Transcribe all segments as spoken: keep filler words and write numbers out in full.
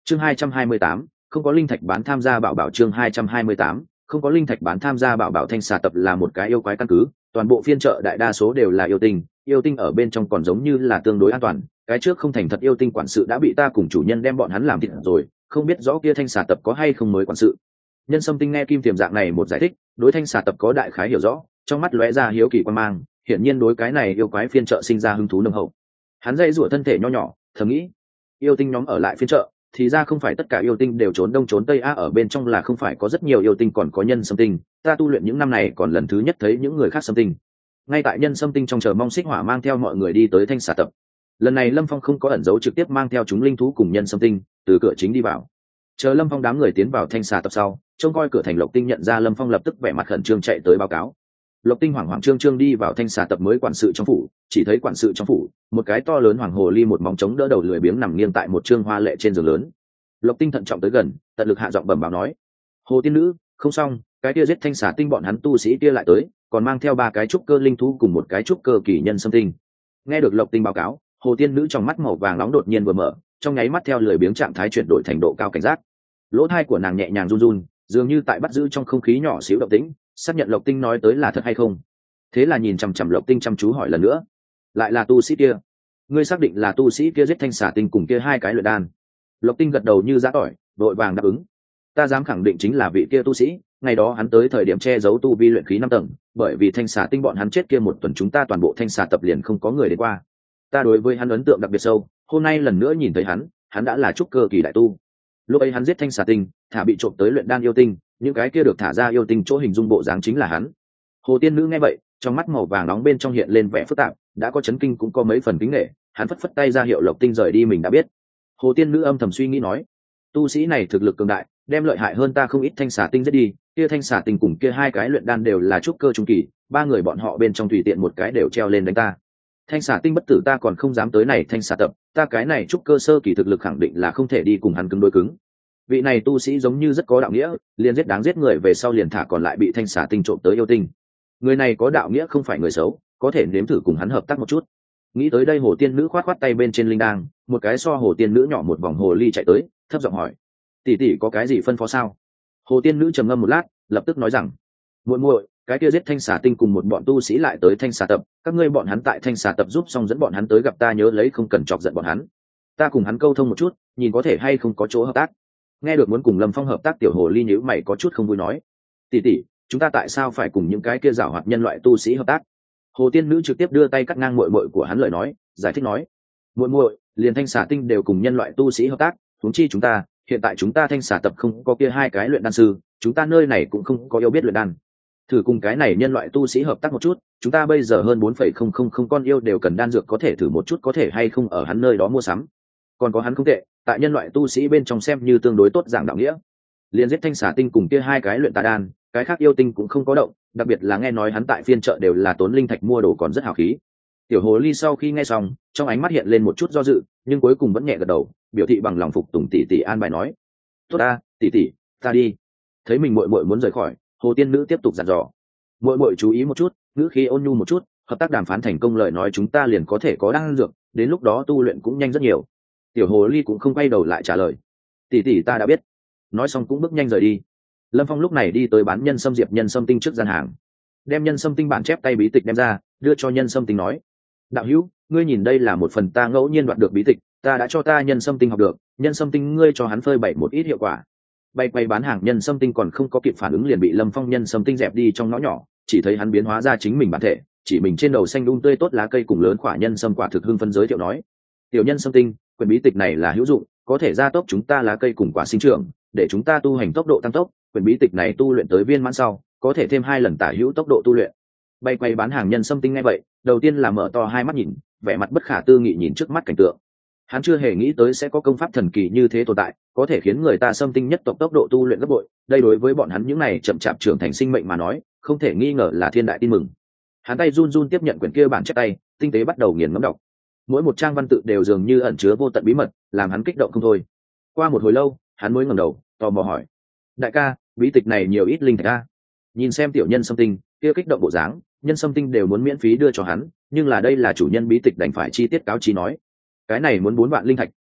chương hai trăm hai mươi tám, không có linh thạch bán tham gia bảo bảo. Chương hai trăm hai mươi tám, không có linh thạch bán tham gia bảo bảo. Thanh xà tập là một cái yêu quái căn cứ, toàn bộ phiên chợ đại đa số đều là yêu tinh, yêu tinh ở bên trong còn giống như là tương đối an toàn. Cái trước không thành thật yêu tinh quản sự đã bị ta cùng chủ nhân đem bọn hắn làm thịt rồi, không biết rõ kia thanh xà tập có hay không mới quản sự. Nhân Sâm Tinh nghe Kim Tiềm dạng này một giải thích, đối thanh xà tập có đại khái hiểu rõ, trong mắt lóe ra hiếu kỳ quan mang, hiển nhiên đối cái này yêu quái phiên chợ sinh ra hứng thú nồng hậu. Hắn dây rủa thân thể nho nhỏ, thầm nghĩ, yêu tinh nhóm ở lại phiên chợ, thì ra không phải tất cả yêu tinh đều trốn đông trốn tây a, ở bên trong là không phải có rất nhiều yêu tinh còn có Nhân Sâm Tinh, ta tu luyện những năm này còn lần thứ nhất thấy những người khác Sâm Tinh. Ngay tại Nhân Sâm Tinh trong chờ mong, Xích Hỏa mang theo mọi người đi tới thanh xà tập. Lần này Lâm Phong không có ẩn giấu, trực tiếp mang theo chúng linh thú cùng Nhân Sâm Tinh từ cửa chính đi vào. Chờ Lâm Phong đám người tiến vào thanh xà tập sau, trông coi cửa thành Lộc Tinh nhận ra Lâm Phong lập tức vẻ mặt khẩn trương chạy tới báo cáo. Lộc Tinh hoảng hoảng trương trương đi vào thanh xà tập mới quản sự trong phủ, chỉ thấy quản sự trong phủ, một cái to lớn hoàng hồ ly một móng chống đỡ đầu lười biếng nằm nghiêng tại một trương hoa lệ trên giường lớn. Lộc Tinh thận trọng tới gần, tận lực hạ giọng bẩm báo nói: "Hồ tiên nữ, không xong, cái kia giết thanh xà tinh bọn hắn tu sĩ kia lại tới, còn mang theo ba cái trúc cơ linh thú cùng một cái trúc cơ kỳ Nhân Sâm Tinh." Nghe được Lộc Tinh báo cáo, Hồ tiên nữ trong mắt màu vàng nóng đột nhiên vừa mở, trong nháy mắt theo lười biếng trạng thái chuyển đổi thành độ cao cảnh giác. Lỗ tai của nàng nhẹ nhàng run run, dường như tại bắt giữ trong không khí nhỏ xíu động tĩnh, xác nhận Lộc Tinh nói tới là thật hay không. Thế là nhìn chằm chằm Lộc Tinh chăm chú hỏi lần nữa: "Lại là tu sĩ kia? Ngươi xác định là tu sĩ kia giết thanh xà tinh cùng kia hai cái luyện đan?" Lộc Tinh gật đầu như giã tỏi, vội vàng đáp ứng: "Ta dám khẳng định chính là vị kia tu sĩ, ngày đó hắn tới thời điểm che giấu tu vi luyện khí năm tầng, bởi vì thanh xà tinh bọn hắn chết kia một tuần chúng ta toàn bộ thanh xà tập liền không có người đến qua. Ta đối với hắn ấn tượng đặc biệt sâu, hôm nay lần nữa nhìn thấy hắn, hắn đã là trúc cơ kỳ đại tu. Lúc ấy hắn giết thanh xà tinh, thả bị trộm tới luyện đan yêu tinh, những cái kia được thả ra yêu tinh chỗ hình dung bộ dáng chính là hắn." Hồ tiên nữ nghe vậy, trong mắt màu vàng nóng bên trong hiện lên vẻ phức tạp, đã có chấn kinh cũng có mấy phần kính nể, hắn phất phất tay ra hiệu Lộc Tinh rời đi mình đã biết. Hồ tiên nữ âm thầm suy nghĩ nói: "Tu sĩ này thực lực cường đại, đem lợi hại hơn ta không ít, thanh xà tinh giết đi, kia thanh xà tinh cùng kia hai cái luyện đan đều là trúc cơ trung kỳ, ba người bọn họ bên trong tùy tiện một cái đều treo lên đánh ta. Thanh xà tinh bất tử ta còn không dám tới này thanh xà tập, ta cái này trúc cơ sơ kỳ thực lực khẳng định là không thể đi cùng hắn cứng đối cứng. Vị này tu sĩ giống như rất có đạo nghĩa, liền giết đáng giết người về sau liền thả còn lại bị thanh xà tinh trộm tới yêu tinh. Người này có đạo nghĩa không phải người xấu, có thể nếm thử cùng hắn hợp tác một chút." Nghĩ tới đây, Hồ tiên nữ khoát khoát tay bên trên linh đang, một cái so Hồ tiên nữ nhỏ một vòng hồ ly chạy tới, thấp giọng hỏi: "Tỷ tỷ có cái gì phân phó sao?" Hồ tiên nữ trầm ngâm một lát, lập tức nói rằng: "Muội muội, cái kia giết thanh xà tinh cùng một bọn tu sĩ lại tới thanh xà tập, các ngươi bọn hắn tại thanh xà tập giúp xong dẫn bọn hắn tới gặp ta, nhớ lấy không cần chọc giận bọn hắn. Ta cùng hắn câu thông một chút, nhìn có thể hay không có chỗ hợp tác." Nghe được muốn cùng Lâm Phong hợp tác, tiểu hồ ly nhíu mày có chút không vui nói: "Tỷ tỷ, chúng ta tại sao phải cùng những cái kia giảo hoạt nhân loại tu sĩ hợp tác?" Hồ tiên nữ trực tiếp đưa tay cắt ngang muội muội của hắn lời nói, giải thích nói: "Muội muội, liền thanh xà tinh đều cùng nhân loại tu sĩ hợp tác, huống chi chúng ta, hiện tại chúng ta thanh xà tập không có kia hai cái luyện đan sư, chúng ta nơi này cũng không có yêu biết luyện đan. Thử cùng cái này nhân loại tu sĩ hợp tác một chút, chúng ta bây giờ hơn bốn phẩy không không không con yêu đều cần đan dược, có thể thử một chút có thể hay không ở hắn nơi đó mua sắm. Còn có hắn không tệ, tại nhân loại tu sĩ bên trong xem như tương đối tốt, giảng đạo nghĩa. Liền giết thanh xà tinh cùng kia hai cái luyện tà đan, cái khác yêu tinh cũng không có động, đặc biệt là nghe nói hắn tại phiên chợ đều là tốn linh thạch mua đồ còn rất hào khí." Tiểu hồ ly sau khi nghe xong, trong ánh mắt hiện lên một chút do dự, nhưng cuối cùng vẫn nhẹ gật đầu, biểu thị bằng lòng phục tùng tỷ tỷ an bài nói: "Tốt ta, tỷ tỷ, ta đi." Thấy mình muội muội muốn rời khỏi, Hồ tiên nữ tiếp tục dặn dò: "Muội muội chú ý một chút, ngữ khí ôn nhu một chút, hợp tác đàm phán thành công lời nói chúng ta liền có thể có đan dược, đến lúc đó tu luyện cũng nhanh rất nhiều." Tiểu hồ ly cũng không quay đầu lại trả lời: "Tỷ tỷ ta đã biết." Nói xong cũng bước nhanh rời đi. Lâm Phong lúc này đi tới bán nhân sâm diệp nhân sâm tinh trước gian hàng, đem nhân sâm tinh bản chép tay bí tịch đem ra, đưa cho nhân sâm tinh nói: "Đạo hữu, ngươi nhìn đây là một phần ta ngẫu nhiên đoạt được bí tịch, ta đã cho ta nhân sâm tinh học được, nhân sâm tinh ngươi cho hắn phơi bày một ít hiệu quả." Bay quay bán hàng nhân sâm tinh còn không có kịp phản ứng liền bị Lâm Phong nhân sâm tinh dẹp đi trong ngõ nhỏ, chỉ thấy hắn biến hóa ra chính mình bản thể, chỉ mình trên đầu xanh đun tươi tốt lá cây cùng lớn quả nhân sâm quả thực hưng phân giới thiệu nói: "Tiểu nhân sâm tinh, quyển bí tịch này là hữu dụng, có thể gia tốc chúng ta lá cây cùng quả sinh trưởng, để chúng ta tu hành tốc độ tăng tốc. Quyển bí tịch này tu luyện tới viên mãn sau, có thể thêm hai lần tả hữu tốc độ tu luyện." Bay quay bán hàng nhân sâm tinh nghe vậy, đầu tiên là mở to hai mắt nhìn, vẻ mặt bất khả tư nghị nhìn trước mắt cảnh tượng. Hắn chưa hề nghĩ tới sẽ có công pháp thần kỳ như thế tồn tại, có thể khiến người ta sâm tinh nhất tộc tốc độ tu luyện gấp bội. Đây đối với bọn hắn những này chậm chạp trưởng thành sinh mệnh mà nói, không thể nghi ngờ là thiên đại tin mừng. Hắn tay run run tiếp nhận quyển kia bản chép tay, tinh tế bắt đầu nghiền ngẫm đọc. Mỗi một trang văn tự đều dường như ẩn chứa vô tận bí mật, làm hắn kích động không thôi. Qua một hồi lâu, hắn mới ngẩng đầu, tò mò hỏi: "Đại ca, bí tịch này nhiều ít linh thạch a?" Nhìn xem tiểu nhân sâm tinh kia kích động bộ dáng, nhân sâm tinh đều muốn miễn phí đưa cho hắn, nhưng là đây là chủ nhân bí tịch đành phải chi tiết cáo chi nói: "Cái này muốn bốn vạn linh thạch,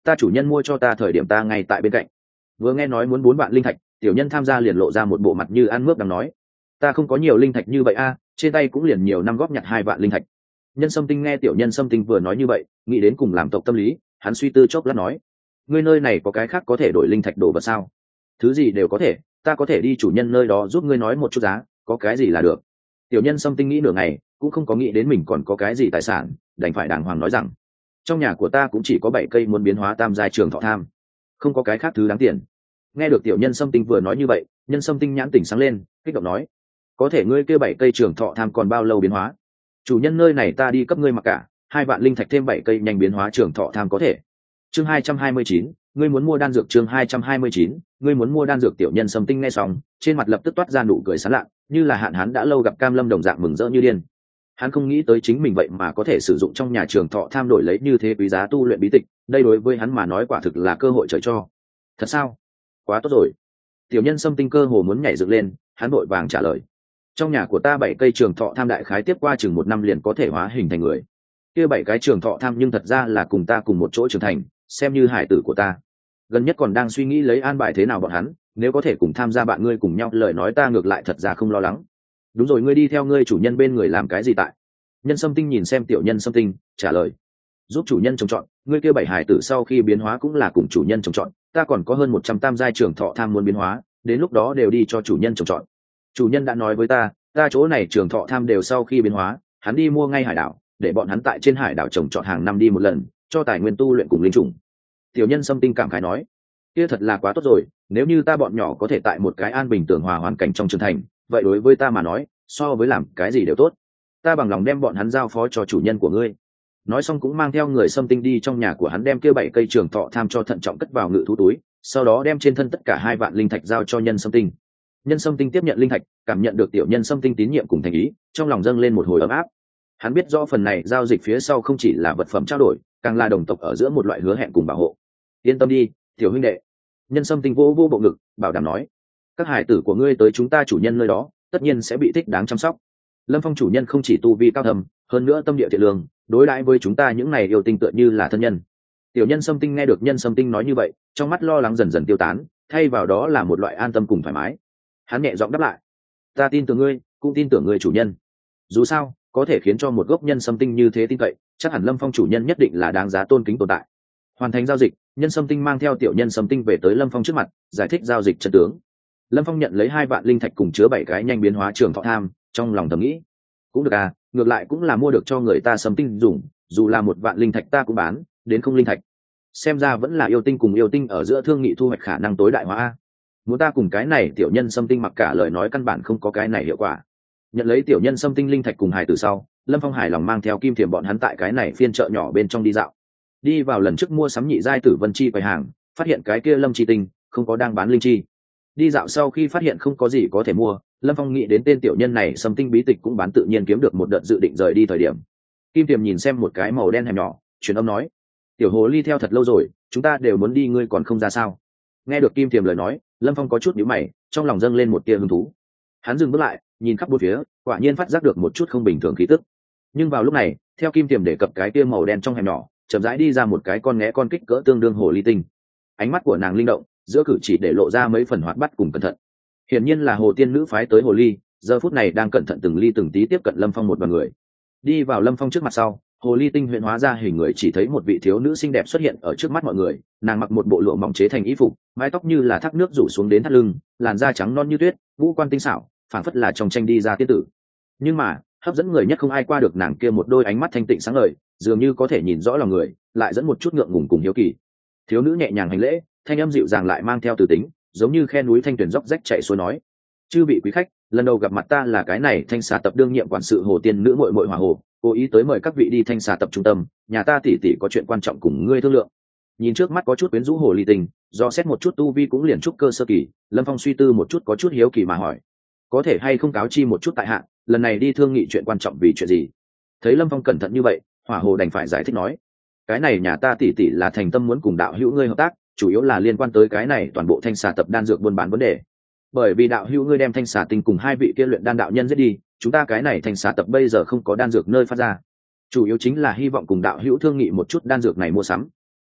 ta chủ nhân mua cho ta thời điểm ta ngay tại bên cạnh. Vừa nghe nói muốn bốn vạn linh thạch, tiểu nhân tham gia liền lộ ra một bộ mặt như ăn mướp đang nói, ta không có nhiều linh thạch như vậy a, trên tay cũng liền nhiều năm góp nhặt hai vạn linh thạch. Nhân Sâm Tinh nghe tiểu nhân Sâm Tinh vừa nói như vậy, nghĩ đến cùng làm tộc tâm lý, hắn suy tư chốc lát nói, ngươi nơi này có cái khác có thể đổi linh thạch đồ vật sao? Thứ gì đều có thể, ta có thể đi chủ nhân nơi đó giúp ngươi nói một chút giá, có cái gì là được. Tiểu nhân Sâm Tinh nghĩ nửa ngày, cũng không có nghĩ đến mình còn có cái gì tài sản, đành phải đàng hoàng nói rằng, trong nhà của ta cũng chỉ có bảy cây muốn biến hóa tam giai trường thọ tham, không có cái khác thứ đáng tiền. Nghe được tiểu nhân Sâm Tinh vừa nói như vậy, nhân Sâm Tinh nhãn tỉnh sáng lên, kích động nói, có thể ngươi kêu bảy cây trường thọ tham còn bao lâu biến hóa? Chủ nhân nơi này ta đi cấp ngươi mặc cả hai vạn linh thạch thêm bảy cây nhanh biến hóa trường thọ tham có thể. Chương hai trăm hai mươi chín, ngươi muốn mua đan dược. Chương hai trăm hai mươi chín, ngươi muốn mua đan dược. Tiểu nhân Sâm Tinh nghe xong, trên mặt lập tức toát ra nụ cười sán lạ, như là hạn hắn đã lâu gặp cam lâm đồng dạng mừng rỡ như điên. Hắn không nghĩ tới chính mình vậy mà có thể sử dụng trong nhà trường thọ tham đổi lấy như thế quý giá tu luyện bí tịch, đây đối với hắn mà nói quả thực là cơ hội trời cho. Thật sao? Quá tốt rồi. Tiểu nhân Sâm Tinh cơ hồ muốn nhảy dựng lên, hắn vội vàng trả lời, trong nhà của ta bảy cây trường thọ tham đại khái tiếp qua chừng một năm liền có thể hóa hình thành người. Kia bảy cái trường thọ tham nhưng thật ra là cùng ta cùng một chỗ trưởng thành, xem như hải tử của ta. Gần nhất còn đang suy nghĩ lấy an bài thế nào bọn hắn, nếu có thể cùng tham gia bạn ngươi cùng nhau, lời nói ta ngược lại thật ra không lo lắng. Đúng rồi, ngươi đi theo ngươi chủ nhân bên người làm cái gì tại? Nhân Sâm Tinh nhìn xem tiểu nhân Sâm Tinh, trả lời, giúp chủ nhân trồng trọt. Ngươi kia bảy hải tử sau khi biến hóa cũng là cùng chủ nhân trồng trọt, ta còn có hơn một trăm tam giai trường thọ tham muốn biến hóa, đến lúc đó đều đi cho chủ nhân trồng trọt. Chủ nhân đã nói với ta, ta chỗ này trường thọ tham đều sau khi biến hóa, hắn đi mua ngay hải đảo, để bọn hắn tại trên hải đảo trồng trọt hàng năm đi một lần, cho tài nguyên tu luyện cùng linh trùng. Tiểu nhân Sâm Tinh cảm khái nói, kia thật là quá tốt rồi, nếu như ta bọn nhỏ có thể tại một cái an bình tường hòa hoàn cảnh trong trưởng thành, vậy đối với ta mà nói, so với làm cái gì đều tốt. Ta bằng lòng đem bọn hắn giao phó cho chủ nhân của ngươi. Nói xong cũng mang theo người Sâm Tinh đi trong nhà của hắn, đem kia bảy cây trường thọ tham cho thận trọng cất vào ngự thú túi, sau đó đem trên thân tất cả hai vạn linh thạch giao cho nhân Sâm Tinh. Nhân Sâm Tinh tiếp nhận linh thạch, cảm nhận được tiểu nhân Sâm Tinh tín nhiệm cùng thành ý, trong lòng dâng lên một hồi ấm áp. Hắn biết rõ phần này giao dịch phía sau không chỉ là vật phẩm trao đổi, càng là đồng tộc ở giữa một loại hứa hẹn cùng bảo hộ. Yên tâm đi, tiểu huynh đệ. Nhân Sâm Tinh vô vô bộ ngực, bảo đảm nói, các hải tử của ngươi tới chúng ta chủ nhân nơi đó, tất nhiên sẽ bị thích đáng chăm sóc. Lâm Phong chủ nhân không chỉ tu vi cao thầm, hơn nữa tâm địa thiện lương, đối đãi với chúng ta những này yêu tinh tựa như là thân nhân. Tiểu nhân Sâm Tinh nghe được nhân Sâm Tinh nói như vậy, trong mắt lo lắng dần dần tiêu tán, thay vào đó là một loại an tâm cùng thoải mái. Hắn nhẹ giọng đáp lại, ta tin tưởng ngươi, cũng tin tưởng ngươi chủ nhân. Dù sao, có thể khiến cho một gốc nhân Sâm Tinh như thế tin cậy, chắc hẳn Lâm Phong chủ nhân nhất định là đáng giá tôn kính tồn tại. Hoàn thành giao dịch, nhân Sâm Tinh mang theo tiểu nhân Sâm Tinh về tới Lâm Phong trước mặt, giải thích giao dịch chân tướng. Lâm Phong nhận lấy hai vạn linh thạch cùng chứa bảy cái nhanh biến hóa trường thọ tham, trong lòng thầm nghĩ, cũng được à, ngược lại cũng là mua được cho người ta Sâm Tinh dùng, dù là một vạn linh thạch ta cũng bán, đến không linh thạch. Xem ra vẫn là yêu tinh cùng yêu tinh ở giữa thương nghị thu hoạch khả năng tối đại hóa. Muốn ta cùng cái này tiểu nhân Sâm Tinh mặc cả lời nói căn bản không có cái này hiệu quả. Nhận lấy tiểu nhân Sâm Tinh linh thạch cùng hài từ sau, Lâm Phong hài lòng mang theo Kim Thiềm bọn hắn tại cái này phiên chợ nhỏ bên trong đi dạo. Đi vào lần trước mua sắm nhị giai tử vân chi quầy hàng, phát hiện cái kia Lâm Chi Tinh không có đang bán linh chi. Đi dạo sau khi phát hiện không có gì có thể mua, Lâm Phong nghĩ đến tên tiểu nhân này Sâm Tinh bí tịch cũng bán, tự nhiên kiếm được một đợt dự định rời đi thời điểm. Kim Thiềm nhìn xem một cái màu đen hẻm nhỏ, truyền âm nói, tiểu hồ ly theo thật lâu rồi, chúng ta đều muốn đi, ngươi còn không ra sao? Nghe được Kim Thiềm lời nói, Lâm Phong có chút nhíu mày, trong lòng dâng lên một tia hứng thú. Hắn dừng bước lại, nhìn khắp bốn phía, quả nhiên phát giác được một chút không bình thường khí tức. Nhưng vào lúc này, theo Kim Thiềm đề cập cái tia màu đen trong hẻm nhỏ, chậm rãi đi ra một cái con nghé con kích cỡ tương đương hồ ly tinh. Ánh mắt của nàng linh động, giữa cử chỉ để lộ ra mấy phần hoạt bát cùng cẩn thận. Hiển nhiên là hồ tiên nữ phái tới hồ ly, giờ phút này đang cẩn thận từng ly từng tí tiếp cận Lâm Phong một đoàn người. Đi vào Lâm Phong trước mặt sau, hồ ly tinh huyễn hóa ra hình người, chỉ thấy một vị thiếu nữ xinh đẹp xuất hiện ở trước mắt mọi người. Nàng mặc một bộ lụa mỏng chế thành y phục, mái tóc như là thác nước rủ xuống đến thắt lưng, làn da trắng non như tuyết, ngũ quan tinh xảo, phảng phất là trong tranh đi ra tiên tử. Nhưng mà hấp dẫn người nhất không ai qua được nàng kia một đôi ánh mắt thanh tịnh sáng ngời, dường như có thể nhìn rõ lòng người, lại dẫn một chút ngượng ngùng cùng hiếu kỳ. Thiếu nữ nhẹ nhàng hành lễ, thanh âm dịu dàng lại mang theo từ tính, giống như khe núi thanh tuyển dốc rách chạy xuôi nói, chư vị quý khách, lần đầu gặp mặt ta là cái này thanh xà tập đương nhiệm quản sự hồ tiên nữ muội muội Hỏa Hồ, cố ý tới mời các vị đi thanh xà tập trung tâm, nhà ta tỷ tỷ có chuyện quan trọng cùng ngươi thương lượng. Nhìn trước mắt có chút quyến rũ hồ ly tình, do xét một chút tu vi cũng liền trúc cơ sơ kỳ, Lâm Phong suy tư một chút có chút hiếu kỳ mà hỏi, có thể hay không cáo chi một chút tại hạ, lần này đi thương nghị chuyện quan trọng vì chuyện gì? Thấy Lâm Phong cẩn thận như vậy, Hỏa Hồ đành phải giải thích nói, cái này nhà ta tỷ tỷ là thành tâm muốn cùng đạo hữu ngươi hợp tác, chủ yếu là liên quan tới cái này toàn bộ thanh xà tập đan dược buôn bán vấn đề. Bởi vì đạo hữu ngươi đem thanh xà tinh cùng hai vị kia luyện đan đạo nhân giết đi, chúng ta cái này thanh xà tập bây giờ không có đan dược nơi phát ra, chủ yếu chính là hy vọng cùng đạo hữu thương nghị một chút đan dược này mua sắm.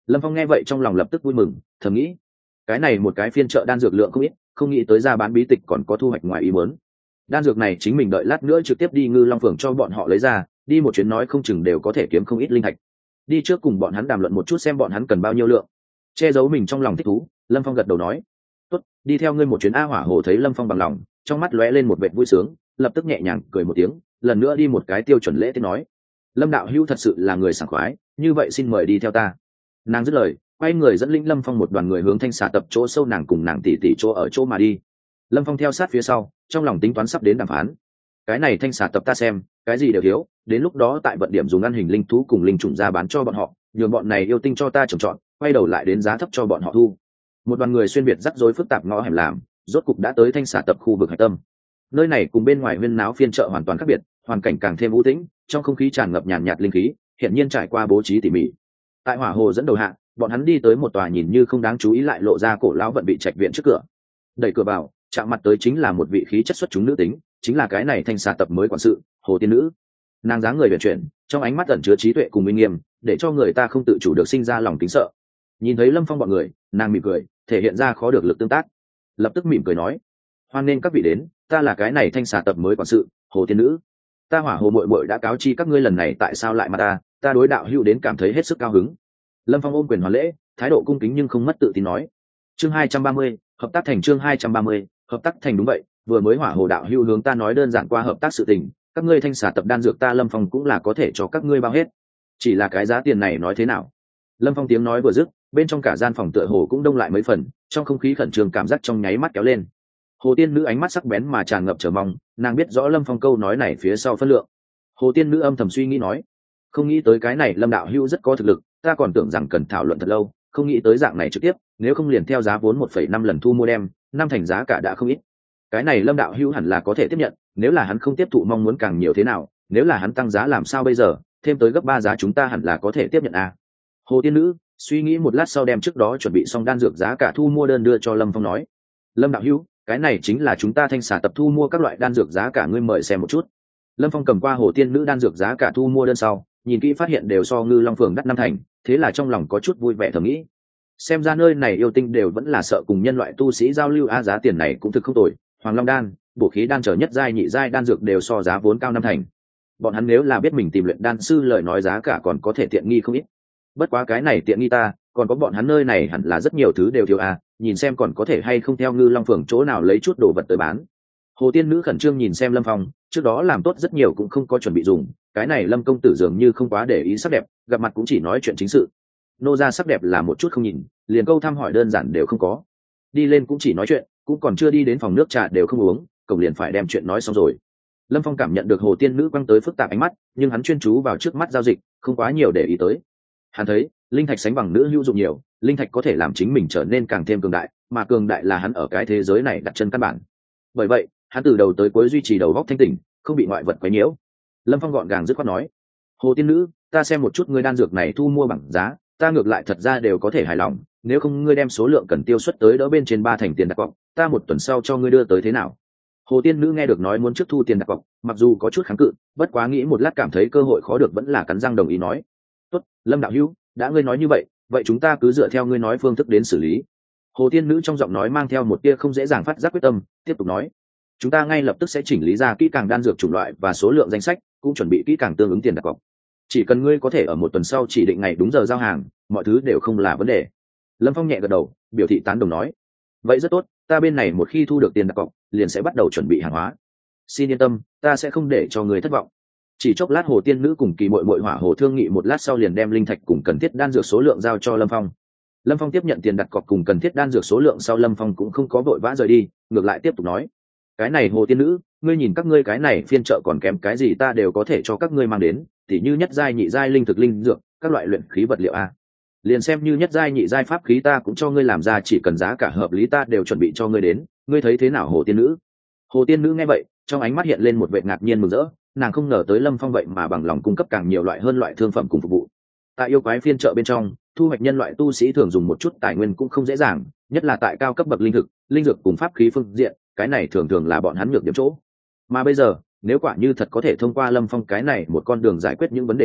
Lâm Phong nghe vậy trong lòng lập tức vui mừng, thầm nghĩ cái này một cái phiên chợ đan dược lượng không ít, không nghĩ tới ra bán bí tịch còn có thu hoạch ngoài ý muốn. Đan dược này chính mình đợi lát nữa trực tiếp đi Ngư Long Phường cho bọn họ lấy ra, đi một chuyến nói không chừng đều có thể kiếm không ít linh thạch. Đi trước cùng bọn hắn đàm luận một chút xem bọn hắn cần bao nhiêu lượng. Che giấu mình trong lòng thích thú, Lâm Phong gật đầu nói tốt, đi theo ngươi một chuyến. A Hỏa Hồ thấy Lâm Phong bằng lòng, trong mắt lóe lên một vệt vui sướng, lập tức nhẹ nhàng cười một tiếng, lần nữa đi một cái tiêu chuẩn lễ tiết nói Lâm đạo hữu thật sự là người sảng khoái, như vậy xin mời đi theo ta. Nàng dứt lời, quay người dẫn linh Lâm Phong một đoàn người hướng Thanh Xà tập chỗ sâu nàng cùng nàng tỷ tỷ chỗ ở chỗ mà đi. Lâm Phong theo sát phía sau, trong lòng tính toán sắp đến đàm phán. Cái này Thanh Xà tập ta xem cái gì đều thiếu, đến lúc đó tại vận điểm dùng ăn hình linh thú cùng linh trùng ra bán cho bọn họ, nhường bọn này yêu tinh cho ta trồng trọt, quay đầu lại đến giá thấp cho bọn họ thu. Một đoàn người xuyên biệt rắc rối phức tạp ngõ hẻm làm, rốt cục đã tới Thanh Xà tập khu vực hải tâm. Nơi này cùng bên ngoài huyên náo phiên chợ hoàn toàn khác biệt, hoàn cảnh càng thêm u tĩnh, trong không khí tràn ngập nhàn nhạt linh khí, hiện nhiên trải qua bố trí tỉ mỉ. Tại Hỏa Hồ dẫn đầu hạ, bọn hắn đi tới một tòa nhìn như không đáng chú ý lại lộ ra cổ lão vận bị trạch viện trước cửa. Đẩy cửa vào, chạm mặt tới chính là một vị khí chất xuất chúng nữ tính, chính là cái này Thanh Xà tập mới quản sự, Hồ Tiên Nữ. Nàng dáng người uyển chuyển, trong ánh mắt ẩn chứa trí tuệ cùng uy nghiêm, để cho người ta không tự chủ được sinh ra lòng kính sợ. Nhìn thấy Lâm Phong bọn người, nàng mỉm cười, thể hiện ra khó được lực tương tác. Lập tức mỉm cười nói: "Hoan nên các vị đến, ta là cái này Thanh Xà tập mới quản sự, Hồ Tiên Nữ. Ta Hỏa Hồ muội muội đã cáo chi các ngươi lần này tại sao lại mà ta, ta đối đạo hữu đến cảm thấy hết sức cao hứng." Lâm Phong ôm quyền hoàn lễ, thái độ cung kính nhưng không mất tự tin nói. Chương hai trăm ba mươi, hợp tác thành. Chương hai trăm ba mươi, hợp tác thành. Đúng vậy, vừa mới Hỏa Hồ đạo hữu hướng ta nói đơn giản qua hợp tác sự tình, các ngươi Thanh Xà tập đan dược ta Lâm Phong cũng là có thể cho các ngươi bao hết. Chỉ là cái giá tiền này nói thế nào? Lâm Phong tiếng nói vừa dứt, bên trong cả gian phòng tựa hồ cũng đông lại mấy phần, trong không khí khẩn trương cảm giác trong nháy mắt kéo lên. Hồ Tiên Nữ ánh mắt sắc bén mà tràn ngập chờ mong, nàng biết rõ Lâm Phong câu nói này phía sau phân lượng. Hồ Tiên Nữ âm thầm suy nghĩ nói: không nghĩ tới cái này Lâm đạo hữu rất có thực lực, ta còn tưởng rằng cần thảo luận thật lâu, không nghĩ tới dạng này trực tiếp, nếu không liền theo giá vốn một phẩy năm lần thu mua đem, năm thành giá cả đã không ít. Cái này Lâm đạo hữu hẳn là có thể tiếp nhận, nếu là hắn không tiếp thụ mong muốn càng nhiều thế nào, nếu là hắn tăng giá làm sao bây giờ, thêm tới gấp ba giá chúng ta hẳn là có thể tiếp nhận à. Hồ Tiên Nữ suy nghĩ một lát sau đem trước đó chuẩn bị xong đan dược giá cả thu mua đơn đưa cho Lâm Phong nói: Lâm đạo hữu, cái này chính là chúng ta Thanh Xà tập thu mua các loại đan dược giá cả, ngươi mời xem một chút. Lâm Phong cầm qua Hồ Tiên Nữ đan dược giá cả thu mua đơn sau, nhìn kỹ phát hiện đều so Ngư Long Phường đắt năm thành, thế là trong lòng có chút vui vẻ thầm nghĩ, xem ra nơi này yêu tinh đều vẫn là sợ cùng nhân loại tu sĩ giao lưu, a giá tiền này cũng thực không tồi, Hoàng Long đan, bổ khí đan trở nhất giai nhị giai đan dược đều so giá vốn cao năm thành. Bọn hắn nếu là biết mình tìm luyện đan sư lời nói giá cả còn có thể tiện nghi không ít. Bất quá cái này tiện nghi ta, còn có bọn hắn nơi này hẳn là rất nhiều thứ đều thiếu a, nhìn xem còn có thể hay không theo Ngư Long Phường chỗ nào lấy chút đồ vật tới bán. Hồ Tiên Nữ khẩn trương nhìn xem Lâm Phong, trước đó làm tốt rất nhiều cũng không có chuẩn bị dùng, cái này Lâm công tử dường như không quá để ý sắc đẹp, gặp mặt cũng chỉ nói chuyện chính sự. Nô ra sắc đẹp là một chút không nhìn, liền câu thăm hỏi đơn giản đều không có. Đi lên cũng chỉ nói chuyện, cũng còn chưa đi đến phòng nước trà đều không uống, cổng liền phải đem chuyện nói xong rồi. Lâm Phong cảm nhận được Hồ Tiên Nữ quăng tới phức tạp ánh mắt, nhưng hắn chuyên chú vào trước mắt giao dịch, không quá nhiều để ý tới. Hắn thấy, linh thạch sánh bằng nữ hữu dụng nhiều, linh thạch có thể làm chính mình trở nên càng thêm cường đại, mà cường đại là hắn ở cái thế giới này đặt chân căn bản. Bởi vậy, hắn từ đầu tới cuối duy trì đầu óc thanh tỉnh, không bị ngoại vật quấy nhiễu. Lâm Phong gọn gàng dứt khoát nói: Hồ Tiên Nữ, ta xem một chút ngươi đan dược này thu mua bằng giá, ta ngược lại thật ra đều có thể hài lòng, nếu không ngươi đem số lượng cần tiêu xuất tới đỡ bên trên ba thành tiền đặt cọc, ta một tuần sau cho ngươi đưa tới thế nào? Hồ Tiên Nữ nghe được nói muốn trước thu tiền đặt cọc, mặc dù có chút kháng cự, bất quá nghĩ một lát cảm thấy cơ hội khó được vẫn là cắn răng đồng ý nói: tốt, Lâm đạo hữu, đã ngươi nói như vậy, vậy chúng ta cứ dựa theo ngươi nói phương thức đến xử lý. Hồ Tiên Nữ trong giọng nói mang theo một tia không dễ dàng phát giác quyết tâm, tiếp tục nói: chúng ta ngay lập tức sẽ chỉnh lý ra kỹ càng đan dược chủng loại và số lượng danh sách, cũng chuẩn bị kỹ càng tương ứng tiền đặt cọc. Chỉ cần ngươi có thể ở một tuần sau chỉ định ngày đúng giờ giao hàng, mọi thứ đều không là vấn đề. Lâm Phong nhẹ gật đầu, biểu thị tán đồng nói: vậy rất tốt, ta bên này một khi thu được tiền đặt cọc, liền sẽ bắt đầu chuẩn bị hàng hóa. Xin yên tâm, ta sẽ không để cho người thất vọng. Chỉ chốc lát Hồ Tiên Nữ cùng Kỳ Mội Mội Hỏa Hồ thương nghị một lát sau liền đem linh thạch cùng cần thiết đan dược số lượng giao cho Lâm Phong. Lâm Phong tiếp nhận tiền đặt cọc cùng cần thiết đan dược số lượng sau, Lâm Phong cũng không có vội vã rời đi, ngược lại tiếp tục nói: cái này Hồ Tiên Nữ, ngươi nhìn các ngươi cái này phiên chợ còn kém cái gì ta đều có thể cho các ngươi mang đến, tỉ như nhất giai nhị giai linh thực linh dược, các loại luyện khí vật liệu a. Liền xem như nhất giai nhị giai pháp khí ta cũng cho ngươi làm ra, chỉ cần giá cả hợp lý ta đều chuẩn bị cho ngươi đến, ngươi thấy thế nào Hồ Tiên Nữ? Hồ Tiên Nữ nghe vậy, trong ánh mắt hiện lên một vẻ ngạc nhiên mừng rỡ, nàng không ngờ tới Lâm Phong vậy mà bằng lòng cung cấp càng nhiều loại hơn loại thương phẩm cùng phục vụ. Tại yêu quái phiên chợ bên trong, thu hoạch nhân loại tu sĩ thường dùng một chút tài nguyên cũng không dễ dàng, nhất là tại cao cấp bậc linh thực, linh dược cùng pháp khí phương diện, cái này thường thường là bọn hắn nhược điểm chỗ. Mà bây giờ, nếu quả như thật có thể thông qua Lâm Phong cái này một con đường giải quyết những vấn đề này,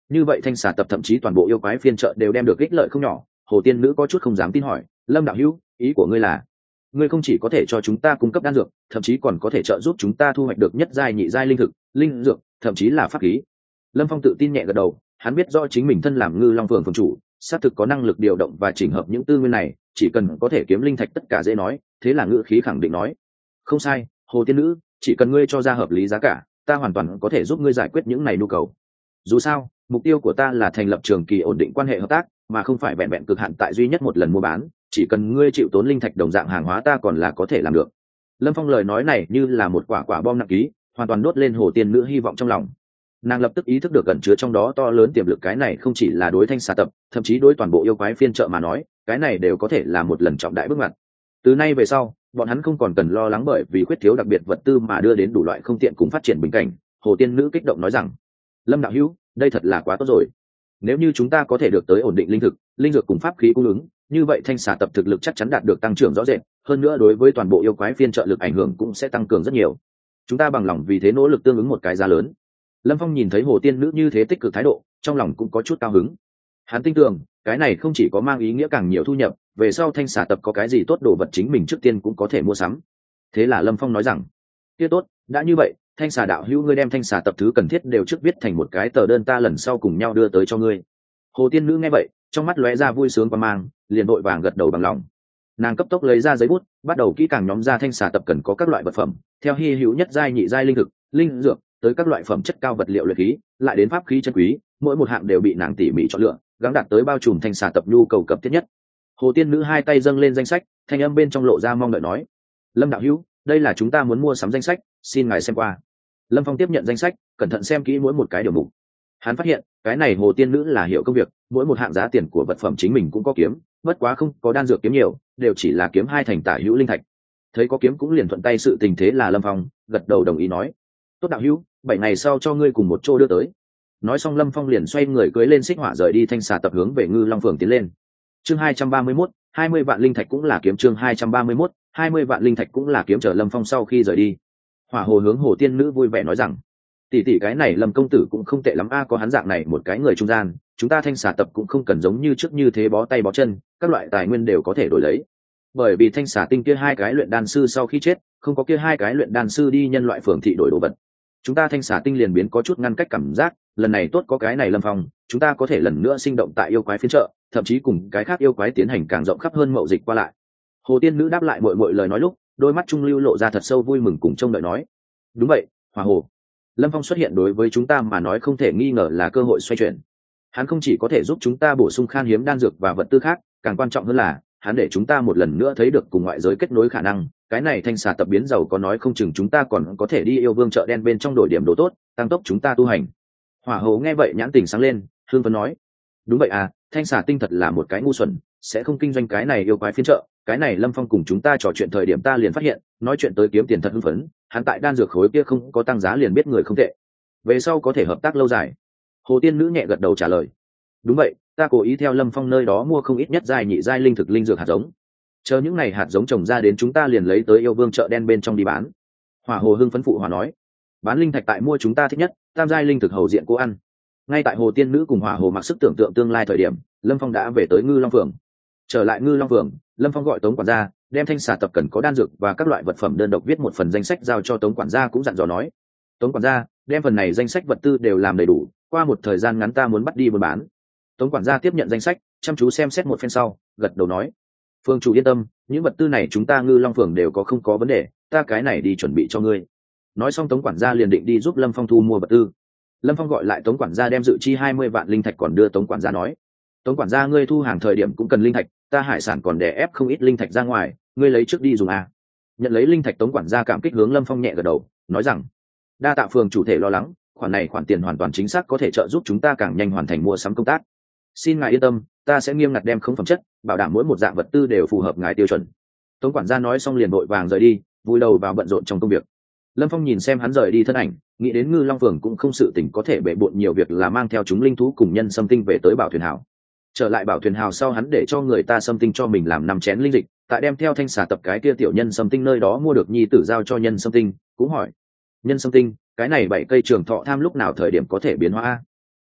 như vậy thanh xà tập thậm chí toàn bộ yêu quái phiên chợ đều đem được ích lợi không nhỏ. Hồ tiên nữ có chút không dám tin hỏi, Lâm đạo hữu, ý của ngươi là ngươi không chỉ có thể cho chúng ta cung cấp đan dược, thậm chí còn có thể trợ giúp chúng ta thu hoạch được nhất giai nhị giai linh thực, linh dược, thậm chí là pháp khí. Lâm Phong tự tin nhẹ gật đầu, hắn biết rõ chính mình thân làm Ngư Long Phường phường chủ, xác thực có năng lực điều động và chỉnh hợp những tư nguyên này, chỉ cần có thể kiếm linh thạch tất cả dễ nói. Thế là ngữ khí khẳng định nói, không sai, Hồ tiên nữ, chỉ cần ngươi cho ra hợp lý giá cả, ta hoàn toàn có thể giúp ngươi giải quyết những này nhu cầu. Dù sao, mục tiêu của ta là thành lập trường kỳ ổn định quan hệ hợp tác, mà không phải vẹn vẹn cực hạn tại duy nhất một lần mua bán. Chỉ cần ngươi chịu tốn linh thạch đồng dạng hàng hóa ta còn là có thể làm được. Lâm Phong lời nói này như là một quả quả bom nặng ký, hoàn toàn đốt lên Hồ tiên nữ hy vọng trong lòng. Nàng lập tức ý thức được gần chứa trong đó to lớn tiềm lực, cái này không chỉ là đối thanh xà tập, thậm chí đối toàn bộ yêu quái phiên chợ mà nói, cái này đều có thể là một lần trọng đại bước ngoặt. Từ nay về sau, bọn hắn không còn cần lo lắng bởi vì khuyết thiếu đặc biệt vật tư mà đưa đến đủ loại không tiện cùng phát triển bình cảnh. Hồ tiên nữ kích động nói rằng, Lâm đạo hữu, đây thật là quá tốt rồi. Nếu như chúng ta có thể được tới ổn định linh thực, linh dược cùng pháp khí cung ứng, như vậy thanh xà tập thực lực chắc chắn đạt được tăng trưởng rõ rệt, hơn nữa đối với toàn bộ yêu quái phiên trợ lực ảnh hưởng cũng sẽ tăng cường rất nhiều. Chúng ta bằng lòng vì thế nỗ lực tương ứng một cái giá lớn. Lâm Phong nhìn thấy Hồ tiên nữ như thế tích cực thái độ, trong lòng cũng có chút cao hứng. Hắn tin tưởng, cái này không chỉ có mang ý nghĩa càng nhiều thu nhập, về sau thanh xà tập có cái gì tốt đồ vật chính mình trước tiên cũng có thể mua sắm. Thế là Lâm Phong nói rằng, kia tốt, đã như vậy, thanh xà đạo hữu ngươi đem thanh xà tập thứ cần thiết đều trước viết thành một cái tờ đơn, ta lần sau cùng nhau đưa tới cho ngươi. Hồ tiên nữ nghe vậy, trong mắt lóe ra vui sướng và mang, liền vội vàng gật đầu bằng lòng. Nàng cấp tốc lấy ra giấy bút, bắt đầu kỹ càng nhóm ra thanh xà tập cần có các loại vật phẩm, theo hi hữu nhất giai nhị giai linh thực, linh dược, tới các loại phẩm chất cao vật liệu luyện khí, lại đến pháp khí chân quý, mỗi một hạng đều bị nàng tỉ mỉ chọn lựa, gắng đạt tới bao trùm thanh xà tập nhu cầu cấp thiết nhất. Hồ tiên nữ hai tay dâng lên danh sách, thanh âm bên trong lộ ra mong đợi nói, Lâm đạo hữu, đây là chúng ta muốn mua sắm danh sách, xin ngài xem qua. Lâm Phong tiếp nhận danh sách, cẩn thận xem kỹ mỗi một cái điều mục. Hắn phát hiện, cái này Hồ tiên nữ là hiểu công việc, mỗi một hạng giá tiền của vật phẩm chính mình cũng có kiếm, bất quá không có đan dược kiếm nhiều, đều chỉ là kiếm hai thành tả hữu linh thạch. Thấy có kiếm cũng liền thuận tay sự tình, thế là Lâm Phong gật đầu đồng ý nói, tốt đạo hữu, bảy ngày sau cho ngươi cùng một chỗ đưa tới. Nói xong Lâm Phong liền xoay người cưỡi lên xích hỏa rời đi thanh xà tập hướng về Ngư Long Phường tiến lên. Chương hai trăm ba mươi mốt, hai mươi vạn linh thạch cũng là kiếm. Chương hai trăm ba mươi mốt, hai mươi vạn linh thạch cũng là kiếm. Chờ Lâm Phong sau khi rời đi, Hỏa Hồ hướng Hồ tiên nữ vui vẻ nói rằng, tỷ tỷ cái này Lâm công tử cũng không tệ lắm a, có hắn dạng này một cái người trung gian, chúng ta thanh xà tập cũng không cần giống như trước như thế bó tay bó chân, các loại tài nguyên đều có thể đổi lấy. Bởi vì thanh xà tinh kia hai cái luyện đan sư sau khi chết, không có kia hai cái luyện đan sư đi nhân loại phường thị đổi đồ vật, chúng ta thanh xà tinh liền biến có chút ngăn cách cảm giác. Lần này tốt có cái này Lâm Phong, chúng ta có thể lần nữa sinh động tại yêu quái phiên chợ, thậm chí cùng cái khác yêu quái tiến hành càng rộng khắp hơn mậu dịch qua lại. Hồ tiên nữ đáp lại mọi mọi lời nói lúc, đôi mắt trung lưu lộ ra thật sâu vui mừng cùng trông đợi nói, đúng vậy, Hỏa Hồ, Lâm Phong xuất hiện đối với chúng ta mà nói không thể nghi ngờ là cơ hội xoay chuyển. Hắn không chỉ có thể giúp chúng ta bổ sung khan hiếm đan dược và vật tư khác, càng quan trọng hơn là hắn để chúng ta một lần nữa thấy được cùng ngoại giới kết nối khả năng. Cái này thanh xà tập biến giàu có nói không chừng chúng ta còn có thể đi yêu vương chợ đen bên trong đổi điểm đồ tốt, tăng tốc chúng ta tu hành. Hỏa Hồ nghe vậy nhãn tỉnh sáng lên, hương phấn nói, đúng vậy à, thanh xà tinh thật là một cái ngu xuẩn, sẽ không kinh doanh cái này yêu quái phiên chợ. Cái này Lâm Phong cùng chúng ta trò chuyện thời điểm ta liền phát hiện, nói chuyện tới kiếm tiền thật hưng phấn, hắn tại đan dược khối kia không có tăng giá liền biết người không tệ, về sau có thể hợp tác lâu dài. Hồ tiên nữ nhẹ gật đầu trả lời, đúng vậy, ta cố ý theo Lâm Phong nơi đó mua không ít nhất giai nhị giai linh thực linh dược hạt giống, chờ những này hạt giống trồng ra đến chúng ta liền lấy tới yêu vương chợ đen bên trong đi bán. Hỏa Hồ hưng phấn phụ hòa nói, bán linh thạch tại mua chúng ta thích nhất tam giai linh thực hầu diện cô ăn. Ngay tại Hồ tiên nữ cùng Hỏa Hồ mặc sức tưởng tượng tương lai thời điểm, Lâm Phong đã về tới Ngư Long Phường. Trở lại Ngư Long Phường, Lâm Phong gọi Tống quản gia đem thanh xà tập cần có đan dược và các loại vật phẩm đơn độc viết một phần danh sách giao cho Tống quản gia, cũng dặn dò nói, Tống quản gia đem phần này danh sách vật tư đều làm đầy đủ, qua một thời gian ngắn ta muốn bắt đi buôn bán. Tống quản gia tiếp nhận danh sách, chăm chú xem xét một phen sau gật đầu nói, Phương chủ yên tâm, những vật tư này chúng ta Ngư Long Phường đều có không có vấn đề, ta cái này đi chuẩn bị cho ngươi. Nói xong Tống quản gia liền định đi giúp Lâm Phong thu mua vật tư. Lâm Phong gọi lại Tống quản gia đem dự chi hai mươi vạn linh thạch còn đưa Tống quản gia nói, Tống quản gia ngươi thu hàng thời điểm cũng cần linh thạch, ta hải sản còn đè ép không ít linh thạch ra ngoài, ngươi lấy trước đi dùng à. Nhận lấy linh thạch Tống quản gia cảm kích hướng Lâm Phong nhẹ gật đầu, nói rằng, đa tạ phường chủ thể lo lắng, khoản này khoản tiền hoàn toàn chính xác có thể trợ giúp chúng ta càng nhanh hoàn thành mua sắm công tác. Xin ngài yên tâm, ta sẽ nghiêm ngặt đem không phẩm chất, bảo đảm mỗi một dạng vật tư đều phù hợp ngài tiêu chuẩn. Tống quản gia nói xong liền vội vàng rời đi, vui đầu vào bận rộn trong công việc. Lâm Phong nhìn xem hắn rời đi thân ảnh, nghĩ đến Ngư Long Phường cũng không sự tỉnh có thể bệ bội nhiều việc, là mang theo chúng linh thú cùng nhân xâm tinh về tới Bảo Thuyền Hào. Trở lại Bảo Thuyền Hào sau, hắn để cho người ta xâm tinh cho mình làm năm chén linh dịch, tại đem theo thanh xà tập cái kia tiểu nhân xâm tinh nơi đó mua được nhi tử giao cho nhân xâm tinh, cũng hỏi, nhân xâm tinh, cái này bảy cây trường thọ tham lúc nào thời điểm có thể biến hóa?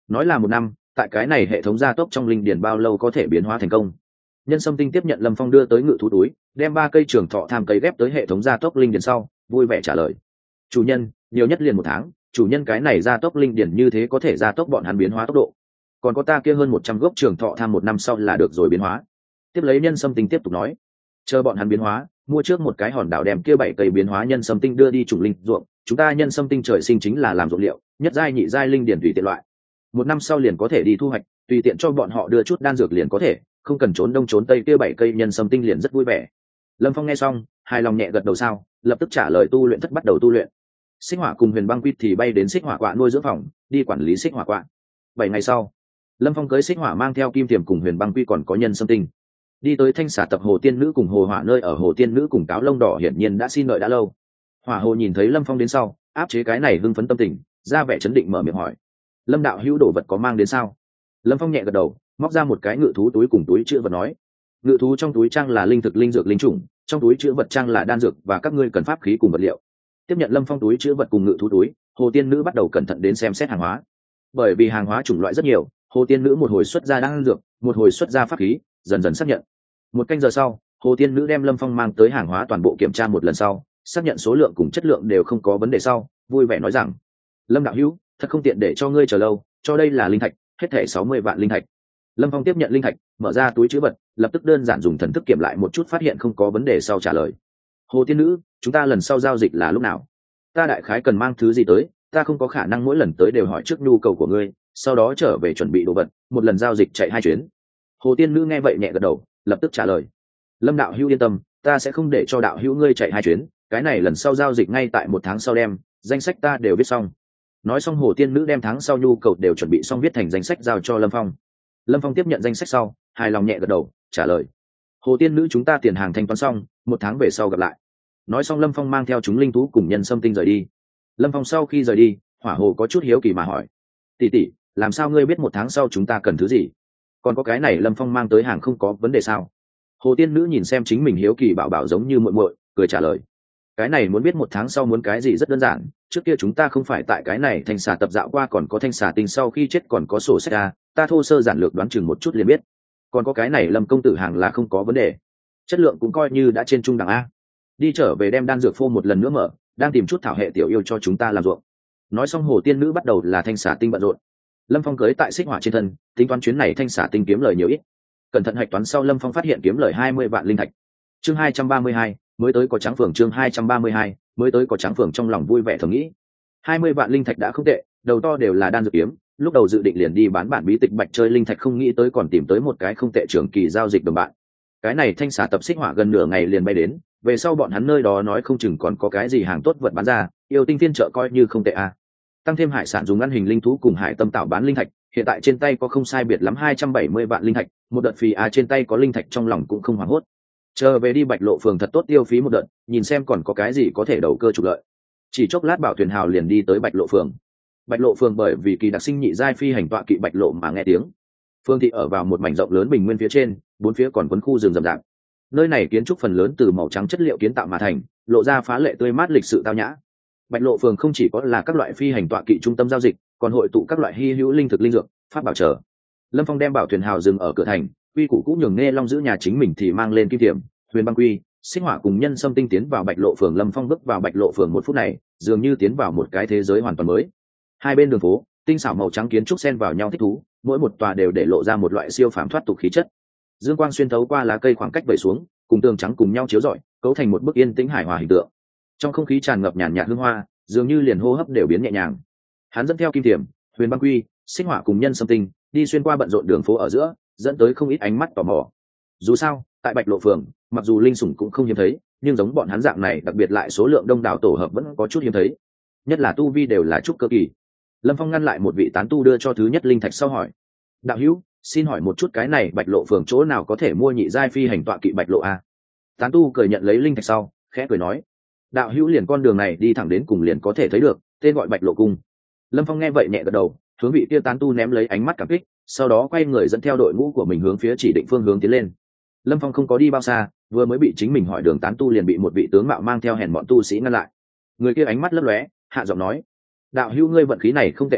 nói là một năm, tại cái này hệ thống gia tốc trong linh điền bao lâu có thể biến hóa thành công? Nhân Sâm Tinh tiếp nhận Lâm Phong đưa tới ngự thú túi, đem ba cây trường thọ tham cây ghép tới hệ thống gia tốc linh điền sau, vui vẻ trả lời: chủ nhân, nhiều nhất liền một tháng, chủ nhân cái này gia tốc linh điền như thế có thể gia tốc bọn hắn biến hóa tốc độ. Còn có ta kia hơn một trăm gốc trường thọ tham một năm sau là được rồi biến hóa. Tiếp lấy Nhân Sâm Tinh tiếp tục nói: chờ bọn hắn biến hóa, mua trước một cái hòn đảo đem kia bảy cây biến hóa nhân sâm tinh đưa đi trùng linh ruộng, chúng ta nhân sâm tinh trời sinh chính là làm ruộng liệu, nhất giai nhị giai linh điển tùy tiện loại. Một năm sau liền có thể đi thu hoạch, tùy tiện cho bọn họ đưa chút đan dược liền có thể, không cần trốn đông trốn tây, kia bảy cây nhân sâm tinh liền rất vui vẻ. Lâm Phong nghe xong, hài lòng nhẹ gật đầu sao, lập tức trả lời tu luyện thất bắt đầu tu luyện. Xích Hỏa cùng Huyền Băng Quy thì bay đến Xích Hỏa quạ nuôi dưỡng phòng, đi quản lý Xích Hỏa quạ. Bảy ngày sau, Lâm Phong cưới Xích Hỏa mang theo Kim Tiềm cùng Huyền Băng Quy còn có nhân sâm tinh, đi tới thanh xà tập Hồ Tiên Nữ cùng Hồ Hỏa nơi ở. Hồ Tiên Nữ cùng Cáo Lông Đỏ hiển nhiên đã xin đợi đã lâu. Hỏa Hồ nhìn thấy Lâm Phong đến sau, áp chế cái này hưng phấn tâm tình, ra vẻ chấn định mở miệng hỏi: Lâm đạo hữu đồ vật có mang đến sao? Lâm Phong nhẹ gật đầu, móc ra một cái ngự thú túi cùng túi chữ vật nói: ngự thú trong túi trang là linh thực, linh dược, linh chủng, trong túi chữ vật trang là đan dược và các ngươi cần pháp khí cùng vật liệu. Tiếp nhận Lâm Phong túi chữ vật cùng ngự thú túi, Hồ Tiên Nữ bắt đầu cẩn thận đến xem xét hàng hóa. Bởi vì hàng hóa chủng loại rất nhiều, Hồ Tiên Nữ một hồi xuất ra đan dược, một hồi xuất ra pháp khí, dần dần xác nhận. Một canh giờ sau, Hồ Tiên Nữ đem Lâm Phong mang tới hàng hóa toàn bộ kiểm tra một lần sau, xác nhận số lượng cùng chất lượng đều không có vấn đề sau, vui vẻ nói rằng: Lâm đạo hữu, thật không tiện để cho ngươi chờ lâu, cho đây là linh thạch, hết thảy sáu mươi vạn linh thạch. Lâm Phong tiếp nhận linh thạch, mở ra túi trữ vật, lập tức đơn giản dùng thần thức kiểm lại một chút, phát hiện không có vấn đề sau trả lời: Hồ Tiên Nữ, chúng ta lần sau giao dịch là lúc nào? Ta đại khái cần mang thứ gì tới, ta không có khả năng mỗi lần tới đều hỏi trước nhu cầu của ngươi, sau đó trở về chuẩn bị đồ vật, một lần giao dịch chạy hai chuyến. Hồ Tiên Nữ nghe vậy nhẹ gật đầu, lập tức trả lời: Lâm đạo hữu yên tâm, ta sẽ không để cho đạo hữu ngươi chạy hai chuyến, cái này lần sau giao dịch ngay tại một tháng sau đem, danh sách ta đều viết xong. Nói xong, Hồ Tiên Nữ đem tháng sau nhu cầu đều chuẩn bị xong viết thành danh sách giao cho Lâm Phong. Lâm Phong tiếp nhận danh sách sau, hài lòng nhẹ gật đầu, trả lời: Hồ Tiên Nữ, chúng ta tiền hàng thanh toán xong, một tháng về sau gặp lại. Nói xong, Lâm Phong mang theo chúng linh thú cùng nhân sâm tinh rời đi. Lâm Phong sau khi rời đi, Hỏa Hồ có chút hiếu kỳ mà hỏi: tỷ tỷ, làm sao ngươi biết một tháng sau chúng ta cần thứ gì? Còn có cái này Lâm Phong mang tới hàng không có vấn đề sao? Hồ Tiên Nữ nhìn xem chính mình hiếu kỳ bảo bảo giống như muội muội, cười trả lời: cái này muốn biết một tháng sau muốn cái gì rất đơn giản, trước kia chúng ta không phải tại cái này thanh xà tập dạo qua, còn có thanh xà tinh sau khi chết còn có sổ sách a, ta thô sơ giản lược đoán chừng một chút liền biết. Còn có cái này Lâm công tử hàng là không có vấn đề, chất lượng cũng coi như đã trên trung đẳng a. Đi trở về đem đan dược phô một lần nữa mở, đang tìm chút thảo hệ tiểu yêu cho chúng ta làm ruộng. Nói xong, Hồ Tiên Nữ bắt đầu là thanh xà tinh bận rộn. Lâm Phong cưới tại Xích Hỏa trên thân, tính toán chuyến này thanh xà tinh kiếm lời nhiều ít. Cẩn thận hạch toán sau, Lâm Phong phát hiện kiếm lời hai mươi vạn linh thạch. Chương hai trăm ba mươi hai, mới tới có trắng phường. Chương hai trăm ba mươi hai, mới tới có trắng phường. Trong lòng vui vẻ thầm nghĩ, hai mươi vạn linh thạch đã không tệ, đầu to đều là đan dược kiếm. Lúc đầu dự định liền đi bán bản bí tịch bạch chơi linh thạch, không nghĩ tới còn tìm tới một cái không tệ trường kỳ giao dịch đồng bạn. Cái này thanh xà tập Xích Hỏa gần nửa ngày liền bay đến, về sau bọn hắn nơi đó nói không chừng còn có cái gì hàng tốt vật bán ra, yêu tinh phiên chợ coi như không tệ a. Tăng thêm hải sản dùng ăn hình linh thú cùng hải tâm tạo bán linh thạch, hiện tại trên tay có không sai biệt lắm hai trăm bảy mươi vạn linh thạch, một đợt phì a trên tay có linh thạch, trong lòng cũng không hoảng hốt. Chờ về đi Bạch Lộ phường thật tốt tiêu phí một đợt, nhìn xem còn có cái gì có thể đầu cơ trục lợi. Chỉ chốc lát, Bảo Thuyền Hào liền đi tới Bạch Lộ phường. Bạch Lộ phường bởi vì kỳ đặc sinh nhị giai phi hành tọa kỵ Bạch Lộ mà nghe tiếng. Phương thị ở vào một mảnh rộng lớn bình nguyên phía trên, bốn phía còn quấn khu rừng rậm rạp. Nơi này kiến trúc phần lớn từ màu trắng chất liệu kiến tạo mà thành, lộ ra phá lệ tươi mát, lịch sự tao nhã. Bạch Lộ phường không chỉ có là các loại phi hành tọa kỵ trung tâm giao dịch, còn hội tụ các loại hy hữu linh thực, linh dược, pháp bảo trở. Lâm Phong đem Bảo Thuyền Hào dừng ở cửa thành, quy củ cũng nhường Nghe Long giữ nhà chính mình thì mang lên Kim Tiềm, Huyền Băng Quy, Xích Hỏa cùng nhân sâm tinh tiến vào Bạch Lộ phường. Lâm Phong bước vào Bạch Lộ phường một phút này, dường như tiến vào một cái thế giới hoàn toàn mới. Hai bên đường phố, tinh xảo màu trắng kiến trúc xen vào nhau thích thú, mỗi một tòa đều để lộ ra một loại siêu phàm thoát tục khí chất. Dương quang xuyên thấu qua lá cây khoảng cách vẩy xuống, cùng tường trắng cùng nhau chiếu rọi, cấu thành một bức yên tĩnh hài hòa hình tượng. Trong không khí tràn ngập nhàn nhạt hương hoa, dường như liền hô hấp đều biến nhẹ nhàng. Hắn dẫn theo Kim Tiềm, Huyền Băng Quy, Xích Hỏa cùng nhân sâm tinh, đi xuyên qua bận rộn đường phố ở giữa, dẫn tới không ít ánh mắt tò mò. Dù sao, tại Bạch Lộ phường, mặc dù linh sủng cũng không hiếm thấy, nhưng giống bọn hắn dạng này, đặc biệt lại số lượng đông đảo tổ hợp vẫn có chút hiếm thấy. Nhất là tu vi đều là trúc cơ kỳ. Lâm Phong ngăn lại một vị tán tu đưa cho thứ nhất linh thạch sau hỏi: đạo hữu, xin hỏi một chút, cái này Bạch Lộ phường chỗ nào có thể mua nhị giai phi hành tọa kỵ Bạch Lộ a? Tán tu cười nhận lấy linh thạch sau, khẽ cười nói: đạo hữu liền con đường này đi thẳng đến cùng liền có thể thấy được, tên gọi Bạch Lộ cung. Lâm Phong nghe vậy nhẹ gật đầu, hướng vị kia tán tu ném lấy ánh mắt cảm kích, sau đó quay người dẫn theo đội ngũ của mình hướng phía chỉ định phương hướng tiến lên. Lâm Phong không có đi bao xa, vừa mới bị chính mình hỏi đường tán tu liền bị một vị tướng mạo mang theo hèn bọn tu sĩ ngăn lại. Người kia ánh mắt lấp lóe, hạ giọng nói: đạo hữu, ngươi vận khí này không tệ à,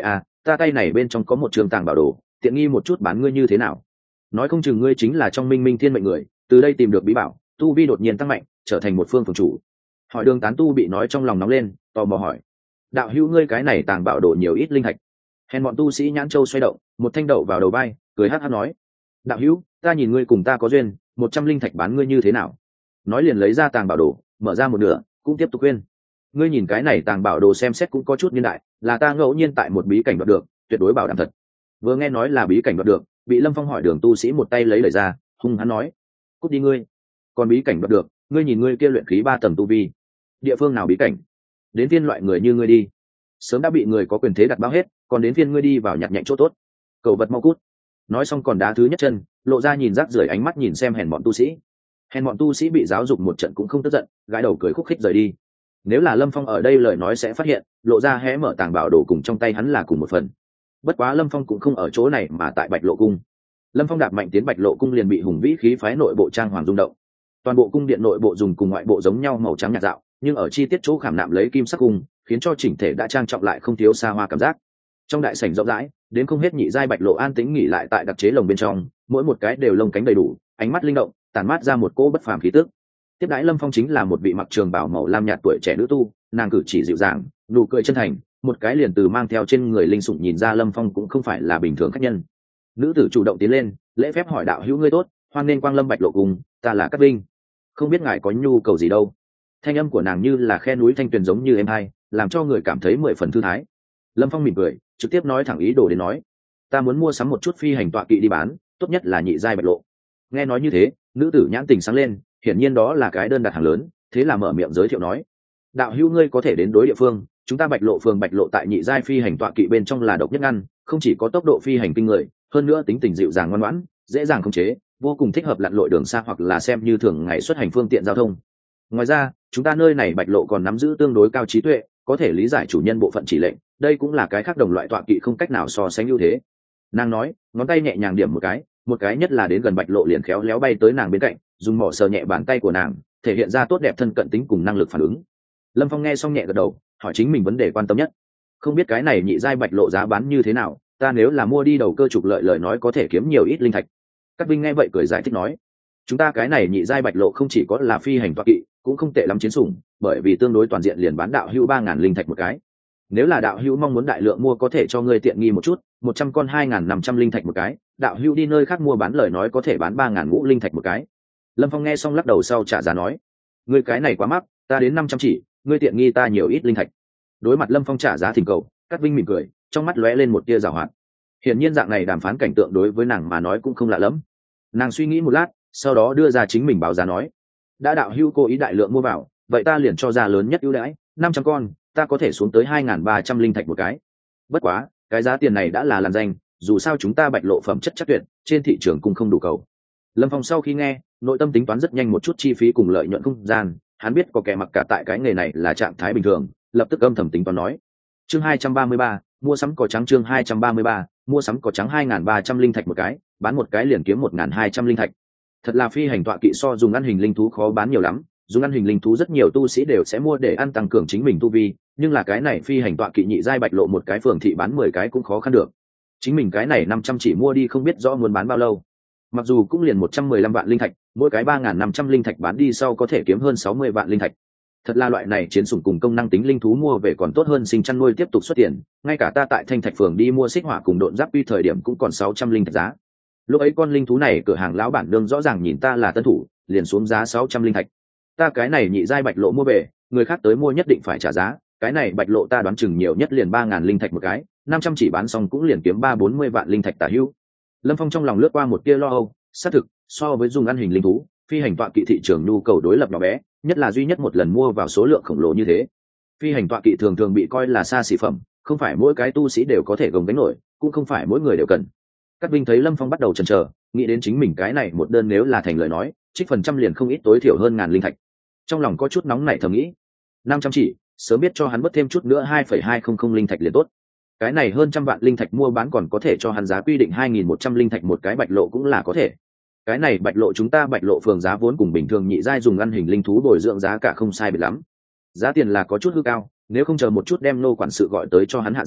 ta tay này bên trong có một trường tàng bảo đồ, tiện nghi một chút bán ngươi như thế nào? Nói không chừng ngươi chính là trong minh minh thiên mệnh người, từ đây tìm được bí bảo, tu vi đột nhiên tăng mạnh, trở thành một phương phường chủ. Hỏi Đường Tán Tu bị nói trong lòng nóng lên, tò mò hỏi: đạo hữu ngươi cái này tàng bảo đồ nhiều ít linh thạch? Hèn bọn tu sĩ nhãn châu xoay động, một thanh đậu vào đầu vai, cười hát hát nói: đạo hữu, ta nhìn ngươi cùng ta có duyên, một trăm linh thạch bán ngươi như thế nào? Nói liền lấy ra tàng bảo đồ, mở ra một nửa, cũng tiếp tục khuyên: ngươi nhìn cái này tàng bảo đồ xem xét cũng có chút niên đại, là ta ngẫu nhiên tại một bí cảnh đoạt được, tuyệt đối bảo đảm thật. Vừa nghe nói là bí cảnh đoạt được, bị Lâm Phong hỏi Đường tu sĩ một tay lấy lời ra, hung hắn nói: cút đi ngươi! Còn bí cảnh đoạt được, ngươi nhìn ngươi kia luyện khí ba tầng tu vi, địa phương nào bí cảnh? Đến phiên loại người như ngươi đi, sớm đã bị người có quyền thế đặt bao hết, còn đến phiên ngươi đi vào nhặt nhạnh chỗ tốt, cầu vật mau cút! Nói xong còn đá thứ nhất chân, lộ ra nhìn rác rưởi ánh mắt nhìn xem hèn bọn tu sĩ. Hèn bọn tu sĩ bị giáo dục một trận cũng không tức giận, gãi đầu cười khúc khích rời đi. Nếu là Lâm Phong ở đây lời nói sẽ phát hiện, lộ ra hé mở tàng bảo đồ cùng trong tay hắn là cùng một phần. Bất quá Lâm Phong cũng không ở chỗ này mà tại Bạch Lộ cung. Lâm Phong đạp mạnh tiến Bạch Lộ cung liền bị hùng vĩ khí phái nội bộ trang hoàng rung động. Toàn bộ cung điện nội bộ dùng cùng ngoại bộ giống nhau màu trắng nhạt dạo, nhưng ở chi tiết chỗ khảm nạm lấy kim sắc cung, khiến cho chỉnh thể đã trang trọng lại không thiếu xa hoa cảm giác. Trong đại sảnh rộng rãi, đến không hết nhị giai Bạch Lộ an tĩnh nghỉ lại tại đặc chế lồng bên trong, mỗi một cái đều lông cánh đầy đủ, ánh mắt linh động, tản mát ra một cỗ bất phàm khí tức. Tiếp đãi Lâm Phong chính là một vị mặc trường bào màu lam nhạt tuổi trẻ nữ tu, nàng cử chỉ dịu dàng, nụ cười chân thành, một cái liền từ mang theo trên người linh sủng nhìn ra Lâm Phong cũng không phải là bình thường khách nhân. Nữ tử chủ động tiến lên, lễ phép hỏi: đạo hữu ngươi tốt, hoan nên quang lâm Bạch Lộ cùng, ta là Cát Vinh, không biết ngài có nhu cầu gì đâu. Thanh âm của nàng như là khe núi thanh tuyền giống như êm hai, làm cho người cảm thấy mười phần thư thái. Lâm Phong mỉm cười, trực tiếp nói thẳng ý đồ đến nói: ta muốn mua sắm một chút phi hành tọa kỵ đi bán, tốt nhất là nhị giai Bạch Lộ. Nghe nói như thế, nữ tử nhãn tình sáng lên, hiển nhiên đó là cái đơn đặt hàng lớn, thế là mở miệng giới thiệu nói: đạo hữu ngươi có thể đến đối địa phương, chúng ta Bạch Lộ phường Bạch Lộ tại nhị giai phi hành tọa kỵ bên trong là độc nhất ngăn, không chỉ có tốc độ phi hành kinh người, hơn nữa tính tình dịu dàng ngoan ngoãn, dễ dàng khống chế, vô cùng thích hợp lặn lội đường xa hoặc là xem như thường ngày xuất hành phương tiện giao thông. Ngoài ra, chúng ta nơi này Bạch Lộ còn nắm giữ tương đối cao trí tuệ, có thể lý giải chủ nhân bộ phận chỉ lệnh, đây cũng là cái khác đồng loại tọa kỵ không cách nào so sánh ưu thế. Nàng nói, ngón tay nhẹ nhàng điểm một cái, một cái nhất là đến gần Bạch Lộ liền khéo léo bay tới nàng bên cạnh, dùng mỏ sờ nhẹ bàn tay của nàng, thể hiện ra tốt đẹp thân cận tính cùng năng lực phản ứng. Lâm Phong nghe xong nhẹ gật đầu, hỏi chính mình vấn đề quan tâm nhất: không biết cái này nhị giai Bạch Lộ giá bán như thế nào, ta nếu là mua đi đầu cơ trục lợi lời nói có thể kiếm nhiều ít linh thạch. Cát Vinh nghe vậy cười giải thích nói: chúng ta cái này nhị giai Bạch Lộ không chỉ có là phi hành tọa kỵ, cũng không tệ lắm chiến sủng, bởi vì tương đối toàn diện liền bán đạo hữu ba ngàn linh thạch một cái. Nếu là đạo hữu mong muốn đại lượng mua có thể cho ngươi tiện nghi một chút, một trăm con hai ngàn năm trăm linh thạch một cái, đạo hữu đi nơi khác mua bán lời nói có thể bán ba ngàn ngũ linh thạch một cái. Lâm Phong nghe xong lắc đầu sau trả giá nói: ngươi cái này quá mắc, ta đến năm trăm chỉ, ngươi tiện nghi ta nhiều ít linh thạch. Đối mặt Lâm Phong trả giá thỉnh cầu, Cát Vinh mỉm cười, trong mắt lóe lên một tia giảo hoạt. Hiển nhiên dạng này đàm phán cảnh tượng đối với nàng mà nói cũng không lạ lẫm. Nàng suy nghĩ một lát, sau đó đưa ra chính mình báo giá nói: đã đạo hữu cố ý đại lượng mua vào, vậy ta liền cho giá lớn nhất ưu đãi, năm trăm con, ta có thể xuống tới hai ngàn ba trăm linh thạch một cái. Bất quá, cái giá tiền này đã là làn danh, dù sao chúng ta Bạch Lộ phẩm chất chắc tuyệt, trên thị trường cũng không đủ cầu. Lâm Phong sau khi nghe, nội tâm tính toán rất nhanh một chút chi phí cùng lợi nhuận không gian, hắn biết có kẻ mặc cả tại cái nghề này là trạng thái bình thường, lập tức âm thầm tính toán nói: chương hai trăm ba mươi ba, mua sắm cỏ trắng. Chương hai trăm ba mươi ba, mua sắm cỏ trắng hai ngàn ba trăm linh thạch một cái, bán một cái liền kiếm một ngàn hai trăm linh thạch. Thật là phi hành tọa kỵ so dùng ăn hình linh thú khó bán nhiều lắm, dùng ăn hình linh thú rất nhiều tu sĩ đều sẽ mua để ăn tăng cường chính mình tu vi, nhưng là cái này phi hành tọa kỵ nhị giai Bạch Lộ một cái phường thị bán mười cái cũng khó khăn được. Chính mình cái này năm trăm chỉ mua đi không biết rõ muốn bán bao lâu. Mặc dù cũng liền một trăm mười lăm vạn linh thạch, mỗi cái ba ngàn năm trăm linh thạch bán đi sau có thể kiếm hơn sáu mươi vạn linh thạch. Thật là loại này chiến sủng cùng công năng tính linh thú mua về còn tốt hơn sinh chăn nuôi tiếp tục xuất tiền, ngay cả ta tại Thanh Thạch phường đi mua xích hỏa cùng độn giáp uy thời điểm cũng còn sáu trăm linh thạch giá. Lúc ấy con linh thú này cửa hàng lão bản đương rõ ràng nhìn ta là tân thủ, liền xuống giá sáu trăm linh thạch. Ta cái này nhị giai Bạch Lộ mua về, người khác tới mua nhất định phải trả giá, cái này Bạch Lộ ta đoán chừng nhiều nhất liền ba ngàn linh thạch một cái, năm trăm chỉ bán xong cũng liền kiếm ba bốn mươi vạn linh thạch tả hữu. Lâm Phong trong lòng lướt qua một tia lo âu, xác thực, so với dùng ăn hình linh thú, phi hành tọa kỵ thị trường nhu cầu đối lập nhỏ bé, nhất là duy nhất một lần mua vào số lượng khổng lồ như thế. Phi hành tọa kỵ thường thường bị coi là xa xỉ phẩm, không phải mỗi cái tu sĩ đều có thể gồng gánh nổi, cũng không phải mỗi người đều cần. Cát Vinh thấy Lâm Phong bắt đầu chần chờ, nghĩ đến chính mình cái này một đơn nếu là thành lời nói, trích phần trăm liền không ít tối thiểu hơn ngàn linh thạch. Trong lòng có chút nóng nảy thầm nghĩ, năm trăm chỉ, sớm biết cho hắn mất thêm chút nữa hai phẩy hai không không linh thạch liền tốt. Cái này hơn trăm vạn linh thạch mua bán còn có thể cho hắn giá quy định hai nghìn một trăm linh thạch một cái Bạch Lộ cũng là có thể. Cái này Bạch Lộ chúng ta Bạch Lộ phường giá vốn cùng bình thường nhị giai dùng ăn hình linh thú bồi dưỡng giá cả không sai biệt lắm. Giá tiền là có chút hư cao, nếu không chờ một chút đem nô quản sự gọi tới cho hắn hạ giá,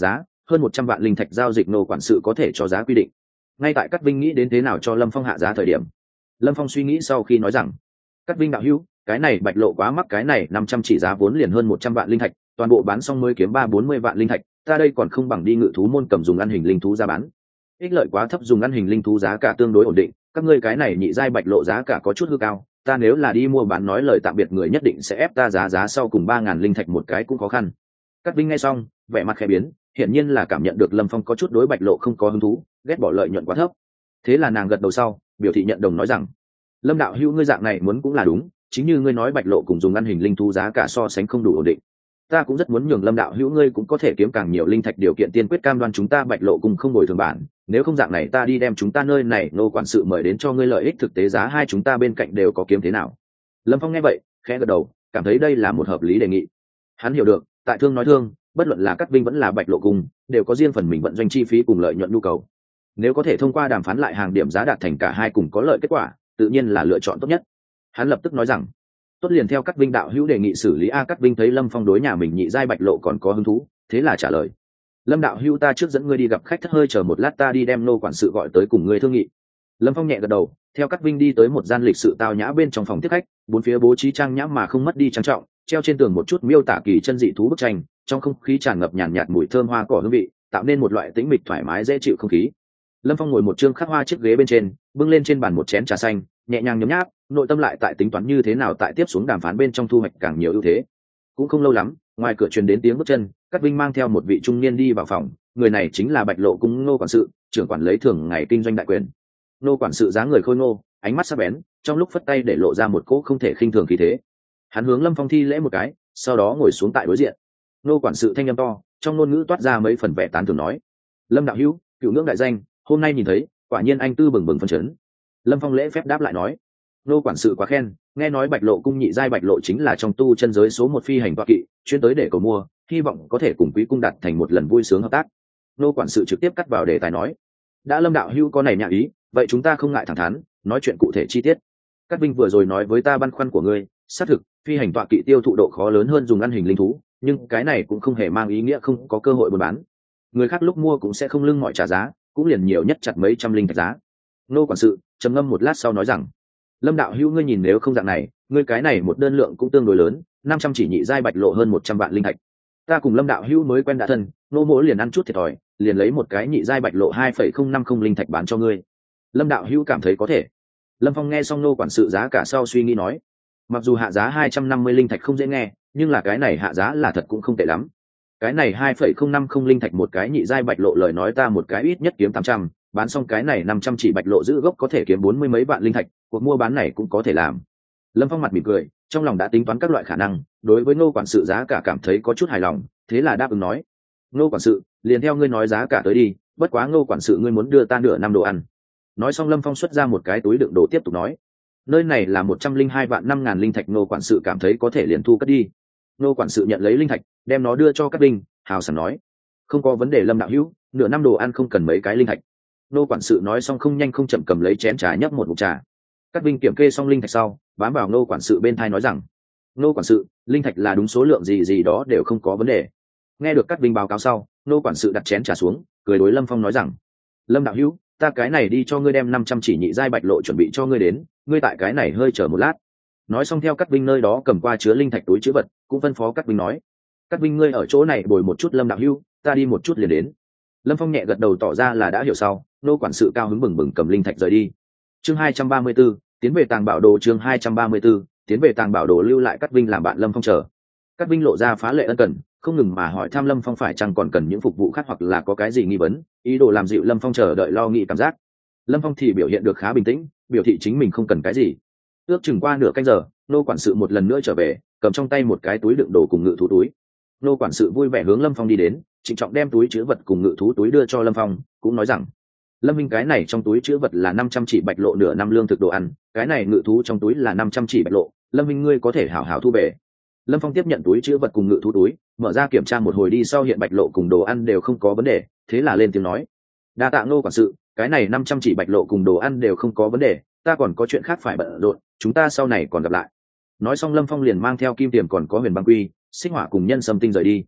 hơn một trăm vạn linh thạch giao dịch nô quản sự có thể cho giá quy định. Ngay tại Cát Vinh nghĩ đến thế nào cho Lâm Phong hạ giá thời điểm, Lâm Phong suy nghĩ sau khi nói rằng: Cát Vinh đạo hữu, cái này bạch lộ quá mắc, cái này năm trăm chỉ giá vốn liền hơn một trăm vạn linh thạch, toàn bộ bán xong mới kiếm ba bốn mươi vạn linh thạch, ta đây còn không bằng đi ngự thú môn cầm dùng ăn hình linh thú ra bán. Ích lợi quá thấp, dùng ăn hình linh thú giá cả tương đối ổn định, các ngươi cái này nhị giai bạch lộ giá cả có chút hư cao, ta nếu là đi mua bán nói lời tạm biệt người nhất định sẽ ép ta giá giá sau cùng ba ngàn linh thạch một cái cũng khó khăn. Cát Vinh nghe xong, vẻ mặt khẽ biến, hiển nhiên là cảm nhận được Lâm Phong có chút đối bạch lộ không có hứng thú, ghét bỏ lợi nhuận quá thấp. Thế là nàng gật đầu sau, biểu thị nhận đồng nói rằng: Lâm đạo hữu, ngươi dạng này muốn cũng là đúng, chính như ngươi nói bạch lộ cùng dùng ăn hình linh thú giá cả so sánh không đủ ổn định. Ta cũng rất muốn nhường Lâm đạo hữu ngươi cũng có thể kiếm càng nhiều linh thạch, điều kiện tiên quyết cam đoan chúng ta bạch lộ cùng không bồi thường bản, nếu không dạng này ta đi đem chúng ta nơi này nô quản sự mời đến cho ngươi lợi ích thực tế giá hai chúng ta bên cạnh đều có kiếm thế nào. Lâm Phong nghe vậy khẽ gật đầu, cảm thấy đây là một hợp lý đề nghị. Hắn hiểu được, tại thương nói thương, bất luận là Cát Vinh vẫn là bạch lộ cùng đều có riêng phần mình vận doanh chi phí cùng lợi nhuận nhu cầu. Nếu có thể thông qua đàm phán lại hàng điểm giá đạt thành cả hai cùng có lợi kết quả, tự nhiên là lựa chọn tốt nhất. Hắn lập tức nói rằng: tốt, liền theo Cát Vinh đạo hữu đề nghị xử lý. A Cát Vinh thấy Lâm Phong đối nhà mình nhị giai bạch lộ còn có hứng thú, thế là trả lời: Lâm đạo hữu, ta trước dẫn ngươi đi gặp khách thất, hơi chờ một lát ta đi đem nô quản sự gọi tới cùng ngươi thương nghị. Lâm Phong nhẹ gật đầu, theo Cát Vinh đi tới một gian lịch sự tao nhã bên trong phòng tiếp khách, bốn phía bố trí trang nhã mà không mất đi trang trọng, treo trên tường một chút miêu tả kỳ chân dị thú bức tranh, trong không khí tràn ngập nhàn nhạt, nhạt mùi thơm hoa cỏ hương vị, tạo nên một loại tĩnh mịch thoải mái dễ chịu không khí. Lâm Phong ngồi một chương khắc hoa chiếc ghế bên trên, bưng lên trên bàn một chén trà xanh, nhẹ nhàng nhấm nháp, nội tâm lại tại tính toán như thế nào tại tiếp xuống đàm phán bên trong thu hoạch càng nhiều ưu thế. Cũng không lâu lắm, ngoài cửa truyền đến tiếng bước chân, Cát Vinh mang theo một vị trung niên đi vào phòng, người này chính là bạch lộ cung nô quản sự, trưởng quản lấy thường ngày kinh doanh đại quyền. Nô quản sự dáng người khôi ngô, ánh mắt sắc bén, trong lúc phất tay để lộ ra một cỗ không thể khinh thường khí thế. Hắn hướng Lâm Phong thi lễ một cái, sau đó ngồi xuống tại đối diện. Nô quản sự thanh âm to, trong ngôn ngữ toát ra mấy phần vẻ tán thưởng nói: Lâm đạo hữu, cựu ngưỡng đại danh, hôm nay nhìn thấy quả nhiên anh tư bừng bừng phân chấn. Lâm Phong lễ phép đáp lại nói: nô quản sự quá khen, nghe nói bạch lộ cung nhị giai bạch lộ chính là trong tu chân giới số một phi hành toa kỵ, chuyên tới để cầu mua, hy vọng có thể cùng quý cung đặt thành một lần vui sướng hợp tác. Nô quản sự trực tiếp cắt vào đề tài nói: đã Lâm đạo hữu có này nhạ ý, vậy chúng ta không ngại thẳng thắn nói chuyện cụ thể chi tiết. Cát Vinh vừa rồi nói với ta băn khoăn của ngươi, xác thực phi hành tọa kỵ tiêu thụ độ khó lớn hơn dùng ăn hình linh thú, nhưng cái này cũng không hề mang ý nghĩa không có cơ hội buôn bán. Người khác lúc mua cũng sẽ không lưng mọi trả giá, cũng liền nhiều nhất chặt mấy trăm linh thạch giá. Nô quản sự trầm ngâm một lát sau nói rằng: Lâm đạo hữu ngươi nhìn nếu không dạng này, ngươi cái này một đơn lượng cũng tương đối lớn, năm trăm chỉ nhị giai bạch lộ hơn một trăm vạn linh thạch. Ta cùng Lâm đạo hữu mới quen đã thân, nô mỗ liền ăn chút thiệt thòi, liền lấy một cái nhị giai bạch lộ hai phẩy không năm không linh thạch bán cho ngươi. Lâm đạo hữu cảm thấy có thể? Lâm Phong nghe xong nô quản sự giá cả sau suy nghĩ nói: mặc dù hạ giá hai trăm năm mươi linh thạch không dễ nghe, nhưng là cái này hạ giá là thật cũng không tệ lắm. Cái này hai phẩy không năm không linh thạch một cái nhị giai bạch lộ, lời nói ta một cái ít nhất kiếm tám trăm, bán xong cái này năm trăm chỉ bạch lộ giữ gốc có thể kiếm bốn mươi mấy vạn linh thạch, cuộc mua bán này cũng có thể làm. Lâm Phong mặt mỉm cười, trong lòng đã tính toán các loại khả năng, đối với nô quản sự giá cả cảm thấy có chút hài lòng, thế là đáp ứng nói: nô quản sự, liền theo ngươi nói giá cả tới đi, bất quá nô quản sự ngươi muốn đưa ta nửa năm đồ ăn. Nói xong Lâm Phong xuất ra một cái túi đựng đồ tiếp tục nói: nơi này là một trăm linh hai vạn năm ngàn linh thạch, nô quản sự cảm thấy có thể liền thu cất đi. Nô quản sự nhận lấy linh thạch, đem nó đưa cho Cát Vinh, hào sảng nói: không có vấn đề Lâm đạo hữu, nửa năm đồ ăn không cần mấy cái linh thạch. Nô quản sự nói xong không nhanh không chậm cầm lấy chén trà nhấp một ngụm trà. Cát Vinh kiểm kê xong linh thạch sau, bám vào nô quản sự bên thai nói rằng: nô quản sự, linh thạch là đúng số lượng gì gì đó đều không có vấn đề. Nghe được Cát Vinh báo cáo sau, nô quản sự đặt chén trà xuống, cười đối Lâm Phong nói rằng: Lâm đạo hữu, ta cái này đi cho ngươi đem năm trăm chỉ nhị giai bạch lộ chuẩn bị cho ngươi đến, ngươi tại cái này hơi chờ một lát. Nói xong theo Cát Vinh nơi đó cầm qua chứa linh thạch túi chứa vật, cũng phân phó Cát Vinh nói: Cát Vinh ngươi ở chỗ này bồi một chút Lâm đạo hữu, ta đi một chút liền đến. Lâm Phong nhẹ gật đầu tỏ ra là đã hiểu sau, nô quản sự cao hứng bừng bừng cầm linh thạch rời đi. Chương hai trăm ba mươi 34, tiến về tàng bảo đồ. Chương hai trăm ba mươi 34, tiến về tàng bảo đồ, lưu lại Cát Vinh làm bạn Lâm Phong chờ. Cát Vinh lộ ra phá lệ ân cần, không ngừng mà hỏi thăm Lâm Phong phải chăng còn cần những phục vụ khác hoặc là có cái gì nghi vấn, ý đồ làm dịu Lâm Phong chờ đợi lo nghĩ cảm giác. Lâm Phong thì biểu hiện được khá bình tĩnh, biểu thị chính mình không cần cái gì. Ước chừng qua nửa canh giờ, nô quản sự một lần nữa trở về, cầm trong tay một cái túi đựng đồ cùng ngự thú túi. Nô quản sự vui vẻ hướng Lâm Phong đi đến, trịnh trọng đem túi chứa vật cùng ngự thú túi đưa cho Lâm Phong, cũng nói rằng: Lâm minh, cái này trong túi chứa vật là năm trăm chỉ bạch lộ nửa năm lương thực đồ ăn, cái này ngự thú trong túi là năm trăm chỉ bạch lộ, Lâm minh ngươi có thể hảo hảo thu về. Lâm Phong tiếp nhận túi chứa vật cùng ngự thú túi, mở ra kiểm tra một hồi đi sau hiện bạch lộ cùng đồ ăn đều không có vấn đề, thế là lên tiếng nói: đa tạ nô quản sự, cái này năm trăm chỉ bạch lộ cùng đồ ăn đều không có vấn đề, ta còn có chuyện khác phải bận rộn, chúng ta sau này còn gặp lại. Nói xong Lâm Phong liền mang theo kim tiềm còn có huyền băng quy, xích hỏa cùng nhân sâm tinh rời đi.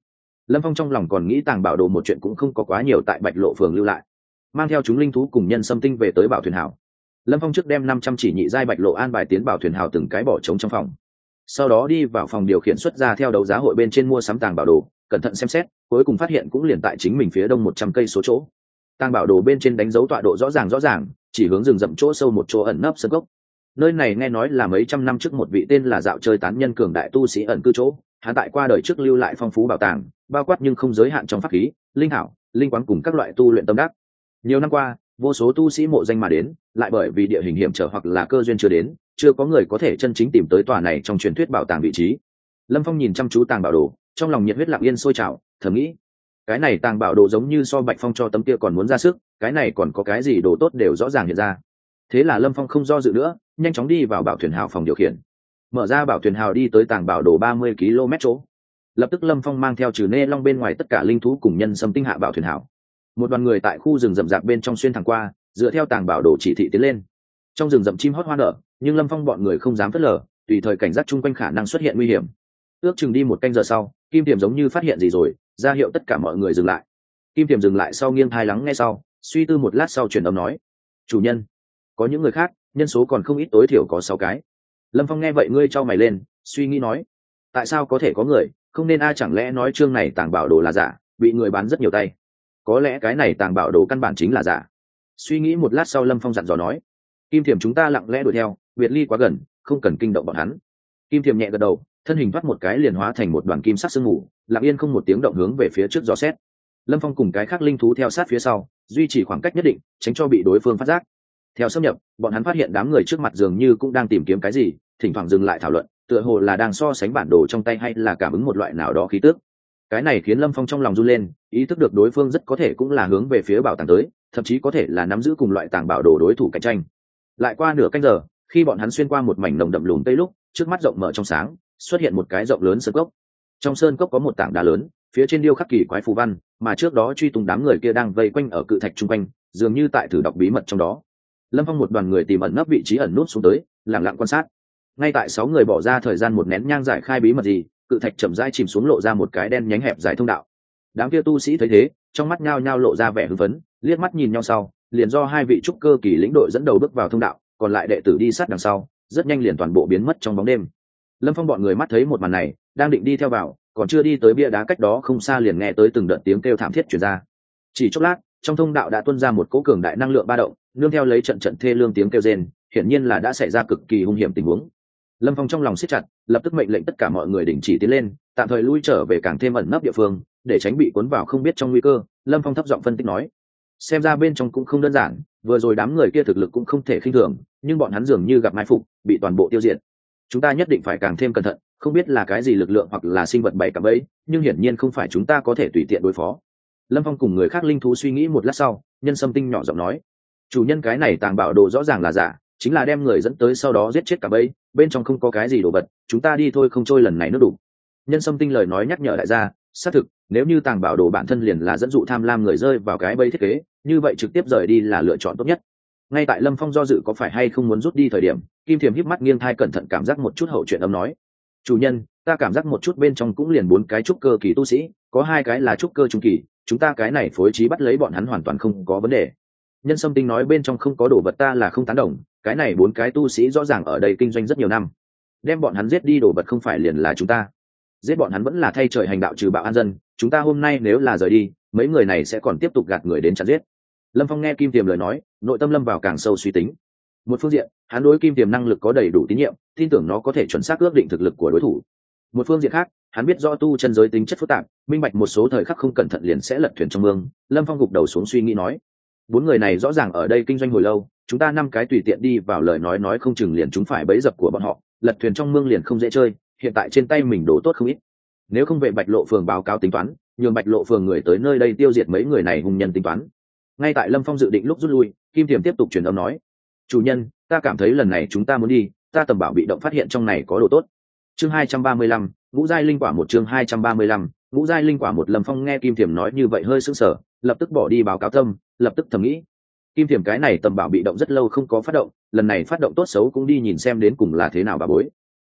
Lâm Phong trong lòng còn nghĩ tàng bảo đồ một chuyện cũng không có quá nhiều tại Bạch Lộ phường lưu lại, mang theo chúng linh thú cùng nhân xâm tinh về tới bảo thuyền hào. Lâm Phong trước đem năm trăm chỉ nhị giai Bạch Lộ an bài tiến bảo thuyền hào từng cái bỏ trống trong phòng, sau đó đi vào phòng điều khiển xuất ra theo đấu giá hội bên trên mua sắm tàng bảo đồ, cẩn thận xem xét, cuối cùng phát hiện cũng liền tại chính mình phía đông một trăm cây số chỗ. Tàng bảo đồ bên trên đánh dấu tọa độ rõ ràng rõ ràng, chỉ hướng rừng rậm chỗ sâu một chỗ ẩn nấp sơn cốc. Nơi này nghe nói là mấy trăm năm trước một vị tên là Dạo Chơi tán nhân cường đại tu sĩ ẩn cư chỗ, hắn tại qua đời trước lưu lại phong phú bảo tàng, bao quát nhưng không giới hạn trong pháp khí, linh hảo, linh quán cùng các loại tu luyện tâm đắc. Nhiều năm qua, vô số tu sĩ mộ danh mà đến, lại bởi vì địa hình hiểm trở hoặc là cơ duyên chưa đến, chưa có người có thể chân chính tìm tới tòa này trong truyền thuyết bảo tàng vị trí. Lâm Phong nhìn chăm chú tàng bảo đồ, trong lòng nhiệt huyết lặng yên sôi trào, thầm nghĩ, cái này tàng bảo đồ giống như so Bạch Phong cho tấm kia còn muốn ra sức, cái này còn có cái gì đồ tốt đều rõ ràng hiện ra. Thế là Lâm Phong không do dự nữa, nhanh chóng đi vào bảo thuyền hào phòng điều khiển, mở ra bảo thuyền hào đi tới tàng bảo đồ ba mươi ki lô mét chỗ. Lập tức Lâm Phong mang theo trừ nê long bên ngoài tất cả linh thú cùng nhân xâm tinh hạ bảo thuyền hào. Một đoàn người tại khu rừng rậm rạp bên trong xuyên thẳng qua, dựa theo tàng bảo đồ chỉ thị tiến lên. Trong rừng rậm chim hót hoa nở, nhưng Lâm Phong bọn người không dám phớt lờ, tùy thời cảnh giác chung quanh khả năng xuất hiện nguy hiểm. Ước chừng đi một canh giờ sau, Kim Tiềm giống như phát hiện gì rồi, ra hiệu tất cả mọi người dừng lại. Kim Tiềm dừng lại sau nghiêng tai lắng nghe sau, suy tư một lát sau truyền âm nói: "Chủ nhân, có những người khác, nhân số còn không ít, tối thiểu có sáu cái." Lâm Phong nghe vậy ngươi chau mày lên, suy nghĩ nói: "Tại sao có thể có người, không nên a chẳng lẽ nói chương này tàng bảo đồ là giả, bị người bán rất nhiều tay? Có lẽ cái này tàng bảo đồ căn bản chính là giả." Suy nghĩ một lát sau Lâm Phong dặn dò nói: "Kim Thiểm chúng ta lặng lẽ đuổi theo, biệt ly quá gần, không cần kinh động bọn hắn." Kim Thiểm nhẹ gật đầu, thân hình thoát một cái liền hóa thành một đoàn kim sắc sương mù, lặng yên không một tiếng động hướng về phía trước dò xét. Lâm Phong cùng cái khác linh thú theo sát phía sau, duy trì khoảng cách nhất định, tránh cho bị đối phương phát giác. Theo xâm nhập, bọn hắn phát hiện đám người trước mặt dường như cũng đang tìm kiếm cái gì, thỉnh thoảng dừng lại thảo luận, tựa hồ là đang so sánh bản đồ trong tay hay là cảm ứng một loại nào đó khí tức. Cái này khiến Lâm Phong trong lòng run lên, ý thức được đối phương rất có thể cũng là hướng về phía bảo tàng tới, thậm chí có thể là nắm giữ cùng loại tàng bảo đồ đối thủ cạnh tranh. Lại qua nửa canh giờ, khi bọn hắn xuyên qua một mảnh nồng đậm lùm cây lúc, trước mắt rộng mở trong sáng, xuất hiện một cái rộng lớn sơn cốc. Trong sơn cốc có một tảng đá lớn, phía trên điêu khắc kỳ quái phù văn, mà trước đó truy tung đám người kia đang vây quanh ở cự thạch trung quanh, dường như tại thử đọc bí mật trong đó. Lâm Phong một đoàn người tìm ẩn nấp vị trí ẩn nút xuống tới, lặng lặng quan sát. Ngay tại sáu người bỏ ra thời gian một nén nhang giải khai bí mật gì, cự thạch chậm rãi chìm xuống lộ ra một cái đen nhánh hẹp dài thông đạo. Đám kia tu sĩ thấy thế, trong mắt nhao nhao lộ ra vẻ hưng phấn, liếc mắt nhìn nhau sau, liền do hai vị trúc cơ kỳ lĩnh đội dẫn đầu bước vào thông đạo, còn lại đệ tử đi sát đằng sau, rất nhanh liền toàn bộ biến mất trong bóng đêm. Lâm Phong bọn người mắt thấy một màn này, đang định đi theo vào, còn chưa đi tới bia đá cách đó không xa liền nghe tới từng đợt tiếng kêu thảm thiết truyền ra. Chỉ chốc lát, trong thông đạo đã tuôn ra một cỗ cường đại năng lượng ba động, nương theo lấy trận trận thê lương tiếng kêu rên, hiển nhiên là đã xảy ra cực kỳ hung hiểm tình huống. Lâm Phong trong lòng siết chặt, lập tức mệnh lệnh tất cả mọi người đình chỉ tiến lên, tạm thời lui trở về càng thêm ẩn nấp địa phương, để tránh bị cuốn vào không biết trong nguy cơ. Lâm Phong thấp giọng phân tích nói: "Xem ra bên trong cũng không đơn giản, vừa rồi đám người kia thực lực cũng không thể khinh thường, nhưng bọn hắn dường như gặp mai phục, bị toàn bộ tiêu diệt. Chúng ta nhất định phải càng thêm cẩn thận, không biết là cái gì lực lượng hoặc là sinh vật bày cạm bẫy, nhưng hiển nhiên không phải chúng ta có thể tùy tiện đối phó." Lâm Phong cùng người khác linh thú suy nghĩ một lát sau, Nhân Sâm Tinh nhỏ giọng nói: "Chủ nhân, cái này tàng bảo đồ rõ ràng là giả, chính là đem người dẫn tới sau đó giết chết cả bẫy, bên trong không có cái gì đồ vật, chúng ta đi thôi không trôi lần này nữa đủ." Nhân Sâm Tinh lời nói nhắc nhở đại gia, xác thực, nếu như tàng bảo đồ bản thân liền là dẫn dụ tham lam người rơi vào cái bẫy thiết kế, như vậy trực tiếp rời đi là lựa chọn tốt nhất. Ngay tại Lâm Phong do dự có phải hay không muốn rút đi thời điểm, Kim Thiềm híp mắt nghiêng thai cẩn thận cảm giác một chút hậu chuyện âm nói: "Chủ nhân, ta cảm giác một chút bên trong cũng liền bốn cái trúc cơ kỳ tu sĩ, có hai cái là trúc cơ trung kỳ, chúng ta cái này phối trí bắt lấy bọn hắn hoàn toàn không có vấn đề." Nhân Sâm Tinh nói: "Bên trong không có đồ vật ta là không tán đồng, cái này bốn cái tu sĩ rõ ràng ở đây kinh doanh rất nhiều năm, đem bọn hắn giết đi đồ vật không phải liền là chúng ta giết bọn hắn vẫn là thay trời hành đạo trừ bạo an dân, chúng ta hôm nay nếu là rời đi, mấy người này sẽ còn tiếp tục gạt người đến chặn giết." Lâm Phong nghe Kim Tiềm lời nói, nội tâm lâm vào càng sâu suy tính. Một phương diện, hắn đối Kim Tiềm năng lực có đầy đủ tín nhiệm, tin tưởng nó có thể chuẩn xác ước định thực lực của đối thủ. Một phương diện khác, hắn biết rõ tu chân giới tính chất phức tạp, minh bạch một số thời khắc không cẩn thận liền sẽ lật thuyền trong mương. Lâm Phong gục đầu xuống suy nghĩ nói: "Bốn người này rõ ràng ở đây kinh doanh hồi lâu, chúng ta năm cái tùy tiện đi vào lời nói nói không chừng liền chúng phải bẫy dập của bọn họ, lật thuyền trong mương liền không dễ chơi. Hiện tại trên tay mình đổ tốt không ít, nếu không về Bạch Lộ phường báo cáo tính toán, nhường Bạch Lộ phường người tới nơi đây tiêu diệt mấy người này hung nhân tính toán." Ngay tại Lâm Phong dự định lúc rút lui, Kim Tiềm tiếp tục truyền âm nói: "Chủ nhân, ta cảm thấy lần này chúng ta muốn đi, ta tầm bảo bị động phát hiện trong này có đồ tốt." Chương hai trăm ba mươi lăm, Ngũ giai linh quả một. Chương hai trăm ba mươi lăm, Ngũ giai linh quả một. Lâm Phong nghe Kim Tiềm nói như vậy hơi sững sờ, lập tức bỏ đi báo cáo tâm, lập tức thầm nghĩ: Kim Tiềm cái này tầm bảo bị động rất lâu không có phát động, lần này phát động tốt xấu cũng đi nhìn xem đến cùng là thế nào bà bối.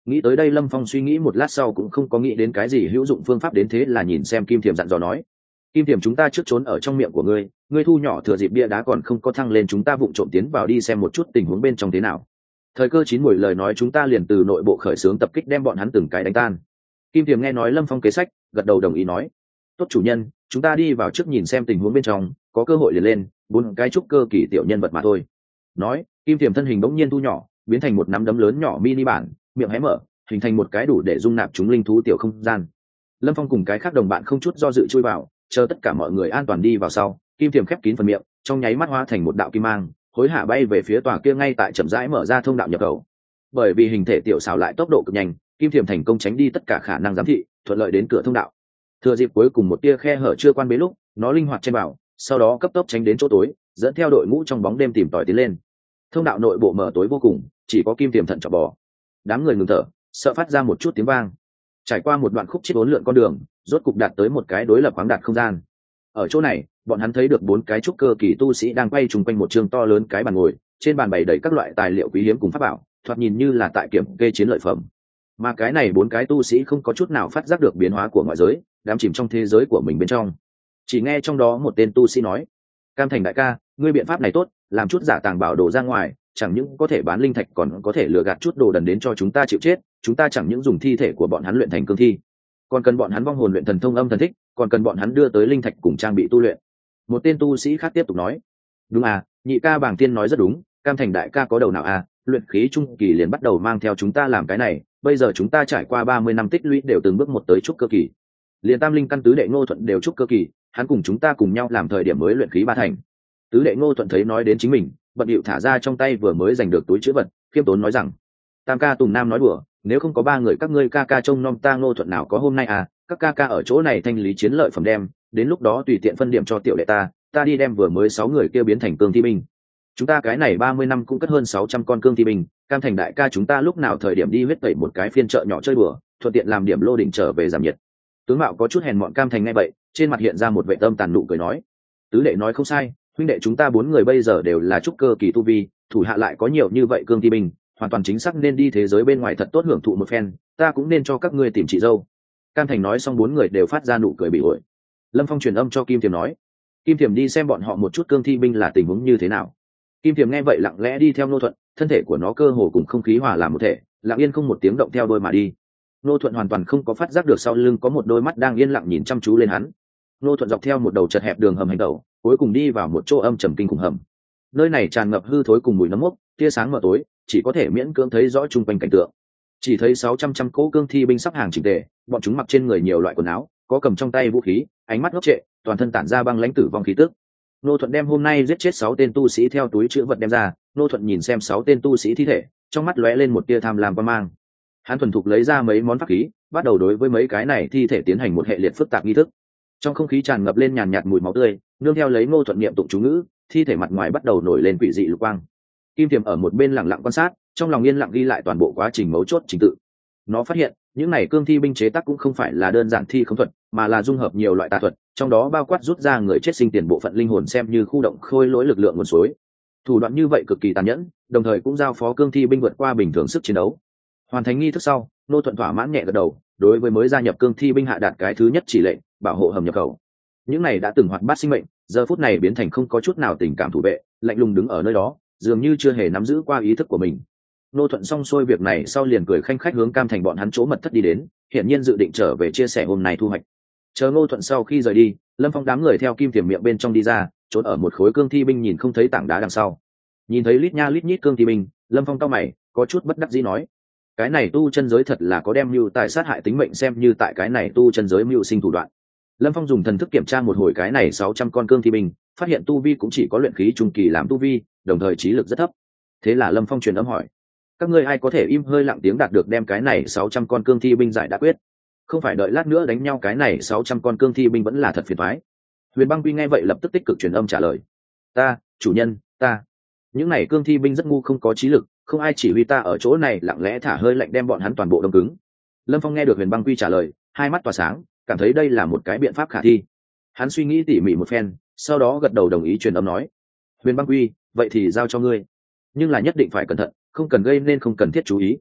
Nghĩ tới đây Lâm Phong suy nghĩ một lát sau cũng không có nghĩ đến cái gì hữu dụng phương pháp, đến thế là nhìn xem Kim Thiềm dặn dò nói: Kim Thiềm, chúng ta trước trốn ở trong miệng của ngươi, ngươi thu nhỏ thừa dịp bia đá còn không có thăng lên, chúng ta vụng trộm tiến vào đi xem một chút tình huống bên trong thế nào. Thời cơ chín muồi lời nói, chúng ta liền từ nội bộ khởi xướng tập kích, đem bọn hắn từng cái đánh tan. Kim Thiềm nghe nói Lâm Phong kế sách, gật đầu đồng ý nói: tốt chủ nhân, chúng ta đi vào trước nhìn xem tình huống bên trong, có cơ hội liền lên, bốn cái trúc cơ kỳ tiểu nhân vật mà thôi. Nói, Kim Thiềm thân hình bỗng nhiên thu nhỏ, biến thành một nắm đấm lớn nhỏ mini bản, miệng hé mở, hình thành một cái đủ để dung nạp chúng linh thú tiểu không gian. Lâm Phong cùng cái khác đồng bạn không chút do dự chui vào, chờ tất cả mọi người an toàn đi vào sau, Kim Thiềm khép kín phần miệng, trong nháy mắt hóa thành một đạo kim mang, hối hả bay về phía tòa kia ngay tại chậm rãi mở ra thông đạo nhập khẩu. Bởi vì hình thể tiểu xảo lại tốc độ cực nhanh, Kim Thiềm thành công tránh đi tất cả khả năng giám thị, thuận lợi đến cửa thông đạo. Thừa dịp cuối cùng một tia khe hở chưa quan bế lúc, nó linh hoạt chen vào, sau đó cấp tốc tránh đến chỗ tối, dẫn theo đội ngũ trong bóng đêm tìm tòi tiến lên. Thông đạo nội bộ mở tối vô cùng, chỉ có Kim Thiềm thận trọng bò. Đám người ngừng thở, sợ phát ra một chút tiếng vang. Trải qua một đoạn khúc chết uốn lượn con đường, rốt cục đạt tới một cái đối lập khoáng đạt không gian. Ở chỗ này, bọn hắn thấy được bốn cái trúc cơ kỳ tu sĩ đang quay trùng quanh một trường to lớn cái bàn ngồi, trên bàn bày đầy các loại tài liệu quý hiếm cùng pháp bảo, thoạt nhìn như là tại kiểm kê chiến lợi phẩm. Mà cái này bốn cái tu sĩ không có chút nào phát giác được biến hóa của ngoại giới, đám chìm trong thế giới của mình bên trong. Chỉ nghe trong đó một tên tu sĩ nói: Cam Thành đại ca, ngươi biện pháp này tốt, làm chút giả tàng bảo đồ ra ngoài, chẳng những có thể bán linh thạch còn có thể lừa gạt chút đồ đần đến cho chúng ta chịu chết, chúng ta chẳng những dùng thi thể của bọn hắn luyện thành cương thi, còn cần bọn hắn vong hồn luyện thần thông âm thần thích, còn cần bọn hắn đưa tới linh thạch cùng trang bị tu luyện. Một tên tu sĩ khác tiếp tục nói: đúng à, nhị ca Bàng Tiên nói rất đúng, Cam Thành đại ca có đầu nào à, luyện khí trung kỳ liền bắt đầu mang theo chúng ta làm cái này, bây giờ chúng ta trải qua ba mươi năm tích lũy đều từng bước một tới trúc cơ kỳ. Liền tam linh căn tứ đệ Ngô Thuận đều trúc cơ kỳ, hắn cùng chúng ta cùng nhau làm thời điểm mới luyện khí ba thành. Tứ đệ Ngô Thuận thấy nói đến chính mình, bận điệu thả ra trong tay vừa mới giành được túi chữ vật, khiêm tốn nói rằng: Tam ca Tùng Nam nói đùa, nếu không có ba người các ngươi ca ca trông nom ta Ngô Thuận nào có hôm nay à, các ca ca ở chỗ này thanh lý chiến lợi phẩm đem, đến lúc đó tùy tiện phân điểm cho tiểu đệ ta, ta đi đem vừa mới sáu người kia biến thành cương thi binh. Chúng ta cái này ba mươi năm cũng cất hơn sáu trăm con cương thi binh, Cam Thành đại ca chúng ta lúc nào thời điểm đi huyết tẩy một cái phiên chợ nhỏ chơi đùa, thuận tiện làm điểm lô đỉnh trở về giảm nhiệt. Tướng mạo có chút hèn mọn Cam Thành nghe vậy, trên mặt hiện ra một vẻ tâm tàn nụ cười nói: tứ đệ nói không sai, huynh đệ chúng ta bốn người bây giờ đều là trúc cơ kỳ tu vi, thủ hạ lại có nhiều như vậy cương thi binh, hoàn toàn chính xác nên đi thế giới bên ngoài thật tốt hưởng thụ một phen, ta cũng nên cho các ngươi tìm chị dâu. Cam Thành nói xong bốn người đều phát ra nụ cười bị ổi. Lâm Phong truyền âm cho Kim Thiềm nói: Kim Thiềm đi xem bọn họ một chút cương thi binh là tình huống như thế nào. Kim Thiềm nghe vậy lặng lẽ đi theo Ngô Thuận, thân thể của nó cơ hồ cùng không khí hòa làm một thể, lặng yên không một tiếng động theo đôi mà đi. Ngô Thuận hoàn toàn không có phát giác được sau lưng có một đôi mắt đang yên lặng nhìn chăm chú lên hắn. Ngô Thuận dọc theo một đầu chật hẹp đường hầm hành tẩu, cuối cùng đi vào một chỗ âm trầm kinh khủng hầm. Nơi này tràn ngập hư thối cùng mùi nấm mốc, tia sáng mờ tối, chỉ có thể miễn cưỡng thấy rõ chung quanh cảnh tượng. Chỉ thấy sáu trăm trăm cỗ cương thi binh sắp hàng chỉnh tề, bọn chúng mặc trên người nhiều loại quần áo, có cầm trong tay vũ khí, ánh mắt ngốc trệ, toàn thân tản ra băng lãnh tử vong khí tức. Ngô Thuận đem hôm nay giết chết sáu tên tu sĩ theo túi chữ vật đem ra, Ngô Thuận nhìn xem sáu tên tu sĩ thi thể, trong mắt lóe lên một tia tham lam quan mang. Hắn thuần thục lấy ra mấy món pháp khí, bắt đầu đối với mấy cái này thi thể tiến hành một hệ liệt phức tạp nghi thức. Trong không khí tràn ngập lên nhàn nhạt mùi máu tươi, nương theo lấy Ngô Thuận niệm tụng chú ngữ, thi thể mặt ngoài bắt đầu nổi lên quỷ dị lục quang. Kim Thiềm ở một bên lặng lặng quan sát, trong lòng yên lặng ghi lại toàn bộ quá trình mấu chốt trình tự. Nó phát hiện, những này cương thi binh chế tác cũng không phải là đơn giản thi khống thuật, mà là dung hợp nhiều loại tà thuật, trong đó bao quát rút ra người chết sinh tiền bộ phận linh hồn xem như khu động khôi lỗi lực lượng nguồn suối. Thủ đoạn như vậy cực kỳ tàn nhẫn, đồng thời cũng giao phó cương thi binh vượt qua bình thường sức chiến đấu. Hoàn thành nghi thức sau, Ngô Thuận thỏa mãn nhẹ gật đầu, đối với mới gia nhập cương thi binh hạ đạt cái thứ nhất chỉ lệnh, bảo hộ hầm nhập khẩu. Những này đã từng hoạt bát sinh mệnh, giờ phút này biến thành không có chút nào tình cảm thủ vệ, lạnh lùng đứng ở nơi đó, dường như chưa hề nắm giữ qua ý thức của mình. Ngô Thuận xong xuôi việc này sau liền cười khanh khách hướng Cam Thành bọn hắn chỗ mật thất đi đến, hiển nhiên dự định trở về chia sẻ hôm nay thu hoạch. Chờ Ngô Thuận sau khi rời đi, Lâm Phong đám người theo Kim Thiềm miệng bên trong đi ra, trốn ở một khối cương thi binh nhìn không thấy tảng đá đằng sau. Nhìn thấy lít nha lít nhít cương thi binh, Lâm Phong cau mày, có chút bất đắc dĩ nói: cái này tu chân giới thật là có đem mưu tài sát hại tính mệnh xem như tại cái này tu chân giới mưu sinh thủ đoạn. Lâm Phong dùng thần thức kiểm tra một hồi cái này sáu trăm con cương thi binh, phát hiện tu vi cũng chỉ có luyện khí trung kỳ làm tu vi, đồng thời trí lực rất thấp. Thế là Lâm Phong truyền âm hỏi: các ngươi ai có thể im hơi lặng tiếng đạt được đem cái này sáu trăm con cương thi binh giải đã quyết, không phải đợi lát nữa đánh nhau cái này sáu trăm con cương thi binh vẫn là thật phiền toái. Huyền Băng Quy nghe vậy lập tức tích cực truyền âm trả lời: ta, chủ nhân, ta. Những này cương thi binh rất ngu không có trí lực, không ai chỉ huy ta ở chỗ này lặng lẽ thả hơi lạnh đem bọn hắn toàn bộ đông cứng. Lâm Phong nghe được Huyền Băng Quy trả lời, hai mắt tỏa sáng, cảm thấy đây là một cái biện pháp khả thi. Hắn suy nghĩ tỉ mỉ một phen, sau đó gật đầu đồng ý truyền âm nói: Huyền Băng Quy, vậy thì giao cho ngươi, nhưng là nhất định phải cẩn thận, không cần gây nên không cần thiết chú ý.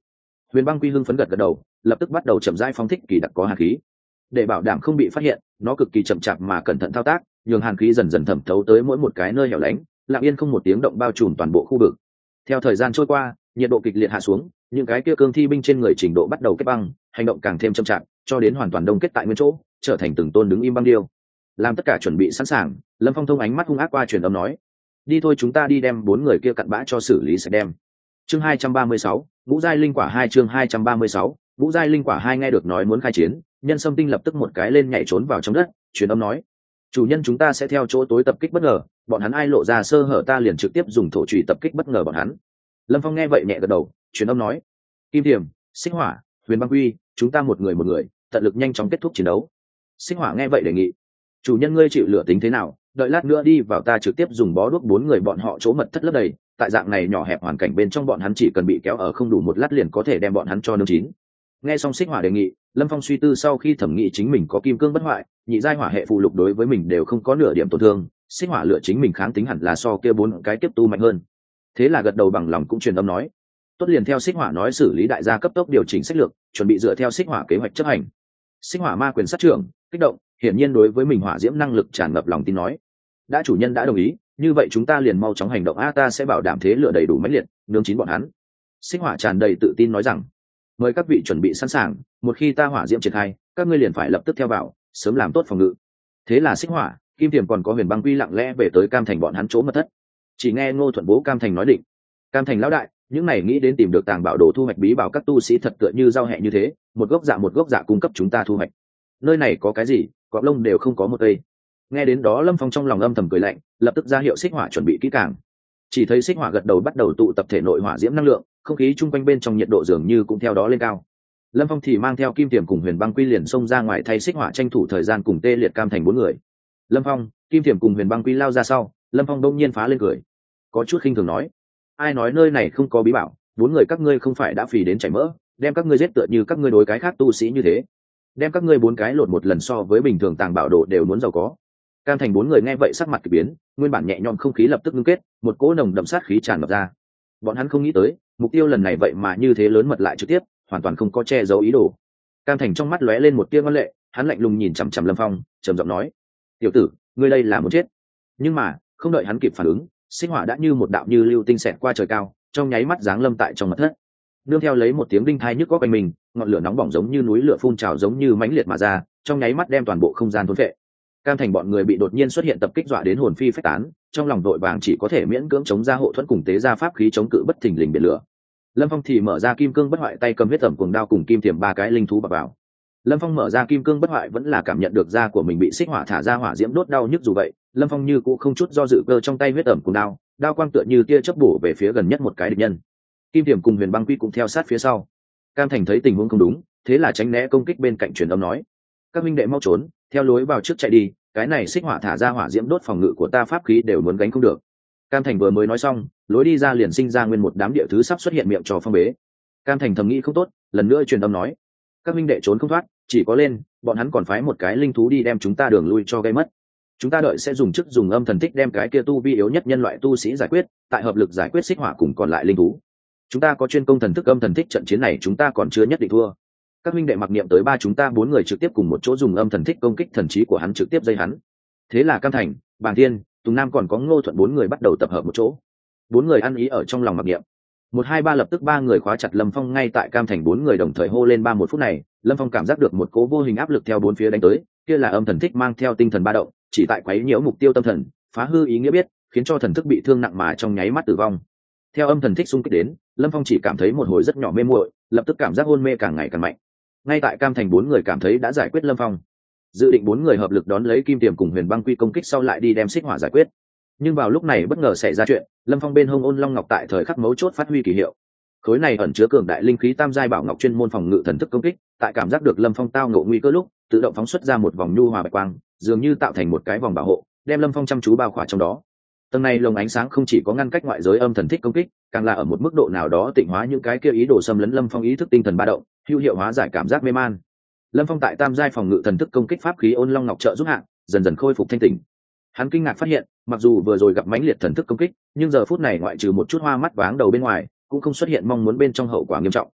Huyền Băng Quy hưng phấn gật gật đầu, lập tức bắt đầu chậm rãi phóng thích kỳ đặc có hàn khí. Để bảo đảm không bị phát hiện, nó cực kỳ chậm chạp mà cẩn thận thao tác, nhường hàn khí dần dần thẩm thấu tới mỗi một cái nơi hẻo lánh, lặng yên không một tiếng động bao trùm toàn bộ khu vực. Theo thời gian trôi qua, nhiệt độ kịch liệt hạ xuống, những cái kia cương thi binh trên người trình độ bắt đầu kết băng, hành động càng thêm chậm chạp, cho đến hoàn toàn đông kết tại nguyên chỗ, trở thành từng tôn đứng im băng điêu. Làm tất cả chuẩn bị sẵn sàng, Lâm Phong thông ánh mắt hung ác qua truyền âm nói: "Đi thôi, chúng ta đi đem bốn người kia cặn bã cho xử lý sạch đem." Chương hai trăm ba mươi sáu, Vũ giai linh quả hai chương hai trăm ba mươi sáu, Vũ giai linh quả hai nghe được nói muốn khai chiến, Nhân Sâm Tinh lập tức một cái lên nhảy trốn vào trong đất, truyền âm nói: "Chủ nhân, chúng ta sẽ theo chỗ tối tập kích bất ngờ, bọn hắn ai lộ ra sơ hở ta liền trực tiếp dùng thổ chủy tập kích bất ngờ bọn hắn." Lâm Phong nghe vậy nhẹ gật đầu, truyền âm nói: "Kim Tiềm, Xích Hỏa, Huyền Băng Quy, chúng ta một người một người, tận lực nhanh chóng kết thúc chiến đấu." Xích Hỏa nghe vậy đề nghị: "Chủ nhân ngươi chịu lửa tính thế nào, đợi lát nữa đi vào ta trực tiếp dùng bó đuốc bốn người bọn họ chỗ mật thất lấp đầy, tại dạng này nhỏ hẹp hoàn cảnh bên trong bọn hắn chỉ cần bị kéo ở không đủ một lát liền có thể đem bọn hắn cho nướng chín." Nghe xong Xích Hỏa đề nghị, Lâm Phong suy tư sau khi thẩm nghĩ chính mình có kim cương bất hoại, nhị giai hỏa hệ phụ lục đối với mình đều không có nửa điểm tổn thương, Xích Hỏa lựa chính mình kháng tính hẳn là so kia bốn cái tiếp tu mạnh hơn. Thế là gật đầu bằng lòng cũng truyền âm nói: "Tốt, liền theo Xích Hỏa nói xử lý đại gia cấp tốc điều chỉnh sách lược, chuẩn bị dựa theo Xích Hỏa kế hoạch chấp hành." Xích Hỏa ma quyền sát trưởng, kích động, hiển nhiên đối với mình hỏa diễm năng lực tràn ngập lòng tin nói: "Đã chủ nhân đã đồng ý, như vậy chúng ta liền mau chóng hành động, a ta sẽ bảo đảm thế lửa đầy đủ mãnh liệt, nướng chín bọn hắn." Xích Hỏa tràn đầy tự tin nói rằng: "Mời các vị chuẩn bị sẵn sàng, một khi ta hỏa diễm triển khai, các ngươi liền phải lập tức theo vào, sớm làm tốt phòng ngự." Thế là Xích Hỏa, Kim Tiềm còn có Huyền Băng Quy lặng lẽ về tới Cam Thành bọn hắn chỗ mật thất. Chỉ nghe Ngô Thuận Bố Cam Thành nói định: "Cam Thành lão đại, những này nghĩ đến tìm được tàng bảo đồ thu hoạch bí bảo các tu sĩ thật tựa như rau hẹ như thế, một gốc dạ một gốc dạ cung cấp chúng ta thu hoạch. Nơi này có cái gì, cọp lông đều không có một cây." Nghe đến đó Lâm Phong trong lòng âm thầm cười lạnh, lập tức ra hiệu Xích Hỏa chuẩn bị kỹ càng. Chỉ thấy Xích Hỏa gật đầu bắt đầu tụ tập thể nội hỏa diễm năng lượng, không khí chung quanh bên trong nhiệt độ dường như cũng theo đó lên cao. Lâm Phong thì mang theo Kim Tiềm cùng Huyền Băng Quy liền xông ra ngoài thay Xích Hỏa tranh thủ thời gian cùng tê liệt Cam Thành bốn người. Lâm Phong, Kim Tiềm cùng Huyền Băng Quy lao ra sau, Lâm Phong đông nhiên phá lên cười, có chút khinh thường nói: "Ai nói nơi này không có bí bảo, bốn người các ngươi không phải đã phì đến chảy mỡ, đem các ngươi giết tựa như các ngươi đối cái khác tu sĩ như thế, đem các ngươi bốn cái lột một lần so với bình thường tàng bảo đồ đều muốn giàu có." Cam Thành bốn người nghe vậy sắc mặt kỳ biến, nguyên bản nhẹ nhõm không khí lập tức ngưng kết, một cỗ nồng đậm sát khí tràn ngập ra. Bọn hắn không nghĩ tới, mục tiêu lần này vậy mà như thế lớn mật lại trực tiếp, hoàn toàn không có che giấu ý đồ. Cam Thành trong mắt lóe lên một tia ngoan lệ, hắn lạnh lùng nhìn chằm chằm Lâm Phong, trầm giọng nói: "Tiểu tử, ngươi đây là muốn chết." Nhưng mà, không đợi hắn kịp phản ứng, Xích Hỏa đã như một đạo như lưu tinh xẹt qua trời cao, trong nháy mắt giáng lâm tại trong mật thất. Nương theo lấy một tiếng đinh thai nhức góc quanh mình, ngọn lửa nóng bỏng giống như núi lửa phun trào giống như mãnh liệt mà ra, trong nháy mắt đem toàn bộ không gian thôn phệ. Cam Thành bọn người bị đột nhiên xuất hiện tập kích dọa đến hồn phi phách tán, trong lòng đội vàng chỉ có thể miễn cưỡng chống ra hộ thuẫn cùng tế ra pháp khí chống cự bất thình lình biển lửa. Lâm Phong thì mở ra kim cương bất hoại, tay cầm huyết tẩm cuồng đao cùng kim tiềm ba cái linh thú bạc vào. Lâm Phong mở ra kim cương bất hoại vẫn là cảm nhận được da của mình bị xích hỏa thả ra hỏa diễm đốt đau nhức, dù vậy Lâm Phong như cũng không chút do dự cơ trong tay huyết tẩm cuồng đao, đao quang tựa như tia chớp bổ về phía gần nhất một cái địch nhân. Kim tiềm cùng Huyền Băng Quy cũng theo sát phía sau. Cam Thành thấy tình huống không đúng, thế là tránh né công kích bên cạnh, truyền âm nói: "Các minh đệ mau trốn, theo lối vào trước chạy đi, cái này xích hỏa thả ra hỏa diễm đốt phòng ngự của ta pháp khí đều muốn gánh không được." Cam Thành vừa mới nói xong, lối đi ra liền sinh ra nguyên một đám địa thứ sắp xuất hiện miệng trò phong bế. Cam Thành thầm nghĩ không tốt, lần nữa truyền âm nói: "Các minh đệ trốn không thoát, chỉ có lên, bọn hắn còn phái một cái linh thú đi đem chúng ta đường lui cho gây mất. Chúng ta đợi sẽ dùng chức dùng âm thần thích đem cái kia tu vi yếu nhất nhân loại tu sĩ giải quyết, tại hợp lực giải quyết xích hỏa cùng còn lại linh thú. Chúng ta có chuyên công thần thức âm thần thích, trận chiến này chúng ta còn chưa nhất định thua." Các minh đệ mặc niệm tới ba chúng ta bốn người trực tiếp cùng một chỗ dùng âm thần thích công kích thần trí của hắn, trực tiếp dây hắn. Thế là Cam Thành, Bàng Thiên, Tùng Nam còn có Ngô Thuận bốn người bắt đầu tập hợp một chỗ. Bốn người ăn ý ở trong lòng mặc niệm. Một hai ba lập tức ba người khóa chặt Lâm Phong. Ngay tại Cam Thành bốn người đồng thời hô lên ba một phút này, Lâm Phong cảm giác được một cố vô hình áp lực theo bốn phía đánh tới, kia là âm thần thích mang theo tinh thần ba động, chỉ tại quấy nhiễu mục tiêu tâm thần, phá hư ý nghĩa biết, khiến cho thần thức bị thương nặng mà trong nháy mắt tử vong. Theo âm thần thích xung kích đến, Lâm Phong chỉ cảm thấy một hồi rất nhỏ mê muội, lập tức cảm giác hôn mê càng ngày càng mạnh. Ngay tại Cam Thành bốn người cảm thấy đã giải quyết Lâm Phong, dự định bốn người hợp lực đón lấy Kim Tiềm cùng Huyền Băng Quy công kích sau lại đi đem xích hỏa giải quyết. Nhưng vào lúc này bất ngờ xảy ra chuyện, Lâm Phong bên hông Ôn Long Ngọc tại thời khắc mấu chốt phát huy kỳ hiệu. Khối này ẩn chứa cường đại linh khí tam giai bảo ngọc chuyên môn phòng ngự thần thức công kích, tại cảm giác được Lâm Phong tao ngộ nguy cơ lúc, tự động phóng xuất ra một vòng nhu hòa bạch quang, dường như tạo thành một cái vòng bảo hộ, đem Lâm Phong chăm chú bao khỏa trong đó. Tầng này lồng ánh sáng không chỉ có ngăn cách ngoại giới âm thần thích công kích, càng là ở một mức độ nào đó tịnh hóa những cái kia ý đồ xâm lấn Lâm Phong ý thức tinh thần ba động, hữu hiệu hóa giải cảm giác mê man. Lâm Phong tại tam giai phòng ngự thần thức công kích pháp khí Ôn Long Ngọc trợ giúp hạng, dần dần khôi phục thanh tỉnh. Hắn kinh ngạc phát hiện, mặc dù vừa rồi gặp mãnh liệt thần thức công kích, nhưng giờ phút này ngoại trừ một chút hoa mắt váng đầu bên ngoài, cũng không xuất hiện mong muốn bên trong hậu quả nghiêm trọng.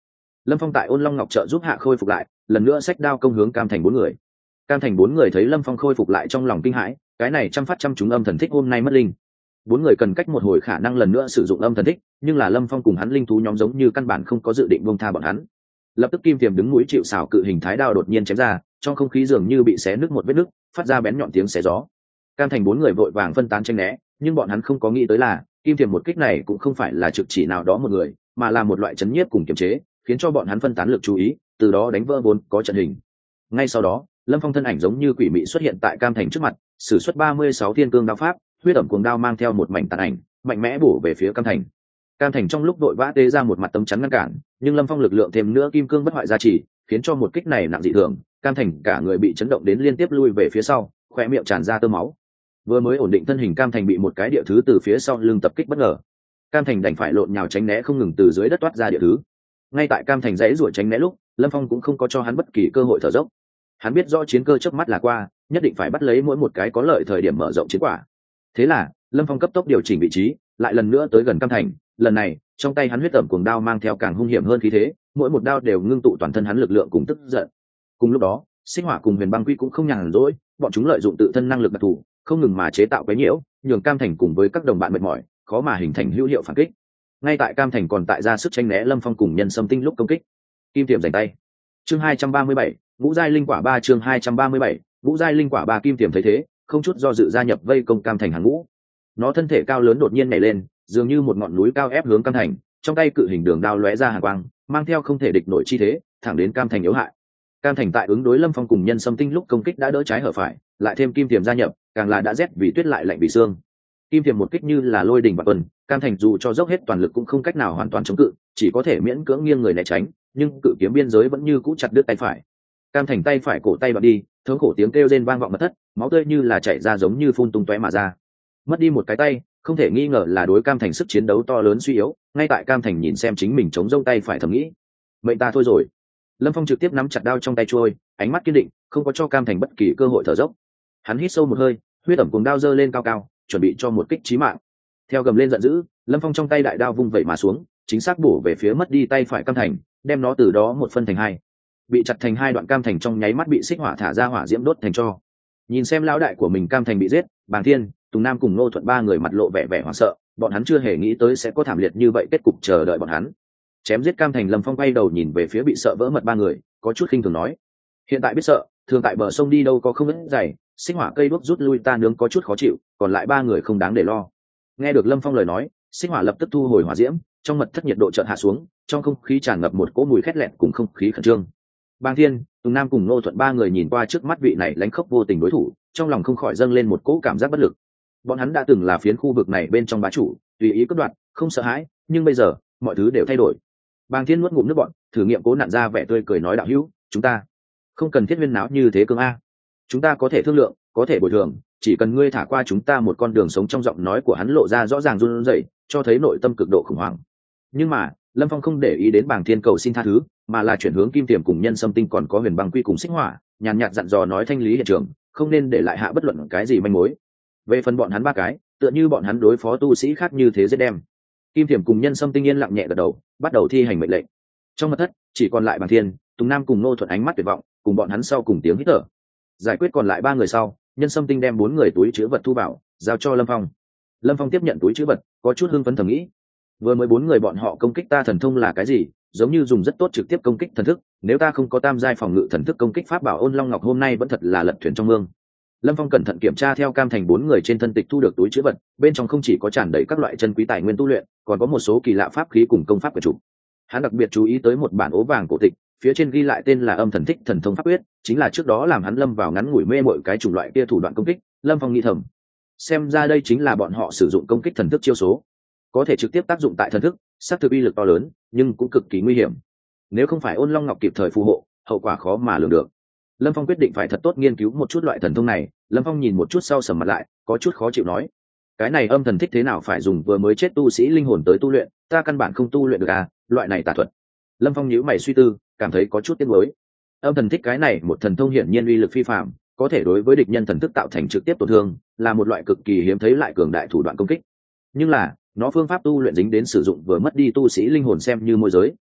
Lâm Phong tại Ôn Long Ngọc trợ giúp hạ khôi phục lại, lần nữa xách đao công hướng Cam Thành bốn người. Cam Thành bốn người thấy Lâm Phong khôi phục lại trong lòng kinh hãi, cái này trăm phát trăm chúng âm thần thích hôm nay mất linh. Bốn người cần cách một hồi khả năng lần nữa sử dụng âm thần thích, nhưng là Lâm Phong cùng hắn linh thú nhóm giống như căn bản không có dự định buông tha bọn hắn. Lập tức Kim Tiềm đứng núi chịu sào cự hình thái đao đột nhiên chém ra, trong không khí dường như bị xé nứt một vết nứt, phát ra bén nhọn tiếng xé gió. Cam Thành bốn người vội vàng phân tán tranh né, nhưng bọn hắn không có nghĩ tới là Kim Tiềm một kích này cũng không phải là trực chỉ nào đó một người, mà là một loại chấn nhiếp cùng kiềm chế, khiến cho bọn hắn phân tán lực chú ý, từ đó đánh vỡ vốn có trận hình. Ngay sau đó, Lâm Phong thân ảnh giống như quỷ mị xuất hiện tại Cam Thành trước mặt, sử xuất ba mươi sáu thiên cương đao pháp, huyết ẩm cuồng đao mang theo một mảnh tàn ảnh, mạnh mẽ bổ về phía Cam Thành. Cam Thành trong lúc đội vã tê ra một mặt tấm chắn ngăn cản, nhưng Lâm Phong lực lượng thêm nữa kim cương bất hoại gia trì, khiến cho một kích này nặng dị thường, Cam Thành cả người bị chấn động đến liên tiếp lui về phía sau, khóe miệng tràn ra tơ máu. Vừa mới ổn định thân hình, Cam Thành bị một cái địa thứ từ phía sau lưng tập kích bất ngờ. Cam Thành đành phải lộn nhào tránh né, không ngừng từ dưới đất toát ra địa thứ. Ngay tại Cam Thành dãy rủa tránh né lúc, Lâm Phong cũng không có cho hắn bất kỳ cơ hội thở dốc. Hắn biết rõ chiến cơ chớp mắt là qua, nhất định phải bắt lấy mỗi một cái có lợi thời điểm mở rộng chiến quả. Thế là Lâm Phong cấp tốc điều chỉnh vị trí, lại lần nữa tới gần Cam Thành. Lần này trong tay hắn huyết ẩm cuồng đao mang theo càng hung hiểm hơn khí thế, mỗi một đao đều ngưng tụ toàn thân hắn lực lượng cùng tức giận. Cùng lúc đó, Sinh Hỏa cùng Huyền Băng Quy cũng không nhàn rỗi, bọn chúng lợi dụng tự thân năng lực đặc thù, không ngừng mà chế tạo quấy nhiễu, nhường Cam Thành cùng với các đồng bạn mệt mỏi, khó mà hình thành hữu hiệu phản kích. Ngay tại Cam Thành còn tại ra sức tranh né Lâm Phong cùng Nhân Sâm Tinh lúc công kích, Kim Tiềm giành tay. Chương hai trăm ba mươi bảy, Ngũ giai linh quả ba. Chương hai trăm ba mươi bảy, Ngũ giai linh quả ba. Kim Tiềm thấy thế, không chút do dự gia nhập vây công Cam Thành hàng ngũ. Nó thân thể cao lớn đột nhiên nhảy lên, dường như một ngọn núi cao ép hướng Cam Thành, trong tay cự hình đường đao lóe ra hàn quang, mang theo không thể địch nổi chi thế, thẳng đến Cam Thành yếu hại. Cam Thành tại ứng đối Lâm Phong cùng Nhân Sâm Tinh lúc công kích đã đỡ trái hở phải, lại thêm Kim Tiềm gia nhập, càng là đã rét vì tuyết lại lạnh vì xương. Kim Tiềm một kích như là lôi đình bạc tuần, Cam Thành dù cho dốc hết toàn lực cũng không cách nào hoàn toàn chống cự, chỉ có thể miễn cưỡng nghiêng người né tránh, nhưng cự kiếm biên giới vẫn như cũ chặt đứt tay phải. Cam Thành tay phải cổ tay bật đi, thống khổ tiếng kêu rên vang vọng mật thất, máu tươi như là chảy ra giống như phun tung tóe mà ra. Mất đi một cái tay, không thể nghi ngờ là đối Cam Thành sức chiến đấu to lớn suy yếu. Ngay tại Cam Thành nhìn xem chính mình chống dâu tay phải thầm nghĩ, mệnh ta thôi rồi. Lâm Phong trực tiếp nắm chặt đao trong tay trôi, ánh mắt kiên định, không có cho Cam Thành bất kỳ cơ hội thở dốc. Hắn hít sâu một hơi, huyết ẩm cuồng đao giơ lên cao cao, chuẩn bị cho một kích chí mạng. Theo gầm lên giận dữ, Lâm Phong trong tay đại đao vung vẩy mà xuống, chính xác bổ về phía mất đi tay phải Cam Thành, đem nó từ đó một phân thành hai. Bị chặt thành hai đoạn Cam Thành trong nháy mắt bị xích hỏa thả ra hỏa diễm đốt thành tro. Nhìn xem lão đại của mình Cam Thành bị giết, Bàng Thiên, Tùng Nam cùng Ngô Thuận ba người mặt lộ vẻ vẻ hoảng sợ, bọn hắn chưa hề nghĩ tới sẽ có thảm liệt như vậy kết cục chờ đợi bọn hắn. Chém giết Cam Thành, Lâm Phong quay đầu nhìn về phía bị sợ vỡ mật ba người, có chút khinh thường nói: hiện tại biết sợ, thường tại bờ sông đi đâu có không ít dày, xích hỏa cây đuốc rút lui ta nướng có chút khó chịu, còn lại ba người không đáng để lo. Nghe được Lâm Phong lời nói, xích hỏa lập tức thu hồi hỏa diễm, trong mật thất nhiệt độ chợt hạ xuống, trong không khí tràn ngập một cỗ mùi khét lẹn cùng không khí khẩn trương. Bàng Thiên, Tùng Nam cùng Ngô Thuận ba người nhìn qua trước mắt vị này lánh khốc vô tình đối thủ, trong lòng không khỏi dâng lên một cỗ cảm giác bất lực. Bọn hắn đã từng là phiến khu vực này bên trong bá chủ, tùy ý cướp đoạt, không sợ hãi, nhưng bây giờ mọi thứ đều thay đổi. Bàng Thiên nuốt ngụm nước bọt, thử nghiệm cố nặn ra vẻ tươi cười nói: đạo hữu, chúng ta không cần thiết huyên náo như thế cương a, chúng ta có thể thương lượng, có thể bồi thường, chỉ cần ngươi thả qua chúng ta một con đường sống. Trong giọng nói của hắn lộ ra rõ ràng run rẩy, cho thấy nội tâm cực độ khủng hoảng. Nhưng mà Lâm Phong không để ý đến Bàng Thiên cầu xin tha thứ, mà là chuyển hướng Kim Tiềm cùng Nhân Sâm Tinh còn có Huyền Băng Quy cùng Xích Hỏa, nhàn nhạt dặn dò nói thanh lý hiện trường, không nên để lại hạ bất luận cái gì manh mối. Về phần bọn hắn ba cái, tựa như bọn hắn đối phó tu sĩ khác như thế giết đem. Kim Tiềm cùng Nhân Sâm Tinh yên lặng nhẹ gật đầu, bắt đầu thi hành mệnh lệnh. Trong mật thất chỉ còn lại Bàng Thiên, Tùng Nam cùng Ngô Thuận ánh mắt tuyệt vọng, cùng bọn hắn sau cùng tiếng hít thở. Giải quyết còn lại ba người sau, Nhân Sâm Tinh đem bốn người túi chứa vật thu bảo, giao cho Lâm Phong. Lâm Phong tiếp nhận túi chứa vật, có chút hưng phấn thầm nghĩ: vừa mới bốn người bọn họ công kích ta thần thông là cái gì, giống như dùng rất tốt trực tiếp công kích thần thức, nếu ta không có tam giai phòng ngự thần thức công kích pháp bảo Ôn Long Ngọc hôm nay vẫn thật là lật thuyền trong mương. Lâm Phong cẩn thận kiểm tra theo Cam Thành bốn người trên thân tịch thu được túi chứa vật, bên trong không chỉ có tràn đầy các loại chân quý tài nguyên tu luyện, còn có một số kỳ lạ pháp khí cùng công pháp của chủ. Hắn đặc biệt chú ý tới một bản ố vàng cổ tịch, phía trên ghi lại tên là Âm Thần Thích Thần Thông Pháp Quyết, chính là trước đó làm hắn lâm vào ngắn ngủi mê mội cái chủng loại kia thủ đoạn công kích. Lâm Phong nghĩ thầm, xem ra đây chính là bọn họ sử dụng công kích thần thức chiêu số, có thể trực tiếp tác dụng tại thần thức, sát thực uy lực to lớn, nhưng cũng cực kỳ nguy hiểm. Nếu không phải Ôn Long Ngọc kịp thời phù hộ, hậu quả khó mà lường được. Lâm Phong quyết định phải thật tốt nghiên cứu một chút loại thần thông này. Lâm Phong nhìn một chút sau sầm mặt lại, có chút khó chịu nói: cái này âm thần thích thế nào phải dùng vừa mới chết tu sĩ linh hồn tới tu luyện, ta căn bản không tu luyện được à, loại này tà thuật. Lâm Phong nhíu mày suy tư, cảm thấy có chút tiếc nuối. Âm thần thích cái này một thần thông hiển nhiên uy lực phi phàm, có thể đối với địch nhân thần thức tạo thành trực tiếp tổn thương, là một loại cực kỳ hiếm thấy lại cường đại thủ đoạn công kích. Nhưng là nó phương pháp tu luyện dính đến sử dụng vừa mất đi tu sĩ linh hồn xem như môi giới,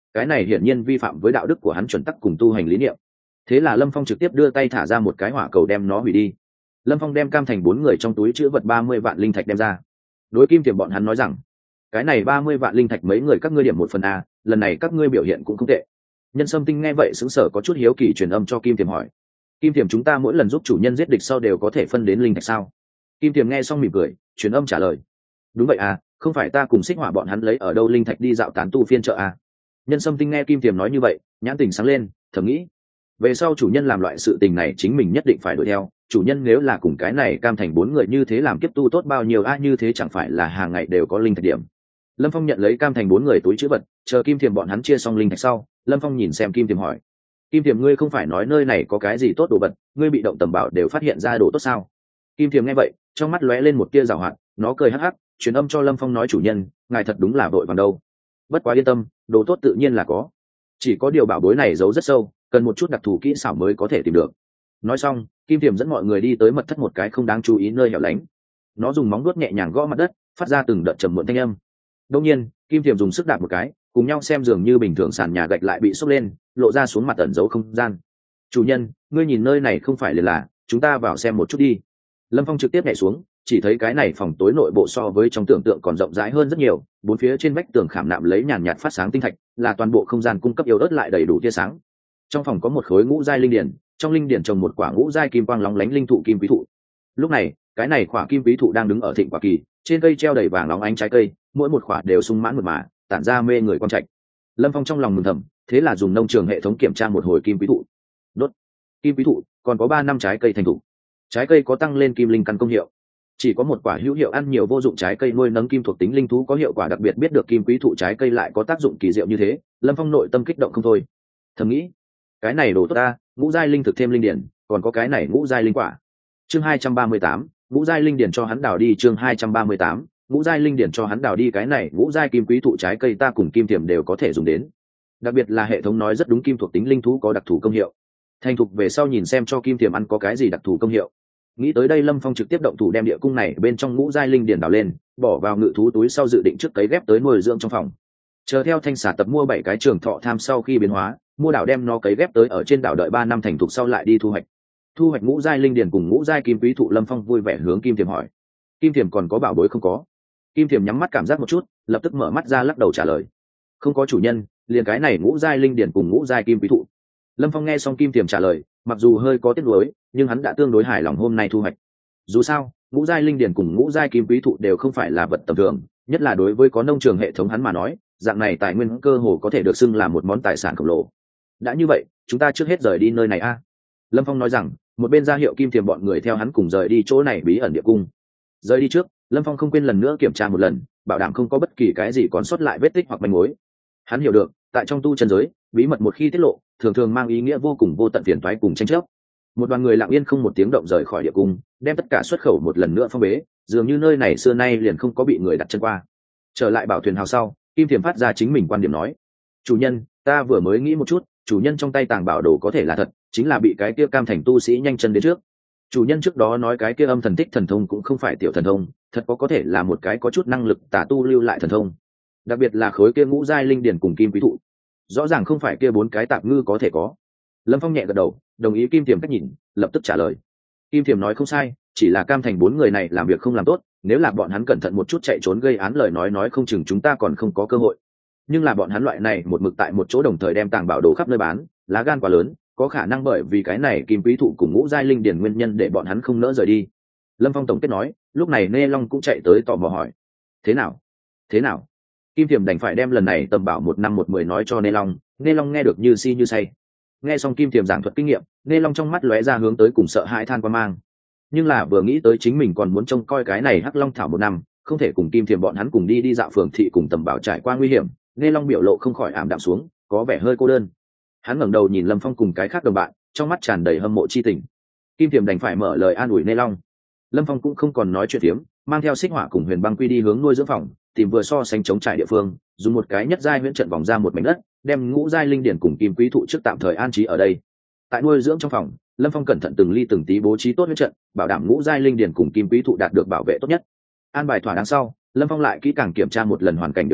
cái này hiển nhiên vi phạm với đạo đức của hắn chuẩn tắc cùng tu hành lý niệm. Thế là Lâm Phong trực tiếp đưa tay thả ra một cái hỏa cầu đem nó hủy đi. Lâm Phong đem cam thành bốn người trong túi chữ vật ba mươi vạn linh thạch đem ra, đối Kim Tiềm bọn hắn nói rằng, cái này ba mươi vạn linh thạch mấy người các ngươi điểm một phần a, lần này các ngươi biểu hiện cũng không tệ. Nhân Sâm Tinh nghe vậy sững sờ, có chút hiếu kỳ truyền âm cho Kim Tiềm hỏi, Kim Tiềm, chúng ta mỗi lần giúp chủ nhân giết địch sau đều có thể phân đến linh thạch sao? Kim Tiềm nghe xong mỉm cười, truyền âm trả lời, đúng vậy à, không phải ta cùng Xích Hỏa bọn hắn lấy ở đâu linh thạch đi dạo tán tu phiên chợ à? Nhân Sâm Tinh nghe Kim Tiềm nói như vậy, nhãn tình sáng lên, thầm nghĩ, về sau chủ nhân làm loại sự tình này chính mình nhất định phải đuổi theo. Chủ nhân nếu là cùng cái này cam thành bốn người như thế làm kiếp tu tốt bao nhiêu a, như thế chẳng phải là hàng ngày đều có linh thạch điểm. Lâm Phong nhận lấy cam thành bốn người túi chữ vật, chờ Kim Tiềm bọn hắn chia xong linh thạch sau, Lâm Phong nhìn xem Kim Tiềm hỏi, Kim Tiềm, ngươi không phải nói nơi này có cái gì tốt đồ vật, ngươi bị động tầm bảo đều phát hiện ra đồ tốt sao? Kim Tiềm nghe vậy, trong mắt lóe lên một tia giảo hoạt, nó cười hắc hắc, truyền âm cho Lâm Phong nói, chủ nhân, ngài thật đúng là vội vàng đâu. Bất quá yên tâm, đồ tốt tự nhiên là có, chỉ có điều bảo bối này giấu rất sâu, cần một chút đặc thù kỹ xảo mới có thể tìm được. Nói xong, Kim Tiềm dẫn mọi người đi tới mật thất một cái không đáng chú ý nơi hẻo lánh. Nó dùng móng vuốt nhẹ nhàng gõ mặt đất, phát ra từng đợt trầm muộn thanh âm. Đương nhiên, Kim Tiềm dùng sức đạp một cái, cùng nhau xem dường như bình thường sàn nhà gạch lại bị xốc lên, lộ ra xuống mặt ẩn giấu không gian. Chủ nhân, ngươi nhìn nơi này không phải liền là, chúng ta vào xem một chút đi. Lâm Phong trực tiếp nhảy xuống, chỉ thấy cái này phòng tối nội bộ so với trong tưởng tượng còn rộng rãi hơn rất nhiều, bốn phía trên vách tường khảm nạm lấy nhàn nhạt phát sáng tinh thạch, là toàn bộ không gian cung cấp yếu ớt lại đầy đủ tia sáng. Trong phòng có một khối ngũ giai linh điển, trong linh điển trồng một quả ngũ giai kim quang lóng lánh linh thụ kim quý thụ. Lúc này, cái này quả kim quý thụ đang đứng ở thịnh quả kỳ, trên cây treo đầy vàng óng ánh trái cây, mỗi một quả đều sung mãn mượt mà, tản ra mê người quang trạch. Lâm Phong trong lòng mừng thầm, thế là dùng nông trường hệ thống kiểm tra một hồi kim quý thụ. Đốt. Kim quý thụ còn có ba năm trái cây thành thụ. Trái cây có tăng lên kim linh căn công hiệu. Chỉ có một quả hữu hiệu ăn nhiều vô dụng trái cây nuôi nấng kim thuộc tính linh thú có hiệu quả đặc biệt, biết được kim quý thụ trái cây lại có tác dụng kỳ diệu như thế, Lâm Phong nội tâm kích động không thôi. Thầm nghĩ, cái này đồ tốt ta, ngũ giai linh thực thêm linh điển, còn có cái này ngũ giai linh quả. Chương hai trăm ba mươi tám, ngũ giai linh điển cho hắn đào đi, chương hai trăm ba mươi tám, ngũ giai linh điển cho hắn đào đi, cái này ngũ giai kim quý thụ trái cây ta cùng Kim Tiềm đều có thể dùng đến. Đặc biệt là hệ thống nói rất đúng, kim thuộc tính linh thú có đặc thù công hiệu. Thành thục về sau nhìn xem cho Kim Tiềm ăn có cái gì đặc thù công hiệu. Nghĩ tới đây, Lâm Phong trực tiếp động thủ đem địa cung này bên trong ngũ giai linh điển đào lên, bỏ vào ngự thú túi sau dự định trước cấy ghép tới nuôi dưỡng trong phòng. Chờ theo Thanh Xà tập mua bảy cái trường thọ tham sau khi biến hóa, mua đảo đem nó cấy ghép tới ở trên đảo, đợi ba năm thành thục sau lại đi thu hoạch. Thu hoạch ngũ giai linh điển cùng ngũ giai kim quý thụ, Lâm Phong vui vẻ hướng Kim Tiềm hỏi, Kim Tiềm còn có bảo bối không có? Kim Tiềm nhắm mắt cảm giác một chút, lập tức mở mắt ra lắc đầu trả lời, không có chủ nhân, liền cái này ngũ giai linh điển cùng ngũ giai kim quý thụ. Lâm Phong nghe xong Kim Tiềm trả lời, mặc dù hơi có tiếc nuối, nhưng hắn đã tương đối hài lòng hôm nay thu hoạch. Dù sao, ngũ giai linh điển cùng ngũ giai kim quý thụ đều không phải là vật tầm thường, nhất là đối với có nông trường hệ thống hắn mà nói, dạng này tài nguyên cơ hồ có thể được xưng là một món tài sản khổng lồ. Đã như vậy, chúng ta trước hết rời đi nơi này a. Lâm Phong nói rằng, một bên ra hiệu Kim Tiềm bọn người theo hắn cùng rời đi chỗ này bí ẩn địa cung. Rời đi trước, Lâm Phong không quên lần nữa kiểm tra một lần, bảo đảm không có bất kỳ cái gì còn sót lại vết tích hoặc manh mối. Hắn hiểu được, tại trong tu chân giới, bí mật một khi tiết lộ, thường thường mang ý nghĩa vô cùng vô tận phiền toái cùng tranh chấp. Một đoàn người lặng yên không một tiếng động rời khỏi địa cung, đem tất cả xuất khẩu một lần nữa phong bế, dường như nơi này xưa nay liền không có bị người đặt chân qua. Trở lại bảo thuyền hào sau, Kim Tiềm phát ra chính mình quan điểm nói, chủ nhân, ta vừa mới nghĩ một chút, chủ nhân trong tay tàng bảo đồ có thể là thật, chính là bị cái kia cam thành tu sĩ nhanh chân đến trước. Chủ nhân trước đó nói cái kia âm thần tích thần thông cũng không phải tiểu thần thông, thật có có thể là một cái có chút năng lực tà tu lưu lại thần thông. Đặc biệt là khối kia ngũ giai linh điển cùng kim quý thụ, rõ ràng không phải kia bốn cái tạp ngư có thể có. Lâm Phong nhẹ gật đầu, đồng ý Kim Tiềm cách nhìn, lập tức trả lời, Kim Tiềm nói không sai, chỉ là cam thành bốn người này làm việc không làm tốt, nếu là bọn hắn cẩn thận một chút chạy trốn gây án lời nói nói không chừng chúng ta còn không có cơ hội. Nhưng là bọn hắn loại này một mực tại một chỗ đồng thời đem tàng bảo đồ khắp nơi bán, lá gan quá lớn, có khả năng bởi vì cái này kim quý thụ cùng ngũ giai linh điển nguyên nhân để bọn hắn không nỡ rời đi. Lâm Phong tổng kết nói, lúc này Nê Long cũng chạy tới tò mò hỏi, thế nào thế nào? Kim Tiềm đành phải đem lần này tầm bảo một năm một mười nói cho Nê Long. Nê Long nghe được như si như say. Nghe xong Kim Tiềm giảng thuật kinh nghiệm, Nê Long trong mắt lóe ra hướng tới cùng sợ hãi than quan mang. Nhưng là vừa nghĩ tới chính mình còn muốn trông coi cái này Hắc Long thảo một năm, không thể cùng Kim Tiềm bọn hắn cùng đi đi dạo phường thị cùng tầm bảo trải qua nguy hiểm, Nê Long biểu lộ không khỏi ảm đạm xuống, có vẻ hơi cô đơn. Hắn ngẩng đầu nhìn Lâm Phong cùng cái khác đồng bạn, trong mắt tràn đầy hâm mộ chi tình. Kim Tiềm đành phải mở lời an ủi Nê Long. Lâm Phong cũng không còn nói chuyện phiếm, mang theo Xích Hỏa cùng Huyền Băng Quy đi hướng nuôi dưỡng phòng, tìm vừa so sánh chống trải địa phương, dùng một cái nhất giai huyễn trận vòng ra một mảnh đất, đem ngũ giai linh điển cùng kim quý thụ trước tạm thời an trí ở đây. Tại nuôi dưỡng trong phòng, Lâm Phong cẩn thận từng ly từng tí bố trí tốt huyễn trận, bảo đảm ngũ giai linh điển cùng kim quý thụ đạt được bảo vệ tốt nhất. An bài thỏa đáng sau, Lâm Phong lại kỹ càng kiểm tra một lần hoàn cảnh điều kiện,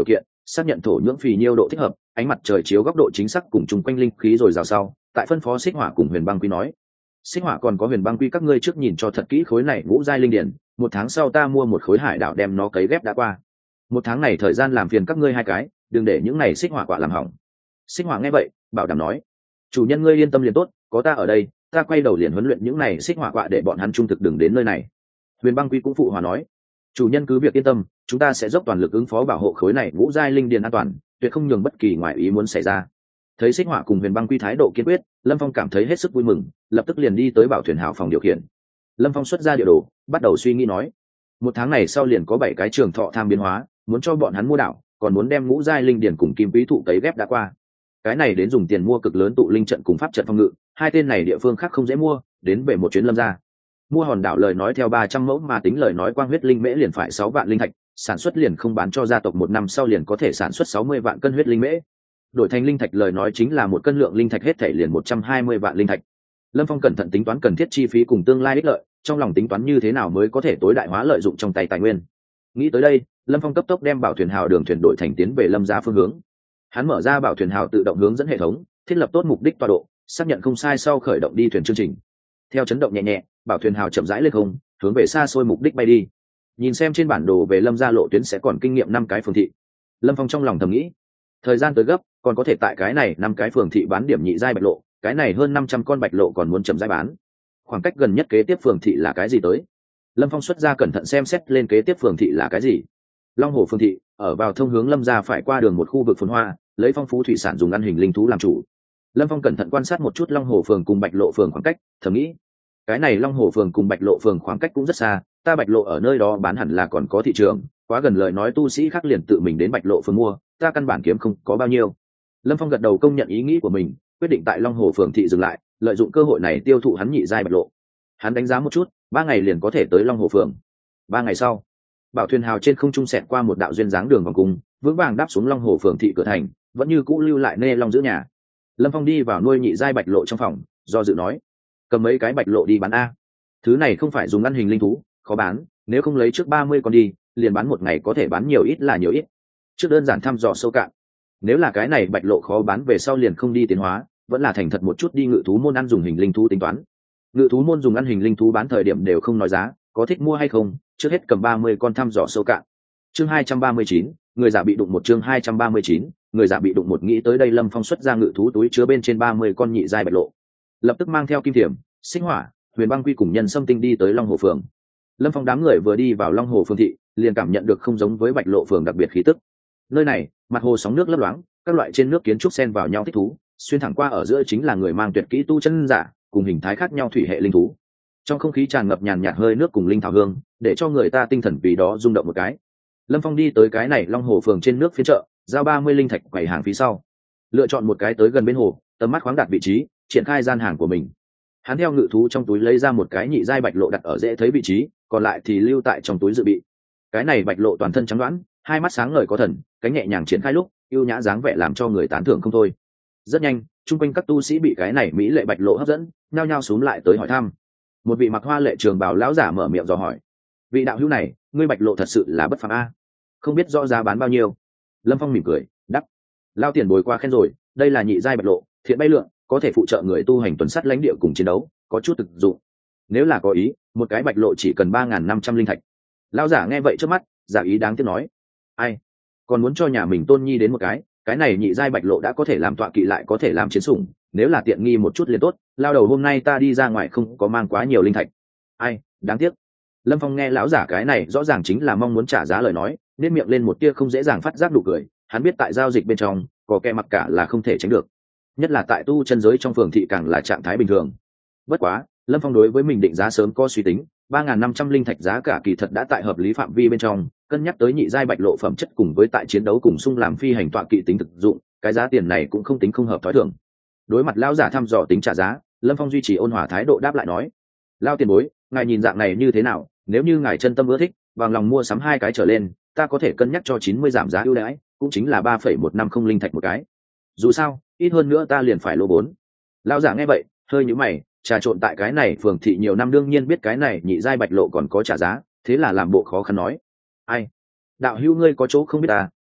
xác nhận thổ nhưỡng phì nhiêu độ thích hợp, ánh mặt trời chiếu góc độ chính xác cùng chung quanh linh khí rồi rào sau, tại phân phó Xích Hỏa cùng Huyền Băng Quy nói: Xích Hỏa còn có Huyền Băng Quy, các ngươi trước nhìn cho thật kỹ khối này ngũ giai linh điển, một tháng sau ta mua một khối hải đảo đem nó cấy ghép đã qua. Một tháng này thời gian làm phiền các ngươi hai cái, đừng để những này Xích Hỏa quả làm hỏng. Xích Hỏa nghe vậy, bảo đảm nói: chủ nhân ngươi yên tâm liền tốt, có ta ở đây, ta quay đầu liền huấn luyện những này Xích Hỏa quạ để bọn hắn trung thực đừng đến nơi này. Huyền Băng Quy cũng phụ hòa nói: chủ nhân cứ việc yên tâm, chúng ta sẽ dốc toàn lực ứng phó bảo hộ khối này ngũ giai linh điền an toàn, tuyệt không nhường bất kỳ ngoại ý muốn xảy ra. Thấy Xích Hỏa cùng Huyền Băng Quy thái độ kiên quyết, Lâm Phong cảm thấy hết sức vui mừng, lập tức liền đi tới bảo thuyền hào phòng điều khiển. Lâm Phong xuất ra địa đồ, bắt đầu suy nghĩ nói: một tháng này sau liền có bảy cái trường thọ tham biến hóa, muốn cho bọn hắn mua đảo, còn muốn đem ngũ giai linh điền cùng kim quý thụ cấy ghép đã qua. Cái này đến dùng tiền mua cực lớn tụ linh trận cùng pháp trận phòng ngự, hai tên này địa phương khác không dễ mua, đến về một chuyến Lâm gia. Mua hòn đảo lời nói theo ba trăm mẫu mà tính lời nói quang huyết linh mễ liền phải sáu vạn linh thạch, sản xuất liền không bán cho gia tộc một năm sau liền có thể sản xuất sáu mươi vạn cân huyết linh mễ. Đổi thành linh thạch lời nói chính là một cân lượng linh thạch hết thảy liền một trăm hai mươi vạn linh thạch. Lâm Phong cẩn thận tính toán cần thiết chi phí cùng tương lai ích lợi, trong lòng tính toán như thế nào mới có thể tối đại hóa lợi dụng trong tay tài nguyên. Nghĩ tới đây, Lâm Phong cấp tốc đem bảo thuyền hào đường thuyền đổi thành tiến về Lâm gia phương hướng. Hắn mở ra bảo thuyền hào tự động hướng dẫn hệ thống, thiết lập tốt mục đích tọa độ, xác nhận không sai sau khởi động đi thuyền chương trình. Theo chấn động nhẹ nhẹ, bảo thuyền hào chậm rãi lên không, hướng về xa xôi mục đích bay đi. Nhìn xem trên bản đồ về Lâm gia lộ tuyến sẽ còn kinh nghiệm năm cái phường thị. Lâm Phong trong lòng thầm nghĩ, thời gian tới gấp, còn có thể tại cái này năm cái phường thị bán điểm nhị giai bạch lộ, cái này hơn năm trăm con bạch lộ còn muốn chậm rãi bán. Khoảng cách gần nhất kế tiếp phường thị là cái gì tới? Lâm Phong xuất ra cẩn thận xem xét lên kế tiếp phường thị là cái gì. Long Hồ phường thị, ở vào thông hướng Lâm gia phải qua đường một khu vực phồn hoa, lấy phong phú thủy sản dùng ăn hình linh thú làm chủ. Lâm Phong cẩn thận quan sát một chút Long Hồ phường cùng Bạch Lộ phường khoảng cách, thầm nghĩ, cái này Long Hồ phường cùng Bạch Lộ phường khoảng cách cũng rất xa, ta Bạch Lộ ở nơi đó bán hẳn là còn có thị trường, quá gần lời nói tu sĩ khác liền tự mình đến Bạch Lộ phường mua, ta căn bản kiếm không có bao nhiêu. Lâm Phong gật đầu công nhận ý nghĩ của mình, quyết định tại Long Hồ phường thị dừng lại, lợi dụng cơ hội này tiêu thụ hắn nhị giai Bạch Lộ. Hắn đánh giá một chút, ba ngày liền có thể tới Long Hồ phường. Ba ngày sau, bảo thuyền hào trên không trung xẹt qua một đạo duyên dáng đường vòng cung, vững vàng đáp xuống Long Hồ phường thị cửa thành, vẫn như cũ lưu lại nê long giữ nhà. Lâm Phong đi vào nuôi nhị giai Bạch Lộ trong phòng, do dự nói, cầm mấy cái Bạch Lộ đi bán a. Thứ này không phải dùng ăn hình linh thú, khó bán, nếu không lấy trước ba mươi con đi, liền bán một ngày có thể bán nhiều ít là nhiều ít. Trước đơn giản thăm dò sâu cạn, nếu là cái này Bạch Lộ khó bán về sau liền không đi tiến hóa, vẫn là thành thật một chút đi ngự thú môn ăn dùng hình linh thú tính toán. Ngự thú môn dùng ăn hình linh thú bán thời điểm đều không nói giá, có thích mua hay không, trước hết cầm ba mươi con thăm dò sâu cạn. Chương hai trăm ba mươi chín, người giả bị đụng một chương hai trăm ba mươi chín, người giả bị đụng một. Nghĩ tới đây Lâm Phong xuất ra ngự thú túi chứa bên trên ba mươi con nhị giai Bạch Lộ, lập tức mang theo Kim Thiểm, Xích Hỏa, Huyền Băng Quy cùng Nhân Sâm Tinh đi tới Long Hồ phường. Lâm Phong đám người vừa đi vào Long Hồ phường thị, liền cảm nhận được không giống với Bạch Lộ phường đặc biệt khí tức. Nơi này, mặt hồ sóng nước lấp loáng, các loại trên nước kiến trúc xen vào nhau thích thú, xuyên thẳng qua ở giữa chính là người mang tuyệt kỹ tu chân giả, cùng hình thái khác nhau thủy hệ linh thú. Trong không khí tràn ngập nhàn nhạt hơi nước cùng linh thảo hương, để cho người ta tinh thần vì đó rung động một cái. Lâm Phong đi tới cái này Long Hồ phường trên nước phiên chợ, giao ba mươi linh thạch quầy hàng phía sau, lựa chọn một cái tới gần bên hồ, tầm mắt khoáng đạt vị trí, triển khai gian hàng của mình. Hắn theo ngự thú trong túi lấy ra một cái nhị giai Bạch Lộ đặt ở dễ thấy vị trí, còn lại thì lưu tại trong túi dự bị. Cái này Bạch Lộ toàn thân trắng đoán, hai mắt sáng ngời có thần, cánh nhẹ nhàng triển khai lúc, yêu nhã dáng vẻ làm cho người tán thưởng không thôi. Rất nhanh, chung quanh các tu sĩ bị cái này mỹ lệ Bạch Lộ hấp dẫn, nhao nhao xúm lại tới hỏi thăm. Một vị mặc hoa lệ trường bào lão giả mở miệng dò hỏi, vị đạo hữu này, ngươi Bạch Lộ thật sự là bất phàm a, không biết rõ giá bán bao nhiêu? Lâm Phong mỉm cười đáp, lao tiền bồi qua khen rồi, đây là nhị giai Bạch Lộ, thiện bay lượn, có thể phụ trợ người tu hành tuần sát lãnh địa cùng chiến đấu, có chút thực dụng. Nếu là có ý, một cái Bạch Lộ chỉ cần ba nghìn năm trăm linh thạch. Lão giả nghe vậy trước mắt, giả ý đáng tiếc nói, ai, còn muốn cho nhà mình tôn nhi đến một cái, cái này nhị giai Bạch Lộ đã có thể làm tọa kỵ lại có thể làm chiến sủng, nếu là tiện nghi một chút liền tốt, lao đầu hôm nay ta đi ra ngoài không có mang quá nhiều linh thạch. Ai, đáng tiếc. Lâm Phong nghe lão giả cái này rõ ràng chính là mong muốn trả giá lời nói, nên miệng lên một tia không dễ dàng phát giác nụ cười, hắn biết tại giao dịch bên trong, có kẻ mặc cả là không thể tránh được. Nhất là tại tu chân giới trong phường thị càng là trạng thái bình thường. Bất quá, Lâm Phong đối với mình định giá sớm có suy tính, ba nghìn năm trăm linh thạch giá cả kỳ thật đã tại hợp lý phạm vi bên trong, cân nhắc tới nhị giai Bạch Lộ phẩm chất cùng với tại chiến đấu cùng xung làm phi hành tọa kỵ tính thực dụng, cái giá tiền này cũng không tính không hợp thói thường. Đối mặt lão giả thăm dò tính trả giá, Lâm Phong duy trì ôn hòa thái độ đáp lại nói, lao tiền bối, ngài nhìn dạng này như thế nào, nếu như ngài chân tâm ưa thích, bằng lòng mua sắm hai cái trở lên, ta có thể cân nhắc cho chín mươi giảm giá ưu đãi, cũng chính là ba phẩy một năm không linh thạch một cái. Dù sao, ít hơn nữa ta liền phải lỗ vốn. Lão giả nghe vậy, hơi nhíu mày, trà trộn tại cái này phường thị nhiều năm đương nhiên biết cái này nhị giai Bạch Lộ còn có trả giá, thế là làm bộ khó khăn nói, ai, đạo hữu ngươi có chỗ không biết à,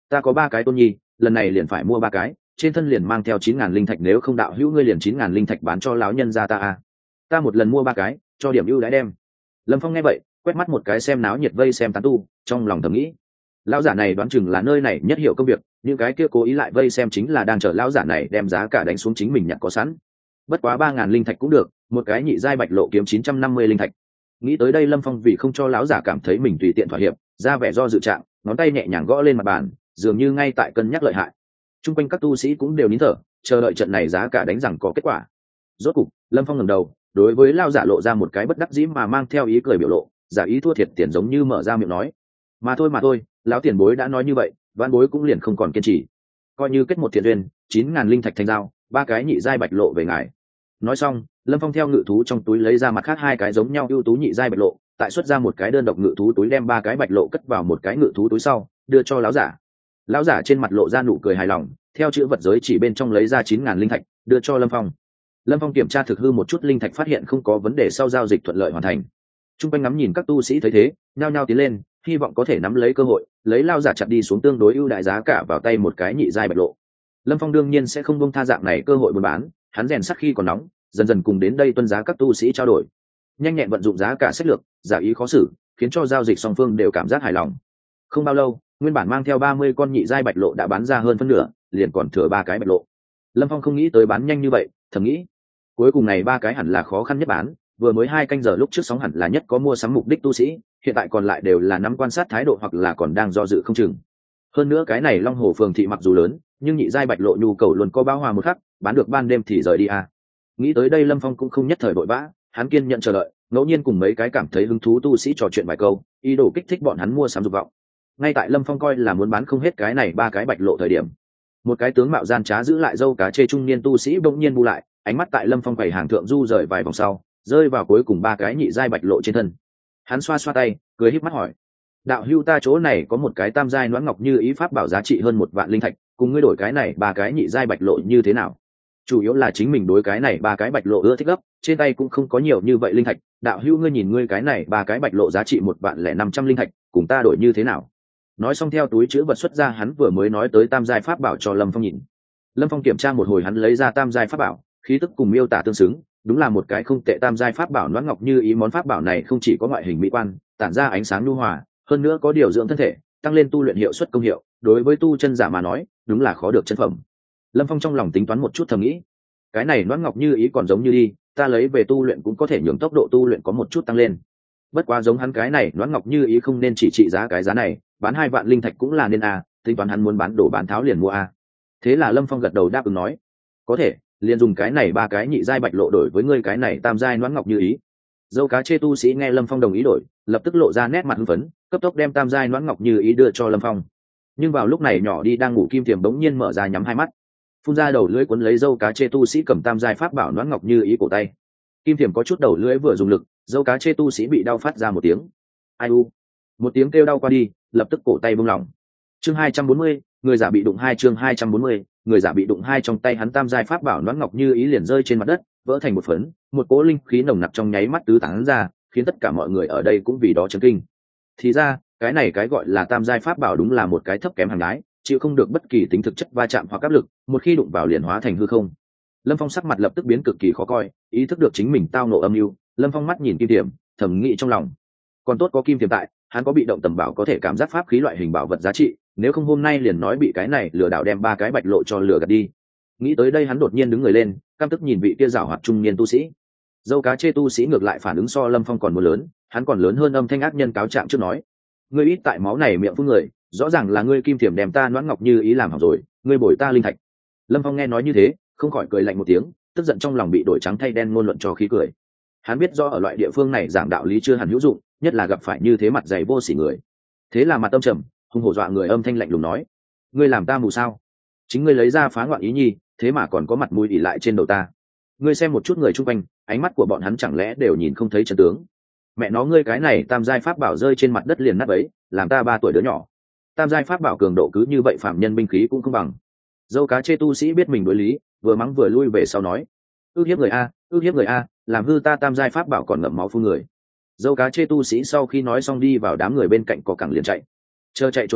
ta có ba cái tôn nhi, lần này liền phải mua ba cái, trên thân liền mang theo chín ngàn linh thạch, nếu không đạo hữu ngươi liền chín ngàn linh thạch bán cho lão nhân gia ta à. Ta một lần mua ba cái, cho điểm ưu đãi đem. Lâm Phong nghe vậy, quét mắt một cái xem náo nhiệt vây xem tán tu, trong lòng thầm nghĩ, lão giả này đoán chừng là nơi này nhất hiểu công việc, những cái kia cố ý lại vây xem chính là đang chờ lão giả này đem giá cả đánh xuống chính mình nhặt có sẵn. Bất quá ba ngàn linh thạch cũng được, một cái nhị giai bạch lộ kiếm chín trăm năm mươi linh thạch. Nghĩ tới đây Lâm Phong vì không cho lão giả cảm thấy mình tùy tiện thỏa hiệp, ra vẻ do dự trạng, ngón tay nhẹ nhàng gõ lên mặt bàn, dường như ngay tại cân nhắc lợi hại. Trung quanh các tu sĩ cũng đều nín thở, chờ đợi trận này giá cả đánh rằng có kết quả. Rốt cục, Lâm Phong ngẩng đầu, đối với lão giả lộ ra một cái bất đắc dĩ mà mang theo ý cười biểu lộ, giả ý thua thiệt tiền giống như mở ra miệng nói: "Mà thôi mà thôi, lão tiền bối đã nói như vậy, vãn bối cũng liền không còn kiên trì. Coi như kết một thiện duyên, chín ngàn linh thạch thành giao, ba cái nhị giai bạch lộ về ngài." Nói xong, Lâm Phong theo ngự thú trong túi lấy ra mặt khác hai cái giống nhau ưu tú nhị giai bạch lộ, tại xuất ra một cái đơn độc ngự thú túi, đem ba cái bạch lộ cất vào một cái ngự thú túi sau, đưa cho lão giả. Lão giả trên mặt lộ ra nụ cười hài lòng, theo chữ vật giới chỉ bên trong lấy ra chín ngàn linh thạch, đưa cho Lâm Phong. Lâm Phong kiểm tra thực hư một chút linh thạch, phát hiện không có vấn đề, sau giao dịch thuận lợi hoàn thành. Trung quanh ngắm nhìn các tu sĩ thấy thế, nhao nhao tiến lên, hy vọng có thể nắm lấy cơ hội, lấy lão giả chặt đi xuống tương đối ưu đại giá cả vào tay một cái nhị giai bạch lộ. Lâm Phong đương nhiên sẽ không buông tha dạng này cơ hội buôn bán, hắn rèn sắt khi còn nóng, dần dần cùng đến đây tuân giá các tu sĩ trao đổi, nhanh nhẹn vận dụng giá cả sách lược, giả ý khó xử, khiến cho giao dịch song phương đều cảm giác hài lòng. Không bao lâu, nguyên bản mang theo ba mươi con nhị giai bạch lộ đã bán ra hơn phân nửa, liền còn thừa ba cái bạch lộ. Lâm Phong không nghĩ tới bán nhanh như vậy, thầm nghĩ, cuối cùng này ba cái hẳn là khó khăn nhất bán, vừa mới hai canh giờ lúc trước sóng hẳn là nhất có mua sắm mục đích tu sĩ, hiện tại còn lại đều là nắm quan sát thái độ hoặc là còn đang do dự không chừng. Hơn nữa cái này Long Hồ phường thị mặc dù lớn, nhưng nhị giai bạch lộ nhu cầu luôn có bao hòa một khắc, bán được ban đêm thì rời đi à. Nghĩ tới đây Lâm Phong cũng không nhất thời vội vã, hắn kiên nhận chờ đợi, ngẫu nhiên cùng mấy cái cảm thấy hứng thú tu sĩ trò chuyện vài câu, ý đồ kích thích bọn hắn mua sắm dục vọng. Ngay tại Lâm Phong coi là muốn bán không hết cái này ba cái bạch lộ thời điểm, một cái tướng mạo gian trá giữ lại dâu cá chê trung niên tu sĩ bỗng nhiên bu lại, ánh mắt tại Lâm Phong quầy hàng thượng du rời vài vòng sau, rơi vào cuối cùng ba cái nhị giai bạch lộ trên thân. Hắn xoa xoa tay, cười híp mắt hỏi: "Đạo hữu, ta chỗ này có một cái tam giai noãn ngọc như ý pháp bảo giá trị hơn một vạn linh thạch, cùng ngươi đổi cái này ba cái nhị giai bạch lộ như thế nào?" Chủ yếu là chính mình đối cái này ba cái bạch lộ ưa thích gấp, trên tay cũng không có nhiều như vậy linh thạch, đạo hữu ngươi nhìn ngươi cái này ba cái bạch lộ giá trị một vạn lẻ năm trăm linh thạch, cùng ta đổi như thế nào? Nói xong theo túi chữ vật xuất ra hắn vừa mới nói tới tam giai pháp bảo cho Lâm Phong nhìn. Lâm Phong kiểm tra một hồi, hắn lấy ra tam giai pháp bảo, khí tức cùng miêu tả tương xứng, đúng là một cái không tệ tam giai pháp bảo noãn ngọc như ý. Món pháp bảo này không chỉ có ngoại hình mỹ quan, tản ra ánh sáng nhu hòa, hơn nữa có điều dưỡng thân thể, tăng lên tu luyện hiệu suất công hiệu, đối với tu chân giả mà nói, đúng là khó được chân phẩm. Lâm Phong trong lòng tính toán một chút thầm nghĩ, cái này noãn ngọc như ý còn giống như đi, ta lấy về tu luyện cũng có thể nhường tốc độ tu luyện có một chút tăng lên. Bất quá giống hắn cái này noãn ngọc như ý không nên chỉ trị giá cái giá này, bán hai vạn linh thạch cũng là nên a, tính toán hắn muốn bán đổ bán tháo liền mua a. Thế là Lâm Phong gật đầu đáp ứng nói, có thể, liền dùng cái này ba cái nhị giai bạch lộ đổi với ngươi cái này tam giai noãn ngọc như ý. Dâu cá chê tu sĩ nghe Lâm Phong đồng ý đổi, lập tức lộ ra nét mặt hưng phấn, cấp tốc đem tam giai noãn ngọc như ý đưa cho Lâm Phong. Nhưng vào lúc này nhỏ đi đang ngủ Kim Tiềm bỗng nhiên mở ra nhắm hai mắt, phun ra đầu lưỡi cuốn lấy dâu cá chê tu sĩ cầm tam giai pháp bảo noãn ngọc như ý cổ tay. Kim Tiềm có chút đầu lưỡi vừa dùng lực, dâu cá chê tu sĩ bị đau phát ra một tiếng ai u, một tiếng kêu đau qua đi, lập tức cổ tay buông lỏng. Chương hai trăm bốn mươi, người giả bị đụng hai. Chương hai trăm bốn mươi, người giả bị đụng hai. Trong tay hắn tam giai pháp bảo noãn ngọc như ý liền rơi trên mặt đất, vỡ thành một phấn, một cỗ linh khí nồng nặc trong nháy mắt tứ tán ra, khiến tất cả mọi người ở đây cũng vì đó chấn kinh. Thì ra, cái này cái gọi là tam giai pháp bảo đúng là một cái thấp kém hàng đái, chịu không được bất kỳ tính thực chất va chạm hoặc áp lực, một khi đụng vào liền hóa thành hư không. Lâm Phong sắc mặt lập tức biến cực kỳ khó coi, ý thức được chính mình tao nộ âm mưu, Lâm Phong mắt nhìn Kim Tiềm, thầm nghĩ trong lòng, còn tốt có Kim Tiềm tại, hắn có bị động tầm bảo có thể cảm giác pháp khí loại hình bảo vật giá trị, nếu không hôm nay liền nói bị cái này lừa đảo đem ba cái bạch lộ cho lừa gạt đi. Nghĩ tới đây hắn đột nhiên đứng người lên, căm tức nhìn vị kia giảo hoạt trung niên tu sĩ. Dâu cá chê tu sĩ ngược lại phản ứng so Lâm Phong còn muốn lớn, hắn còn lớn hơn âm thanh ác nhân cáo trạng trước nói, ngươi ít tại máu này miệng phun người, rõ ràng là ngươi Kim Tiềm đem ta noãn ngọc như ý làm hỏng rồi, ngươi bồi ta linh thạch. Lâm Phong nghe nói như thế, không khỏi cười lạnh một tiếng, tức giận trong lòng bị đổi trắng thay đen ngôn luận cho khí cười. Hắn biết do ở loại địa phương này giảng đạo lý chưa hẳn hữu dụng, nhất là gặp phải như thế mặt dày vô sỉ người. Thế là mặt tâm trầm, hung hổ dọa người, âm thanh lạnh lùng nói, ngươi làm ta mù sao? Chính ngươi lấy ra phá ngoạn ý nhi, thế mà còn có mặt mũi ỉ lại trên đầu ta. Ngươi xem một chút người chung quanh, ánh mắt của bọn hắn chẳng lẽ đều nhìn không thấy chân tướng? Mẹ nó, ngươi cái này tam giai pháp bảo rơi trên mặt đất liền nát bấy, làm ta ba tuổi đứa nhỏ. Tam giai pháp bảo cường độ cứ như vậy phạm nhân binh khí cũng không bằng. Dâu cá chê tu sĩ biết mình đối lý, vừa mắng vừa lui về sau nói, ước hiếp người a, ước hiếp người a, làm hư ta tam giai pháp bảo còn ngậm máu phun người. Dâu cá chê tu sĩ sau khi nói xong đi vào đám người bên cạnh có cẳng liền chạy. Chờ chạy trốn sau,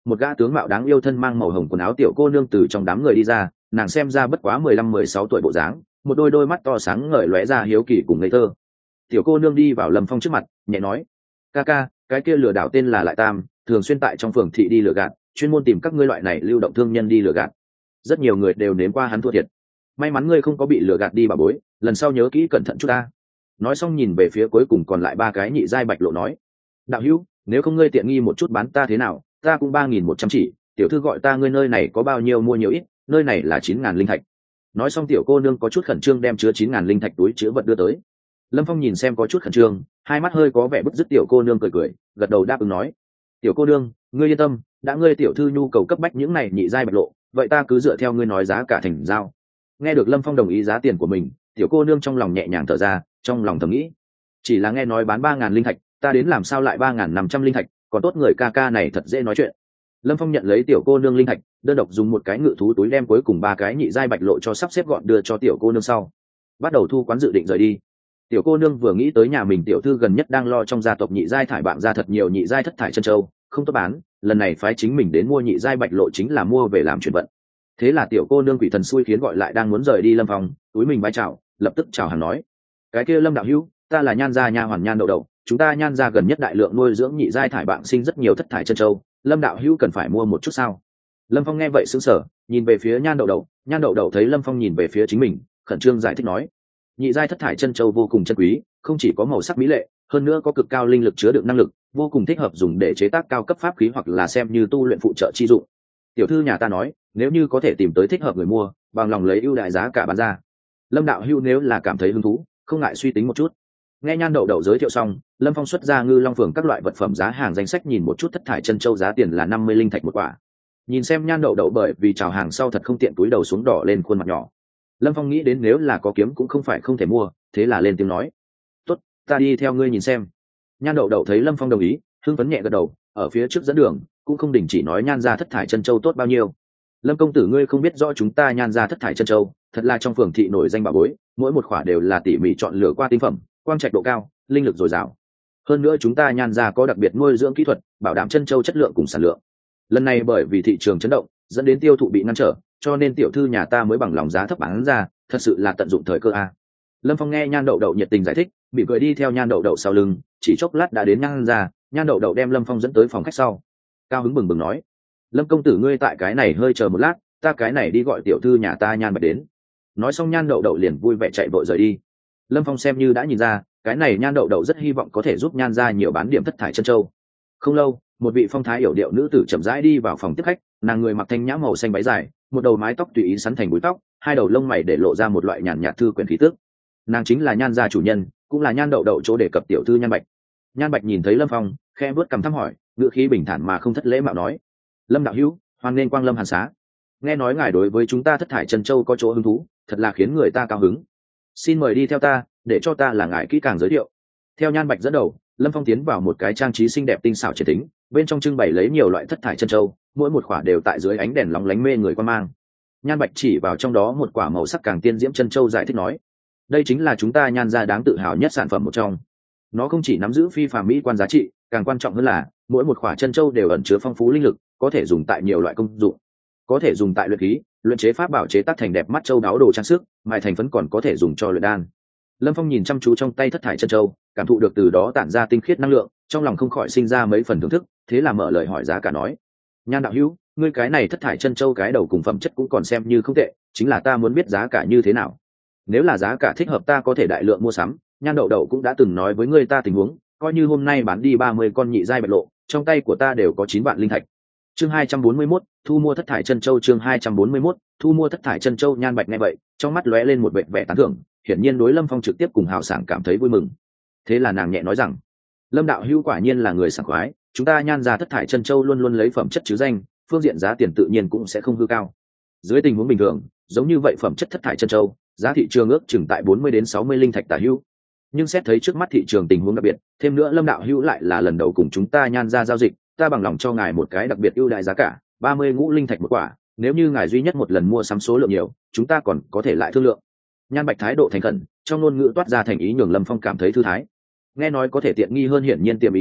một gã tướng mạo đáng yêu thân mang màu hồng quần áo tiểu cô nương từ trong đám người đi ra, nàng xem ra bất quá mười lăm mười sáu tuổi bộ dáng, một đôi đôi mắt to sáng ngời lóe ra hiếu kỳ cùng ngây thơ. Tiểu cô nương đi vào Lâm Phong trước mặt, nhẹ nói: ca ca, cái kia lừa đảo tên là Lại Tam, thường xuyên tại trong phường thị đi lừa gạt, chuyên môn tìm các ngươi loại này lưu động thương nhân đi lừa gạt. Rất nhiều người đều nếm qua hắn thua thiệt. May mắn ngươi không có bị lừa gạt đi bà bối, lần sau nhớ kỹ cẩn thận chút ta. Nói xong nhìn về phía cuối cùng còn lại ba cái nhị giai bạch lộ nói: đạo hữu, nếu không ngươi tiện nghi một chút bán ta thế nào, ta cũng ba nghìn một trăm chỉ, tiểu thư gọi ta ngươi nơi này có bao nhiêu mua nhiều ít, nơi này là chín ngàn linh thạch. Nói xong tiểu cô nương có chút khẩn trương đem chứa chín ngàn linh thạch túi chứa vật đưa tới. Lâm Phong nhìn xem có chút khẩn trương, hai mắt hơi có vẻ bứt rứt tiểu cô nương cười cười, gật đầu đáp ứng nói: tiểu cô nương, ngươi yên tâm, đã ngươi tiểu thư nhu cầu cấp bách những này nhị giai bạch lộ, vậy ta cứ dựa theo ngươi nói giá cả thành giao. Nghe được Lâm Phong đồng ý giá tiền của mình, tiểu cô nương trong lòng nhẹ nhàng thở ra, trong lòng thầm nghĩ: chỉ là nghe nói bán ba ngàn linh thạch, ta đến làm sao lại ba ngàn năm trăm linh thạch, còn tốt người ca ca này thật dễ nói chuyện. Lâm Phong nhận lấy tiểu cô nương linh thạch, đơn độc dùng một cái ngự thú túi đem cuối cùng ba cái nhị giai bạch lộ cho sắp xếp gọn đưa cho tiểu cô nương sau, bắt đầu thu quán dự định rời đi. Tiểu cô nương vừa nghĩ tới nhà mình tiểu thư gần nhất đang lo trong gia tộc nhị giai thải bạn ra thật nhiều nhị giai thất thải chân châu, không tốt bán, lần này phái chính mình đến mua nhị giai bạch lộ chính là mua về làm chuyển vận. Thế là tiểu cô nương quỷ thần xui khiến gọi lại đang muốn rời đi Lâm Phong, túi mình bái chào, lập tức chào hàng nói: cái kia Lâm đạo hữu, ta là Nhan gia nha hoàn Nhan đậu đậu, chúng ta Nhan gia gần nhất đại lượng nuôi dưỡng nhị giai thải bạn sinh rất nhiều thất thải chân châu, Lâm đạo hữu cần phải mua một chút sao? Lâm Phong nghe vậy sững sờ, nhìn về phía Nhan đậu đậu, Nhan đậu đậu thấy Lâm Phong nhìn về phía chính mình, khẩn trương giải thích nói: nhị giai thất thải chân châu vô cùng chân quý, không chỉ có màu sắc mỹ lệ, hơn nữa có cực cao linh lực chứa đựng năng lực, vô cùng thích hợp dùng để chế tác cao cấp pháp khí hoặc là xem như tu luyện phụ trợ chi dụng. Tiểu thư nhà ta nói, nếu như có thể tìm tới thích hợp người mua, bằng lòng lấy ưu đại giá cả bán ra. Lâm đạo hữu nếu là cảm thấy hứng thú, không ngại suy tính một chút. Nghe Nhan đậu đậu giới thiệu xong, Lâm Phong xuất ra Ngư Long Phường các loại vật phẩm giá hàng danh sách nhìn một chút thất thải chân châu giá tiền là năm mươi linh thạch một quả. Nhìn xem Nhan đậu đậu bởi vì chào hàng sau thật không tiện túi đầu xuống đỏ lên khuôn mặt nhỏ. Lâm Phong nghĩ đến nếu là có kiếm cũng không phải không thể mua, thế là lên tiếng nói: tốt, ta đi theo ngươi nhìn xem. Nhan đậu đậu thấy Lâm Phong đồng ý, hưng phấn nhẹ gật đầu, ở phía trước dẫn đường, cũng không đình chỉ nói Nhan gia thất thải chân châu tốt bao nhiêu. Lâm công tử ngươi không biết rõ chúng ta Nhan gia thất thải chân châu, thật là trong phường thị nổi danh bảo bối, mỗi một khỏa đều là tỉ mỉ chọn lựa qua tinh phẩm, quang trạch độ cao, linh lực dồi dào. Hơn nữa chúng ta Nhan gia có đặc biệt nuôi dưỡng kỹ thuật, bảo đảm chân châu chất lượng cùng sản lượng. Lần này bởi vì thị trường chấn động, dẫn đến tiêu thụ bị ngăn trở, cho nên tiểu thư nhà ta mới bằng lòng giá thấp bán ra, thật sự là tận dụng thời cơ a. Lâm Phong nghe Nhan đậu đậu nhiệt tình giải thích, bị cười đi theo Nhan đậu đậu sau lưng, chỉ chốc lát đã đến Nhan gia. Nhan đậu đậu đem Lâm Phong dẫn tới phòng khách sau, cao hứng bừng bừng nói: Lâm công tử ngươi tại cái này hơi chờ một lát, ta cái này đi gọi tiểu thư nhà ta Nhan Bạch đến. Nói xong Nhan đậu đậu liền vui vẻ chạy vội rời đi. Lâm Phong xem như đã nhìn ra, cái này Nhan đậu đậu rất hy vọng có thể giúp Nhan gia nhiều bán điểm thất thải chân châu. Không lâu, một vị phong thái yểu điệu nữ tử chậm rãi đi vào phòng tiếp khách, nàng người mặc thanh nhã màu xanh váy dài, một đầu mái tóc tùy ý sắn thành búi tóc, hai đầu lông mày để lộ ra một loại nhàn nhạt thư quyển khí tước. Nàng chính là Nhan gia chủ nhân, cũng là Nhan đậu đậu chỗ đề cập tiểu thư Nhan Bạch. Nhan Bạch nhìn thấy Lâm Phong, khe vớt cằm thăm hỏi, ngữ khí bình thản mà không thất lễ mạo nói: Lâm đạo hữu, hoan nên quang lâm hàn xá. Nghe nói ngài đối với chúng ta thất thải chân châu có chỗ hứng thú, thật là khiến người ta cao hứng. Xin mời đi theo ta, để cho ta là ngài kỹ càng giới thiệu. Theo Nhan Bạch dẫn đầu, Lâm Phong tiến vào một cái trang trí xinh đẹp tinh xảo triển tính, bên trong trưng bày lấy nhiều loại thất thải chân châu, mỗi một quả đều tại dưới ánh đèn lóng lánh mê người quan mang. Nhan Bạch chỉ vào trong đó một quả màu sắc càng tiên diễm chân châu giải thích nói: đây chính là chúng ta Nhan gia đáng tự hào nhất sản phẩm một trong. Nó không chỉ nắm giữ phi phàm mỹ quan giá trị, càng quan trọng hơn là mỗi một quả chân châu đều ẩn chứa phong phú linh lực, có thể dùng tại nhiều loại công dụng, có thể dùng tại luyện khí, luyện chế pháp bảo chế tác thành đẹp mắt châu đáo đồ trang sức, mài thành phấn còn có thể dùng cho luyện đan. Lâm Phong nhìn chăm chú trong tay thất thải chân châu, cảm thụ được từ đó tản ra tinh khiết năng lượng, trong lòng không khỏi sinh ra mấy phần thưởng thức, thế là mở lời hỏi giá cả nói: Nhan đạo hữu, ngươi cái này thất thải chân châu cái đầu cùng phẩm chất cũng còn xem như không tệ, chính là ta muốn biết giá cả như thế nào. Nếu là giá cả thích hợp ta có thể đại lượng mua sắm, Nhan đậu đậu cũng đã từng nói với ngươi ta tình huống, coi như hôm nay bán đi ba mươi con nhị giai bạch lộ, trong tay của ta đều có chín vạn linh thạch. Chương hai trăm bốn mươi mốt, thu mua thất thải chân châu. Chương hai trăm bốn mươi mốt, thu mua thất thải chân châu. Nhan Bạch nghe vậy, trong mắt lóe lên một vẻ vẻ tán thưởng, hiển nhiên đối Lâm Phong trực tiếp cùng hào sảng cảm thấy vui mừng. Thế là nàng nhẹ nói rằng: Lâm đạo hữu quả nhiên là người sảng khoái, chúng ta Nhan gia thất thải chân châu luôn luôn lấy phẩm chất chứ danh, phương diện giá tiền tự nhiên cũng sẽ không hư cao. Dưới tình huống bình thường, giống như vậy phẩm chất thất thải chân châu, giá thị trường ước chừng tại bốn mươi đến sáu mươi linh thạch tả hữu. Nhưng xét thấy trước mắt thị trường tình huống đặc biệt, thêm nữa Lâm đạo hữu lại là lần đầu cùng chúng ta Nhan gia giao dịch, ta bằng lòng cho ngài một cái đặc biệt ưu đại giá cả, ba mươi ngũ linh thạch một quả, nếu như ngài duy nhất một lần mua sắm số lượng nhiều, chúng ta còn có thể lại thương lượng. Nhan Bạch thái độ thành khẩn, trong ngôn ngữ toát ra thành ý nhường Lâm Phong cảm thấy thư thái. Nghe nói có thể tiện nghi hơn hiển nhiên tiềm ý tứ,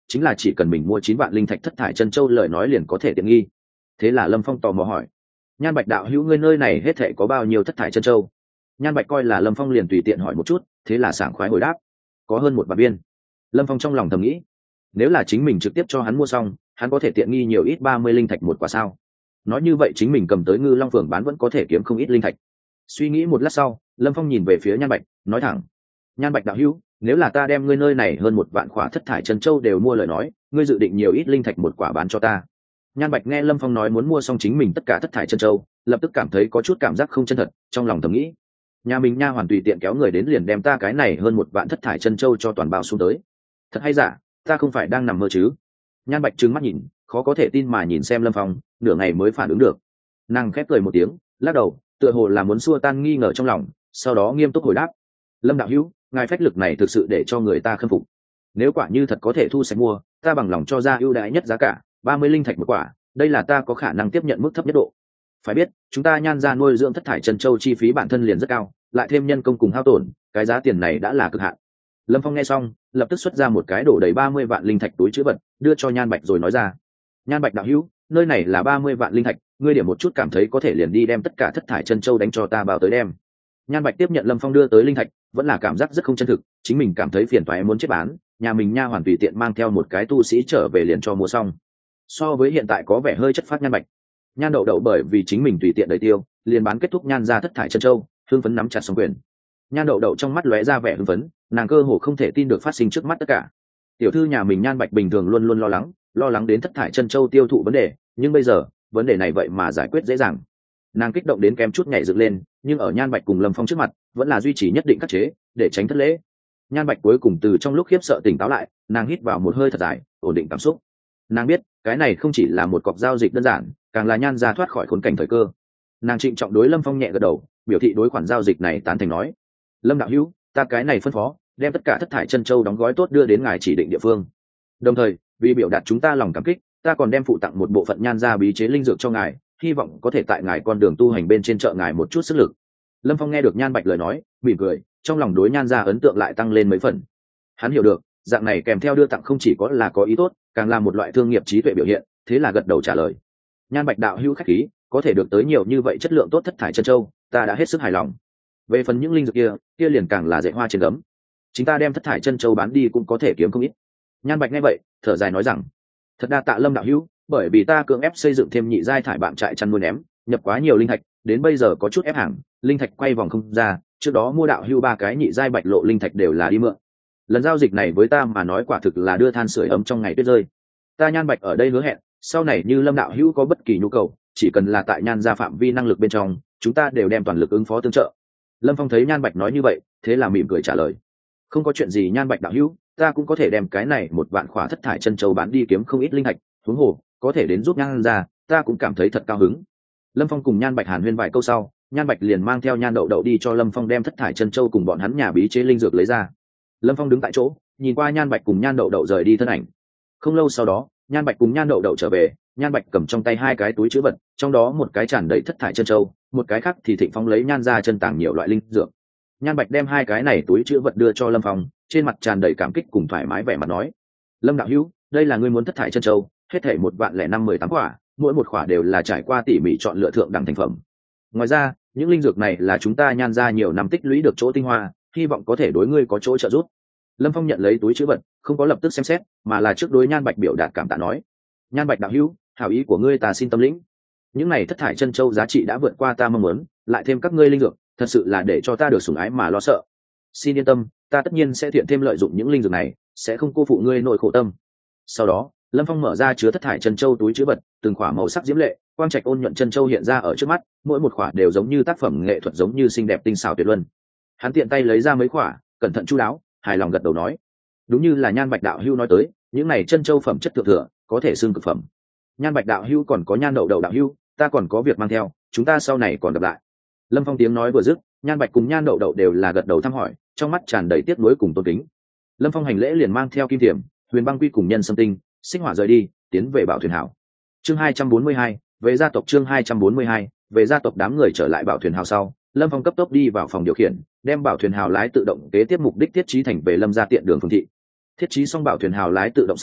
chính là chỉ cần mình mua chín vạn linh thạch thất thải chân châu lời nói liền có thể tiện nghi. Thế là Lâm Phong tò mò hỏi, Nhan Bạch đạo hữu, ngươi nơi này hết thảy có bao nhiêu thất thải chân châu? Nhan Bạch coi là Lâm Phong liền tùy tiện hỏi một chút, thế là sảng khoái hồi đáp, có hơn một vạn viên. Lâm Phong trong lòng thầm nghĩ, nếu là chính mình trực tiếp cho hắn mua xong, hắn có thể tiện nghi nhiều ít ba mươi linh thạch một quả sao? Nói như vậy chính mình cầm tới Ngư Long Phường bán vẫn có thể kiếm không ít linh thạch. Suy nghĩ một lát sau, Lâm Phong nhìn về phía Nhan Bạch, nói thẳng, Nhan Bạch đạo hữu, nếu là ta đem ngươi nơi này hơn một vạn quả thất thải chân châu đều mua lời nói, ngươi dự định nhiều ít linh thạch một quả bán cho ta? Nhan Bạch nghe Lâm Phong nói muốn mua xong chính mình tất cả thất thải chân châu, lập tức cảm thấy có chút cảm giác không chân thật, trong lòng thầm nghĩ, nhà mình nha hoàn tùy tiện kéo người đến liền đem ta cái này hơn một vạn thất thải chân châu cho toàn bao xuống tới, thật hay giả? Ta không phải đang nằm mơ chứ? Nhan Bạch trừng mắt nhìn, khó có thể tin mà nhìn xem Lâm Phong, nửa ngày mới phản ứng được. Nàng khép cười một tiếng, lắc đầu, tựa hồ là muốn xua tan nghi ngờ trong lòng, sau đó nghiêm túc hồi đáp, Lâm đạo hữu, ngài phách lực này thực sự để cho người ta khâm phục. Nếu quả như thật có thể thu sạch mua, ta bằng lòng cho ra ưu đãi nhất giá cả, ba mươi linh thạch một quả, đây là ta có khả năng tiếp nhận mức thấp nhất độ. Phải biết, chúng ta Nhan gia nuôi dưỡng thất thải chân châu chi phí bản thân liền rất cao, lại thêm nhân công cùng hao tổn, cái giá tiền này đã là cực hạn. Lâm Phong nghe xong, lập tức xuất ra một cái đổ đầy ba mươi vạn linh thạch túi trữ vật, đưa cho Nhan Bạch rồi nói ra, Nhan Bạch đạo hữu, nơi này là ba mươi vạn linh thạch, ngươi điểm một chút cảm thấy có thể liền đi đem tất cả thất thải chân châu đánh cho ta bao tới đem. Nhan Bạch tiếp nhận Lâm Phong đưa tới linh thạch, vẫn là cảm giác rất không chân thực, chính mình cảm thấy phiền toái muốn chết bán, nhà mình nha hoàn tùy tiện mang theo một cái tu sĩ trở về liền cho mua xong. So với hiện tại có vẻ hơi chất phát Nhan Bạch. Nhan Đậu Đậu bởi vì chính mình tùy tiện đẩy tiêu, liền bán kết thúc Nhan ra thất thải chân châu, hưng phấn nắm chặt song quyền. Nhan Đậu Đậu trong mắt lóe ra vẻ hưng phấn, nàng cơ hồ không thể tin được phát sinh trước mắt tất cả. Tiểu thư nhà mình Nhan Bạch bình thường luôn luôn lo lắng, lo lắng đến thất thải chân châu tiêu thụ vấn đề, nhưng bây giờ, vấn đề này vậy mà giải quyết dễ dàng. Nàng kích động đến kém chút nhảy dựng lên, nhưng ở Nhan Bạch cùng Lâm Phong trước mặt, vẫn là duy trì nhất định khắc chế, để tránh thất lễ. Nhan Bạch cuối cùng từ trong lúc khiếp sợ tỉnh táo lại, nàng hít vào một hơi thật dài, ổn định cảm xúc. Nàng biết, cái này không chỉ là một cọc giao dịch đơn giản, càng là Nhan gia thoát khỏi khốn cảnh thời cơ. Nàng trịnh trọng đối Lâm Phong nhẹ gật đầu, biểu thị đối khoản giao dịch này tán thành nói, Lâm đạo hữu, ta cái này phân phó, đem tất cả thất thải chân châu đóng gói tốt đưa đến ngài chỉ định địa phương. Đồng thời, vì biểu đạt chúng ta lòng cảm kích, ta còn đem phụ tặng một bộ phận Nhan gia bí chế linh dược cho ngài, hy vọng có thể tại ngài con đường tu hành bên trên trợ ngài một chút sức lực. Lâm Phong nghe được Nhan Bạch lời nói, mỉm cười, trong lòng đối Nhan gia ấn tượng lại tăng lên mấy phần. Hắn hiểu được, dạng này kèm theo đưa tặng không chỉ có là có ý tốt, càng là một loại thương nghiệp trí tuệ biểu hiện, thế là gật đầu trả lời. Nhan Bạch đạo hữu khách khí, có thể được tới nhiều như vậy chất lượng tốt thất thải chân châu, ta đã hết sức hài lòng. Về phần những linh dược kia, kia liền càng là dạy hoa trên gấm. Chúng ta đem thất thải chân châu bán đi cũng có thể kiếm không ít. Nhan Bạch nghe vậy, thở dài nói rằng, thật đa tạ Lâm đạo hữu, bởi vì ta cưỡng ép xây dựng thêm nhị giai thải bạn trại chăn nuôi ném, nhập quá nhiều linh thạch, đến bây giờ có chút ép hàng, linh thạch quay vòng không ra, trước đó mua đạo hữu ba cái nhị giai bạch lộ linh thạch đều là đi mượn. Lần giao dịch này với ta mà nói quả thực là đưa than sưởi ấm trong ngày tuyết rơi. Ta Nhan Bạch ở đây hứa hẹn, sau này như Lâm đạo hữu có bất kỳ nhu cầu, chỉ cần là tại Nhan gia phạm vi năng lực bên trong, chúng ta đều đem toàn lực ứng phó tương trợ. Lâm Phong thấy Nhan Bạch nói như vậy, thế là mỉm cười trả lời, không có chuyện gì Nhan Bạch đạo hữu, ta cũng có thể đem cái này một vạn khỏa thất thải chân châu bán đi kiếm không ít linh thạch, huống hồ có thể đến giúp Nhan gia, ta cũng cảm thấy thật cao hứng. Lâm Phong cùng Nhan Bạch hàn huyên vài câu sau, Nhan Bạch liền mang theo Nhan Đậu Đậu đi cho Lâm Phong đem thất thải chân châu cùng bọn hắn nhà bí chế linh dược lấy ra. Lâm Phong đứng tại chỗ, nhìn qua Nhan Bạch cùng Nhan Đậu Đậu rời đi thân ảnh. Không lâu sau đó, Nhan Bạch cùng Nhan Đậu Đậu trở về, Nhan Bạch cầm trong tay hai cái túi trữ vật, trong đó một cái tràn đầy thất thải chân châu, một cái khác thì thịnh phóng lấy Nhan gia chân tàng nhiều loại linh dược. Nhan Bạch đem hai cái này túi trữ vật đưa cho Lâm Phong, trên mặt tràn đầy cảm kích cùng thoải mái vẻ mặt nói, Lâm đạo hữu, đây là ngươi muốn thất thải chân châu, hết thảy một vạn lẻ năm mười tám quả, mỗi một quả đều là trải qua tỉ mỉ chọn lựa thượng đẳng thành phẩm. Ngoài ra, những linh dược này là chúng ta Nhan gia nhiều năm tích lũy được chỗ tinh hoa, hy vọng có thể đối ngươi có chỗ trợ giúp. Lâm Phong nhận lấy túi trữ vật, không có lập tức xem xét, mà là trước đối Nhan Bạch biểu đạt cảm tạ nói, Nhan Bạch đạo hữu, hảo ý của ngươi ta xin tâm lĩnh. Những này thất thải chân châu giá trị đã vượt qua ta mong muốn, lại thêm các ngươi linh dược, thật sự là để cho ta được sủng ái mà lo sợ. Xin yên tâm, ta tất nhiên sẽ thiện thêm lợi dụng những linh dược này, sẽ không cô phụ ngươi nội khổ tâm. Sau đó, Lâm Phong mở ra chứa thất thải chân châu túi trữ vật, từng khỏa màu sắc diễm lệ, quang trạch ôn nhuận chân châu hiện ra ở trước mắt, mỗi một khỏa đều giống như tác phẩm nghệ thuật, giống như xinh đẹp tinh xảo tuyệt luân. Hắn tiện tay lấy ra mấy khỏa, cẩn thận chu đáo, hài lòng gật đầu nói, đúng như là Nhan Bạch đạo hữu nói tới, những này chân châu phẩm chất thượng thừa, có thể xưng cực phẩm. Nhan Bạch đạo hữu còn có Nhan Đậu Đậu đạo hữu, ta còn có việc mang theo, chúng ta sau này còn gặp lại. Lâm Phong tiếng nói vừa dứt, Nhan Bạch cùng Nhan Đậu Đậu đều là gật đầu thăm hỏi, trong mắt tràn đầy tiếc nuối cùng tôn kính. Lâm Phong hành lễ liền mang theo Kim Thiểm, Huyền Băng Quy cùng Nhân Sâm Tinh, Xích Hỏa rời đi, tiến về Bảo Thuyền Hào. Chương hai trăm bốn mươi hai, về gia tộc. Chương hai trăm bốn mươi hai, về gia tộc. Đám người trở lại Bảo Thuyền Hào sau, Lâm Phong cấp tốc đi vào phòng điều khiển, đem Bảo Thuyền Hào lái tự động kế tiếp mục đích thiết trí thành về Lâm gia tiện đường phương thị. Thiết trí xong Bảo Thuyền Hào lái tự động sau,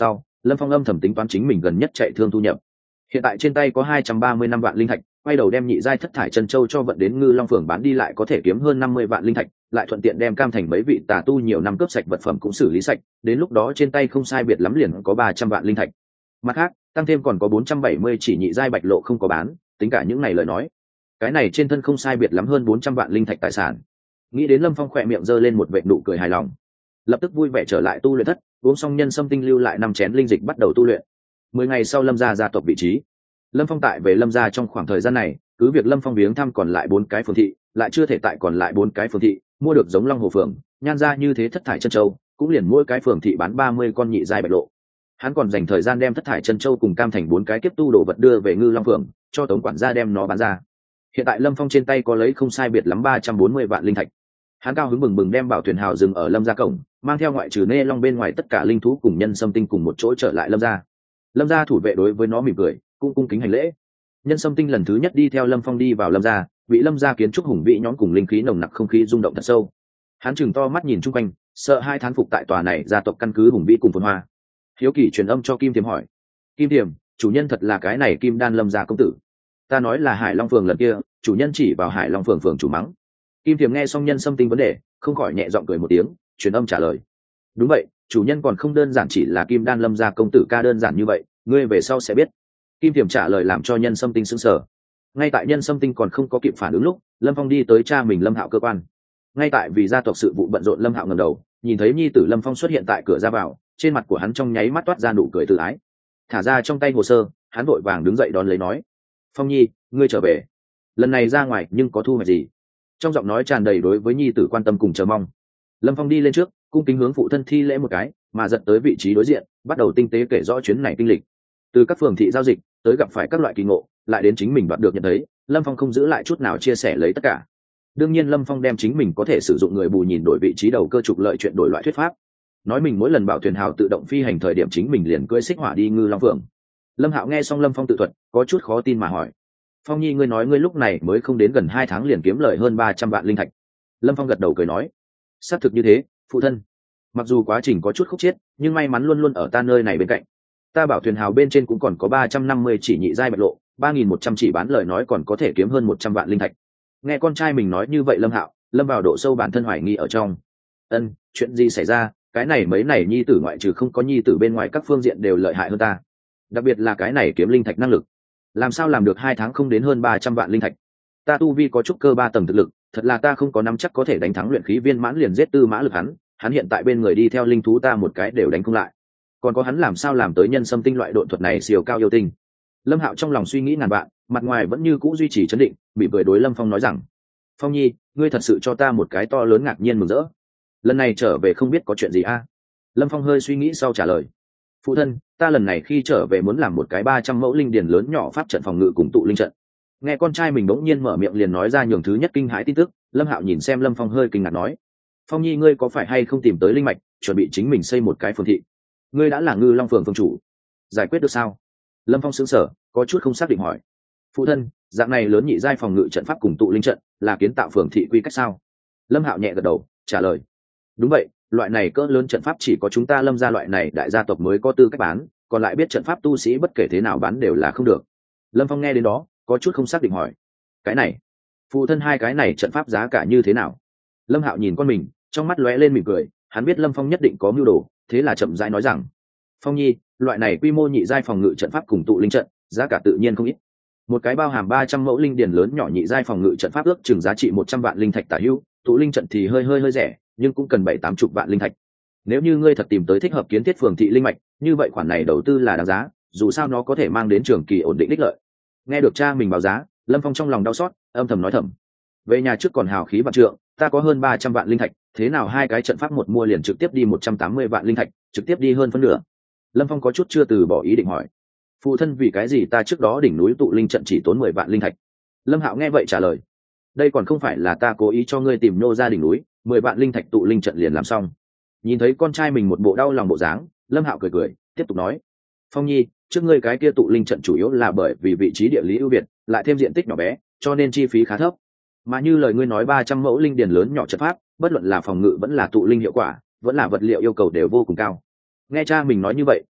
Lâm Phong âm thầm tính toán chính mình gần nhất chạy thương thu nhập. Hiện tại trên tay có hai trăm ba mươi năm vạn linh thạch, quay đầu đem nhị giai thất thải chân châu cho vận đến Ngư Long Phường bán đi lại có thể kiếm hơn năm mươi vạn linh thạch, lại thuận tiện đem Cam Thành mấy vị tà tu nhiều năm cướp sạch vật phẩm cũng xử lý sạch, đến lúc đó trên tay không sai biệt lắm liền có ba trăm vạn linh thạch. Mặt khác, tăng thêm còn có bốn trăm bảy mươi chỉ nhị giai bạch lộ không có bán, tính cả những này lời nói, cái này trên thân không sai biệt lắm hơn bốn trăm vạn linh thạch tài sản. Nghĩ đến Lâm Phong khỏe miệng giơ lên một vệt nụ cười hài lòng, lập tức vui vẻ trở lại tu luyện thất, uống xong nhân sâm tinh lưu lại năm chén linh dịch bắt đầu tu luyện. Mười ngày sau Lâm gia gia tộc vị trí, Lâm Phong tại về Lâm gia trong khoảng thời gian này, cứ việc Lâm Phong viếng thăm còn lại bốn cái phường thị, lại chưa thể tại còn lại bốn cái phường thị mua được giống Long Hồ phường, Nhan gia như thế thất thải chân châu, cũng liền mỗi cái phường thị bán ba mươi con nhị giai bạch lộ. Hắn còn dành thời gian đem thất thải chân châu cùng Cam Thành bốn cái kiếp tu đồ vật đưa về Ngư Long phường, cho tống quản gia đem nó bán ra. Hiện tại Lâm Phong trên tay có lấy không sai biệt lắm ba trăm bốn mươi vạn linh thạch. Hắn cao hứng bừng bừng đem bảo thuyền hào dừng ở Lâm gia cổng, mang theo ngoại trừ Nê Long bên ngoài tất cả linh thú cùng nhân sâm tinh cùng một chỗ trở lại Lâm gia. Lâm gia thủ vệ đối với nó mỉm cười, cũng cung kính hành lễ. Nhân sâm tinh lần thứ nhất đi theo Lâm Phong đi vào Lâm gia, bị Lâm gia kiến trúc hùng vĩ nhón cùng linh khí nồng nặc không khí rung động thật sâu. Hắn chừng to mắt nhìn chung quanh, sợ hai thán phục tại tòa này gia tộc căn cứ hùng vĩ cùng phồn hoa. Hiếu kỳ truyền âm cho Kim Tiềm hỏi: Kim Tiềm, chủ nhân thật là cái này Kim Đan Lâm gia công tử? Ta nói là Hải Long phường lần kia, chủ nhân chỉ vào Hải Long phường phường chủ mắng. Kim Tiềm nghe xong nhân sâm tinh vấn đề, không khỏi nhẹ giọng cười một tiếng, truyền âm trả lời: đúng vậy, chủ nhân còn không đơn giản chỉ là Kim Đan Lâm gia công tử ca đơn giản như vậy, ngươi về sau sẽ biết. Kim Tiềm trả lời làm cho nhân sâm tinh sững sờ. Ngay tại nhân sâm tinh còn không có kịp phản ứng lúc, Lâm Phong đi tới cha mình Lâm Hạo cơ quan. Ngay tại vì gia tộc sự vụ bận rộn, Lâm Hạo ngẩng đầu, nhìn thấy nhi tử Lâm Phong xuất hiện tại cửa ra vào, trên mặt của hắn trong nháy mắt toát ra nụ cười tự ái. Thả ra trong tay hồ sơ, hắn vội vàng đứng dậy đón lấy nói: Phong nhi, ngươi trở về, lần này ra ngoài nhưng có thu hoạch gì? Trong giọng nói tràn đầy đối với nhi tử quan tâm cùng chờ mong. Lâm Phong đi lên trước, cung kính hướng phụ thân thi lễ một cái, mà giật tới vị trí đối diện, bắt đầu tinh tế kể rõ chuyến này kinh lịch. Từ các phường thị giao dịch tới gặp phải các loại kỳ ngộ, lại đến chính mình đoạt được nhận thấy, Lâm Phong không giữ lại chút nào chia sẻ lấy tất cả. Đương nhiên Lâm Phong đem chính mình có thể sử dụng người bù nhìn đổi vị trí đầu cơ trục lợi chuyện đổi loại thuyết pháp, nói mình mỗi lần bảo thuyền hào tự động phi hành thời điểm chính mình liền cưỡi xích hỏa đi Ngư Long phường. Lâm Hạo nghe xong Lâm Phong tự thuật, có chút khó tin mà hỏi: Phong nhi, ngươi nói ngươi lúc này mới không đến gần hai tháng liền kiếm lời hơn ba trăm vạn linh thạch? Lâm Phong gật đầu cười nói: xác thực như thế, phụ thân. Mặc dù quá trình có chút khúc chiết, nhưng may mắn luôn luôn ở ta nơi này bên cạnh. Ta bảo thuyền hào bên trên cũng còn có ba trăm năm mươi chỉ nhị giai bạch lộ, ba nghìn một trăm chỉ bán lời nói còn có thể kiếm hơn một trăm vạn linh thạch. Nghe con trai mình nói như vậy, Lâm Hạo lâm vào độ sâu bản thân hoài nghi ở trong. Ân, chuyện gì xảy ra? Cái này mấy này nhi tử ngoại trừ không có nhi tử bên ngoài các phương diện đều lợi hại hơn ta, đặc biệt là cái này kiếm linh thạch năng lực, làm sao làm được hai tháng không đến hơn ba trăm vạn linh thạch? Ta tu vi có chút cơ ba tầng thực lực, thật là ta không có nắm chắc có thể đánh thắng luyện khí viên mãn liền giết tư mã lực hắn, hắn hiện tại bên người đi theo linh thú ta một cái đều đánh không lại, còn có hắn làm sao làm tới nhân sâm tinh loại độn thuật này siêu cao yêu tinh. Lâm Hạo trong lòng suy nghĩ ngàn vạn, mặt ngoài vẫn như cũ duy trì chấn định, bị cười đối Lâm Phong nói rằng: Phong nhi, ngươi thật sự cho ta một cái to lớn ngạc nhiên mừng rỡ. Lần này trở về không biết có chuyện gì a? À? Lâm Phong hơi suy nghĩ sau trả lời: phụ thân, ta lần này khi trở về muốn làm một cái ba trăm mẫu linh điền lớn nhỏ pháp trận phòng ngự cùng tụ linh trận. Nghe con trai mình bỗng nhiên mở miệng liền nói ra nhường thứ nhất kinh hãi tin tức, Lâm Hạo nhìn xem Lâm Phong hơi kinh ngạc nói: Phong nhi, ngươi có phải hay không tìm tới linh mạch, chuẩn bị chính mình xây một cái phường thị? Ngươi đã là Ngư Long phường phường chủ, giải quyết được sao? Lâm Phong sững sờ, có chút không xác định hỏi: phụ thân, dạng này lớn nhị giai phòng ngự trận pháp cùng tụ linh trận là kiến tạo phường thị quy cách sao? Lâm Hạo nhẹ gật đầu trả lời: đúng vậy, loại này cỡ lớn trận pháp chỉ có chúng ta Lâm gia loại này đại gia tộc mới có tư cách bán, còn lại biết trận pháp tu sĩ bất kể thế nào bán đều là không được. Lâm Phong nghe đến đó có chút không xác định hỏi: cái này, phụ thân, hai cái này trận pháp giá cả như thế nào? Lâm Hạo nhìn con mình, trong mắt lóe lên mỉm cười, hắn biết Lâm Phong nhất định có mưu đồ, thế là chậm rãi nói rằng: Phong nhi, loại này quy mô nhị giai phòng ngự trận pháp cùng tụ linh trận giá cả tự nhiên không ít. Một cái bao hàm ba trăm mẫu linh điền lớn nhỏ nhị giai phòng ngự trận pháp ước chừng giá trị một trăm vạn linh thạch tả hữu, tụ linh trận thì hơi hơi hơi rẻ, nhưng cũng cần bảy tám chục vạn linh thạch. Nếu như ngươi thật tìm tới thích hợp kiến thiết phường thị linh mạch, như vậy khoản này đầu tư là đáng giá, dù sao nó có thể mang đến trường kỳ ổn định đích lợi. Nghe được cha mình báo giá, Lâm Phong trong lòng đau xót, âm thầm nói thầm: về nhà trước còn hào khí vạn trượng, ta có hơn ba trăm vạn linh thạch, thế nào hai cái trận pháp một mua liền trực tiếp đi một trăm tám mươi vạn linh thạch, trực tiếp đi hơn phân nửa. Lâm Phong có chút chưa từ bỏ ý định hỏi: phụ thân, vì cái gì ta trước đó đỉnh núi tụ linh trận chỉ tốn mười vạn linh thạch? Lâm Hạo nghe vậy trả lời: đây còn không phải là ta cố ý cho ngươi tìm nô ra đỉnh núi, mười vạn linh thạch tụ linh trận liền làm xong. Nhìn thấy con trai mình một bộ đau lòng bộ dáng, Lâm Hạo cười cười tiếp tục nói: Phong nhi, trước ngươi cái kia tụ linh trận chủ yếu là bởi vì vị trí địa lý ưu việt, lại thêm diện tích nhỏ bé, cho nên chi phí khá thấp. Mà như lời ngươi nói ba trăm mẫu linh điền lớn nhỏ trận pháp, bất luận là phòng ngự vẫn là tụ linh hiệu quả, vẫn là vật liệu yêu cầu đều vô cùng cao. Nghe cha mình nói như vậy,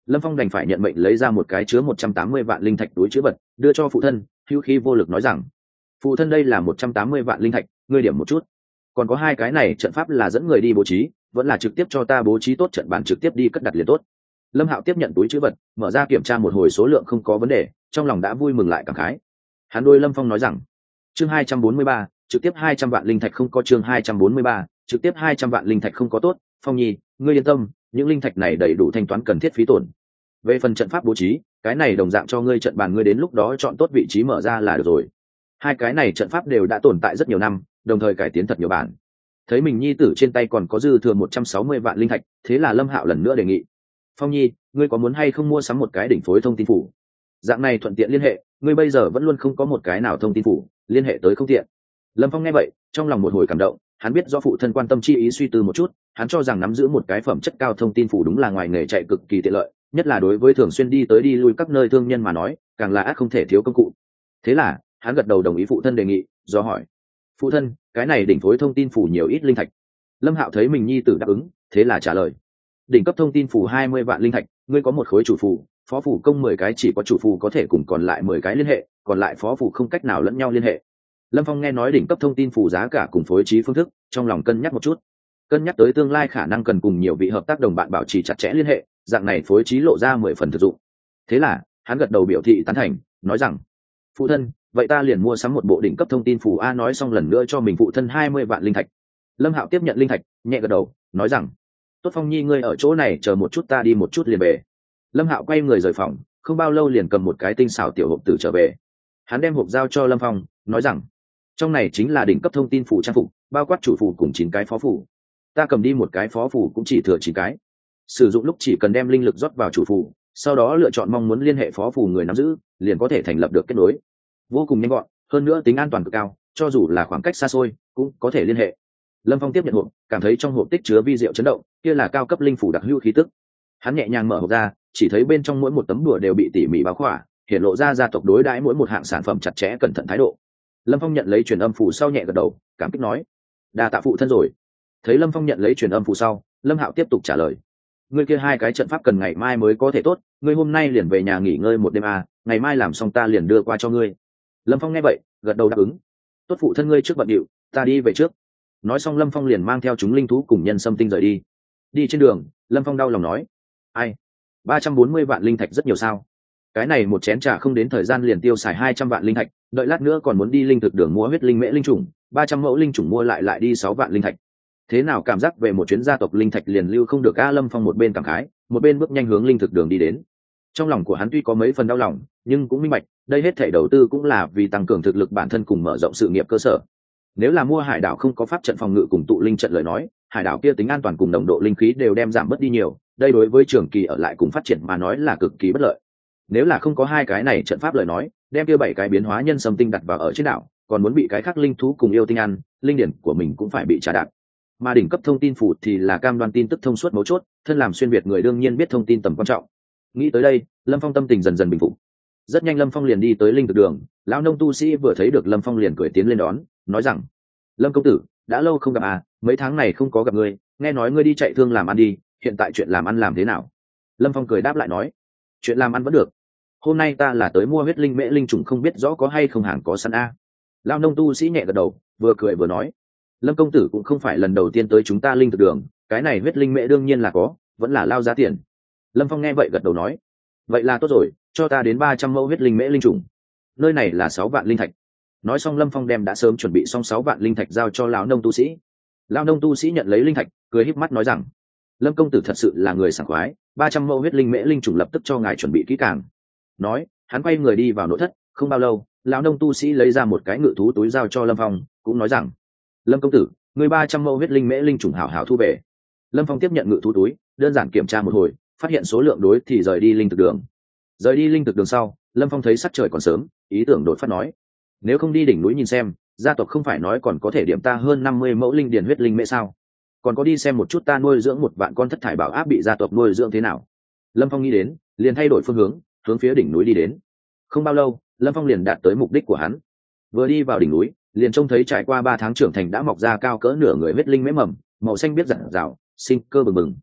Lâm Phong đành phải nhận mệnh lấy ra một cái chứa một trăm tám mươi vạn linh thạch túi chứa vật đưa cho phụ thân, hữu khí vô lực nói rằng: phụ thân, đây là một trăm tám mươi vạn linh thạch, ngươi điểm một chút. Còn có hai cái này trận pháp là dẫn người đi bố trí, vẫn là trực tiếp cho ta bố trí tốt trận bàn trực tiếp đi cất đặt liền tốt. Lâm Hạo tiếp nhận túi chứa vật, mở ra kiểm tra một hồi số lượng không có vấn đề, trong lòng đã vui mừng lại cảm khái. Hắn đôi Lâm Phong nói rằng: chương hai trăm bốn mươi ba, trực tiếp hai trăm vạn linh thạch không có. Chương hai trăm bốn mươi ba, trực tiếp hai trăm vạn linh thạch không có. Tốt, Phong Nhi, ngươi yên tâm, những linh thạch này đầy đủ thanh toán cần thiết phí tổn. Về phần trận pháp bố trí, cái này đồng dạng cho ngươi trận bàn, ngươi đến lúc đó chọn tốt vị trí mở ra là được rồi. Hai cái này trận pháp đều đã tồn tại rất nhiều năm, đồng thời cải tiến thật nhiều bản. Thấy mình nhi tử trên tay còn có dư thừa một trăm sáu mươi vạn linh thạch, thế là Lâm Hạo lần nữa đề nghị: Phong Nhi, ngươi có muốn hay không mua sắm một cái đỉnh phối thông tin phủ? Dạng này thuận tiện liên hệ, ngươi bây giờ vẫn luôn không có một cái nào thông tin phủ, liên hệ tới không tiện. Lâm Phong nghe vậy, trong lòng một hồi cảm động, hắn biết do phụ thân quan tâm chi ý, suy tư một chút, hắn cho rằng nắm giữ một cái phẩm chất cao thông tin phủ đúng là ngoài nghề chạy cực kỳ tiện lợi, nhất là đối với thường xuyên đi tới đi lui các nơi thương nhân mà nói, càng là ác không thể thiếu công cụ. Thế là, hắn gật đầu đồng ý phụ thân đề nghị, do hỏi: phụ thân, cái này đỉnh phối thông tin phủ nhiều ít linh thạch? Lâm Hạo thấy mình nhi tử đáp ứng, thế là trả lời: đỉnh cấp thông tin phủ hai mươi vạn linh thạch, ngươi có một khối chủ phủ, phó phủ công mười cái, chỉ có chủ phủ có thể cùng còn lại mười cái liên hệ, còn lại phó phủ không cách nào lẫn nhau liên hệ. Lâm Phong nghe nói đỉnh cấp thông tin phủ giá cả cùng phối trí phương thức, trong lòng cân nhắc một chút, cân nhắc tới tương lai khả năng cần cùng nhiều vị hợp tác đồng bạn bảo trì chặt chẽ liên hệ, dạng này phối trí lộ ra mười phần thực dụng. Thế là hắn gật đầu biểu thị tán thành, nói rằng: phụ thân, vậy ta liền mua sắm một bộ đỉnh cấp thông tin phủ a. Nói xong lần nữa cho mình phụ thân hai mươi vạn linh thạch. Lâm Hạo tiếp nhận linh thạch, nhẹ gật đầu, nói rằng: tốt, Phong Nhi, ngươi ở chỗ này chờ một chút, ta đi một chút liền về. Lâm Hạo quay người rời phòng, không bao lâu liền cầm một cái tinh xảo tiểu hộp tử trở về. Hắn đem hộp giao cho Lâm Phong, nói rằng: trong này chính là đỉnh cấp thông tin phủ trang phục, bao quát chủ phủ cùng chín cái phó phủ. Ta cầm đi một cái phó phủ cũng chỉ thừa chín cái, sử dụng lúc chỉ cần đem linh lực rót vào chủ phủ, sau đó lựa chọn mong muốn liên hệ phó phủ người nắm giữ, liền có thể thành lập được kết nối, vô cùng nhanh gọn, hơn nữa tính an toàn cực cao, cho dù là khoảng cách xa xôi cũng có thể liên hệ. Lâm Phong tiếp nhận hộp, cảm thấy trong hộp tích chứa vi diệu chấn động, kia là cao cấp linh phủ đặc hữu khí tức. Hắn nhẹ nhàng mở hộp ra, chỉ thấy bên trong mỗi một tấm đùa đều bị tỉ mỉ bao khỏa, hiện lộ ra gia tộc đối đãi mỗi một hạng sản phẩm chặt chẽ cẩn thận thái độ. Lâm Phong nhận lấy truyền âm phủ sau nhẹ gật đầu, cảm kích nói: đa tạ phụ thân rồi. Thấy Lâm Phong nhận lấy truyền âm phủ sau, Lâm Hạo tiếp tục trả lời: ngươi kia hai cái trận pháp cần ngày mai mới có thể tốt, ngươi hôm nay liền về nhà nghỉ ngơi một đêm à, ngày mai làm xong ta liền đưa qua cho ngươi. Lâm Phong nghe vậy, gật đầu đáp ứng: tốt phụ thân, ngươi trước bận điệu, ta đi về trước. Nói xong Lâm Phong liền mang theo chúng linh thú cùng nhân sâm tinh rời đi. Đi trên đường, Lâm Phong đau lòng nói: ai, ba trăm bốn mươi vạn linh thạch rất nhiều sao? Cái này một chén trà không đến thời gian liền tiêu xài hai trăm vạn linh thạch, đợi lát nữa còn muốn đi linh thực đường mua huyết linh mễ linh trùng, ba trăm mẫu linh trùng mua lại lại đi sáu vạn linh thạch. Thế nào cảm giác về một chuyến gia tộc linh thạch liền lưu không được a? Lâm Phong một bên cảm khái, một bên bước nhanh hướng linh thực đường đi đến. Trong lòng của hắn tuy có mấy phần đau lòng, nhưng cũng minh bạch, đây hết thảy đầu tư cũng là vì tăng cường thực lực bản thân cùng mở rộng sự nghiệp cơ sở. Nếu là mua hải đảo không có pháp trận phòng ngự cùng tụ linh trận lời nói, hải đảo kia tính an toàn cùng nồng độ linh khí đều đem giảm bớt đi nhiều, đây đối với trường kỳ ở lại cùng phát triển mà nói là cực kỳ bất lợi. Nếu là không có hai cái này trận pháp lời nói, đem kia bảy cái biến hóa nhân sâm tinh đặt vào ở trên đảo, còn muốn bị cái khác linh thú cùng yêu tinh ăn, linh điển của mình cũng phải bị trả đạp. Mà đỉnh cấp thông tin phủ thì là cam đoan tin tức thông suốt mấu chốt, thân làm xuyên việt người đương nhiên biết thông tin tầm quan trọng. Nghĩ tới đây, Lâm Phong tâm tình dần dần bình phục. Rất nhanh Lâm Phong liền đi tới linh thực đường, lão nông tu sĩ vừa thấy được Lâm Phong liền cười tiến lên đón, nói rằng: Lâm công tử, đã lâu không gặp à, mấy tháng này không có gặp ngươi, nghe nói ngươi đi chạy thương làm ăn đi, hiện tại chuyện làm ăn làm thế nào? Lâm Phong cười đáp lại nói: chuyện làm ăn vẫn được, hôm nay ta là tới mua huyết linh mễ linh trùng, không biết rõ có hay không hàng có sẵn a. Lão nông tu sĩ nhẹ gật đầu, vừa cười vừa nói: Lâm công tử cũng không phải lần đầu tiên tới chúng ta linh thực đường, cái này huyết linh mễ đương nhiên là có, vẫn là lao giá tiền. Lâm Phong nghe vậy gật đầu nói: vậy là tốt rồi, cho ta đến ba trăm mẫu huyết linh mễ linh trùng, nơi này là sáu vạn linh thạch. Nói xong Lâm Phong đem đã sớm chuẩn bị xong sáu vạn linh thạch giao cho lão nông tu sĩ. Lão nông tu sĩ nhận lấy linh thạch, cười híp mắt nói rằng: Lâm công tử thật sự là người sảng khoái, ba trăm mẫu huyết linh mễ linh trùng lập tức cho ngài chuẩn bị kỹ càng. Nói, hắn quay người đi vào nội thất, không bao lâu, lão nông tu sĩ lấy ra một cái ngự thú túi giao cho Lâm Phong, cũng nói rằng: Lâm công tử, người ba trăm mẫu huyết linh mễ linh trùng hảo hảo thu về. Lâm Phong tiếp nhận ngự thú túi, đơn giản kiểm tra một hồi, phát hiện số lượng đối thì rời đi linh thực đường. Rời đi linh thực đường sau, Lâm Phong thấy sắc trời còn sớm, ý tưởng đột phát nói: nếu không đi đỉnh núi nhìn xem, gia tộc không phải nói còn có thể điểm ta hơn năm mươi mẫu linh điền huyết linh mễ sao? Còn có đi xem một chút ta nuôi dưỡng một vạn con thất thải bảo áp bị gia tộc nuôi dưỡng thế nào. Lâm Phong nghĩ đến, liền thay đổi phương hướng, hướng phía đỉnh núi đi đến. Không bao lâu, Lâm Phong liền đạt tới mục đích của hắn. Vừa đi vào đỉnh núi, liền trông thấy trải qua ba tháng trưởng thành đã mọc ra cao cỡ nửa người huyết linh mễ mầm, màu xanh biết rạng rào, sinh cơ bừng bừng.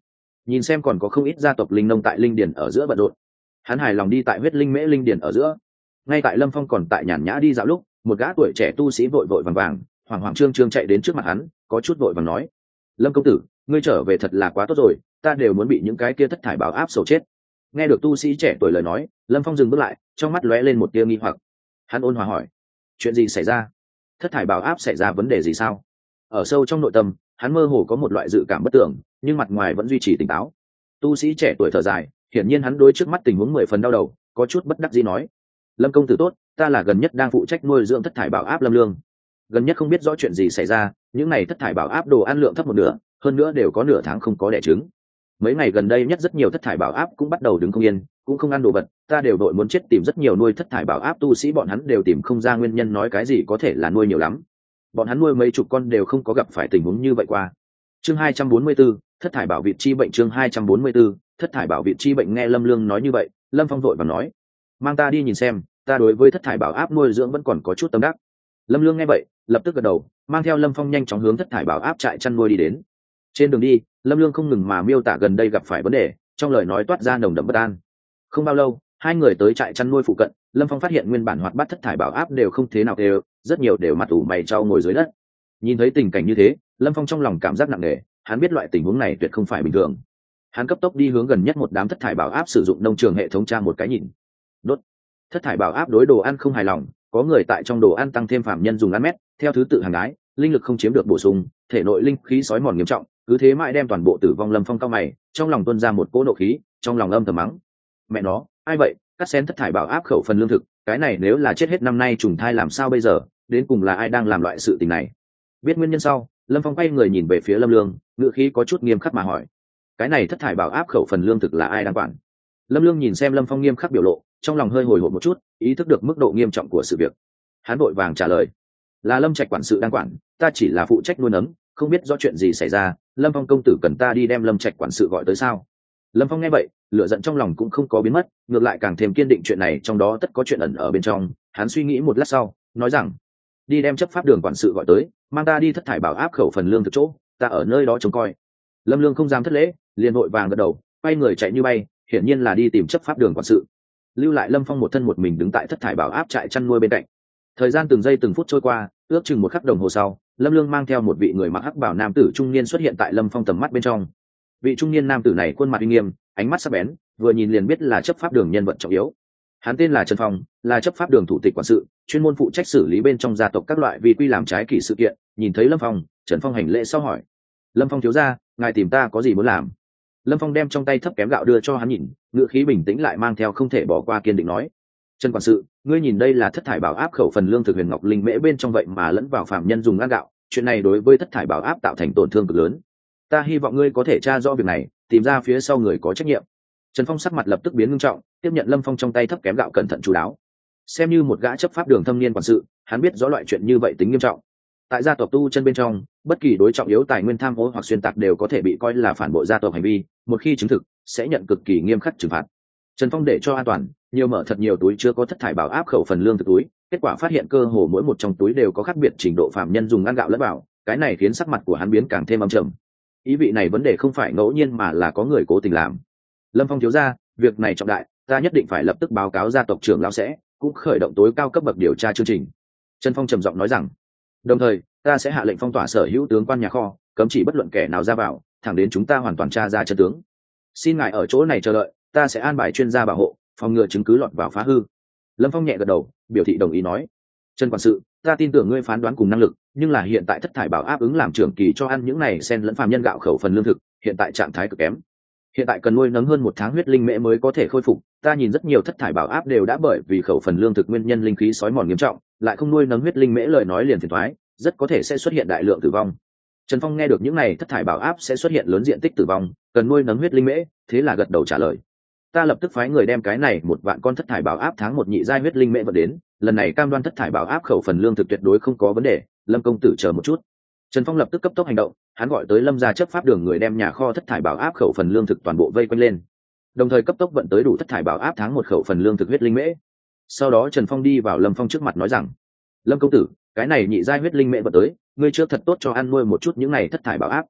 nhìn xem còn có không ít gia tộc linh nông tại linh điền ở giữa bận rộn. Hắn hài lòng đi tại huyết linh mễ linh điền ở giữa. Ngay tại Lâm Phong còn tại nhàn nhã đi dạo lúc, một gã tuổi trẻ tu sĩ vội vội vàng vàng, hoảng hoảng trương trương chạy đến trước mặt hắn, có chút vội vàng nói: Lâm công tử, ngươi trở về thật là quá tốt rồi, ta đều muốn bị những cái kia thất thải bảo áp sầu chết. Nghe được tu sĩ trẻ tuổi lời nói, Lâm Phong dừng bước lại, trong mắt lóe lên một tia nghi hoặc. Hắn ôn hòa hỏi: chuyện gì xảy ra? Thất thải bảo áp xảy ra vấn đề gì sao? Ở sâu trong nội tâm, hắn mơ hồ có một loại dự cảm bất tưởng, nhưng mặt ngoài vẫn duy trì tỉnh táo. Tu sĩ trẻ tuổi thở dài, hiển nhiên hắn đối trước mắt tình huống mười phần đau đầu, có chút bất đắc dĩ nói: Lâm công tử tốt, ta là gần nhất đang phụ trách nuôi dưỡng thất thải bảo áp Lâm Lương. Gần nhất không biết rõ chuyện gì xảy ra, những này thất thải bảo áp đồ ăn lượng thấp một nửa, hơn nữa đều có nửa tháng không có đẻ trứng. Mấy ngày gần đây nhất rất nhiều thất thải bảo áp cũng bắt đầu đứng không yên, cũng không ăn đồ vật, ta đều đội muốn chết tìm rất nhiều nuôi thất thải bảo áp tu sĩ, bọn hắn đều tìm không ra nguyên nhân, nói cái gì có thể là nuôi nhiều lắm. Bọn hắn nuôi mấy chục con đều không có gặp phải tình huống như vậy qua. Chương hai trăm bốn mươi 4, thất thải bảo vịt chi bệnh. Chương hai trăm bốn mươi 4, thất thải bảo vịt chi bệnh. Nghe Lâm Lương nói như vậy, Lâm Phong vội vàng nói: mang ta đi nhìn xem, ta đối với thất thải bảo áp nuôi dưỡng vẫn còn có chút tâm đắc. Lâm Lương nghe vậy, lập tức gật đầu, mang theo Lâm Phong nhanh chóng hướng thất thải bảo áp trại chăn nuôi đi đến. Trên đường đi, Lâm Lương không ngừng mà miêu tả gần đây gặp phải vấn đề, trong lời nói toát ra nồng đậm bất an. Không bao lâu, hai người tới trại chăn nuôi phụ cận, Lâm Phong phát hiện nguyên bản hoạt bát thất thải bảo áp đều không thế nào đều, rất nhiều đều mặt ủ mày trao ngồi dưới đất. Nhìn thấy tình cảnh như thế, Lâm Phong trong lòng cảm giác nặng nề, hắn biết loại tình huống này tuyệt không phải bình thường. Hắn cấp tốc đi hướng gần nhất một đám thất thải bảo áp sử dụng nông trường hệ thống tra một cái nhìn. Đốt. Thất thải bảo áp đối đồ ăn không hài lòng, có người tại trong đồ ăn tăng thêm phạm nhân dùng ăn mét, theo thứ tự hàng ái, linh lực không chiếm được bổ sung, thể nội linh khí sói mòn nghiêm trọng, cứ thế mãi đem toàn bộ tử vong. Lâm Phong cao mày, trong lòng tuôn ra một cỗ nộ khí, trong lòng âm thầm mắng: mẹ nó, ai vậy, cắt xén thất thải bảo áp khẩu phần lương thực, cái này nếu là chết hết năm nay trùng thai làm sao bây giờ, đến cùng là ai đang làm loại sự tình này? Biết nguyên nhân sau, Lâm Phong quay người nhìn về phía Lâm Lương, ngữ khí có chút nghiêm khắc mà hỏi: cái này thất thải bảo áp khẩu phần lương thực là ai đang quản? Lâm Lương nhìn xem Lâm Phong nghiêm khắc biểu lộ, trong lòng hơi hồi hộp một chút, ý thức được mức độ nghiêm trọng của sự việc. Hắn vội vàng trả lời: là Lâm Trạch quản sự đang quản, ta chỉ là phụ trách nuôi nấng, không biết rõ chuyện gì xảy ra. Lâm Phong công tử cần ta đi đem Lâm Trạch quản sự gọi tới sao? Lâm Phong nghe vậy, lửa giận trong lòng cũng không có biến mất, ngược lại càng thêm kiên định chuyện này trong đó tất có chuyện ẩn ở bên trong. Hắn suy nghĩ một lát sau, nói rằng: đi đem chấp pháp đường quản sự gọi tới, mang ta đi thất thải bảo áp khẩu phần lương thực chỗ, ta ở nơi đó trông coi. Lâm Lương không dám thất lễ, liền vội vàng gật đầu, quay người chạy như bay, hiển nhiên là đi tìm chấp pháp đường quản sự. Lưu lại Lâm Phong một thân một mình đứng tại thất thải bảo áp trại chăn nuôi bên cạnh. Thời gian từng giây từng phút trôi qua, ước chừng một khắc đồng hồ sau, Lâm Lương mang theo một vị người mặc hắc bào nam tử trung niên xuất hiện tại Lâm Phong tầm mắt bên trong. Vị trung niên nam tử này khuôn mặt uy nghiêm, ánh mắt sắc bén, vừa nhìn liền biết là chấp pháp đường nhân vật trọng yếu. Hắn tên là Trần Phong, là chấp pháp đường thủ tịch quản sự, chuyên môn phụ trách xử lý bên trong gia tộc các loại vi quy làm trái kỷ sự kiện. Nhìn thấy Lâm Phong, Trần Phong hành lễ sau hỏi: Lâm Phong thiếu gia, ngài tìm ta có gì muốn làm? Lâm Phong đem trong tay thấp kém gạo đưa cho hắn nhìn, ngữ khí bình tĩnh lại mang theo không thể bỏ qua kiên định nói: Trần quản sự, ngươi nhìn đây là thất thải bảo áp khẩu phần lương thực huyền ngọc linh mễ bên trong vậy mà lẫn vào phạm nhân dùng ăn gạo, chuyện này đối với thất thải bảo áp tạo thành tổn thương cực lớn. Ta hy vọng ngươi có thể tra rõ việc này, tìm ra phía sau người có trách nhiệm. Trần Phong sắc mặt lập tức biến nghiêm trọng, tiếp nhận Lâm Phong trong tay thấp kém gạo cẩn thận chú đáo. Xem như một gã chấp pháp đường thâm niên quản sự, hắn biết rõ loại chuyện như vậy tính nghiêm trọng. Tại gia tộc tu chân bên trong, bất kỳ đối trọng yếu tài nguyên tham ô hoặc xuyên tạc đều có thể bị coi là phản bội gia tộc hành vi, một khi chứng thực sẽ nhận cực kỳ nghiêm khắc trừng phạt. Trần Phong để cho an toàn, nhiều mở thật nhiều túi chưa có thất thải bảo áp khẩu phần lương thực túi, kết quả phát hiện cơ hồ mỗi một trong túi đều có khác biệt trình độ phạm nhân dùng ăn gạo lẫn vào, cái này khiến sắc mặt của hắn biến càng thêm âm trầm. Ý vị này vấn đề không phải ngẫu nhiên mà là có người cố tình làm. Lâm Phong thiếu gia, việc này trọng đại, ta nhất định phải lập tức báo cáo gia tộc trưởng lão sẽ cũng khởi động tối cao cấp bậc điều tra chương trình. Trần Phong trầm giọng nói rằng, đồng thời ta sẽ hạ lệnh phong tỏa sở hữu tướng quan nhà kho, cấm chỉ bất luận kẻ nào ra vào, thẳng đến chúng ta hoàn toàn tra ra chân tướng. Xin ngài ở chỗ này chờ đợi, ta sẽ an bài chuyên gia bảo hộ, phòng ngừa chứng cứ lọt vào phá hư. Lâm Phong nhẹ gật đầu, biểu thị đồng ý nói: Trần quản sự, ta tin tưởng ngươi phán đoán cùng năng lực, nhưng là hiện tại thất thải bảo áp ứng làm trưởng kỳ cho ăn những này sen lẫn phàm nhân gạo khẩu phần lương thực, hiện tại trạng thái cực kém. Hiện tại cần nuôi nấng hơn một tháng huyết linh mễ mới có thể khôi phục, ta nhìn rất nhiều thất thải bảo áp đều đã bởi vì khẩu phần lương thực nguyên nhân linh khí sói mòn nghiêm trọng, lại không nuôi nấng huyết linh mễ lời nói liền phiền toái, rất có thể sẽ xuất hiện đại lượng tử vong. Trần Phong nghe được những này thất thải bảo áp sẽ xuất hiện lớn diện tích tử vong, cần nuôi nấng huyết linh mễ, thế là gật đầu trả lời: ta lập tức phái người đem cái này một vạn con thất thải bảo áp tháng một nhị giai huyết linh mễ vận đến, lần này cam đoan thất thải bảo áp khẩu phần lương thực tuyệt đối không có vấn đề. Lâm công tử chờ một chút. Trần Phong lập tức cấp tốc hành động, hắn gọi tới Lâm gia chấp pháp đường người đem nhà kho thất thải bảo áp khẩu phần lương thực toàn bộ vây quanh lên, đồng thời cấp tốc vận tới đủ thất thải bảo áp tháng một khẩu phần lương thực huyết linh mễ. Sau đó Trần Phong đi vào Lâm Phong trước mặt nói rằng: Lâm công tử, cái này nhị giai huyết linh mễ vận tới, ngươi chưa thật tốt cho ăn nuôi một chút những này thất thải bảo áp.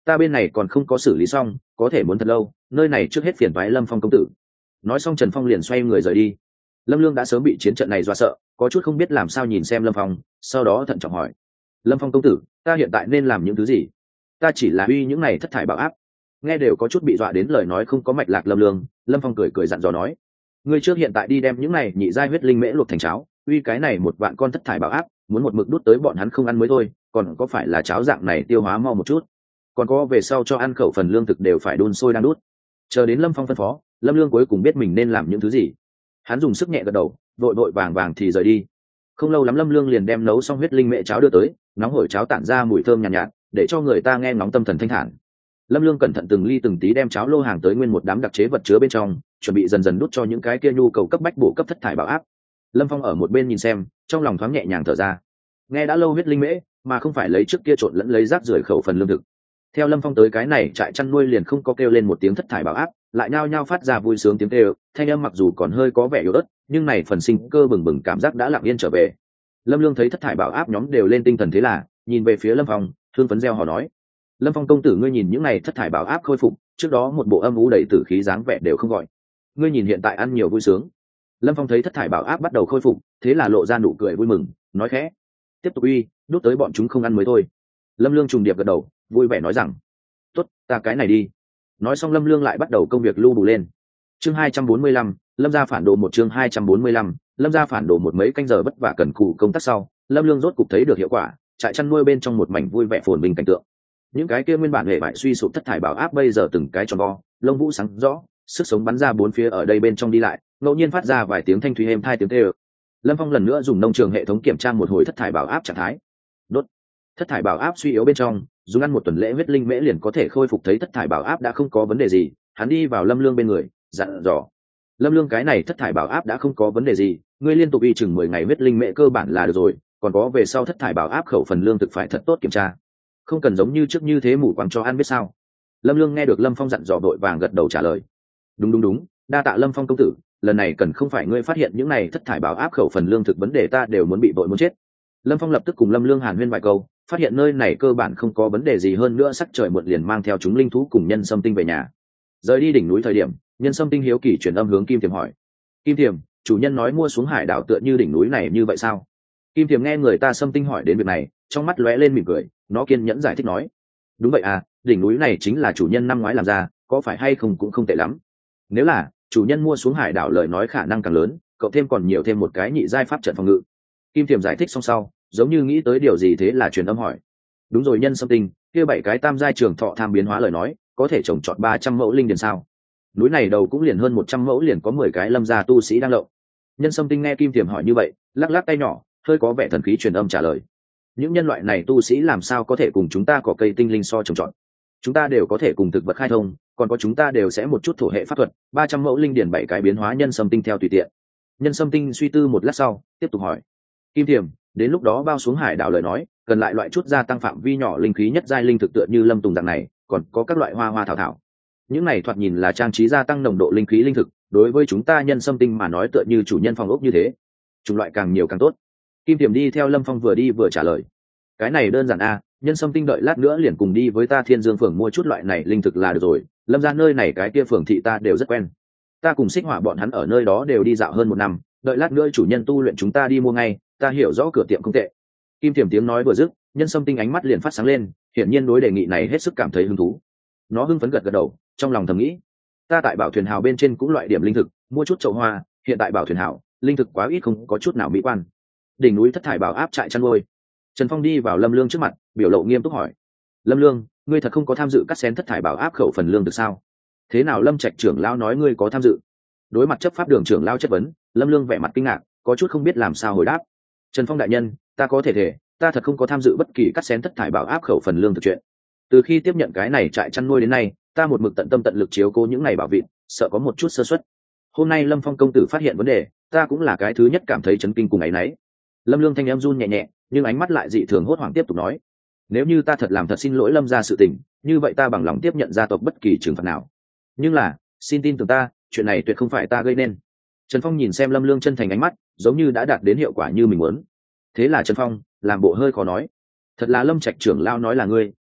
ta bên này còn không có xử lý xong, có thể muốn thật lâu, nơi này trước hết phiền toái Lâm Phong công tử. Nói xong Trần Phong liền xoay người rời đi. Lâm Lương đã sớm bị chiến trận này dọa sợ, có chút không biết làm sao nhìn xem Lâm Phong, sau đó thận trọng hỏi: Lâm Phong công tử, ta hiện tại nên làm những thứ gì? Ta chỉ là uy những này thất thải bảo áp. Nghe đều có chút bị dọa đến lời nói không có mạch lạc Lâm Lương, Lâm Phong cười cười dặn dò nói: ngươi trước hiện tại đi đem những này nhị giai huyết linh mễ luộc thành cháo, uy cái này một vạn con thất thải bảo áp, muốn một mực đút tới bọn hắn không ăn mới thôi, còn có phải là cháo dạng này tiêu hóa mau một chút, còn có về sau cho ăn khẩu phần lương thực đều phải đun sôi đang đút. Chờ đến Lâm Phong phân phó, Lâm Lương cuối cùng biết mình nên làm những thứ gì. Hắn dùng sức nhẹ gật đầu, vội vội vàng vàng thì rời đi. Không lâu lắm Lâm Lương liền đem nấu xong huyết linh mễ cháo đưa tới, nóng hổi cháo tản ra mùi thơm nhàn nhạt, nhạt để cho người ta nghe ngóng tâm thần thanh thản. Lâm Lương cẩn thận từng ly từng tí đem cháo lô hàng tới nguyên một đám đặc chế vật chứa bên trong, chuẩn bị dần dần đút cho những cái kia nhu cầu cấp bách bổ cấp thất thải bảo áp. Lâm Phong ở một bên nhìn xem, trong lòng thoáng nhẹ nhàng thở ra. Nghe đã lâu huyết linh mễ, mà không phải lấy trước kia trộn lẫn lấy rác rưởi khẩu phần lương thực. Theo Lâm Phong tới cái này trại chăn nuôi liền không có kêu lên một tiếng thất thải bảo áp, lại nhao nhao phát ra vui sướng tiếng kêu, thanh âm mặc dù còn hơi có vẻ yếu ớt, nhưng này phần sinh cơ bừng bừng cảm giác đã lặng yên trở về. Lâm Lương thấy thất thải bảo áp nhóm đều lên tinh thần thế là, nhìn về phía Lâm Phong, thương phấn reo hò nói: Lâm Phong công tử, ngươi nhìn những này thất thải bảo áp khôi phục, trước đó một bộ âm u đầy tử khí dáng vẻ đều không gọi. Ngươi nhìn hiện tại ăn nhiều vui sướng. Lâm Phong thấy thất thải bảo áp bắt đầu khôi phục, thế là lộ ra nụ cười vui mừng, nói khẽ: tiếp tục uy, đút tới bọn chúng không ăn mới thôi. Lâm Lương trùng điệp gật đầu, vui vẻ nói rằng: tốt, ta cái này đi. Nói xong Lâm Lương lại bắt đầu công việc lưu bù lên. Chương hai trăm bốn mươi lăm, Lâm gia phản đồ một chương hai trăm bốn mươi lăm, Lâm gia phản đồ một mấy canh giờ vất vả cần cù công tác sau, Lâm Lương rốt cục thấy được hiệu quả, trại chăn nuôi bên trong một mảnh vui vẻ phồn vinh cảnh tượng. Những cái kia nguyên bản hệ bại suy sụp thất thải bảo áp bây giờ từng cái tròn vo, lông vũ sáng rõ, sức sống bắn ra bốn phía ở đây bên trong đi lại, ngẫu nhiên phát ra vài tiếng thanh thúy êm tai tiếng kêu. Lâm Phong lần nữa dùng nông trường hệ thống kiểm tra một hồi thất thải bảo áp trạng thái. Đốt. Thất thải bảo áp suy yếu bên trong, dùng ăn một tuần lễ huyết linh mễ liền có thể khôi phục, thấy thất thải bảo áp đã không có vấn đề gì, hắn đi vào Lâm Lương bên người, dặn dò: Lâm Lương, cái này thất thải bảo áp đã không có vấn đề gì, ngươi liên tục y chừng mười ngày huyết linh mễ cơ bản là được rồi, còn có về sau thất thải bảo áp khẩu phần lương thực phải thật tốt kiểm tra, không cần giống như trước như thế mù quáng cho ăn biết sao. Lâm Lương nghe được Lâm Phong dặn dò vội vàng gật đầu trả lời: đúng đúng đúng, đa tạ Lâm Phong công tử, lần này cần không phải ngươi phát hiện những này thất thải bảo áp khẩu phần lương thực vấn đề ta đều muốn bị vội muốn chết. Lâm Phong lập tức cùng Lâm Lương hàn huyên vài câu, phát hiện nơi này cơ bản không có vấn đề gì, hơn nữa sắc trời muộn liền mang theo chúng linh thú cùng Nhân Sâm Tinh về nhà. Rời đi đỉnh núi thời điểm, Nhân Sâm Tinh hiếu kỳ chuyển âm hướng Kim Thiềm hỏi: Kim Thiềm, chủ nhân nói mua xuống hải đảo tựa như đỉnh núi này như vậy sao? Kim Thiềm nghe người ta Sâm Tinh hỏi đến việc này, trong mắt lóe lên mỉm cười, nó kiên nhẫn giải thích nói: đúng vậy à, đỉnh núi này chính là chủ nhân năm ngoái làm ra, có phải hay không cũng không tệ lắm. Nếu là chủ nhân mua xuống hải đảo lời nói khả năng càng lớn, cậu thêm còn nhiều thêm một cái nhị giai pháp trận phòng ngự. Kim Thiềm giải thích xong sau, giống như nghĩ tới điều gì thế là truyền âm hỏi: đúng rồi Nhân Sâm Tinh, kia bảy cái tam giai trường thọ tham biến hóa lời nói, có thể trồng trọt ba trăm mẫu linh điền sao? Núi này đầu cũng liền hơn một trăm mẫu, liền có mười cái Lâm gia tu sĩ đang lậu. Nhân Sâm Tinh nghe Kim Thiềm hỏi như vậy, lắc lắc tay nhỏ, hơi có vẻ thần khí truyền âm trả lời: những nhân loại này tu sĩ làm sao có thể cùng chúng ta có cây tinh linh so trồng trọt? Chúng ta đều có thể cùng thực vật khai thông, còn có chúng ta đều sẽ một chút thổ hệ pháp thuật, ba trăm mẫu linh điển bảy cái biến hóa Nhân Sâm Tinh theo tùy tiện. Nhân Sâm Tinh suy tư một lát sau, tiếp tục hỏi: Kim Thiềm, đến lúc đó bao xuống hải đảo lời nói, cần lại loại chút gia tăng phạm vi nhỏ linh khí nhất giai linh thực tựa như lâm tùng dạng này, còn có các loại hoa hoa thảo thảo. Những này thoạt nhìn là trang trí gia tăng nồng độ linh khí linh thực, đối với chúng ta Nhân Sâm Tinh mà nói tựa như chủ nhân phòng ốc như thế, chủng loại càng nhiều càng tốt. Kim Thiềm đi theo Lâm Phong vừa đi vừa trả lời: cái này đơn giản a, Nhân Sâm Tinh đợi lát nữa liền cùng đi với ta Thiên Dương phường mua chút loại này linh thực là được rồi, Lâm ra nơi này cái kia phường thị ta đều rất quen, ta cùng Xích Hỏa bọn hắn ở nơi đó đều đi dạo hơn một năm, đợi lát nữa chủ nhân tu luyện chúng ta đi mua ngay, ta hiểu rõ cửa tiệm không tệ. Kim Thiềm tiếng nói vừa dứt, Nhân Sâm Tinh ánh mắt liền phát sáng lên, hiển nhiên đối đề nghị này hết sức cảm thấy hứng thú. Nó hưng phấn gật gật đầu, trong lòng thầm nghĩ: ta tại Bảo Thuyền Hào bên trên cũng loại điểm linh thực, mua chút chậu hoa, hiện tại Bảo Thuyền Hào linh thực quá ít không có chút nào mỹ quan. Đỉnh núi thất thải bảo áp trại chăn nuôi. Trần Phong đi vào Lâm Lương trước mặt, biểu lộ nghiêm túc hỏi: Lâm Lương, ngươi thật không có tham dự cắt xén thất thải bảo áp khẩu phần lương được sao? Thế nào Lâm Trạch trưởng lão nói ngươi có tham dự? Đối mặt chấp pháp đường trưởng lão chất vấn, Lâm Lương vẻ mặt kinh ngạc, có chút không biết làm sao hồi đáp. Trần Phong đại nhân, ta có thể thể, ta thật không có tham dự bất kỳ cắt xén thất thải bảo áp khẩu phần lương thực chuyện. Từ khi tiếp nhận cái này trại chăn nuôi đến nay, ta một mực tận tâm tận lực chiếu cố những ngày bảo vệ, sợ có một chút sơ suất. Hôm nay Lâm Phong công tử phát hiện vấn đề, ta cũng là cái thứ nhất cảm thấy chấn kinh cùng ấy nấy. Lâm Lương thanh em run nhẹ nhẹ, nhưng ánh mắt lại dị thường hốt hoảng tiếp tục nói: nếu như ta thật làm thật xin lỗi Lâm gia sự tình, như vậy ta bằng lòng tiếp nhận gia tộc bất kỳ trừng phạt nào. Nhưng là, xin tin tưởng ta, chuyện này tuyệt không phải ta gây nên. Trần Phong nhìn xem Lâm Lương chân thành ánh mắt, giống như đã đạt đến hiệu quả như mình muốn. Thế là Trần Phong làm bộ hơi khó nói: thật là Lâm Trạch trưởng lão nói là ngươi,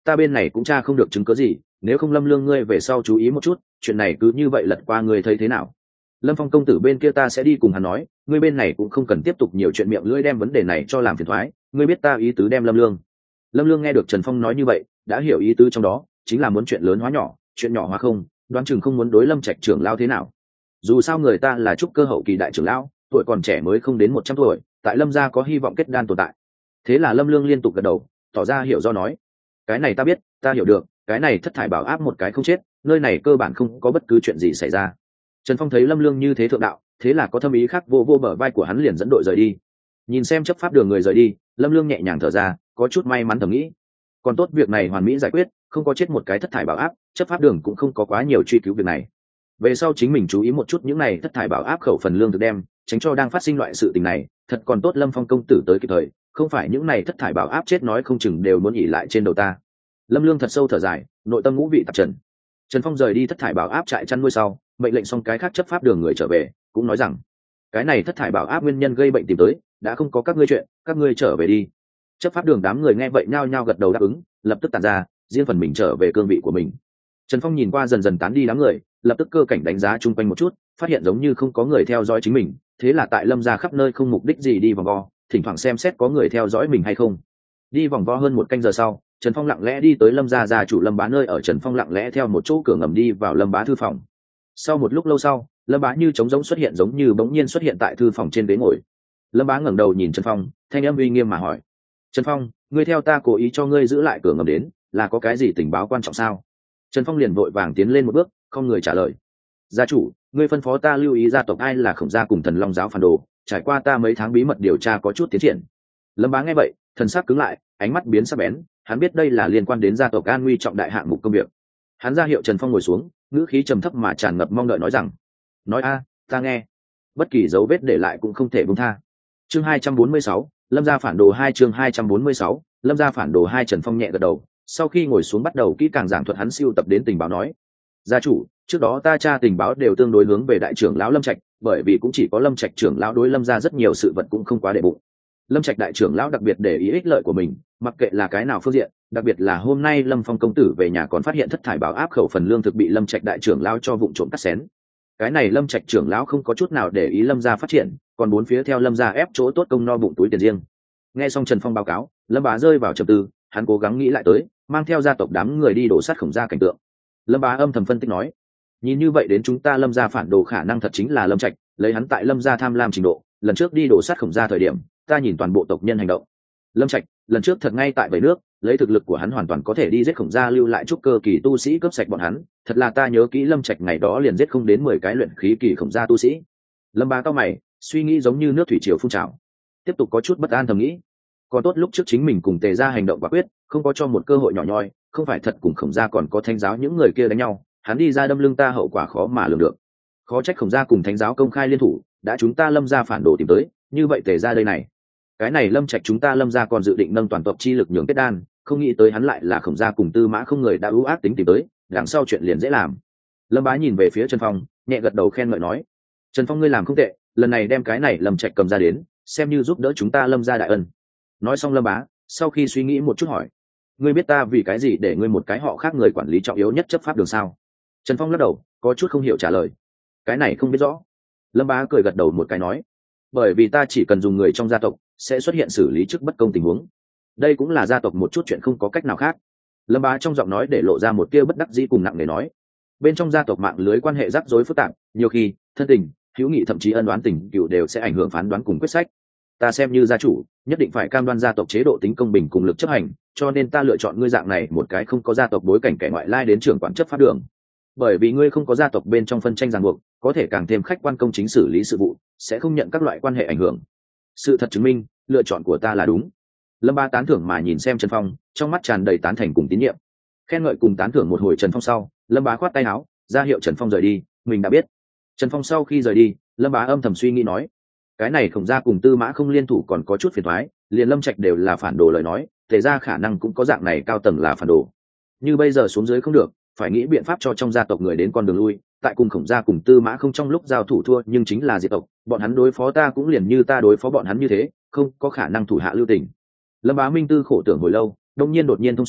ta bên này cũng tra không được chứng cứ gì, nếu không Lâm Lương ngươi về sau chú ý một chút, chuyện này cứ như vậy lật qua ngươi thấy thế nào? Lâm Phong công tử bên kia ta sẽ đi cùng hắn nói, ngươi bên này cũng không cần tiếp tục nhiều chuyện miệng lưỡi đem vấn đề này cho làm phiền toái, ngươi biết ta ý tứ đem Lâm Lương. Lâm Lương nghe được Trần Phong nói như vậy, đã hiểu ý tứ trong đó, chính là muốn chuyện lớn hóa nhỏ, chuyện nhỏ hóa không, đoán chừng không muốn đối Lâm Trạch trưởng lão thế nào. Dù sao người ta là trúc cơ hậu kỳ đại trưởng lão, tuổi còn trẻ mới không đến một trăm tuổi, tại Lâm gia có hy vọng kết đan tồn tại. Thế là Lâm Lương liên tục gật đầu, tỏ ra hiểu do nói, cái này ta biết, ta hiểu được, cái này thất thải bảo áp một cái không chết, nơi này cơ bản không có bất cứ chuyện gì xảy ra. Trần Phong thấy Lâm Lương như thế thượng đạo, thế là có thâm ý khác vô vô bờ vai của hắn liền dẫn đội rời đi. Nhìn xem chấp pháp đường người rời đi, Lâm Lương nhẹ nhàng thở ra, có chút may mắn thầm nghĩ, còn tốt việc này hoàn mỹ giải quyết, không có chết một cái thất thải bảo áp, chấp pháp đường cũng không có quá nhiều truy cứu việc này. Về sau chính mình chú ý một chút những này thất thải bảo áp khẩu phần lương thực đem, tránh cho đang phát sinh loại sự tình này, thật còn tốt Lâm Phong công tử tới kịp thời, không phải những này thất thải bảo áp chết nói không chừng đều muốn nghỉ lại trên đầu ta. Lâm Lương thật sâu thở dài, nội tâm ngũ vị tạp trần. Trần Phong rời đi thất thải bảo áp trại chăn nuôi sau, mệnh lệnh xong cái khác chấp pháp đường người trở về, cũng nói rằng cái này thất thải bảo áp nguyên nhân gây bệnh tìm tới, đã không có các ngươi chuyện, các ngươi trở về đi. Chấp pháp đường đám người nghe vậy nhao nhao gật đầu đáp ứng, lập tức tản ra, riêng phần mình trở về cương vị của mình. Trần Phong nhìn qua dần dần tán đi đám người, lập tức cơ cảnh đánh giá chung quanh một chút, phát hiện giống như không có người theo dõi chính mình, thế là tại Lâm gia khắp nơi không mục đích gì đi vòng vo, thỉnh thoảng xem xét có người theo dõi mình hay không. Đi vòng vo hơn một canh giờ sau, Trần Phong lặng lẽ đi tới Lâm gia gia chủ Lâm Bá nơi ở. Trần Phong lặng lẽ theo một chỗ cửa ngầm đi vào Lâm Bá thư phòng. Sau một lúc lâu sau, Lâm Bá như trống rỗng xuất hiện, giống như bỗng nhiên xuất hiện tại thư phòng trên ghế ngồi. Lâm Bá ngẩng đầu nhìn Trần Phong, thanh âm uy nghiêm mà hỏi: "Trần Phong, ngươi theo ta cố ý cho ngươi giữ lại cửa ngầm đến, là có cái gì tình báo quan trọng sao?" Trần Phong liền vội vàng tiến lên một bước, không người trả lời: "Gia chủ, ngươi phân phó ta lưu ý gia tộc ai là Khổng gia cùng Thần Long giáo phản đồ, trải qua ta mấy tháng bí mật điều tra có chút tiến triển." Lâm Bá nghe vậy, thần sắc cứng lại, ánh mắt biến sắc bén, hắn biết đây là liên quan đến gia tộc an nguy trọng đại hạng mục công việc. Hắn ra hiệu Trần Phong ngồi xuống, ngữ khí trầm thấp mà tràn ngập mong đợi nói rằng: "Nói a, ta nghe. Bất kỳ dấu vết để lại cũng không thể buông tha." Chương hai trăm bốn mươi sáu, Lâm gia phản đồ hai. Chương hai trăm bốn mươi sáu, Lâm gia phản đồ hai. Trần Phong nhẹ gật đầu, sau khi ngồi xuống bắt đầu kỹ càng giảng thuật hắn siêu tập đến tình báo nói: "Gia chủ, trước đó ta tra tình báo đều tương đối hướng về đại trưởng lão Lâm Trạch, bởi vì cũng chỉ có Lâm Trạch trưởng lão đối Lâm gia rất nhiều sự vật cũng không quá để bụng. Lâm Trạch đại trưởng lão đặc biệt để ý ích lợi của mình, mặc kệ là cái nào phương diện, đặc biệt là hôm nay Lâm Phong công tử về nhà còn phát hiện thất thải bảo áp khẩu phần lương thực bị Lâm Trạch đại trưởng lão cho vụng trộm cắt xén. Cái này Lâm Trạch trưởng lão không có chút nào để ý Lâm gia phát triển, còn bốn phía theo Lâm gia ép chỗ tốt công no bụng túi tiền riêng." Nghe xong Trần Phong báo cáo, Lâm Bá rơi vào trầm tư, hắn cố gắng nghĩ lại tới, mang theo gia tộc đám người đi đổ sát Khổng gia cảnh tượng. Lâm Bá âm thầm phân tích nói: "Nhìn như vậy đến chúng ta Lâm gia phản đồ khả năng thật chính là Lâm Trạch, lấy hắn tại Lâm gia tham lam trình độ, lần trước đi đổ sát Khổng gia thời điểm, ta nhìn toàn bộ tộc nhân hành động. Lâm Trạch lần trước thật ngay tại vẩy nước, lấy thực lực của hắn hoàn toàn có thể đi giết Khổng gia lưu lại trúc cơ kỳ tu sĩ cướp sạch bọn hắn, thật là ta nhớ kỹ Lâm Trạch ngày đó liền giết không đến mười cái luyện khí kỳ Khổng gia tu sĩ." Lâm Bá cao mày, suy nghĩ giống như nước thủy triều phun trào, tiếp tục có chút bất an thầm nghĩ, còn tốt lúc trước chính mình cùng Tề gia hành động quả quyết, không có cho một cơ hội nhỏ nhoi, không phải thật cùng Khổng gia còn có Thánh giáo những người kia đánh nhau, hắn đi ra đâm lưng ta hậu quả khó mà lường được. Khó trách Khổng gia cùng Thánh giáo công khai liên thủ, đã chúng ta Lâm gia phản đồ tìm tới, như vậy Tề gia đây này, cái này Lâm Trạch chúng ta Lâm gia còn dự định nâng toàn tộc chi lực nhường kết đan, không nghĩ tới hắn lại là Khổng gia cùng Tư Mã không người đã ưu ác tính tìm tới, đằng sau chuyện liền dễ làm. Lâm Bá nhìn về phía Trần Phong, nhẹ gật đầu khen ngợi nói: "Trần Phong ngươi làm không tệ, lần này đem cái này Lâm Trạch cầm ra đến, xem như giúp đỡ chúng ta Lâm gia đại ân." Nói xong Lâm Bá, sau khi suy nghĩ một chút hỏi: "Ngươi biết ta vì cái gì để ngươi một cái họ khác người quản lý trọng yếu nhất chấp pháp đường sao?" Trần Phong lắc đầu, có chút không hiểu trả lời: "Cái này không biết rõ." Lâm Bá cười gật đầu một cái nói: "Bởi vì ta chỉ cần dùng người trong gia tộc, sẽ xuất hiện xử lý chức bất công tình huống. Đây cũng là gia tộc một chút chuyện không có cách nào khác." Lâm Bá trong giọng nói để lộ ra một tia bất đắc dĩ cùng nặng nề nói: "Bên trong gia tộc mạng lưới quan hệ rắc rối phức tạp, nhiều khi thân tình, hữu nghị thậm chí ân oán tình cựu đều sẽ ảnh hưởng phán đoán cùng quyết sách. Ta xem như gia chủ, nhất định phải cam đoan gia tộc chế độ tính công bình cùng lực chấp hành, cho nên ta lựa chọn ngươi dạng này một cái không có gia tộc bối cảnh kẻ ngoại lai đến trưởng quản chấp pháp đường. Bởi vì ngươi không có gia tộc bên trong phân tranh ràng buộc, có thể càng thêm khách quan công chính xử lý sự vụ, sẽ không nhận các loại quan hệ ảnh hưởng. Sự thật chứng minh, lựa chọn của ta là đúng." Lâm Bá tán thưởng mà nhìn xem Trần Phong, trong mắt tràn đầy tán thành cùng tín nhiệm. Khen ngợi cùng tán thưởng một hồi Trần Phong sau, Lâm Bá khoát tay áo, ra hiệu Trần Phong rời đi, mình đã biết. Trần Phong sau khi rời đi, Lâm Bá âm thầm suy nghĩ nói: cái này Khổng gia cùng Tư Mã không liên thủ còn có chút phiền toái, liền Lâm Trạch đều là phản đồ lời nói, Tề gia khả năng cũng có dạng này cao tầng là phản đồ. Như bây giờ xuống dưới không được, phải nghĩ biện pháp cho trong gia tộc người đến con đường lui, tại cùng Khổng gia cùng Tư Mã không trong lúc giao thủ thua nhưng chính là diệt tộc, bọn hắn đối phó ta cũng liền như ta đối phó bọn hắn như thế, không có khả năng thủ hạ lưu tình. Lâm Bá minh tư khổ tưởng hồi lâu, đông nhiên đột nhiên thông suốt,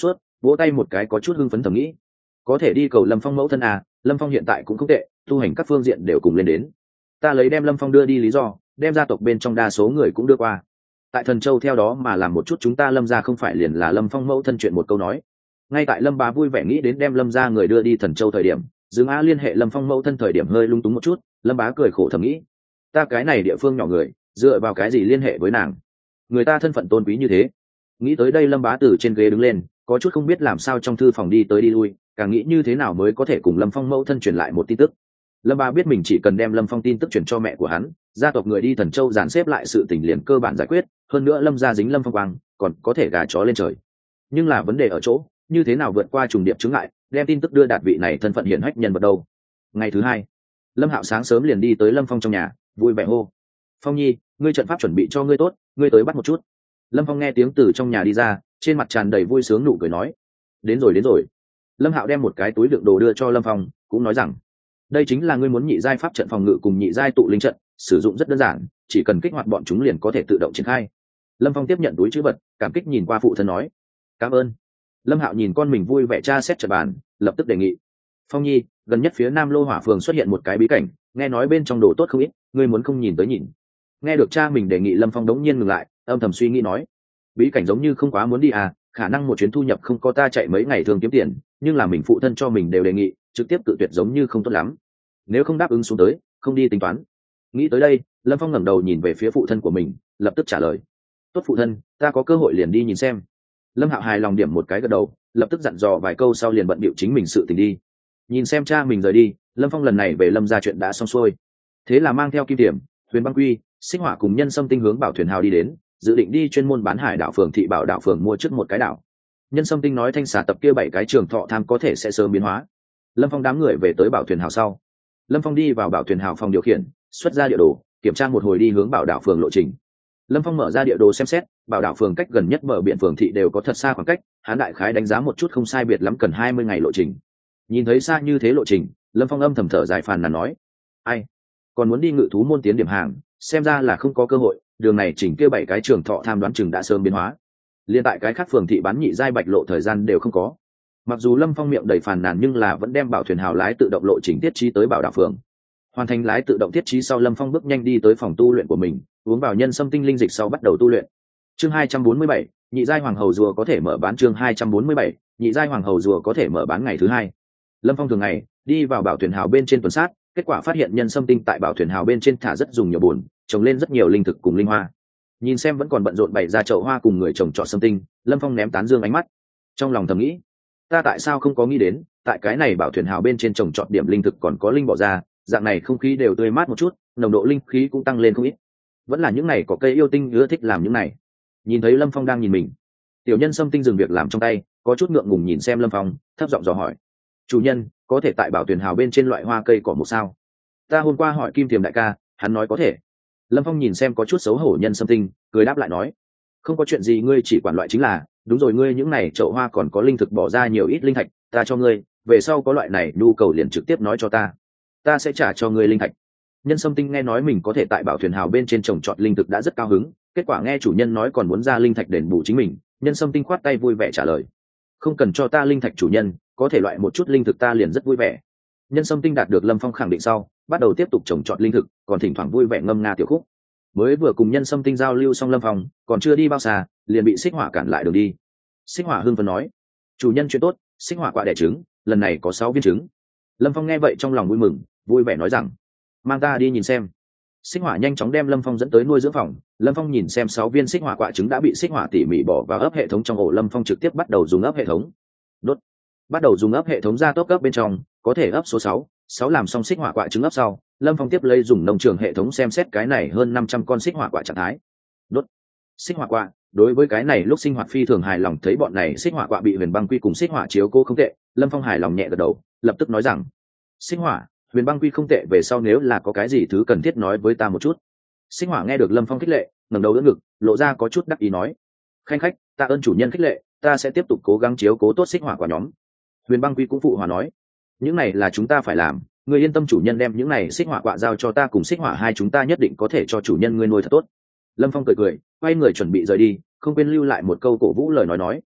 vỗ tay một cái có chút hưng phấn thầm nghĩ, có thể đi cầu Lâm Phong mẫu thân à, Lâm Phong hiện tại cũng không tệ, tu hành các phương diện đều cùng lên đến. Ta lấy đem Lâm Phong đưa đi lý do, đem gia tộc bên trong đa số người cũng đưa qua. Tại Thần Châu theo đó mà làm một chút chúng ta Lâm gia không phải liền là Lâm Phong mẫu thân chuyện một câu nói. Ngay tại Lâm Bá vui vẻ nghĩ đến đem Lâm gia người đưa đi Thần Châu thời điểm, Dương Á liên hệ Lâm Phong mẫu thân thời điểm hơi lung túng một chút, Lâm Bá cười khổ thầm nghĩ, ta cái này địa phương nhỏ người, dựa vào cái gì liên hệ với nàng? Người ta thân phận tôn quý như thế. Nghĩ tới đây Lâm Bá từ trên ghế đứng lên, có chút không biết làm sao trong thư phòng đi tới đi lui, càng nghĩ như thế nào mới có thể cùng Lâm Phong mẫu thân truyền lại một tin tức. Lâm Bá biết mình chỉ cần đem Lâm Phong tin tức truyền cho mẹ của hắn, gia tộc người đi Thần Châu dàn xếp lại sự tình liền cơ bản giải quyết, hơn nữa Lâm gia dính Lâm Phong quang, còn có thể gà chó lên trời. Nhưng là vấn đề ở chỗ, như thế nào vượt qua trùng điệp chứng ngại, đem tin tức đưa đạt vị này thân phận hiển hách nhân vật đâu. Ngày thứ hai, Lâm Hạo sáng sớm liền đi tới Lâm Phong trong nhà, vui vẻ hô, Phong Nhi, ngươi trận pháp chuẩn bị cho ngươi tốt, ngươi tới bắt một chút. Lâm Phong nghe tiếng từ trong nhà đi ra, trên mặt tràn đầy vui sướng nụ cười nói, đến rồi đến rồi. Lâm Hạo đem một cái túi đựng đồ đưa cho Lâm Phong, cũng nói rằng, đây chính là ngươi muốn nhị giai pháp trận phòng ngự cùng nhị giai tụ linh trận, sử dụng rất đơn giản, chỉ cần kích hoạt bọn chúng liền có thể tự động triển khai. Lâm Phong tiếp nhận túi trữ vật, cảm kích nhìn qua phụ thân nói, cảm ơn. Lâm Hạo nhìn con mình vui vẻ tra xét trận bàn, lập tức đề nghị, Phong Nhi, gần nhất phía Nam Lô Hỏa phường xuất hiện một cái bí cảnh, nghe nói bên trong đồ tốt không ít, ngươi muốn không nhìn tới nhìn. Nghe được cha mình đề nghị, Lâm Phong đống nhiên ngừng lại, âm thầm suy nghĩ nói, bí cảnh giống như không quá muốn đi à, khả năng một chuyến thu nhập không có ta chạy mấy ngày thường kiếm tiền, nhưng là mình phụ thân cho mình đều đề nghị, trực tiếp tự tuyệt giống như không tốt lắm. Nếu không đáp ứng xuống tới, không đi tính toán. Nghĩ tới đây, Lâm Phong ngẩng đầu nhìn về phía phụ thân của mình, lập tức trả lời, tốt phụ thân, ta có cơ hội liền đi nhìn xem. Lâm Hạo hài lòng điểm một cái gật đầu, lập tức dặn dò vài câu sau liền bận bịu chính mình sự tình đi. Nhìn xem cha mình rời đi, Lâm Phong lần này về Lâm gia chuyện đã xong xuôi, thế là mang theo Kim Tiềm, Huyền Băng Quy, Xích Hỏa cùng Nhân Sâm Tinh hướng Bảo Thuyền Hào đi đến, dự định đi chuyên môn bán hải đảo phường thị Bảo đảo phường mua trước một cái đảo. Nhân Sâm Tinh nói thanh xà tập kia bảy cái trường thọ tham có thể sẽ sớm biến hóa. Lâm Phong đám người về tới Bảo Thuyền Hào sau, Lâm Phong đi vào Bảo Thuyền Hào phòng điều khiển, xuất ra địa đồ, kiểm tra một hồi đi hướng Bảo đảo phường lộ trình. Lâm Phong mở ra địa đồ xem xét, Bảo đảo phường cách gần nhất bờ biển phường thị đều có thật xa khoảng cách, hắn đại khái đánh giá một chút không sai biệt lắm cần hai mươi ngày lộ trình. Nhìn thấy xa như thế lộ trình, Lâm Phong âm thầm thở dài phàn nàn nói, ai, còn muốn đi ngự thú môn tiến điểm hàng, xem ra là không có cơ hội, đường này chỉnh kia bảy cái trường thọ tham đoán chừng đã sớm biến hóa. Liên tại cái khác phường thị bán nhị giai bạch lộ thời gian đều không có. Mặc dù Lâm Phong miệng đầy phàn nàn nhưng là vẫn đem Bảo Thuyền Hào lái tự động lộ trình tiết trí tới Bảo đảo phường. Hoàn thành lái tự động tiết trí sau, Lâm Phong bước nhanh đi tới phòng tu luyện của mình, uống vào Nhân Sâm Tinh linh dịch sau bắt đầu tu luyện. Chương hai trăm bốn mươi bảy, nhị giai hoàng hầu rùa có thể mở bán. Chương hai trăm bốn mươi bảy, nhị giai hoàng hầu rùa có thể mở bán ngày thứ hai. Lâm Phong thường ngày đi vào Bảo Thuyền Hào bên trên tuần sát, kết quả phát hiện Nhân Sâm Tinh tại Bảo Thuyền Hào bên trên thả rất dùng nhiều bùn, trồng lên rất nhiều linh thực cùng linh hoa. Nhìn xem vẫn còn bận rộn bày ra chậu hoa cùng người trồng trọt sâm tinh, Lâm Phong ném tán dương ánh mắt, trong lòng thầm nghĩ, ta tại sao không có nghĩ đến, tại cái này Bảo Thuyền Hào bên trên trồng trọt điểm linh thực còn có linh bỏ ra, dạng này không khí đều tươi mát một chút, nồng độ linh khí cũng tăng lên không ít. Vẫn là những này có cây yêu tinh ưa thích làm những này. Nhìn thấy Lâm Phong đang nhìn mình, tiểu Nhân Sâm Tinh dừng việc làm trong tay, có chút ngượng ngùng nhìn xem Lâm Phong, thấp giọng dò hỏi, chủ nhân, có thể tại Bảo Thuyền Hào bên trên loại hoa cây cỏ một sao? Ta hôm qua hỏi Kim Tiềm đại ca, hắn nói có thể. Lâm Phong nhìn xem có chút xấu hổ Nhân Sâm Tinh, cười đáp lại nói, không có chuyện gì, ngươi chỉ quản loại chính là, đúng rồi, ngươi những này chậu hoa còn có linh thực bỏ ra nhiều ít linh thạch, ta cho ngươi, về sau có loại này nhu cầu liền trực tiếp nói cho ta, ta sẽ trả cho ngươi linh thạch. Nhân Sâm Tinh nghe nói mình có thể tại Bảo Thuyền Hào bên trên trồng trọt linh thực đã rất cao hứng, kết quả nghe chủ nhân nói còn muốn ra linh thạch đền bù chính mình, Nhân Sâm Tinh khoát tay vui vẻ trả lời, không cần cho ta linh thạch chủ nhân, có thể loại một chút linh thực ta liền rất vui vẻ. Nhân Sâm Tinh đạt được Lâm Phong khẳng định sau, bắt đầu tiếp tục trồng trọt linh thực, còn thỉnh thoảng vui vẻ ngâm nga tiểu khúc. Mới vừa cùng Nhân Sâm Tinh giao lưu xong, Lâm Phong còn chưa đi bao xa, liền bị Xích Hỏa cản lại đường đi. Xích Hỏa hưng phấn nói, chủ nhân chuyện tốt, Xích Hỏa quạ đẻ trứng, lần này có sáu viên trứng. Lâm Phong nghe vậy trong lòng vui mừng, vui vẻ nói rằng, mang ta đi nhìn xem. Xích Hỏa nhanh chóng đem Lâm Phong dẫn tới nuôi dưỡng phòng. Lâm Phong nhìn xem sáu viên Xích Hỏa quạ trứng đã bị Xích Hỏa tỉ mỉ bỏ vào ấp hệ thống trong ổ, Lâm Phong trực tiếp bắt đầu dùng ấp hệ thống. Đốt. Bắt đầu dùng ấp hệ thống ra top ấp bên trong, có thể ấp số sáu, sáu làm xong Xích Hỏa quạ trứng ấp sau, Lâm Phong tiếp lấy dùng nông trường hệ thống xem xét cái này hơn năm trăm con Xích Hỏa quạ trạng thái. Đốt. Xích Hỏa quạ, đối với cái này lúc sinh hoạt phi thường hài lòng, thấy bọn này Xích Hỏa quạ bị Huyền Băng Quy cùng Xích Hỏa chiếu cố không tệ, Lâm Phong hài lòng nhẹ gật đầu, lập tức nói rằng, Xích Hỏa, Huyền Băng Quy không tệ, về sau nếu là có cái gì thứ cần thiết nói với ta một chút. Xích Hỏa nghe được Lâm Phong khích lệ, ngẩng đầu đỡ ngực, lộ ra có chút đắc ý nói, khanh khách, tạ ơn chủ nhân khích lệ, ta sẽ tiếp tục cố gắng chiếu cố tốt Xích Hỏa quả nhóm. Huyền Băng Quy cũng phụ hòa nói, những này là chúng ta phải làm, người yên tâm, chủ nhân đem những này Xích Hỏa quạ giao cho ta cùng Xích Hỏa hai chúng ta nhất định có thể cho chủ nhân ngươi nuôi thật tốt. Lâm Phong cười cười, quay người chuẩn bị rời đi, không quên lưu lại một câu cổ vũ lời nói nói,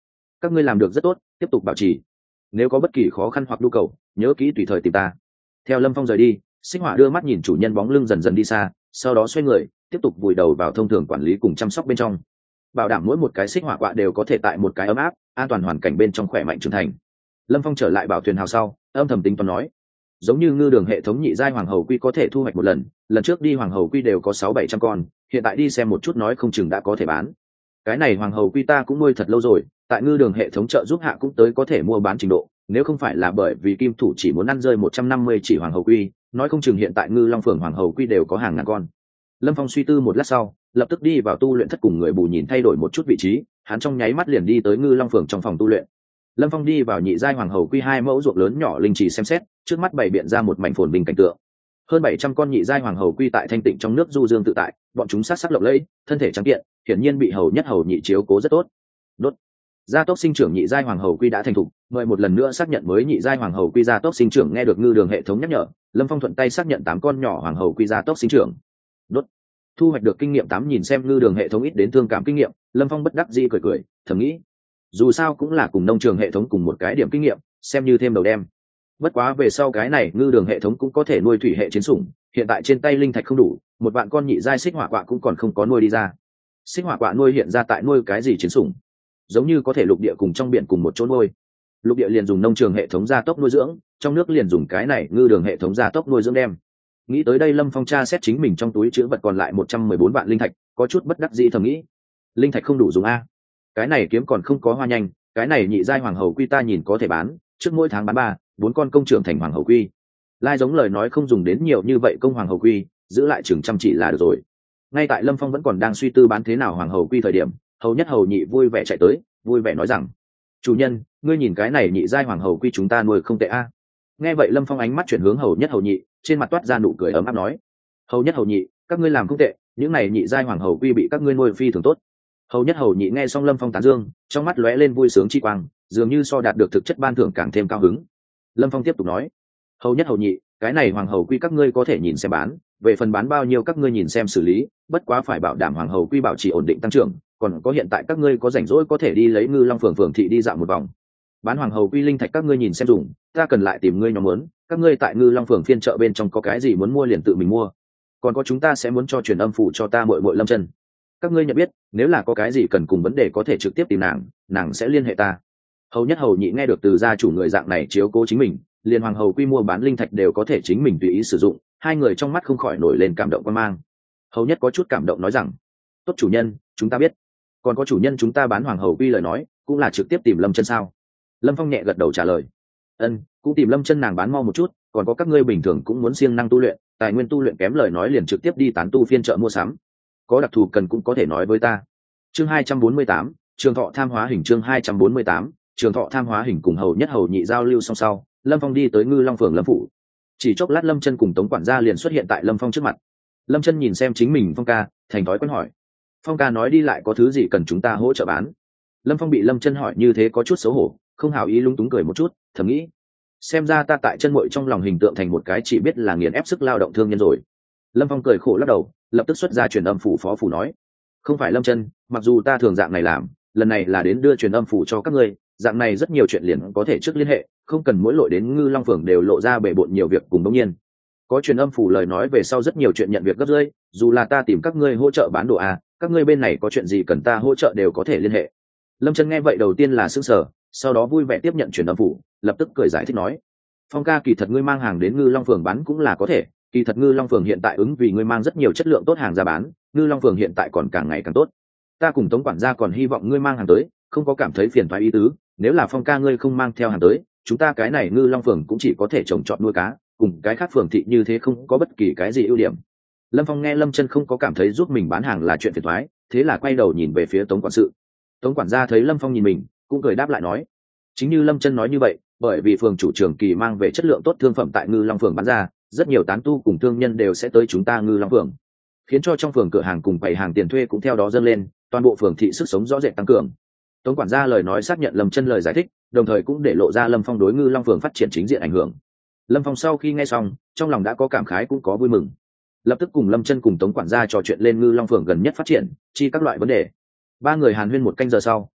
các ngươi làm được rất tốt, tiếp tục bảo trì. Nếu có bất kỳ khó khăn hoặc nhu cầu, nhớ kỹ tùy thời tìm ta. Theo Lâm Phong rời đi, Xích Hỏa đưa mắt nhìn chủ nhân bóng lưng dần dần đi xa, sau đó xoay người tiếp tục vùi đầu vào thông thường quản lý cùng chăm sóc bên trong, bảo đảm mỗi một cái xích hỏa quạ đều có thể tại một cái ấm áp an toàn hoàn cảnh bên trong khỏe mạnh trưởng thành. Lâm Phong trở lại bảo thuyền hào sau, âm thầm tính toán nói, giống như ngư đường hệ thống nhị giai hoàng hầu quy có thể thu hoạch một lần, lần trước đi hoàng hầu quy đều có sáu bảy trăm con, hiện tại đi xem một chút nói không chừng đã có thể bán. Cái này hoàng hầu quy ta cũng nuôi thật lâu rồi, tại ngư đường hệ thống trợ giúp hạ cũng tới có thể mua bán trình độ, nếu không phải là bởi vì kim thủ chỉ muốn ăn rơi một trăm năm mươi chỉ hoàng hầu quy, nói không chừng hiện tại ngư long phường hoàng hầu quy đều có hàng ngàn con. Lâm Phong suy tư một lát sau, lập tức đi vào tu luyện thất cùng người bù nhìn thay đổi một chút vị trí, hắn trong nháy mắt liền đi tới ngư long phường trong phòng tu luyện. Lâm Phong đi vào nhị giai hoàng hầu quy hai mẫu ruộng lớn nhỏ linh trì xem xét, trước mắt bày biện ra một mảnh phồn bình cảnh tượng. Hơn bảy trăm con nhị giai hoàng hầu quy tại thanh tịnh trong nước du dương tự tại, bọn chúng sắc sắc lộng lẫy, thân thể trắng kiện, hiển nhiên bị hầu nhất hầu nhị chiếu cố rất tốt. Đốt. Gia tốc sinh trưởng nhị giai hoàng hầu quy đã thành thục, mời một lần nữa xác nhận mới nhị giai hoàng hầu quy gia tốc sinh trưởng. Nghe được ngư đường hệ thống nhắc nhở, Lâm Phong thuận tay xác nhận tám con nhỏ hoàng hầu quy gia tốc sinh trưởng. Đốt. Thu hoạch được kinh nghiệm tám, nhìn xem ngư đường hệ thống ít đến thương cảm kinh nghiệm, Lâm Phong bất đắc dĩ cười cười, thầm nghĩ, dù sao cũng là cùng nông trường hệ thống cùng một cái điểm kinh nghiệm, xem như thêm đầu đem. Bất quá về sau cái này ngư đường hệ thống cũng có thể nuôi thủy hệ chiến sủng, hiện tại trên tay linh thạch không đủ, một vạn con nhị giai xích hỏa quạ cũng còn không có nuôi đi ra. Xích hỏa quạ nuôi hiện ra tại nuôi cái gì chiến sủng? Giống như có thể lục địa cùng trong biển cùng một chỗ nuôi. Lục địa liền dùng nông trường hệ thống gia tốc nuôi dưỡng, trong nước liền dùng cái này ngư đường hệ thống gia tốc nuôi dưỡng đem. Nghĩ tới đây, Lâm Phong tra xét chính mình trong túi chứa vật còn lại một trăm mười bốn vạn linh thạch, có chút bất đắc dĩ thầm nghĩ, linh thạch không đủ dùng a. Cái này kiếm còn không có hoa nhanh, cái này nhị giai hoàng hầu quy ta nhìn có thể bán, trước mỗi tháng bán ba, bốn con công trưởng thành hoàng hầu quy. Lai giống lời nói không dùng đến nhiều như vậy công hoàng hầu quy, giữ lại chừng chăm chỉ là được rồi. Ngay tại Lâm Phong vẫn còn đang suy tư bán thế nào hoàng hầu quy thời điểm, hầu nhất hầu nhị vui vẻ chạy tới, vui vẻ nói rằng, chủ nhân, ngươi nhìn cái này nhị giai hoàng hầu quy chúng ta nuôi không tệ a. Nghe vậy Lâm Phong ánh mắt chuyển hướng hầu nhất hầu nhị, trên mặt toát ra nụ cười ấm áp nói, hầu nhất hầu nhị, các ngươi làm không tệ, những này nhị giai hoàng hầu quy bị các ngươi nuôi phi thường tốt. Hầu nhất hầu nhị nghe xong Lâm Phong tán dương, trong mắt lóe lên vui sướng chi quang, dường như so đạt được thực chất ban thưởng càng thêm cao hứng. Lâm Phong tiếp tục nói, hầu nhất hầu nhị, cái này hoàng hầu quy các ngươi có thể nhìn xem bán, về phần bán bao nhiêu các ngươi nhìn xem xử lý, bất quá phải bảo đảm hoàng hầu quy bảo trì ổn định tăng trưởng, còn có hiện tại các ngươi có rảnh rỗi có thể đi lấy ngư long phường phường thị đi dạo một vòng. Bán hoàng hầu quy linh thạch các ngươi nhìn xem dùng, ta cần lại tìm ngươi nhóm muốn, các ngươi tại ngư long phường phiên chợ bên trong có cái gì muốn mua liền tự mình mua, còn có chúng ta sẽ muốn cho truyền âm phủ cho ta muội muội Lâm Chân, các ngươi nhận biết, nếu là có cái gì cần cùng vấn đề có thể trực tiếp tìm nàng, nàng sẽ liên hệ ta. Hầu nhất hầu nhị nghe được từ gia chủ người dạng này chiếu cố chính mình, liền hoàng hầu quy mua bán linh thạch đều có thể chính mình tùy ý sử dụng, hai người trong mắt không khỏi nổi lên cảm động quan mang. Hầu nhất có chút cảm động nói rằng, tốt chủ nhân, chúng ta biết. Còn có chủ nhân, chúng ta bán hoàng hầu quy lời nói cũng là trực tiếp tìm Lâm Chân sao? Lâm Phong nhẹ gật đầu trả lời, ân, cũng tìm Lâm Chân nàng bán mau một chút, còn có các ngươi bình thường cũng muốn siêng năng tu luyện, tài nguyên tu luyện kém lời nói liền trực tiếp đi tán tu phiên chợ mua sắm, có đặc thù cần cũng có thể nói với ta. Chương hai trăm bốn mươi tám, trường thọ tham hóa hình. Chương hai trăm bốn mươi tám, trường thọ tham hóa hình. Cùng hầu nhất hầu nhị giao lưu xong sau, Lâm Phong đi tới ngư long phường Lâm phủ. Chỉ chốc lát Lâm Chân cùng Tống quản gia liền xuất hiện tại Lâm Phong trước mặt. Lâm Chân nhìn xem chính mình Phong ca, thành thói quen hỏi, Phong ca nói đi lại có thứ gì cần chúng ta hỗ trợ bán? Lâm Phong bị Lâm Chân hỏi như thế có chút xấu hổ, không hào ý lúng túng cười một chút, thầm nghĩ, xem ra ta tại chân muội trong lòng hình tượng thành một cái chỉ biết là nghiền ép sức lao động thương nhân rồi. Lâm Phong cười khổ lắc đầu, lập tức xuất ra truyền âm phủ phó phủ nói, không phải Lâm Chân, mặc dù ta thường dạng này làm, lần này là đến đưa truyền âm phủ cho các ngươi, dạng này rất nhiều chuyện liền có thể trước liên hệ, không cần mỗi lội đến ngư long phường đều lộ ra bể bộn nhiều việc cùng đông nhiên. Có truyền âm phủ lời nói về sau rất nhiều chuyện nhận việc gấp rơi, dù là ta tìm các ngươi hỗ trợ bán đồ à, các ngươi bên này có chuyện gì cần ta hỗ trợ đều có thể liên hệ. Lâm Chân nghe vậy đầu tiên là sững sờ, sau đó vui vẻ tiếp nhận truyền âm phủ, lập tức cười giải thích nói, Phong ca, kỳ thật ngươi mang hàng đến ngư long phường bán cũng là có thể, kỳ thật ngư long phường hiện tại ứng vì ngươi mang rất nhiều chất lượng tốt hàng ra bán, ngư long phường hiện tại còn càng ngày càng tốt. Ta cùng Tống quản gia còn hy vọng ngươi mang hàng tới, không có cảm thấy phiền toái ý tứ, nếu là Phong ca ngươi không mang theo hàng tới, chúng ta cái này ngư long phường cũng chỉ có thể trồng trọt nuôi cá, cùng cái khác phường thị như thế không có bất kỳ cái gì ưu điểm. Lâm Phong nghe Lâm Chân không có cảm thấy giúp mình bán hàng là chuyện phiền toái, thế là quay đầu nhìn về phía Tống quản sự. Tống quản gia thấy Lâm Phong nhìn mình, cũng cười đáp lại nói, chính như Lâm Chân nói như vậy, bởi vì phường chủ trường kỳ mang về chất lượng tốt thương phẩm tại ngư long phường bán ra, rất nhiều tán tu cùng thương nhân đều sẽ tới chúng ta ngư long phường, khiến cho trong phường cửa hàng cùng bày hàng tiền thuê cũng theo đó dâng lên, toàn bộ phường thị sức sống rõ rệt tăng cường. Tống quản gia lời nói xác nhận Lâm Chân lời giải thích, đồng thời cũng để lộ ra Lâm Phong đối ngư long phường phát triển chính diện ảnh hưởng. Lâm Phong sau khi nghe xong, trong lòng đã có cảm khái cũng có vui mừng, lập tức cùng Lâm Chân cùng Tống quản gia trò chuyện lên ngư long phường gần nhất phát triển chi các loại vấn đề. Ba người hàn huyên một canh giờ sau,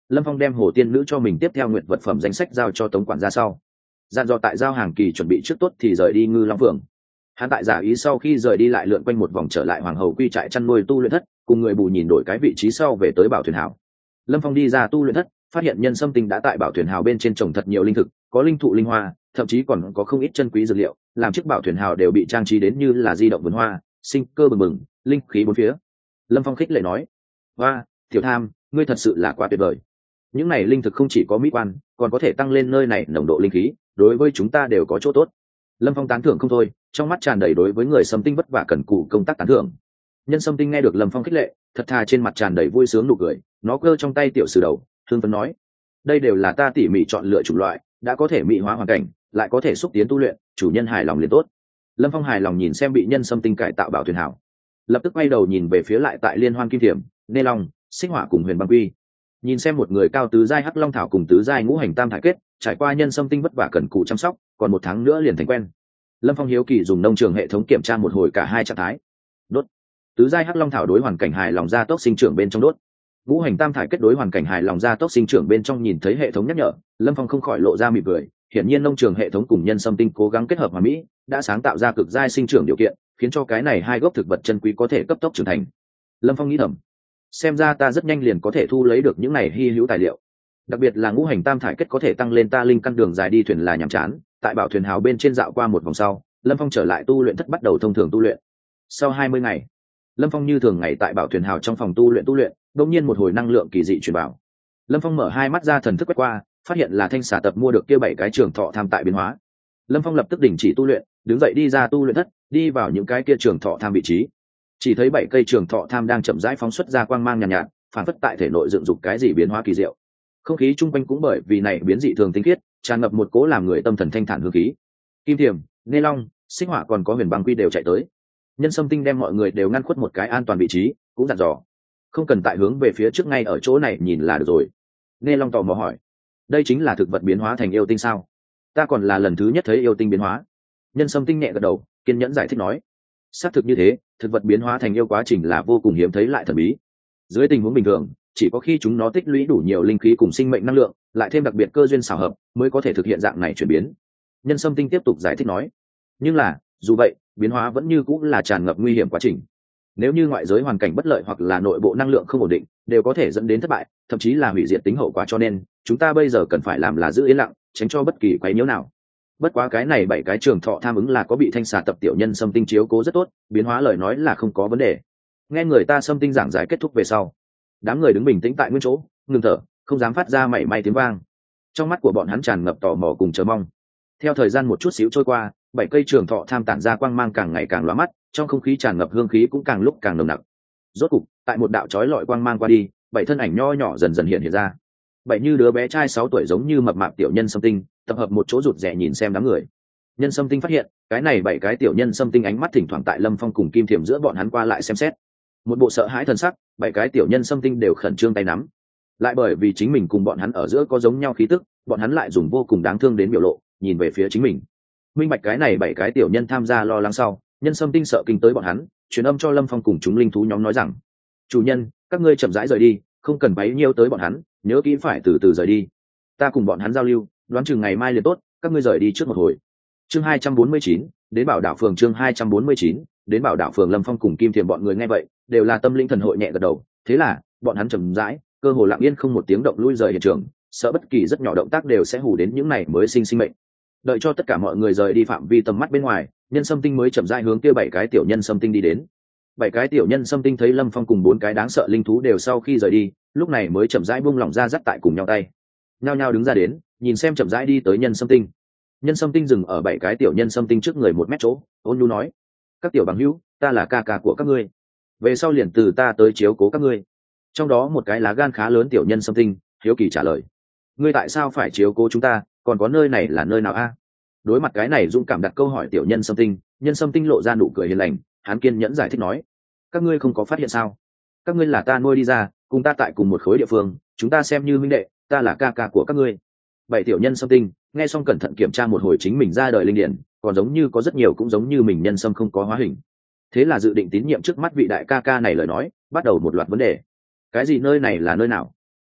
Lâm Phong đem hồ tiên nữ cho mình tiếp theo nguyện vật phẩm danh sách giao cho tống quản gia sau, dặn dò tại giao hàng kỳ chuẩn bị trước tốt thì rời đi Ngư Long Phường. Hắn tại giả ý sau khi rời đi lại lượn quanh một vòng trở lại Hoàng Hầu Quy trại chăn nuôi tu luyện thất, cùng người bù nhìn đổi cái vị trí sau về tới Bảo Thuyền Hào. Lâm Phong đi ra tu luyện thất, phát hiện Nhân Sâm Tinh đã tại Bảo Thuyền Hào bên trên trồng thật nhiều linh thực, có linh thụ linh hoa, thậm chí còn có không ít chân quý dược liệu, làm chiếc Bảo Thuyền Hào đều bị trang trí đến như là di động vườn hoa, sinh cơ bừng bừng, linh khí bốn phía. Lâm Phong khích lệ nói: "Hoa, Tiểu Tham, ngươi thật sự là quá tuyệt vời. Những này linh thực không chỉ có mỹ quan, còn có thể tăng lên nơi này nồng độ linh khí, đối với chúng ta đều có chỗ tốt." Lâm Phong tán thưởng không thôi, trong mắt tràn đầy đối với người Sâm Tinh vất vả cần cù công tác tán thưởng. Nhân Sâm Tinh nghe được Lâm Phong khích lệ, thật thà trên mặt tràn đầy vui sướng nụ cười, nó cơ trong tay tiểu sử đầu, thương phấn nói: "Đây đều là ta tỉ mỉ chọn lựa chủng loại, đã có thể mỹ hóa hoàn cảnh, lại có thể xúc tiến tu luyện, chủ nhân hài lòng liền tốt." Lâm Phong hài lòng nhìn xem bị Nhân Sâm Tinh cải tạo Bảo Thuyền Hảo, lập tức quay đầu nhìn về phía lại tại Liên Hoan Kim Thiểm, Nê Long, Xích Hỏa cùng Huyền Băng Quy. Nhìn xem một người cao tứ giai Hắc Long thảo cùng tứ giai Ngũ Hành Tam thải kết, trải qua Nhân Sâm Tinh vất vả cần cù chăm sóc, còn một tháng nữa liền thành quen. Lâm Phong hiếu kỳ dùng nông trường hệ thống kiểm tra một hồi cả hai trạng thái. Đốt. Tứ giai Hắc Long thảo đối hoàn cảnh hài lòng gia tốc sinh trưởng bên trong đốt. Ngũ Hành Tam thải kết đối hoàn cảnh hài lòng gia tốc sinh trưởng bên trong. Nhìn thấy hệ thống nhắc nhở, Lâm Phong không khỏi lộ ra mỉm cười, hiển nhiên nông trường hệ thống cùng Nhân Sâm Tinh cố gắng kết hợp hòa mỹ, đã sáng tạo ra cực giai sinh trưởng điều kiện, khiến cho cái này hai gốc thực vật chân quý có thể cấp tốc trưởng thành. Lâm Phong nghĩ thầm, xem ra ta rất nhanh liền có thể thu lấy được những này hy hữu tài liệu, đặc biệt là Ngũ Hành Tam thải kết có thể tăng lên ta linh căn đường dài đi thuyền là nhàm chán. Tại Bảo Thuyền Hào bên trên dạo qua một vòng sau, Lâm Phong trở lại tu luyện thất bắt đầu thông thường tu luyện. Sau hai mươi ngày, Lâm Phong như thường ngày tại Bảo Thuyền Hào trong phòng tu luyện tu luyện, đột nhiên một hồi năng lượng kỳ dị truyền vào. Lâm Phong mở hai mắt ra thần thức quét qua, phát hiện là Thanh Xà tập mua được kia bảy cái trường thọ tham tại biến hóa. Lâm Phong lập tức đình chỉ tu luyện, đứng dậy đi ra tu luyện thất, đi vào những cái kia trường thọ tham vị trí. Chỉ thấy bảy cây trường thọ tham đang chậm rãi phóng xuất ra quang mang nhàn nhạt, nhạt, phản phất tại thể nội dựng dục cái gì biến hóa kỳ diệu. Không khí chung quanh cũng bởi vì này biến dị thường tinh khiết, tràn ngập một cỗ làm người tâm thần thanh thản hương khí. Kim Thiểm, Nê Long, Xích Hỏa còn có Huyền Băng Quy đều chạy tới. Nhân Sâm Tinh đem mọi người đều ngăn khuất một cái an toàn vị trí, cũng dặn dò không cần tại hướng về phía trước, ngay ở chỗ này nhìn là được rồi. Nê Long tò mò hỏi, đây chính là thực vật biến hóa thành yêu tinh sao? Ta còn là lần thứ nhất thấy yêu tinh biến hóa. Nhân Sâm Tinh nhẹ gật đầu, kiên nhẫn giải thích nói, xác thực như thế, thực vật biến hóa thành yêu quá trình là vô cùng hiếm thấy lại thần bí. Dưới tình huống bình thường, chỉ có khi chúng nó tích lũy đủ nhiều linh khí cùng sinh mệnh năng lượng, lại thêm đặc biệt cơ duyên xảo hợp, mới có thể thực hiện dạng này chuyển biến. Nhân Sâm Tinh tiếp tục giải thích nói, nhưng là dù vậy, biến hóa vẫn như cũng là tràn ngập nguy hiểm quá trình. Nếu như ngoại giới hoàn cảnh bất lợi hoặc là nội bộ năng lượng không ổn định, đều có thể dẫn đến thất bại, thậm chí là hủy diệt tính hậu quả. Cho nên chúng ta bây giờ cần phải làm là giữ yên lặng, tránh cho bất kỳ quấy nhiễu nào. Bất quá cái này bảy cái trường thọ tham ứng là có bị Thanh Xà tập tiểu Nhân Sâm Tinh chiếu cố rất tốt, biến hóa lời nói là không có vấn đề. Nghe người ta Sâm Tinh giảng giải kết thúc về sau, đám người đứng bình tĩnh tại nguyên chỗ, ngừng thở, không dám phát ra mảy may tiếng vang. Trong mắt của bọn hắn tràn ngập tò mò cùng chờ mong. Theo thời gian một chút xíu trôi qua, bảy cây trường thọ tham tản ra quang mang càng ngày càng lóa mắt, trong không khí tràn ngập hương khí cũng càng lúc càng nồng nặc. Rốt cục, tại một đạo chói lọi quang mang qua đi, bảy thân ảnh nho nhỏ dần dần hiện hiện ra. Bảy như đứa bé trai sáu tuổi giống như mập mạp tiểu Nhân Sâm Tinh, tập hợp một chỗ rụt rè nhìn xem đám người. Nhân Sâm Tinh phát hiện, cái này bảy cái tiểu Nhân Sâm Tinh ánh mắt thỉnh thoảng tại Lâm Phong cùng Kim Thiểm giữa bọn hắn qua lại xem xét. Một bộ sợ hãi thần sắc, bảy cái tiểu Nhân Sâm Tinh đều khẩn trương tay nắm. Lại bởi vì chính mình cùng bọn hắn ở giữa có giống nhau khí tức, bọn hắn lại dùng vô cùng đáng thương đến biểu lộ, nhìn về phía chính mình. Minh bạch cái này bảy cái tiểu nhân tham gia lo lắng sau, Nhân Sâm Tinh sợ kinh tới bọn hắn, truyền âm cho Lâm Phong cùng chúng linh thú nhóm nói rằng, chủ nhân, các ngươi chậm rãi rời đi, không cần bấy nhiêu tới bọn hắn, nhớ kỹ phải từ từ rời đi. Ta cùng bọn hắn giao lưu, đoán chừng ngày mai liền tốt, các ngươi rời đi trước một hồi. Chương hai trăm bốn mươi chín, đến Bảo Đảo phường. Chương hai trăm bốn mươi chín, đến Bảo Đảo phường. Lâm Phong cùng Kim Thiểm bọn người nghe vậy, đều là tâm linh thần hội nhẹ gật đầu. Thế là bọn hắn chậm rãi, cơ hồ lặng yên không một tiếng động lui rời hiện trường, sợ bất kỳ rất nhỏ động tác đều sẽ hù đến những này mới sinh sinh mệnh. Đợi cho tất cả mọi người rời đi phạm vi tầm mắt bên ngoài, Nhân Sâm Tinh mới chậm rãi hướng kia bảy cái tiểu Nhân Sâm Tinh đi đến. Bảy cái tiểu Nhân Sâm Tinh thấy Lâm Phong cùng bốn cái đáng sợ linh thú đều sau khi rời đi, lúc này mới chậm rãi buông lỏng ra dắt tại cùng nhau tay, nhao nhao đứng ra đến, nhìn xem chậm rãi đi tới Nhân Sâm Tinh. Nhân Sâm Tinh dừng ở bảy cái tiểu Nhân Sâm Tinh trước người một mét chỗ, ôn nhu nói, các tiểu bằng hữu, ta là ca ca của các ngươi, về sau liền từ ta tới chiếu cố các ngươi. Trong đó một cái lá gan khá lớn tiểu Nhân Sâm Tinh hiếu kỳ trả lời, ngươi tại sao phải chiếu cố chúng ta, còn có nơi này là nơi nào a? Đối mặt cái này dũng cảm đặt câu hỏi tiểu Nhân Sâm Tinh, Nhân Sâm Tinh lộ ra nụ cười hiền lành, hắn kiên nhẫn giải thích nói, các ngươi không có phát hiện sao, các ngươi là ta nuôi đi ra, cùng ta tại cùng một khối địa phương, chúng ta xem như huynh đệ, ta là ca ca của các ngươi. Bảy tiểu Nhân Sâm Tinh nghe xong cẩn thận kiểm tra một hồi chính mình ra đời linh điển, còn giống như có rất nhiều cũng giống như mình nhân sâm không có hóa hình. Thế là dự định tín nhiệm trước mắt vị đại ca ca này lời nói, bắt đầu một loạt vấn đề. Cái gì nơi này là nơi nào?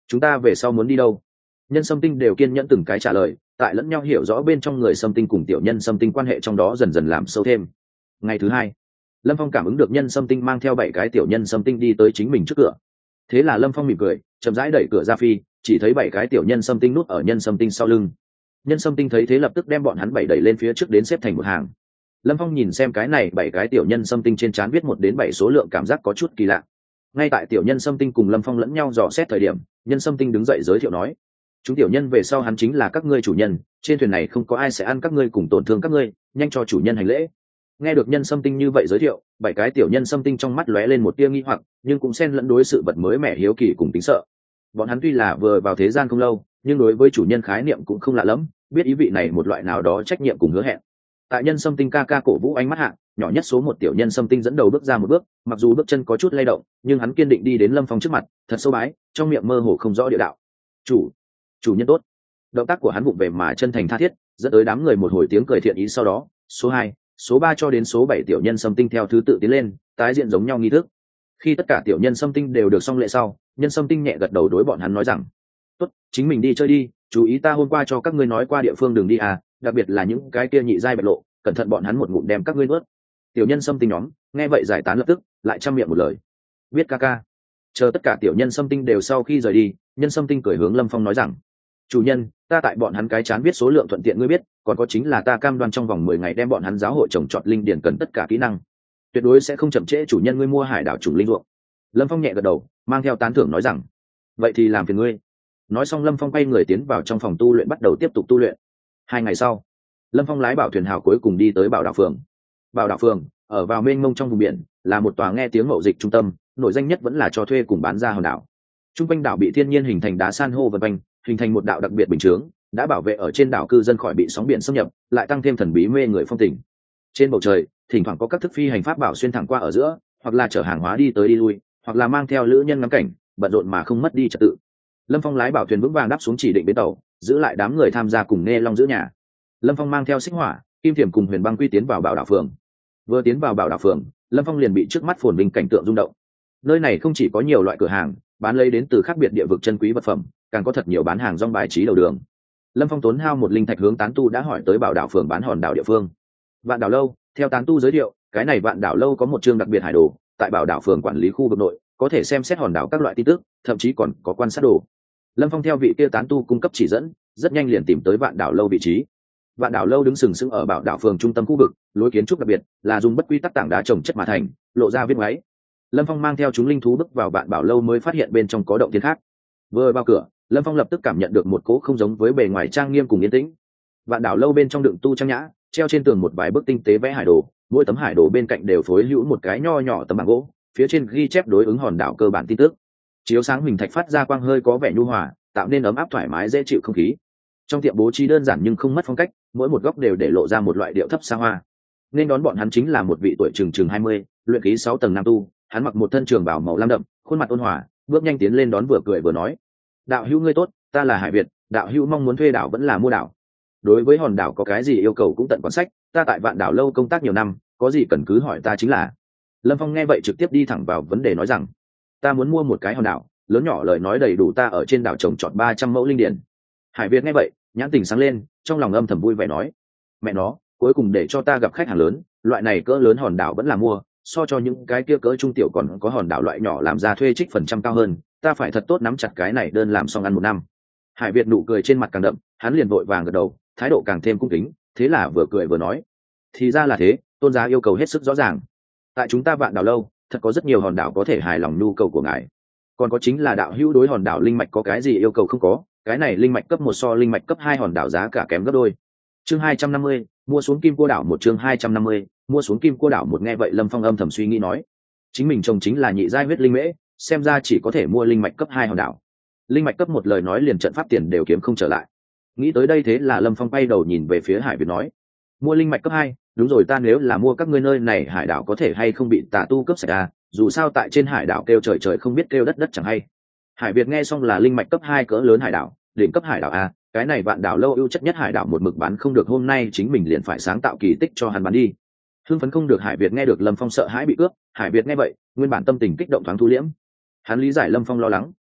chúng ta về sau muốn đi đâu? Nhân xâm tinh đều kiên nhẫn từng cái trả lời, tại lẫn nhau hiểu rõ bên trong người xâm tinh cùng tiểu nhân xâm tinh quan hệ trong đó dần dần làm sâu thêm. Ngày thứ hai, Lâm Phong cảm ứng được nhân xâm tinh mang theo bảy cái tiểu nhân xâm tinh đi tới chính mình trước cửa. Thế là Lâm Phong mỉm cười, chậm rãi đẩy cửa ra phi, chỉ thấy bảy cái tiểu nhân xâm tinh núp ở nhân xâm tinh sau lưng. Nhân xâm tinh thấy thế lập tức đem bọn hắn bảy đẩy lên phía trước đến xếp thành một hàng. Lâm Phong nhìn xem cái này bảy cái tiểu nhân xâm tinh trên trán viết một đến bảy số lượng, cảm giác có chút kỳ lạ. Ngay tại tiểu nhân xâm tinh cùng Lâm Phong lẫn nhau dò xét thời điểm, nhân xâm tinh đứng dậy giới thiệu nói: chúng tiểu nhân về sau hắn chính là các ngươi chủ nhân, trên thuyền này không có ai sẽ ăn các ngươi cùng tổn thương các ngươi, nhanh cho chủ nhân hành lễ. Nghe được nhân xâm tinh như vậy giới thiệu, bảy cái tiểu nhân xâm tinh trong mắt lóe lên một tia nghi hoặc, nhưng cũng xen lẫn đối sự vật mới mẻ hiếu kỳ cùng tính sợ. Bọn hắn tuy là vừa vào thế gian không lâu, nhưng đối với chủ nhân khái niệm cũng không lạ lắm, biết ý vị này một loại nào đó trách nhiệm cùng hứa hẹn. Tại nhân xâm tinh ca ca cổ vũ ánh mắt hạ, nhỏ nhất số một tiểu nhân xâm tinh dẫn đầu bước ra một bước, mặc dù bước chân có chút lay động, nhưng hắn kiên định đi đến Lâm Phong trước mặt, thật sâu bái, trong miệng mơ hồ không rõ địa đạo: chủ chủ nhân tốt. Động tác của hắn vụng về mà chân thành tha thiết, dẫn tới đám người một hồi tiếng cười thiện ý. Sau đó số hai, số ba cho đến số bảy tiểu nhân xâm tinh theo thứ tự tiến lên, tái diện giống nhau nghi thức. Khi tất cả tiểu nhân xâm tinh đều được xong lễ sau, nhân xâm tinh nhẹ gật đầu đối bọn hắn nói rằng: tốt, chính mình đi chơi đi, chú ý ta hôm qua cho các ngươi nói qua địa phương đừng đi à, đặc biệt là những cái kia nhị giai bạch lộ, cẩn thận bọn hắn một ngụm đem các ngươi nuốt. Tiểu nhân xâm tinh nhóm nghe vậy giải tán lập tức, lại trăm miệng một lời: biết ca ca. Chờ tất cả tiểu nhân xâm tinh đều sau khi rời đi, nhân xâm tinh cười hướng Lâm Phong nói rằng: chủ nhân, ta tại bọn hắn cái chán biết số lượng thuận tiện ngươi biết, còn có chính là ta cam đoan trong vòng mười ngày đem bọn hắn giáo hội trồng trọt linh điển cần tất cả kỹ năng, tuyệt đối sẽ không chậm trễ chủ nhân ngươi mua hải đảo trùng linh ruộng. Lâm Phong nhẹ gật đầu, mang theo tán thưởng nói rằng: vậy thì làm phiền ngươi. Nói xong Lâm Phong quay người tiến vào trong phòng tu luyện bắt đầu tiếp tục tu luyện. Hai ngày sau, Lâm Phong lái bảo thuyền hào cuối cùng đi tới Bảo Đảo Phường. Bảo Đảo Phường ở vào mênh mông trong vùng biển, là một tòa nghe tiếng mậu dịch trung tâm, nổi danh nhất vẫn là cho thuê cùng bán ra hòn đảo. Trung quanh đảo bị thiên nhiên hình thành đá san hô vần quanh, hình thành một đạo đặc biệt bình chướng, đã bảo vệ ở trên đảo cư dân khỏi bị sóng biển xâm nhập, lại tăng thêm thần bí mê người phong tình. Trên bầu trời, thỉnh thoảng có các thức phi hành pháp bảo xuyên thẳng qua ở giữa, hoặc là chở hàng hóa đi tới đi lui, hoặc là mang theo lữ nhân ngắm cảnh, bận rộn mà không mất đi trật tự. Lâm Phong lái bảo thuyền vững vàng đáp xuống chỉ định bến tàu, giữ lại đám người tham gia cùng nghe long giữ nhà. Lâm Phong mang theo xích hỏa, kim thiểm cùng huyền băng quy tiến vào Bảo Đảo Phường. Vừa tiến vào Bảo Đảo Phường, Lâm Phong liền bị trước mắt phồn vinh cảnh tượng rung động. Nơi này không chỉ có nhiều loại cửa hàng bán lấy đến từ khác biệt địa vực chân quý vật phẩm, càng có thật nhiều bán hàng rong bài trí đầu đường. Lâm Phong tốn hao một linh thạch hướng tán tu đã hỏi tới Bảo Đảo Phường bán hòn đảo địa phương. Vạn Đảo Lâu, theo tán tu giới thiệu, cái này Vạn Đảo Lâu có một chương đặc biệt hải đồ, tại Bảo Đảo Phường quản lý khu vực nội, có thể xem xét hòn đảo các loại tin tức, thậm chí còn có quan sát đồ. Lâm Phong theo vị kia tán tu cung cấp chỉ dẫn, rất nhanh liền tìm tới Vạn Đảo Lâu vị trí. Vạn Đảo Lâu đứng sừng sững ở Bảo Đảo Phường trung tâm khu vực, lối kiến trúc đặc biệt, là dùng bất quy tắc tảng đá trồng chất mà thành, lộ ra viết ngoáy. Lâm Phong mang theo chúng linh thú bước vào Vạn Bảo Lâu mới phát hiện bên trong có động thiên khác. Vừa vào cửa, Lâm Phong lập tức cảm nhận được một cỗ không giống với bề ngoài trang nghiêm cùng yên tĩnh. Vạn Đảo Lâu bên trong đựng tu trang nhã, treo trên tường một vài bức tinh tế vẽ hải đồ, mỗi tấm hải đồ bên cạnh đều phối hữu một cái nho nhỏ tấm bảng gỗ, phía trên ghi chép đối ứng hòn đảo cơ bản tin tức. Chiếu sáng huỳnh thạch phát ra quang hơi có vẻ nhu hòa, tạo nên ấm áp thoải mái dễ chịu không khí. Trong tiệm bố trí đơn giản nhưng không mất phong cách, mỗi một góc đều để lộ ra một loại điệu thấp xa hoa. Nên đón bọn hắn chính là một vị tuổi chừng chừng hai mươi, luyện khí sáu tầng nam tu, hắn mặc một thân trường bào màu lam đậm, khuôn mặt ôn hòa, bước nhanh tiến lên đón vừa cười vừa nói: đạo hữu ngươi tốt, ta là Hải Việt, đạo hữu mong muốn thuê đảo vẫn là mua đảo? Đối với hòn đảo có cái gì yêu cầu cũng tận quan sách, ta tại Vạn Đảo Lâu công tác nhiều năm, có gì cần cứ hỏi ta chính là. Lâm Phong nghe vậy trực tiếp đi thẳng vào vấn đề nói rằng: ta muốn mua một cái hòn đảo, lớn nhỏ lời nói đầy đủ ta ở trên đảo trồng trọt ba trăm mẫu linh điển. Hải Việt nghe vậy nhãn tình sáng lên, trong lòng âm thầm vui vẻ nói: mẹ nó, cuối cùng để cho ta gặp khách hàng lớn, loại này cỡ lớn hòn đảo vẫn là mua, so cho những cái kia cỡ trung tiểu còn có hòn đảo loại nhỏ làm ra thuê trích phần trăm cao hơn, ta phải thật tốt nắm chặt cái này đơn làm xong ăn một năm. Hải Việt nụ cười trên mặt càng đậm, hắn liền vội vàng gật đầu, thái độ càng thêm cung kính, thế là vừa cười vừa nói: thì ra là thế, tôn giá yêu cầu hết sức rõ ràng. Tại chúng ta Vạn Đảo Lâu thật có rất nhiều hòn đảo có thể hài lòng nhu cầu của ngài, còn có chính là đạo hữu đối hòn đảo linh mạch có cái gì yêu cầu không có? Cái này linh mạch cấp một so linh mạch cấp hai hòn đảo giá cả kém gấp đôi. Chương hai trăm năm mươi, mua xuống kim cua đảo một. Chương hai trăm năm mươi, mua xuống kim cua đảo một. Nghe vậy Lâm Phong âm thầm suy nghĩ nói: chính mình trồng chính là nhị giai huyết linh mễ, xem ra chỉ có thể mua linh mạch cấp hai hòn đảo. Linh mạch cấp một lời nói liền trận pháp tiền đều kiếm không trở lại. Nghĩ tới đây thế là Lâm Phong bay đầu nhìn về phía Hải Việt nói: mua linh mạch cấp hai, đúng rồi, ta nếu là mua các ngươi nơi này hải đảo có thể hay không bị tà tu cướp sạch à, dù sao tại trên hải đảo kêu trời trời không biết kêu đất đất chẳng hay. Hải Việt nghe xong là linh mạch cấp hai cỡ lớn hải đảo, đỉnh cấp hải đảo a, cái này Vạn Đảo Lâu ưu chất nhất hải đảo một mực bán không được, hôm nay chính mình liền phải sáng tạo kỳ tích cho hắn bán đi. Hưng phấn không được Hải Việt nghe được Lâm Phong sợ hãi bị cướp, Hải Việt nghe vậy, nguyên bản tâm tình kích động thoáng thu liễm. Hắn lý giải Lâm Phong lo lắng,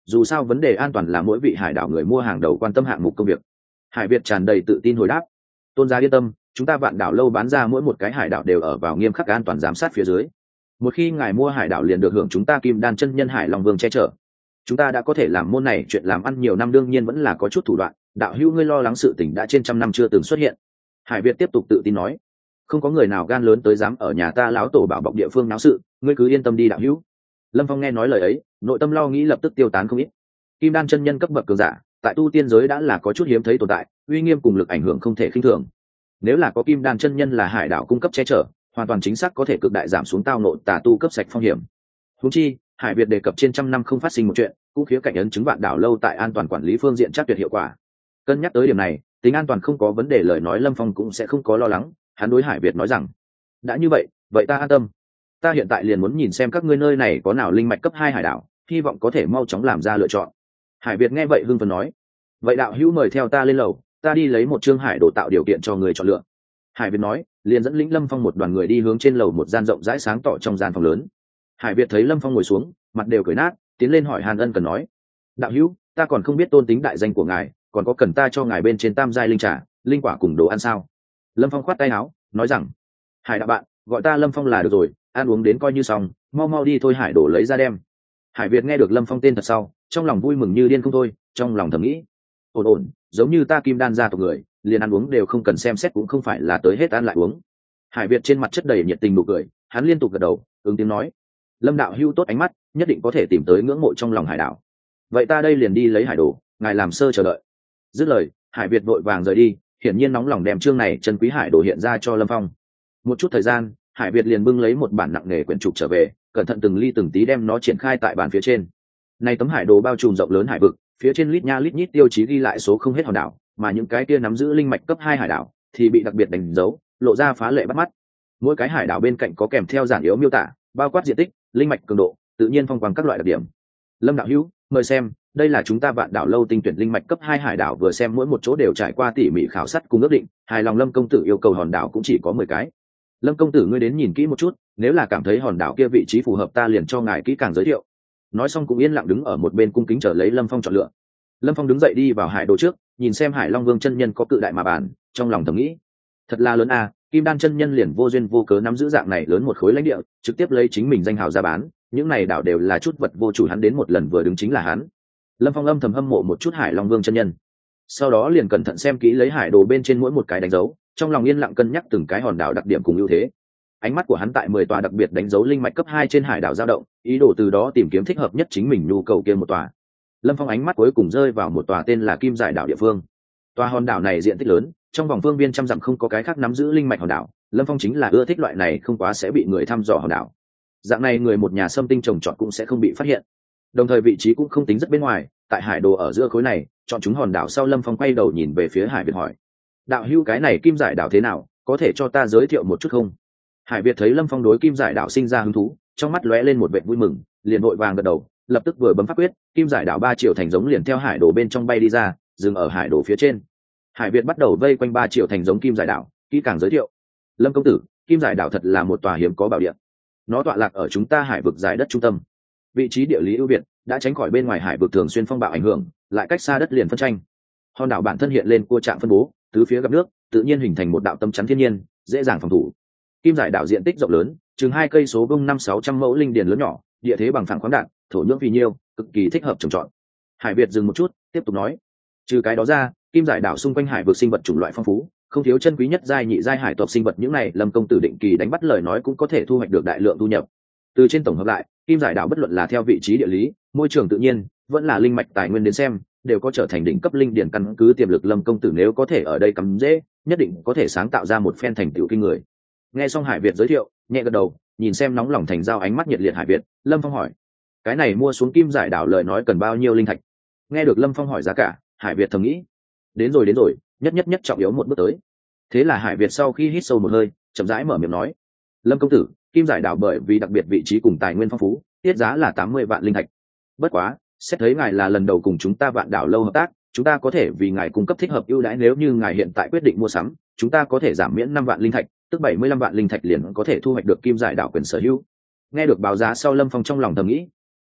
dù sao vấn đề an toàn là mỗi vị hải đảo người mua hàng đầu quan tâm hạng mục công việc. Hải Việt tràn đầy tự tin hồi đáp. Tôn gia yên tâm, chúng ta Vạn Đảo Lâu bán ra mỗi một cái hải đảo đều ở vào nghiêm khắc an toàn giám sát phía dưới. Một khi ngài mua hải đảo liền được hưởng chúng ta Kim Đan chân nhân Hải Long Vương che chở. Chúng ta đã có thể làm môn này chuyện làm ăn nhiều năm, đương nhiên vẫn là có chút thủ đoạn. Đạo hữu ngươi lo lắng sự tình đã trên trăm năm chưa từng xuất hiện. Hải Việt tiếp tục tự tin nói, không có người nào gan lớn tới dám ở nhà ta lão tổ bảo bọc địa phương náo sự, ngươi cứ yên tâm đi đạo hữu. Lâm Phong nghe nói lời ấy, nội tâm lo nghĩ lập tức tiêu tán không ít. Kim Đan chân nhân cấp bậc cường giả, tại tu tiên giới đã là có chút hiếm thấy tồn tại, uy nghiêm cùng lực ảnh hưởng không thể khinh thường. Nếu là có Kim Đan chân nhân là hải đảo cung cấp che chở, hoàn toàn chính xác có thể cực đại giảm xuống tao nộ tà tu cấp sạch phong hiểm. Huống chi, Hải Việt đề cập trên trăm năm không phát sinh một chuyện, cũng khía cạnh ấn chứng Vạn Đảo Lâu tại an toàn quản lý phương diện chắc tuyệt hiệu quả. Cân nhắc tới điểm này, tính an toàn không có vấn đề lời nói Lâm Phong cũng sẽ không có lo lắng. Hắn đối Hải Việt nói rằng, đã như vậy, vậy ta an tâm. Ta hiện tại liền muốn nhìn xem các ngươi nơi này có nào linh mạch cấp hai hải đảo, hy vọng có thể mau chóng làm ra lựa chọn. Hải Việt nghe vậy hưng phấn nói, vậy đạo hữu mời theo ta lên lầu, ta đi lấy một chương hải đồ tạo điều kiện cho người chọn lựa. Hải Việt nói, liền dẫn lĩnh Lâm Phong một đoàn người đi hướng trên lầu một gian rộng rãi sáng tỏ trong gian phòng lớn. Hải Việt thấy Lâm Phong ngồi xuống, mặt đều cười nát, tiến lên hỏi Hàn Ân cần nói, đạo hữu, ta còn không biết tôn tính đại danh của ngài, còn có cần ta cho ngài bên trên tam giai linh trà, linh quả cùng đồ ăn sao? Lâm Phong khoát tay áo, nói rằng, Hải đạo bạn, gọi ta Lâm Phong là được rồi, ăn uống đến coi như xong, mau mau đi thôi. Hải đổ lấy ra đem. Hải Việt nghe được Lâm Phong tên thật sau, trong lòng vui mừng như điên không thôi, trong lòng thầm nghĩ, ổn ổn, giống như ta Kim Đan gia tộc người, liền ăn uống đều không cần xem xét cũng không phải là tới hết ăn lại uống. Hải Việt trên mặt chất đầy nhiệt tình nụ cười, hắn liên tục gật đầu, ứng tiếng nói, Lâm đạo hữu tốt ánh mắt, nhất định có thể tìm tới ngưỡng mộ trong lòng hải đảo. Vậy ta đây liền đi lấy hải đồ, ngài làm sơ chờ đợi. Dứt lời, Hải Việt vội vàng rời đi, hiển nhiên nóng lòng đem chương này chân quý hải đồ hiện ra cho Lâm Phong. Một chút thời gian, Hải Việt liền bưng lấy một bản nặng nề quyển trục trở về, cẩn thận từng ly từng tí đem nó triển khai tại bàn phía trên. Này tấm hải đồ bao trùm rộng lớn hải vực, phía trên lít nha lít nhít tiêu chí ghi lại số không hết hòn đảo, mà những cái kia nắm giữ linh mạch cấp hai hải đảo thì bị đặc biệt đánh dấu, lộ ra phá lệ bắt mắt. Mỗi cái hải đảo bên cạnh có kèm theo giản yếu miêu tả, bao quát diện tích, linh mạch cường độ, tự nhiên phong quang các loại đặc điểm. Lâm đạo hữu, mời xem, đây là chúng ta Vạn Đảo Lâu tinh tuyển linh mạch cấp hai hải đảo, vừa xem mỗi một chỗ đều trải qua tỉ mỉ khảo sát cùng ước định, hài lòng Lâm công tử yêu cầu hòn đảo cũng chỉ có mười cái. Lâm công tử ngươi đến nhìn kỹ một chút, nếu là cảm thấy hòn đảo kia vị trí phù hợp ta liền cho ngài kỹ càng giới thiệu. Nói xong cũng yên lặng đứng ở một bên cung kính chờ lấy Lâm Phong chọn lựa. Lâm Phong đứng dậy đi vào hải đồ trước, nhìn xem Hải Long Vương chân nhân có cự đại mà bàn, trong lòng thầm nghĩ, thật là lớn a, Kim Đan chân nhân liền vô duyên vô cớ nắm giữ dạng này lớn một khối lãnh địa, trực tiếp lấy chính mình danh hào ra bán, những này đảo đều là chút vật vô chủ, hắn đến một lần vừa đứng chính là hắn. Lâm Phong âm thầm hâm mộ một chút Hải Long Vương chân nhân, sau đó liền cẩn thận xem kỹ lấy hải đồ bên trên mỗi một cái đánh dấu, trong lòng yên lặng cân nhắc từng cái hòn đảo đặc điểm cùng ưu thế. Ánh mắt của hắn tại mười tòa đặc biệt đánh dấu linh mạch cấp hai trên hải đảo dao động, ý đồ từ đó tìm kiếm thích hợp nhất chính mình nhu cầu kia một tòa. Lâm Phong ánh mắt cuối cùng rơi vào một tòa tên là Kim Giải đảo địa phương. Tòa hòn đảo này diện tích lớn, trong vòng phương viên trăm dặm không có cái khác nắm giữ linh mạch hòn đảo, Lâm Phong chính là ưa thích loại này không quá sẽ bị người thăm dò hòn đảo. Dạng này người một nhà xâm tinh trồng trọt cũng sẽ không bị phát hiện. Đồng thời vị trí cũng không tính rất bên ngoài, tại hải đồ ở giữa khối này, chọn chúng hòn đảo sau Lâm Phong quay đầu nhìn về phía Hải Việt hỏi, đạo hữu cái này Kim Giải đảo thế nào, có thể cho ta giới thiệu một chút không? Hải Việt thấy Lâm Phong đối Kim Giải đảo sinh ra hứng thú, trong mắt lóe lên một vẻ vui mừng, liền vội vàng gật đầu, lập tức vừa bấm pháp quyết, Kim Giải đảo ba triệu thành giống liền theo hải đồ bên trong bay đi ra, dừng ở hải đồ phía trên. Hải Việt bắt đầu vây quanh ba triệu thành giống Kim Giải đảo, kỹ càng giới thiệu, Lâm công tử, Kim Giải đảo thật là một tòa hiếm có bảo địa, nó tọa lạc ở chúng ta hải vực giải đất trung tâm, vị trí địa lý ưu việt, đã tránh khỏi bên ngoài hải vực thường xuyên phong bạo ảnh hưởng, lại cách xa đất liền phân tranh. Hòn đảo bản thân hiện lên cua trạng phân bố, tứ phía gặp nước, tự nhiên hình thành một đạo tâm chắn thiên nhiên, dễ dàng phòng thủ. Kim Giải đảo diện tích rộng lớn, chừng hai cây số vuông năm sáu trăm mẫu linh điền lớn nhỏ, địa thế bằng phẳng khoáng đạt, thổ nhưỡng phì nhiêu, cực kỳ thích hợp trồng trọt. Hải Việt dừng một chút, tiếp tục nói, trừ cái đó ra, Kim Giải đảo xung quanh hải vực sinh vật chủng loại phong phú, không thiếu chân quý nhất giai nhị giai hải tộc sinh vật, những này Lâm công tử định kỳ đánh bắt lời nói cũng có thể thu hoạch được đại lượng thu nhập. Từ trên tổng hợp lại, Kim Giải đảo bất luận là theo vị trí địa lý, môi trường tự nhiên, vẫn là linh mạch tài nguyên đến xem, đều có trở thành đỉnh cấp linh điển căn cứ tiềm lực. Lâm công tử nếu có thể ở đây cắm rễ, nhất định có thể sáng tạo ra một phen thành tựu kinh người. Nghe xong Hải Việt giới thiệu, nhẹ gật đầu, nhìn xem nóng lòng thành giao ánh mắt nhiệt liệt Hải Việt, Lâm Phong hỏi, cái này mua xuống Kim Giải đảo lời nói cần bao nhiêu linh thạch? Nghe được Lâm Phong hỏi giá cả, Hải Việt thầm nghĩ, đến rồi đến rồi, nhất nhất nhất trọng yếu một bước tới. Thế là Hải Việt sau khi hít sâu một hơi, chậm rãi mở miệng nói, Lâm công tử, Kim Giải đảo bởi vì đặc biệt vị trí cùng tài nguyên phong phú, tiết giá là tám mươi vạn linh thạch. Bất quá, xét thấy ngài là lần đầu cùng chúng ta Vạn Đảo Lâu hợp tác, chúng ta có thể vì ngài cung cấp thích hợp ưu đãi, nếu như ngài hiện tại quyết định mua sắm, chúng ta có thể giảm miễn năm vạn linh thạch, tức bảy mươi lăm vạn linh thạch liền có thể thu hoạch được Kim Giải đảo quyền sở hữu. Nghe được báo giá sau Lâm Phong trong lòng thầm nghĩ,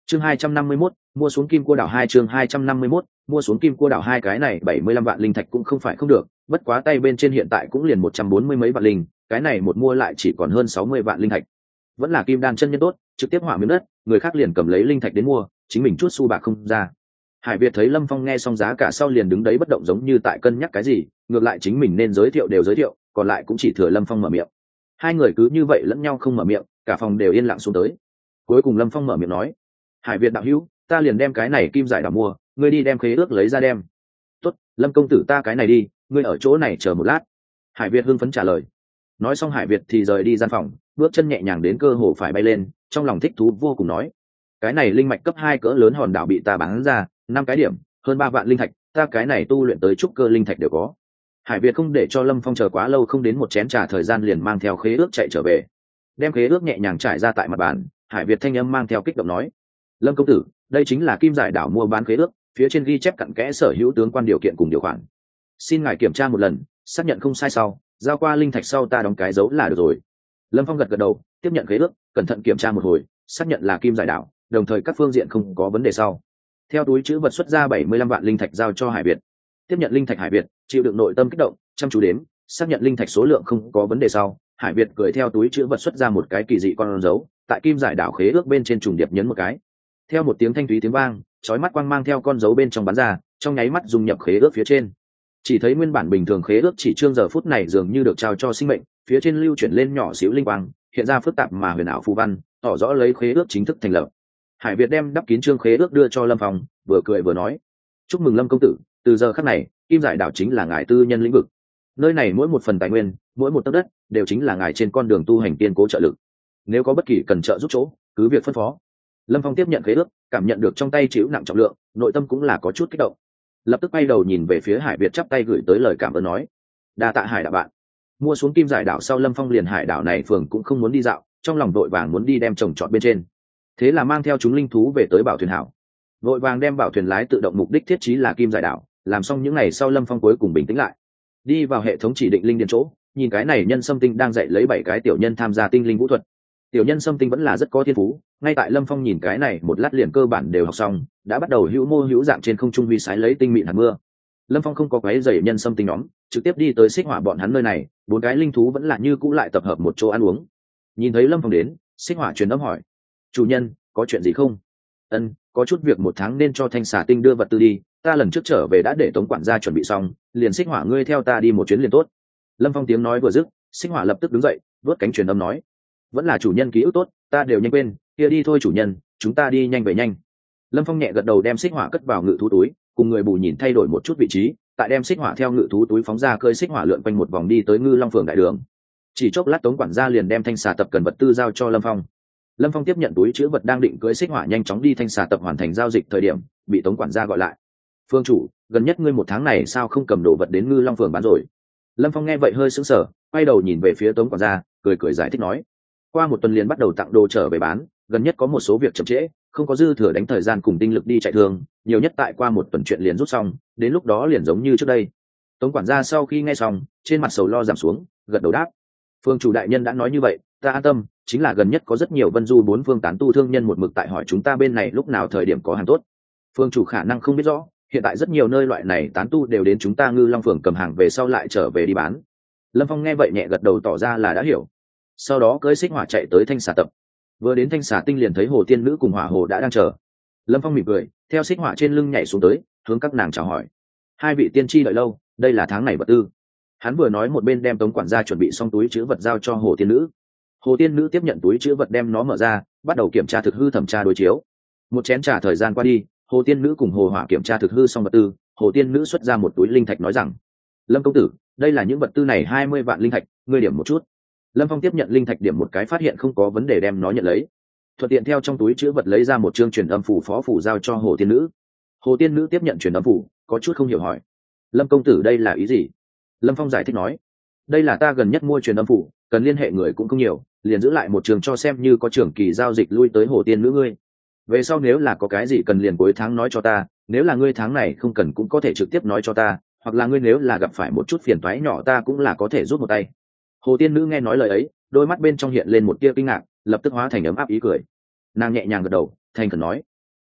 chương hai trăm năm mươi mốt, mua xuống kim cua đảo hai chương hai trăm năm mươi mốt, mua xuống kim cua đảo hai. Cái này bảy mươi lăm vạn linh thạch cũng không phải không được, bất quá tay bên trên hiện tại cũng liền một trăm bốn mươi mấy vạn linh, cái này một mua lại chỉ còn hơn sáu mươi vạn linh thạch. Vẫn là kim đan chân nhân tốt, trực tiếp hỏa miếng đất, người khác liền cầm lấy linh thạch đến mua, chính mình chút xu bạc không ra. Hải Việt thấy Lâm Phong nghe xong giá cả sau liền đứng đấy bất động, giống như tại cân nhắc cái gì, ngược lại chính mình nên giới thiệu đều giới thiệu, còn lại cũng chỉ thừa Lâm Phong mở miệng. Hai người cứ như vậy lẫn nhau không mở miệng, cả phòng đều yên lặng xuống tới. Cuối cùng Lâm Phong mở miệng nói: Hải Việt đạo hữu, ta liền đem cái này kim giải đảo mua, ngươi đi đem khế ước lấy ra đem. Tốt, Lâm công tử, ta cái này đi, ngươi ở chỗ này chờ một lát. Hải Việt hưng phấn trả lời. Nói xong Hải Việt thì rời đi gian phòng, bước chân nhẹ nhàng đến cơ hồ phải bay lên, trong lòng thích thú vô cùng nói: cái này linh mạch cấp hai cỡ lớn hòn đảo bị ta bán ra năm cái điểm, hơn ba vạn linh thạch, ta cái này tu luyện tới trúc cơ linh thạch đều có. Hải Việt không để cho Lâm Phong chờ quá lâu, không đến một chén trà thời gian liền mang theo khế ước chạy trở về, đem khế ước nhẹ nhàng trải ra tại mặt bàn. Hải Việt thanh âm mang theo kích động nói: Lâm công tử, đây chính là kim giải đảo mua bán khế ước, phía trên ghi chép cặn kẽ sở hữu tướng quan điều kiện cùng điều khoản, xin ngài kiểm tra một lần, xác nhận không sai sau giao qua linh thạch sau ta đóng cái dấu là được rồi. Lâm Phong gật gật đầu, tiếp nhận khế ước, cẩn thận kiểm tra một hồi, xác nhận là kim giải đảo, đồng thời các phương diện không có vấn đề sau, theo túi chữ vật xuất ra bảy mươi lăm vạn linh thạch giao cho Hải Việt. Tiếp nhận linh thạch Hải Việt chịu đựng nội tâm kích động, chăm chú đếm, xác nhận linh thạch số lượng không có vấn đề sau, Hải Việt cười theo túi chữ vật xuất ra một cái kỳ dị con dấu, tại kim giải đảo khế ước bên trên trùng điệp nhấn một cái. Theo một tiếng thanh thúy tiếng vang, chói mắt quang mang theo con dấu bên trong bắn ra, trong nháy mắt dung nhập khế ước phía trên. Chỉ thấy nguyên bản bình thường khế ước chỉ chương giờ phút này dường như được trao cho sinh mệnh, phía trên lưu chuyển lên nhỏ xíu linh quang, hiện ra phức tạp mà huyền ảo phù văn, tỏ rõ lấy khế ước chính thức thành lập. Hải Việt đem đắp kín chương khế ước đưa cho Lâm Phong, vừa cười vừa nói: chúc mừng Lâm công tử, từ giờ khắc này kim giải đảo chính là ngài tư nhân lĩnh vực, nơi này mỗi một phần tài nguyên, mỗi một tấc đất đều chính là ngài trên con đường tu hành tiên cố trợ lực, nếu có bất kỳ cần trợ giúp chỗ cứ việc phân phó. Lâm Phong tiếp nhận khế ước, cảm nhận được trong tay chịu nặng trọng lượng, nội tâm cũng là có chút kích động, lập tức quay đầu nhìn về phía Hải Việt, chắp tay gửi tới lời cảm ơn nói: đa tạ Hải đạo bạn. Mua xuống kim giải đảo sau, Lâm Phong liền hải đảo này phường cũng không muốn đi dạo, trong lòng vội vàng muốn đi đem trồng trọt bên trên, thế là mang theo chúng linh thú về tới bảo thuyền hảo, vội vàng đem bảo thuyền lái tự động mục đích thiết trí là kim giải đảo. Làm xong những ngày sau, Lâm Phong cuối cùng bình tĩnh lại, đi vào hệ thống chỉ định linh điền chỗ, nhìn cái này nhân sâm tinh đang dạy lấy bảy cái tiểu nhân tham gia tinh linh vũ thuật. Tiểu nhân sâm tinh vẫn là rất có thiên phú, ngay tại Lâm Phong nhìn cái này một lát liền cơ bản đều học xong, đã bắt đầu hữu mô hữu dạng trên không trung huy sái lấy tinh mịn hạt mưa. Lâm Phong không có quấy rầy nhân sâm tinh nhóm, trực tiếp đi tới xích hỏa bọn hắn nơi này, bốn cái linh thú vẫn là như cũ lại tập hợp một chỗ ăn uống. Nhìn thấy Lâm Phong đến, xích hỏa truyền âm hỏi: chủ nhân, có chuyện gì không? Ân, có chút việc một tháng nên cho thanh xà tinh đưa vật tư đi, ta lần trước trở về đã để tống quản gia chuẩn bị xong, liền xích hỏa ngươi theo ta đi một chuyến liền tốt. Lâm Phong tiếng nói vừa dứt, xích hỏa lập tức đứng dậy, vớt cánh truyền âm nói: vẫn là chủ nhân ký ức tốt, ta đều nhanh quên, kia đi thôi chủ nhân, chúng ta đi nhanh về nhanh. Lâm Phong nhẹ gật đầu, đem xích hỏa cất vào ngự thú túi, cùng người bù nhìn thay đổi một chút vị trí, tại đem xích hỏa theo ngự thú túi phóng ra, cơi xích hỏa lượn quanh một vòng đi tới Ngư Long phường đại đường. Chỉ chốc lát tống quản gia liền đem thanh xà tập cần vật tư giao cho Lâm Phong. Lâm Phong tiếp nhận túi chứa vật, đang định cưỡi xích hỏa nhanh chóng đi thanh xà tập hoàn thành giao dịch thời điểm, bị tống quản gia gọi lại: phương chủ, gần nhất ngươi một tháng này sao không cầm đồ vật đến Ngư Long phường bán rồi? Lâm Phong nghe vậy hơi sững sờ, quay đầu nhìn về phía tống quản gia, cười cười giải thích nói: qua một tuần liền bắt đầu tặng đồ trở về bán, gần nhất có một số việc chậm trễ, không có dư thừa đánh thời gian cùng tinh lực đi chạy thương, nhiều nhất tại qua một tuần chuyện liền rút xong, đến lúc đó liền giống như trước đây. Tống quản gia sau khi nghe xong, trên mặt sầu lo giảm xuống, gật đầu đáp: phương chủ đại nhân đã nói như vậy, ta an tâm, chính là gần nhất có rất nhiều vân du bốn phương tán tu thương nhân một mực tại hỏi chúng ta bên này lúc nào thời điểm có hàng tốt. Phương chủ khả năng không biết rõ, hiện tại rất nhiều nơi loại này tán tu đều đến chúng ta Ngư Long phường cầm hàng về sau lại trở về đi bán. Lâm Phong nghe vậy nhẹ gật đầu tỏ ra là đã hiểu, sau đó cưỡi xích hỏa chạy tới thanh xà tập. Vừa đến thanh xà tinh liền thấy hồ tiên nữ cùng hỏa hồ đã đang chờ. Lâm Phong mỉm cười, theo xích hỏa trên lưng nhảy xuống tới, hướng các nàng chào hỏi: hai vị tiên tri đợi lâu, đây là tháng này vật tư. Hắn vừa nói một bên đem tống quản gia chuẩn bị xong túi chứa vật giao cho hồ tiên nữ. Hồ tiên nữ tiếp nhận túi chứa vật, đem nó mở ra, bắt đầu kiểm tra thực hư, thẩm tra đối chiếu. Một chén trà thời gian qua đi, hồ tiên nữ cùng hồ hỏa kiểm tra thực hư xong vật tư. Hồ tiên nữ xuất ra một túi linh thạch nói rằng: Lâm công tử, đây là những vật tư này hai mươi vạn linh thạch, ngươi điểm một chút. Lâm Phong tiếp nhận linh thạch điểm một cái, phát hiện không có vấn đề đem nó nhận lấy, thuận tiện theo trong túi chứa vật lấy ra một chương truyền âm phủ phó phủ giao cho hồ tiên nữ. Hồ tiên nữ tiếp nhận truyền âm phủ, có chút không hiểu hỏi: Lâm công tử, đây là ý gì? Lâm Phong giải thích nói: đây là ta gần nhất mua truyền âm phủ, cần liên hệ người cũng không nhiều, liền giữ lại một trường cho xem như có trưởng kỳ giao dịch lui tới hồ tiên nữ ngươi. Về sau nếu là có cái gì cần liền cuối tháng nói cho ta, nếu là ngươi tháng này không cần cũng có thể trực tiếp nói cho ta, hoặc là ngươi nếu là gặp phải một chút phiền toái nhỏ ta cũng là có thể rút một tay. Hồ tiên nữ nghe nói lời ấy, đôi mắt bên trong hiện lên một tia kinh ngạc, lập tức hóa thành ấm áp ý cười. Nàng nhẹ nhàng gật đầu, thành khẩn nói: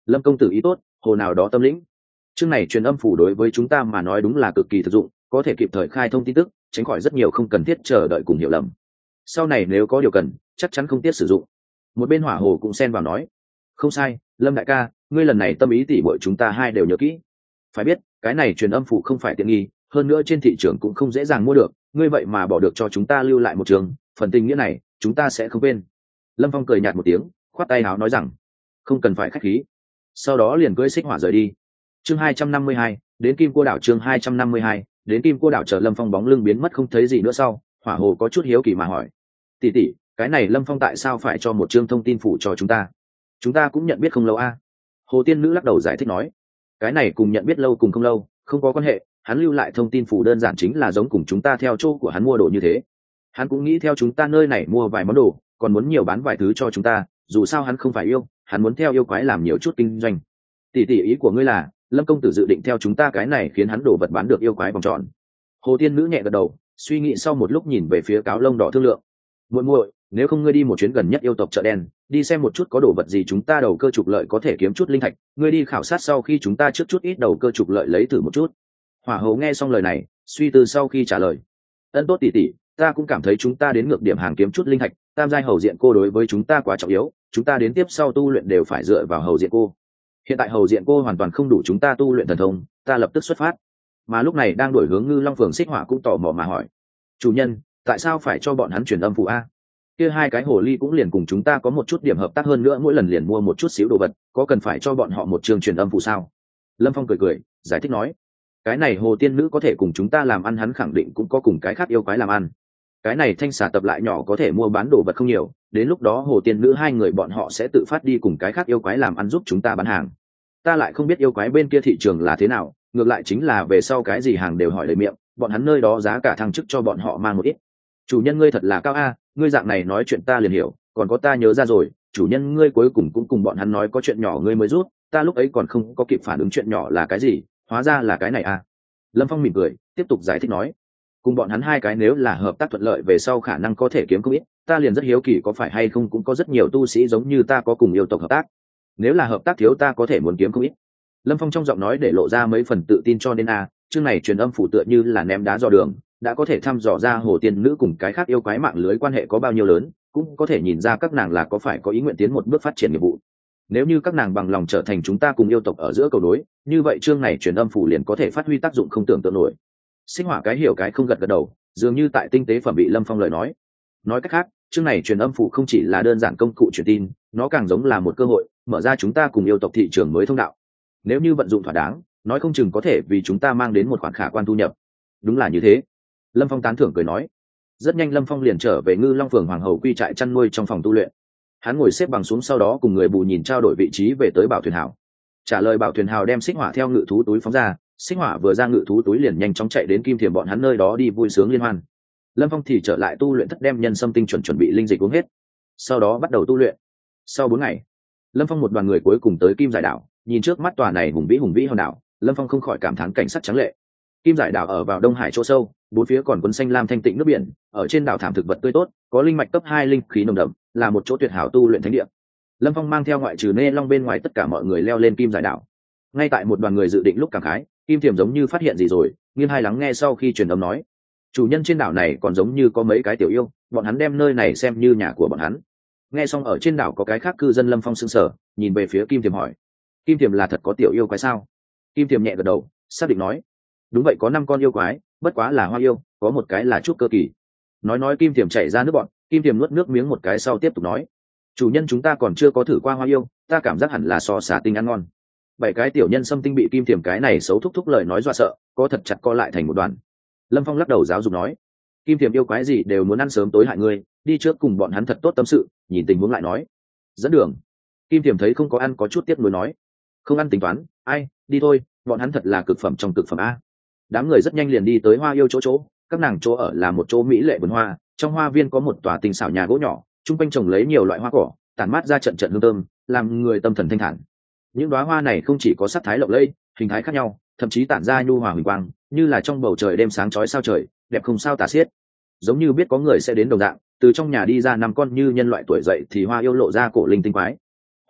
Lâm công tử ý tốt, hồ nào đó tâm lĩnh. Chương này truyền âm phủ đối với chúng ta mà nói đúng là cực kỳ thực dụng, có thể kịp thời khai thông tin tức, tránh khỏi rất nhiều không cần thiết chờ đợi cùng hiểu lầm. Sau này nếu có điều cần, chắc chắn không tiếc sử dụng. Một bên hỏa hồ cũng xen vào nói, không sai, Lâm đại ca, ngươi lần này tâm ý tỉ muội chúng ta hai đều nhớ kỹ. Phải biết, cái này truyền âm phủ không phải tiện nghi, hơn nữa trên thị trường cũng không dễ dàng mua được, ngươi vậy mà bỏ được cho chúng ta lưu lại một trường, phần tình nghĩa này, chúng ta sẽ không quên. Lâm Phong cười nhạt một tiếng, khoát tay áo nói rằng, không cần phải khách khí. Sau đó liền cưỡi xích hỏa rời đi. Chương hai trăm năm mươi hai, đến Kim Cô đảo. Chương hai trăm năm mươi hai, đến Kim Cô đảo. Chờ Lâm Phong bóng lưng biến mất không thấy gì nữa sau, hỏa hồ có chút hiếu kỳ mà hỏi, tỷ tỷ, cái này Lâm Phong tại sao phải cho một chương thông tin phủ cho chúng ta? Chúng ta cũng nhận biết không lâu a. Hồ tiên nữ lắc đầu giải thích nói, cái này cùng nhận biết lâu cùng không lâu không có quan hệ, hắn lưu lại thông tin phủ đơn giản chính là giống cùng chúng ta theo chỗ của hắn mua đồ như thế. Hắn cũng nghĩ theo chúng ta nơi này mua vài món đồ, còn muốn nhiều bán vài thứ cho chúng ta, dù sao hắn không phải yêu, hắn muốn theo yêu quái làm nhiều chút kinh doanh. Tỷ tỷ, ý của ngươi là Lâm công tử dự định theo chúng ta cái này khiến hắn đồ vật bán được yêu quái vòng tròn? Hồ tiên nữ nhẹ gật đầu, suy nghĩ sau một lúc nhìn về phía cáo lông đỏ thương lượng, muội muội, nếu không ngươi đi một chuyến gần nhất yêu tộc chợ đen, đi xem một chút có đồ vật gì chúng ta đầu cơ trục lợi có thể kiếm chút linh thạch, ngươi đi khảo sát sau khi chúng ta trước chút ít đầu cơ trục lợi lấy thử một chút. Hỏa Hầu nghe xong lời này, suy tư sau khi trả lời, ân tốt tỷ tỷ, ta cũng cảm thấy chúng ta đến ngược điểm hàng kiếm chút linh thạch, tam giai hầu diện cô đối với chúng ta quá trọng yếu, chúng ta đến tiếp sau tu luyện đều phải dựa vào hầu diện cô. Hiện tại hầu diện cô hoàn toàn không đủ chúng ta tu luyện thần thông, ta lập tức xuất phát. Mà lúc này đang đổi hướng Ngư Long Phường Xích Hỏa cũng tò mò mà hỏi, chủ nhân, tại sao phải cho bọn hắn truyền âm phụ a? Kia hai cái hồ ly cũng liền cùng chúng ta có một chút điểm hợp tác hơn nữa, mỗi lần liền mua một chút xíu đồ vật, có cần phải cho bọn họ một trường truyền âm phụ sao? Lâm Phong cười cười giải thích nói, cái này hồ tiên nữ có thể cùng chúng ta làm ăn, hắn khẳng định cũng có cùng cái khác yêu quái làm ăn. Cái này thanh xà tập lại nhỏ có thể mua bán đồ vật không nhiều, đến lúc đó hồ tiên nữ hai người bọn họ sẽ tự phát đi cùng cái khác yêu quái làm ăn giúp chúng ta bán hàng. Ta lại không biết yêu quái bên kia thị trường là thế nào, ngược lại chính là về sau cái gì hàng đều hỏi lời miệng, bọn hắn nơi đó giá cả thăng chức cho bọn họ mang một ít. Chủ nhân ngươi thật là cao a, ngươi dạng này nói chuyện ta liền hiểu, còn có ta nhớ ra rồi, chủ nhân ngươi cuối cùng cũng cùng bọn hắn nói có chuyện nhỏ ngươi mới rút, ta lúc ấy còn không có kịp phản ứng chuyện nhỏ là cái gì, hóa ra là cái này a. Lâm Phong mỉm cười tiếp tục giải thích nói, cùng bọn hắn hai cái nếu là hợp tác thuận lợi về sau khả năng có thể kiếm không ít, ta liền rất hiếu kỳ có phải hay không cũng có rất nhiều tu sĩ giống như ta có cùng yêu tộc hợp tác, nếu là hợp tác thiếu ta có thể muốn kiếm không ít. Lâm Phong trong giọng nói để lộ ra mấy phần tự tin, cho nên a, chương này truyền âm phủ tựa như là ném đá dò đường, đã có thể thăm dò ra hồ tiên nữ cùng cái khác yêu quái mạng lưới quan hệ có bao nhiêu lớn, cũng có thể nhìn ra các nàng là có phải có ý nguyện tiến một bước phát triển nghiệp vụ. Nếu như các nàng bằng lòng trở thành chúng ta cùng yêu tộc ở giữa cầu nối, như vậy chương này truyền âm phủ liền có thể phát huy tác dụng không tưởng tượng nổi. Sinh Hỏa cái hiểu cái không gật gật đầu, dường như tại tinh tế phẩm bị Lâm Phong lời nói. Nói cách khác, chương này truyền âm phủ không chỉ là đơn giản công cụ truyền tin, nó càng giống là một cơ hội mở ra chúng ta cùng yêu tộc thị trường mới thông đạo. Nếu như vận dụng thỏa đáng, nói không chừng có thể vì chúng ta mang đến một khoản khả quan thu nhập. Đúng là như thế. Lâm Phong tán thưởng cười nói. Rất nhanh Lâm Phong liền trở về Ngư Long Phường Hoàng Hầu quy trại chăn nuôi trong phòng tu luyện. Hắn ngồi xếp bằng xuống, sau đó cùng người bù nhìn trao đổi vị trí về tới Bảo Thuyền Hào. Trả lời Bảo Thuyền Hào đem Xích Hỏa theo ngự thú túi phóng ra, Xích Hỏa vừa ra ngự thú túi liền nhanh chóng chạy đến Kim Thiềm bọn hắn nơi đó đi vui sướng liên hoan. Lâm Phong thì trở lại tu luyện thất đem nhân sâm tinh chuẩn chuẩn bị linh dịch uống hết, sau đó bắt đầu tu luyện. Sau bốn ngày, Lâm Phong một đoàn người cuối cùng tới Kim Giải Đảo, nhìn trước mắt tòa này hùng vĩ hùng vĩ hòn đảo, Lâm Phong không khỏi cảm thán cảnh sắc trắng lệ. Kim Giải Đảo ở vào Đông Hải chỗ sâu, bốn phía còn quấn xanh lam thanh tịnh nước biển, ở trên đảo thảm thực vật tươi tốt, có linh mạch cấp hai linh khí nồng đậm, là một chỗ tuyệt hảo tu luyện thánh địa. Lâm Phong mang theo ngoại trừ Nê Long bên ngoài tất cả mọi người leo lên Kim Giải Đảo. Ngay tại một đoàn người dự định lúc cảm khái, Kim Thiềm giống như phát hiện gì rồi, nghiêng hai lắng nghe sau khi truyền âm nói, chủ nhân trên đảo này còn giống như có mấy cái tiểu yêu, bọn hắn đem nơi này xem như nhà của bọn hắn. Nghe xong ở trên đảo có cái khác cư dân, Lâm Phong sững sờ, nhìn về phía Kim Thiềm hỏi, Kim Thiềm là thật có tiểu yêu quái sao? Kim Thiềm nhẹ gật đầu, xác định nói, đúng vậy, có năm con yêu quái, bất quá là hoa yêu, có một cái là trúc cơ kỳ. Nói nói Kim Thiềm chảy ra nước bọn, Kim Thiềm nuốt nước miếng một cái sau tiếp tục nói, chủ nhân chúng ta còn chưa có thử qua hoa yêu, ta cảm giác hẳn là so xả tinh ăn ngon. Bảy cái tiểu nhân xâm tinh bị Kim Thiềm cái này xấu thúc thúc lời nói dọa sợ, có thật chặt co lại thành một đoàn. Lâm Phong lắc đầu giáo dục nói, Kim Thiềm yêu quái gì đều muốn ăn sớm tối hại ngươi, đi trước cùng bọn hắn thật tốt tâm sự, nhìn tình huống lại nói. Dẫn đường. Kim Thiềm thấy không có ăn có chút tiếc nuối nói, không ăn tính toán, ai, đi thôi, bọn hắn thật là cực phẩm trong cực phẩm a. Đám người rất nhanh liền đi tới hoa yêu chỗ chỗ, các nàng chỗ ở là một chỗ mỹ lệ vườn hoa, trong hoa viên có một tòa tinh xảo nhà gỗ nhỏ, chung quanh trồng lấy nhiều loại hoa cỏ, tản mát ra trận trận hương thơm, làm người tâm thần thanh thản. Những đóa hoa này không chỉ có sắc thái lộng lẫy, hình thái khác nhau, thậm chí tản ra nhu hòa huỳnh quang, như là trong bầu trời đêm sáng chói sao trời, đẹp không sao tả xiết. Giống như biết có người sẽ đến đồng dạng, từ trong nhà đi ra năm con như nhân loại tuổi dậy thì hoa yêu lộ ra cổ linh tinh quái.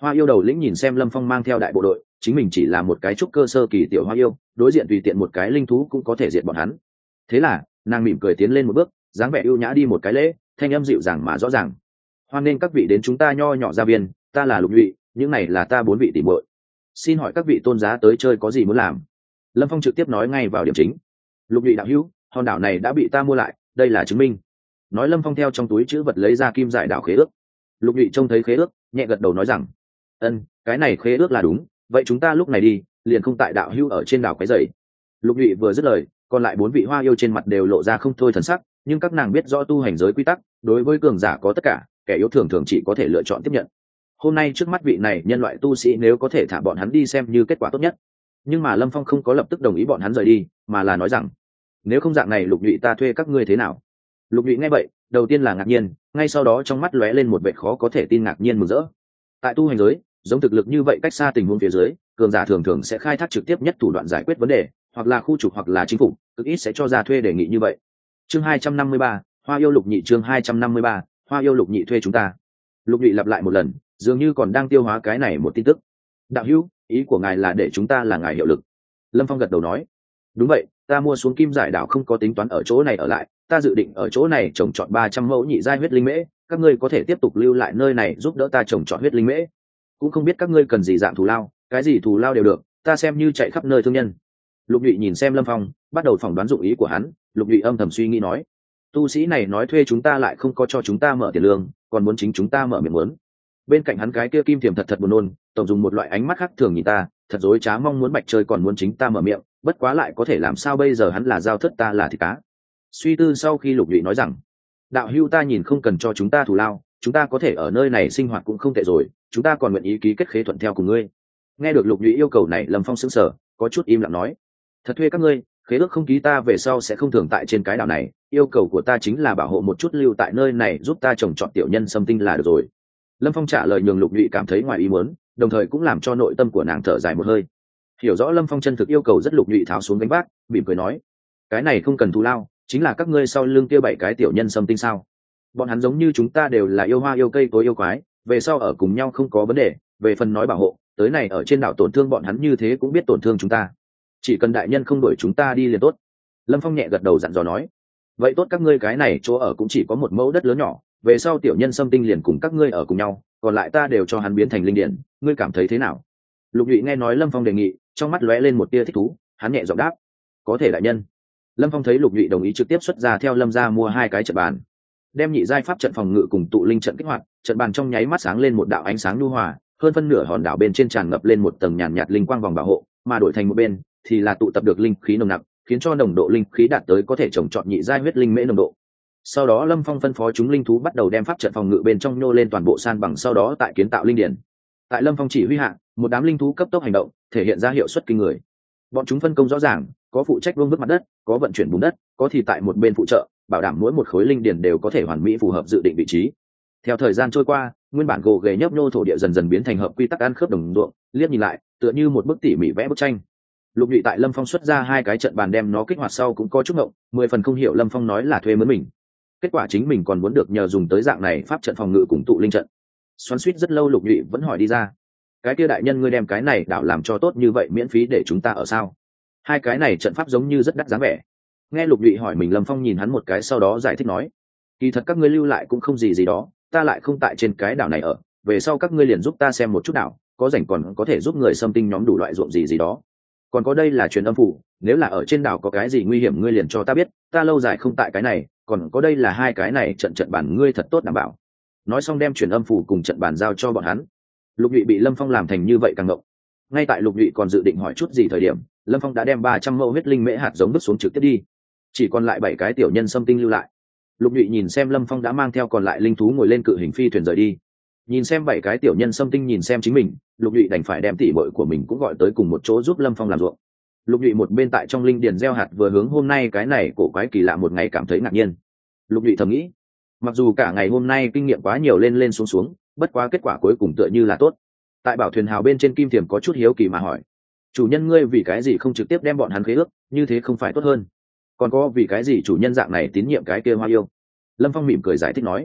Hoa yêu đầu lĩnh nhìn xem Lâm Phong mang theo đại bộ đội, chính mình chỉ là một cái trúc cơ sơ kỳ tiểu hoa yêu, đối diện tùy tiện một cái linh thú cũng có thể diệt bọn hắn. Thế là nàng mỉm cười tiến lên một bước, dáng vẻ ưu nhã đi một cái lễ, thanh âm dịu dàng mà rõ ràng. Hoan nghênh các vị đến chúng ta nho nhỏ gia viên, ta là Lục Nhụy, những này là ta bốn vị tỷ muội. Xin hỏi các vị tôn giá tới chơi có gì muốn làm? Lâm Phong trực tiếp nói ngay vào điểm chính. Lục Nhụy đạo hữu, hòn đảo này đã bị ta mua lại, đây là chứng minh. Nói Lâm Phong theo trong túi chữ vật lấy ra kim giải đảo khế ước. Lục Nhụy trông thấy khế ước, nhẹ gật đầu nói rằng, ân, cái này khế ước là đúng, vậy chúng ta lúc này đi, liền không tại đạo hữu ở trên đảo cái dậy. Lục Nhụy vừa dứt lời, còn lại bốn vị hoa yêu trên mặt đều lộ ra không thôi thần sắc, nhưng các nàng biết rõ tu hành giới quy tắc, đối với cường giả có tất cả, kẻ yếu thường thường chỉ có thể lựa chọn tiếp nhận. Hôm nay trước mắt vị này nhân loại tu sĩ nếu có thể thả bọn hắn đi xem như kết quả tốt nhất. Nhưng mà Lâm Phong không có lập tức đồng ý bọn hắn rời đi, mà là nói rằng, nếu không dạng này Lục Nhụy ta thuê các ngươi thế nào? Lục Nhụy nghe vậy, đầu tiên là ngạc nhiên, ngay sau đó trong mắt lóe lên một vẻ khó có thể tin ngạc nhiên mừng rỡ. Tại tu hành giới, giống thực lực như vậy cách xa tình huống phía dưới, cường giả thường thường sẽ khai thác trực tiếp nhất thủ đoạn giải quyết vấn đề, hoặc là khu trục hoặc là chính phủ, cực ít sẽ cho ra thuê đề nghị như vậy. Chương hai trăm năm mươi ba, Hoa yêu Lục Nhị chương hai trăm năm mươi ba, Hoa yêu Lục Nhị thuê chúng ta. Lục Nhị lặp lại một lần, dường như còn đang tiêu hóa cái này một tin tức. Đạo hữu, ý của ngài là để chúng ta là ngài hiệu lực. Lâm Phong gật đầu nói, đúng vậy, ta mua xuống kim giải đảo không có tính toán ở chỗ này ở lại, ta dự định ở chỗ này trồng trọt ba trăm mẫu nhị giai huyết linh mễ, các ngươi có thể tiếp tục lưu lại nơi này giúp đỡ ta trồng trọt huyết linh mễ. Cũng không biết các ngươi cần gì dạng thù lao, cái gì thù lao đều được, ta xem như chạy khắp nơi thương nhân. Lục Nhụy nhìn xem Lâm Phong, bắt đầu phỏng đoán dụng ý của hắn. Lục Nhụy âm thầm suy nghĩ nói, tu sĩ này nói thuê chúng ta lại không có cho chúng ta mở tiền lương, còn muốn chính chúng ta mở miệng muốn. Bên cạnh hắn cái kia kim thiềm thật thật buồn nôn, tổng dùng một loại ánh mắt khác thường nhìn ta, thật dối trá mong muốn bạch chơi còn muốn chính ta mở miệng, bất quá lại có thể làm sao bây giờ, hắn là giao thất ta là thịt cá. Suy tư sau khi Lục Nhụy nói rằng, đạo hữu ta nhìn không cần cho chúng ta thù lao, chúng ta có thể ở nơi này sinh hoạt cũng không tệ rồi, chúng ta còn nguyện ý ký kết khế thuận theo cùng ngươi. Nghe được Lục Nhụy yêu cầu này, Lâm Phong sững sờ, có chút im lặng nói, thật thuê các ngươi, khế ước không ký ta về sau sẽ không thường tại trên cái đảo này, yêu cầu của ta chính là bảo hộ một chút lưu tại nơi này giúp ta trồng trọt tiểu nhân xâm tinh là được rồi. Lâm Phong trả lời nhường Lục Nhụy cảm thấy ngoài ý muốn, đồng thời cũng làm cho nội tâm của nàng thở dài một hơi. Hiểu rõ Lâm Phong chân thực yêu cầu, rất Lục Nhụy tháo xuống gánh vác, mỉm cười nói, cái này không cần thù lao, chính là các ngươi sau lưng kia bảy cái tiểu nhân xâm tinh sao? Bọn hắn giống như chúng ta đều là yêu hoa yêu cây tối yêu quái, về sau ở cùng nhau không có vấn đề, về phần nói bảo hộ, tới này ở trên đảo tổn thương bọn hắn như thế cũng biết tổn thương chúng ta, chỉ cần đại nhân không đuổi chúng ta đi liền tốt. Lâm Phong nhẹ gật đầu dặn dò nói, vậy tốt, các ngươi cái này chỗ ở cũng chỉ có một mẫu đất lớn nhỏ, về sau tiểu nhân xâm tinh liền cùng các ngươi ở cùng nhau, còn lại ta đều cho hắn biến thành linh điển, ngươi cảm thấy thế nào? Lục Nhụy nghe nói Lâm Phong đề nghị, trong mắt lóe lên một tia thích thú, hắn nhẹ giọng đáp, có thể đại nhân. Lâm Phong thấy Lục Nhụy đồng ý, trực tiếp xuất ra theo Lâm ra mua hai cái trận bàn, đem nhị giai pháp trận phòng ngự cùng tụ linh trận kích hoạt, trận bàn trong nháy mắt sáng lên một đạo ánh sáng nhu hòa, hơn phân nửa hòn đảo bên trên tràn ngập lên một tầng nhàn nhạt linh quang vòng bảo hộ, mà đổi thành một bên thì là tụ tập được linh khí nồng nặc, khiến cho nồng độ linh khí đạt tới có thể trồng trọt nhị giai huyết linh mễ nồng độ. Sau đó Lâm Phong phân phó chúng linh thú bắt đầu đem pháp trận phòng ngự bên trong nhô lên toàn bộ san bằng, sau đó tại kiến tạo linh điển. Tại Lâm Phong chỉ huy hạ, một đám linh thú cấp tốc hành động, thể hiện ra hiệu suất kinh người. Bọn chúng phân công rõ ràng, có phụ trách vương vức mặt đất, có vận chuyển bùn đất, có thì tại một bên phụ trợ, bảo đảm mỗi một khối linh điển đều có thể hoàn mỹ phù hợp dự định vị trí. Theo thời gian trôi qua, nguyên bản gồ ghề nhấp nhô thổ địa dần dần biến thành hợp quy tắc ăn khớp đồng ruộng, liếc nhìn lại, tựa như một bức tỉ mỉ vẽ bức tranh. Lục Nhụy tại Lâm Phong xuất ra hai cái trận bàn đem nó kích hoạt sau cũng có chút ngộng, mười phần không hiểu Lâm Phong nói là thuê mướn mình. Kết quả chính mình còn muốn được nhờ dùng tới dạng này pháp trận phòng ngự cùng tụ linh trận. Xoắn xuýt rất lâu, Lục Nhụy vẫn hỏi đi ra, cái kia đại nhân ngươi đem cái này đảo làm cho tốt như vậy miễn phí để chúng ta ở sao? Hai cái này trận pháp giống như rất đắt dáng vẻ. Nghe Lục Nhụy hỏi mình, Lâm Phong nhìn hắn một cái sau đó giải thích nói, kỳ thật các ngươi lưu lại cũng không gì gì đó, ta lại không tại trên cái đảo này ở, về sau các ngươi liền giúp ta xem một chút đảo, có rảnh còn có thể giúp người xâm tinh nhóm đủ loại ruộng gì gì đó. Còn có đây là truyền âm phủ, nếu là ở trên đảo có cái gì nguy hiểm ngươi liền cho ta biết, ta lâu dài không tại cái này, còn có đây là hai cái này trận trận bản ngươi thật tốt đảm bảo. Nói xong đem truyền âm phủ cùng trận bản giao cho bọn hắn. Lục Nhụy bị Lâm Phong làm thành như vậy càng ngộng. Ngay tại Lục Nhụy còn dự định hỏi chút gì thời điểm, Lâm Phong đã đem ba trăm mẫu huyết linh mễ hạt giống vứt xuống trực tiếp đi, chỉ còn lại bảy cái tiểu nhân xâm tinh lưu lại. Lục Nhụy nhìn xem Lâm Phong đã mang theo còn lại linh thú ngồi lên cự hình phi thuyền rời đi, nhìn xem bảy cái tiểu nhân xâm tinh nhìn xem chính mình, Lục Nhụy đành phải đem tỷ muội của mình cũng gọi tới cùng một chỗ giúp Lâm Phong làm ruộng. Lục Nhụy một bên tại trong linh điền gieo hạt, vừa hướng hôm nay cái này cổ quái kỳ lạ một ngày cảm thấy ngạc nhiên. Lục Nhụy thầm nghĩ, mặc dù cả ngày hôm nay kinh nghiệm quá nhiều lên lên xuống xuống, bất quá kết quả cuối cùng tựa như là tốt. Tại bảo thuyền hào bên trên, Kim Thiềm có chút hiếu kỳ mà hỏi, chủ nhân ngươi vì cái gì không trực tiếp đem bọn hắn khế ước, như thế không phải tốt hơn? Còn có vì cái gì chủ nhân dạng này tín nhiệm cái kia Hoa yêu? Lâm Phong mỉm cười giải thích nói,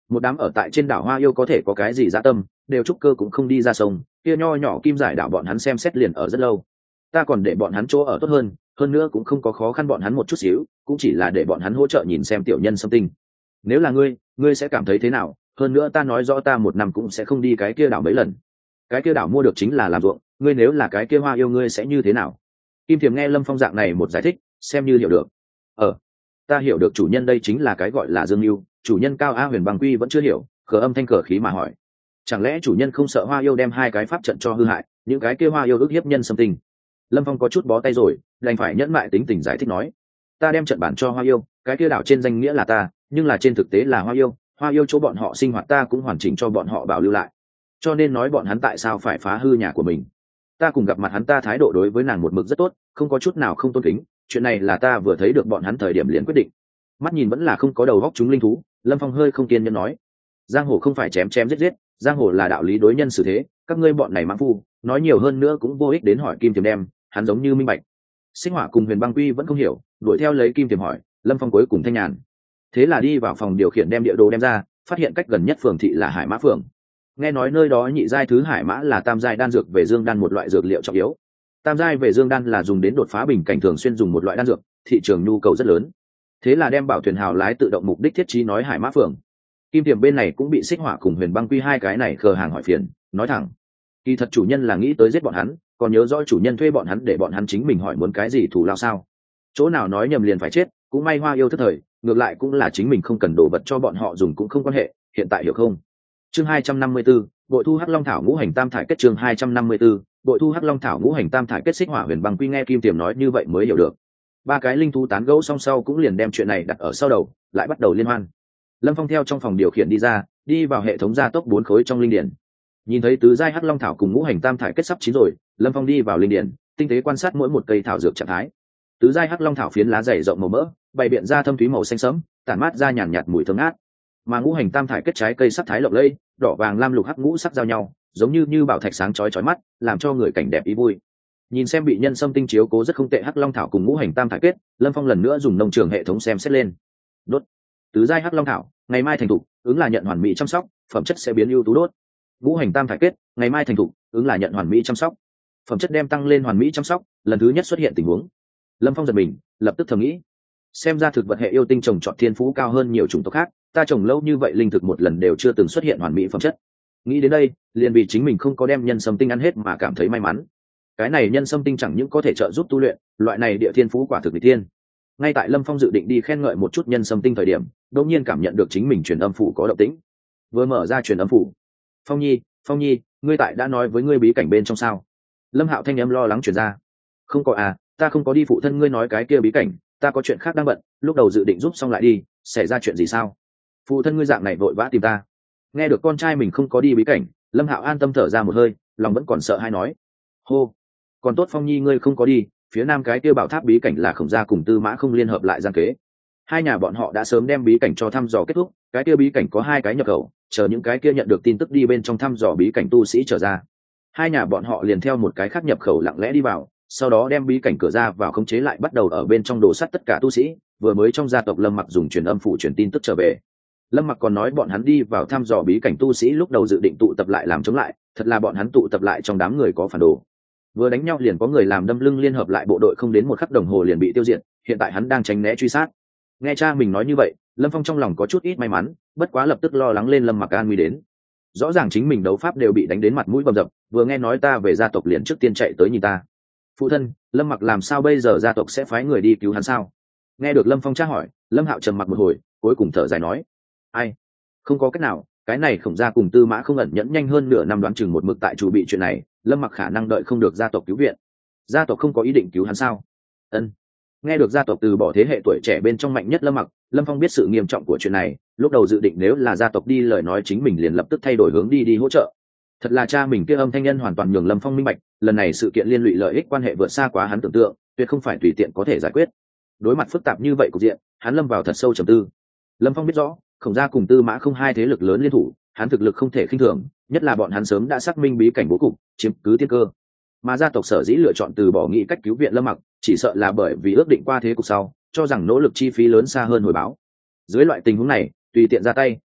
một đám ở tại trên đảo Hoa Yêu có thể có cái gì dạ tâm, đều trúc cơ cũng không đi ra sông, kia nho nhỏ kim giải đảo bọn hắn xem xét liền ở rất lâu. Ta còn để bọn hắn chỗ ở tốt hơn, hơn nữa cũng không có khó khăn bọn hắn một chút xíu, cũng chỉ là để bọn hắn hỗ trợ nhìn xem tiểu nhân xâm tinh. Nếu là ngươi, ngươi sẽ cảm thấy thế nào? Hơn nữa ta nói rõ ta một năm cũng sẽ không đi cái kia đảo mấy lần. Cái kia đảo mua được chính là làm ruộng, ngươi nếu là cái kia Hoa Yêu ngươi sẽ như thế nào? Kim Thiềm nghe Lâm Phong dạng này một giải thích, xem như hiểu được. Ờ, ta hiểu được chủ nhân đây chính là cái gọi là Dương Lưu, chủ nhân Cao A Huyền Băng Quy vẫn chưa hiểu, khờ âm thanh cờ khí mà hỏi. Chẳng lẽ chủ nhân không sợ Hoa Yêu đem hai cái pháp trận cho hư hại, những cái kia Hoa Yêu ức hiếp nhân xâm tình? Lâm Phong có chút bó tay rồi, đành phải nhẫn mại tính tình giải thích nói. Ta đem trận bản cho Hoa Yêu, cái kia đảo trên danh nghĩa là ta, nhưng là trên thực tế là Hoa Yêu, Hoa Yêu chỗ bọn họ sinh hoạt ta cũng hoàn chỉnh cho bọn họ bảo lưu lại. Cho nên nói bọn hắn tại sao phải phá hư nhà của mình. Ta cùng gặp mặt hắn ta thái độ đối với nàng một mực rất tốt, không có chút nào không tôn kính, chuyện này là ta vừa thấy được bọn hắn thời điểm liền quyết định. Mắt nhìn vẫn là không có đầu góc chúng linh thú, Lâm Phong hơi không kiên nhẫn nói. Giang hồ không phải chém chém giết giết, giang hồ là đạo lý đối nhân xử thế, các ngươi bọn này mãng phu, nói nhiều hơn nữa cũng vô ích đến hỏi Kim Tiềm đem, hắn giống như minh bạch. Sinh Hỏa cùng Huyền Băng Quy vẫn không hiểu, đuổi theo lấy Kim Tiềm hỏi, Lâm Phong cuối cùng thanh nhàn. Thế là đi vào phòng điều khiển đem địa đồ đem ra, phát hiện cách gần nhất phường thị là Hải Mã phường. Nghe nói nơi đó nhị giai thứ Hải Mã là tam giai đan dược về dương đan một loại dược liệu trọng yếu. Tam giai về dương đan là dùng đến đột phá bình cảnh thường xuyên dùng một loại đan dược, thị trường nhu cầu rất lớn. Thế là đem Bảo Thuyền Hào lái tự động mục đích thiết trí nói Hải Mã phường. Kim Tiềm bên này cũng bị Xích Hỏa cùng Huyền Băng Quy hai cái này khờ hàng hỏi phiền, nói thẳng. Kỳ thật chủ nhân là nghĩ tới giết bọn hắn, còn nhớ rõ chủ nhân thuê bọn hắn để bọn hắn chính mình hỏi muốn cái gì thù lao sao? Chỗ nào nói nhầm liền phải chết, cũng may Hoa Yêu thất thời, ngược lại cũng là chính mình không cần đồ vật cho bọn họ dùng cũng không quan hệ, hiện tại hiểu không? Chương hai trăm năm mươi 4, bội thu Hắc Long thảo ngũ hành tam thải kết chương hai trăm năm mươi 4, bội thu Hắc Long thảo ngũ hành tam thải kết. Xích Hỏa Huyền Băng Quy nghe Kim Tiềm nói như vậy mới hiểu được. Ba cái linh thú tán gẫu song sau cũng liền đem chuyện này đặt ở sau đầu, lại bắt đầu liên hoan. Lâm Phong theo trong phòng điều khiển đi ra, đi vào hệ thống gia tốc bốn khối trong linh điển. Nhìn thấy tứ giai Hắc Long thảo cùng ngũ hành tam thải kết sắp chín rồi, Lâm Phong đi vào linh điển, tinh tế quan sát mỗi một cây thảo dược trạng thái. Tứ giai Hắc Long thảo phiến lá dày rộng màu mỡ, bày biện ra thâm thúy màu xanh sẫm, tản mát ra nhàn nhạt mùi thơm ngát. Mà ngũ hành tam thải kết trái cây sắc thái lộng lẫy, đỏ vàng lam lục hắc ngũ sắc giao nhau, giống như như bảo thạch sáng chói chói mắt, làm cho người cảnh đẹp ý vui. Nhìn xem bị nhân sâm tinh chiếu cố rất không tệ Hắc Long thảo cùng ngũ hành tam thải kết, Lâm Phong lần nữa dùng nông trường hệ thống xem xét lên. Đốt. Tứ giai Hắc Long thảo, ngày mai thành thục, ứng là nhận hoàn mỹ chăm sóc, phẩm chất sẽ biến ưu tú đốt. Ngũ hành tam thải kết, ngày mai thành thục, ứng là nhận hoàn mỹ chăm sóc, phẩm chất đem tăng lên hoàn mỹ chăm sóc, lần thứ nhất xuất hiện tình huống. Lâm Phong giật mình, lập tức thầm nghĩ, xem ra thực vật hệ yêu tinh trồng trọt thiên phú cao hơn nhiều chủng tộc khác, ta trồng lâu như vậy linh thực một lần đều chưa từng xuất hiện hoàn mỹ phẩm chất. Nghĩ đến đây, liền vì chính mình không có đem nhân sâm tinh ăn hết mà cảm thấy may mắn. Cái này nhân sâm tinh chẳng những có thể trợ giúp tu luyện, loại này địa thiên phú quả thực vị thiên. Ngay tại Lâm Phong dự định đi khen ngợi một chút nhân sâm tinh thời điểm, đột nhiên cảm nhận được chính mình truyền âm phủ có động tĩnh. Vừa mở ra truyền âm phủ, Phong Nhi, Phong Nhi, ngươi tại đã nói với ngươi bí cảnh bên trong sao? Lâm Hạo thanh âm lo lắng truyền ra. Không có à, ta không có đi phụ thân ngươi nói cái kia bí cảnh, ta có chuyện khác đang bận, lúc đầu dự định giúp xong lại đi, xảy ra chuyện gì sao? Phụ thân ngươi dạng này vội vã tìm ta. Nghe được con trai mình không có đi bí cảnh, Lâm Hạo an tâm thở ra một hơi, lòng vẫn còn sợ hay nói. Hô, còn tốt Phong Nhi ngươi không có đi, phía nam cái kia bảo tháp bí cảnh là Khổng Gia cùng Tư Mã không liên hợp lại gian kế. Hai nhà bọn họ đã sớm đem bí cảnh cho thăm dò kết thúc, cái kia bí cảnh có hai cái nhập khẩu, chờ những cái kia nhận được tin tức đi bên trong thăm dò bí cảnh tu sĩ trở ra. Hai nhà bọn họ liền theo một cái khác nhập khẩu lặng lẽ đi vào, sau đó đem bí cảnh cửa ra vào khống chế lại, bắt đầu ở bên trong đổ sắt tất cả tu sĩ. Vừa mới trong gia tộc Lâm Mặc dùng truyền âm phủ truyền tin tức trở về. Lâm Mặc còn nói bọn hắn đi vào thăm dò bí cảnh tu sĩ lúc đầu dự định tụ tập lại làm chống lại, thật là bọn hắn tụ tập lại trong đám người có phản đồ. Vừa đánh nhau liền có người làm đâm lưng liên hợp lại bộ đội, không đến một khắc đồng hồ liền bị tiêu diệt, hiện tại hắn đang tránh né truy sát. Nghe cha mình nói như vậy, Lâm Phong trong lòng có chút ít may mắn, bất quá lập tức lo lắng lên Lâm Mặc an nguy đến. Rõ ràng chính mình đấu pháp đều bị đánh đến mặt mũi bầm dập, vừa nghe nói ta về gia tộc liền trước tiên chạy tới nhìn ta. Phụ thân, Lâm Mặc làm sao bây giờ, gia tộc sẽ phái người đi cứu hắn sao? Nghe được Lâm Phong tra hỏi, Lâm Hạo trầm mặc một hồi, cuối cùng thở dài nói, ai, không có cách nào, cái này Khổng Gia cùng Tư Mã không ẩn nhẫn nhanh hơn nửa năm, đoán chừng một mực tại chủ bị chuyện này, Lâm Mặc khả năng đợi không được gia tộc cứu viện. Gia tộc không có ý định cứu hắn sao? Ân. Nghe được gia tộc từ bỏ thế hệ tuổi trẻ bên trong mạnh nhất Lâm Mặc, Lâm Phong biết sự nghiêm trọng của chuyện này, lúc đầu dự định nếu là gia tộc đi lời nói chính mình liền lập tức thay đổi hướng đi đi hỗ trợ. Thật là cha mình kia âm thanh nhân hoàn toàn nhường Lâm Phong minh bạch, lần này sự kiện liên lụy lợi ích quan hệ vượt xa quá hắn tưởng tượng, tuyệt không phải tùy tiện có thể giải quyết. Đối mặt phức tạp như vậy cục diện, hắn lâm vào thật sâu trầm tư. Lâm Phong biết rõ, Khổng Gia cùng Tư Mã không hai thế lực lớn liên thủ, hắn thực lực không thể khinh thường, nhất là bọn hắn sớm đã xác minh bí cảnh bố cục, chiếm cứ tiên cơ. Mà gia tộc sở dĩ lựa chọn từ bỏ nghị cách cứu viện Lâm Mặc, chỉ sợ là bởi vì ước định qua thế cục sau, cho rằng nỗ lực chi phí lớn xa hơn hồi báo. Dưới loại tình huống này, tùy tiện ra tay,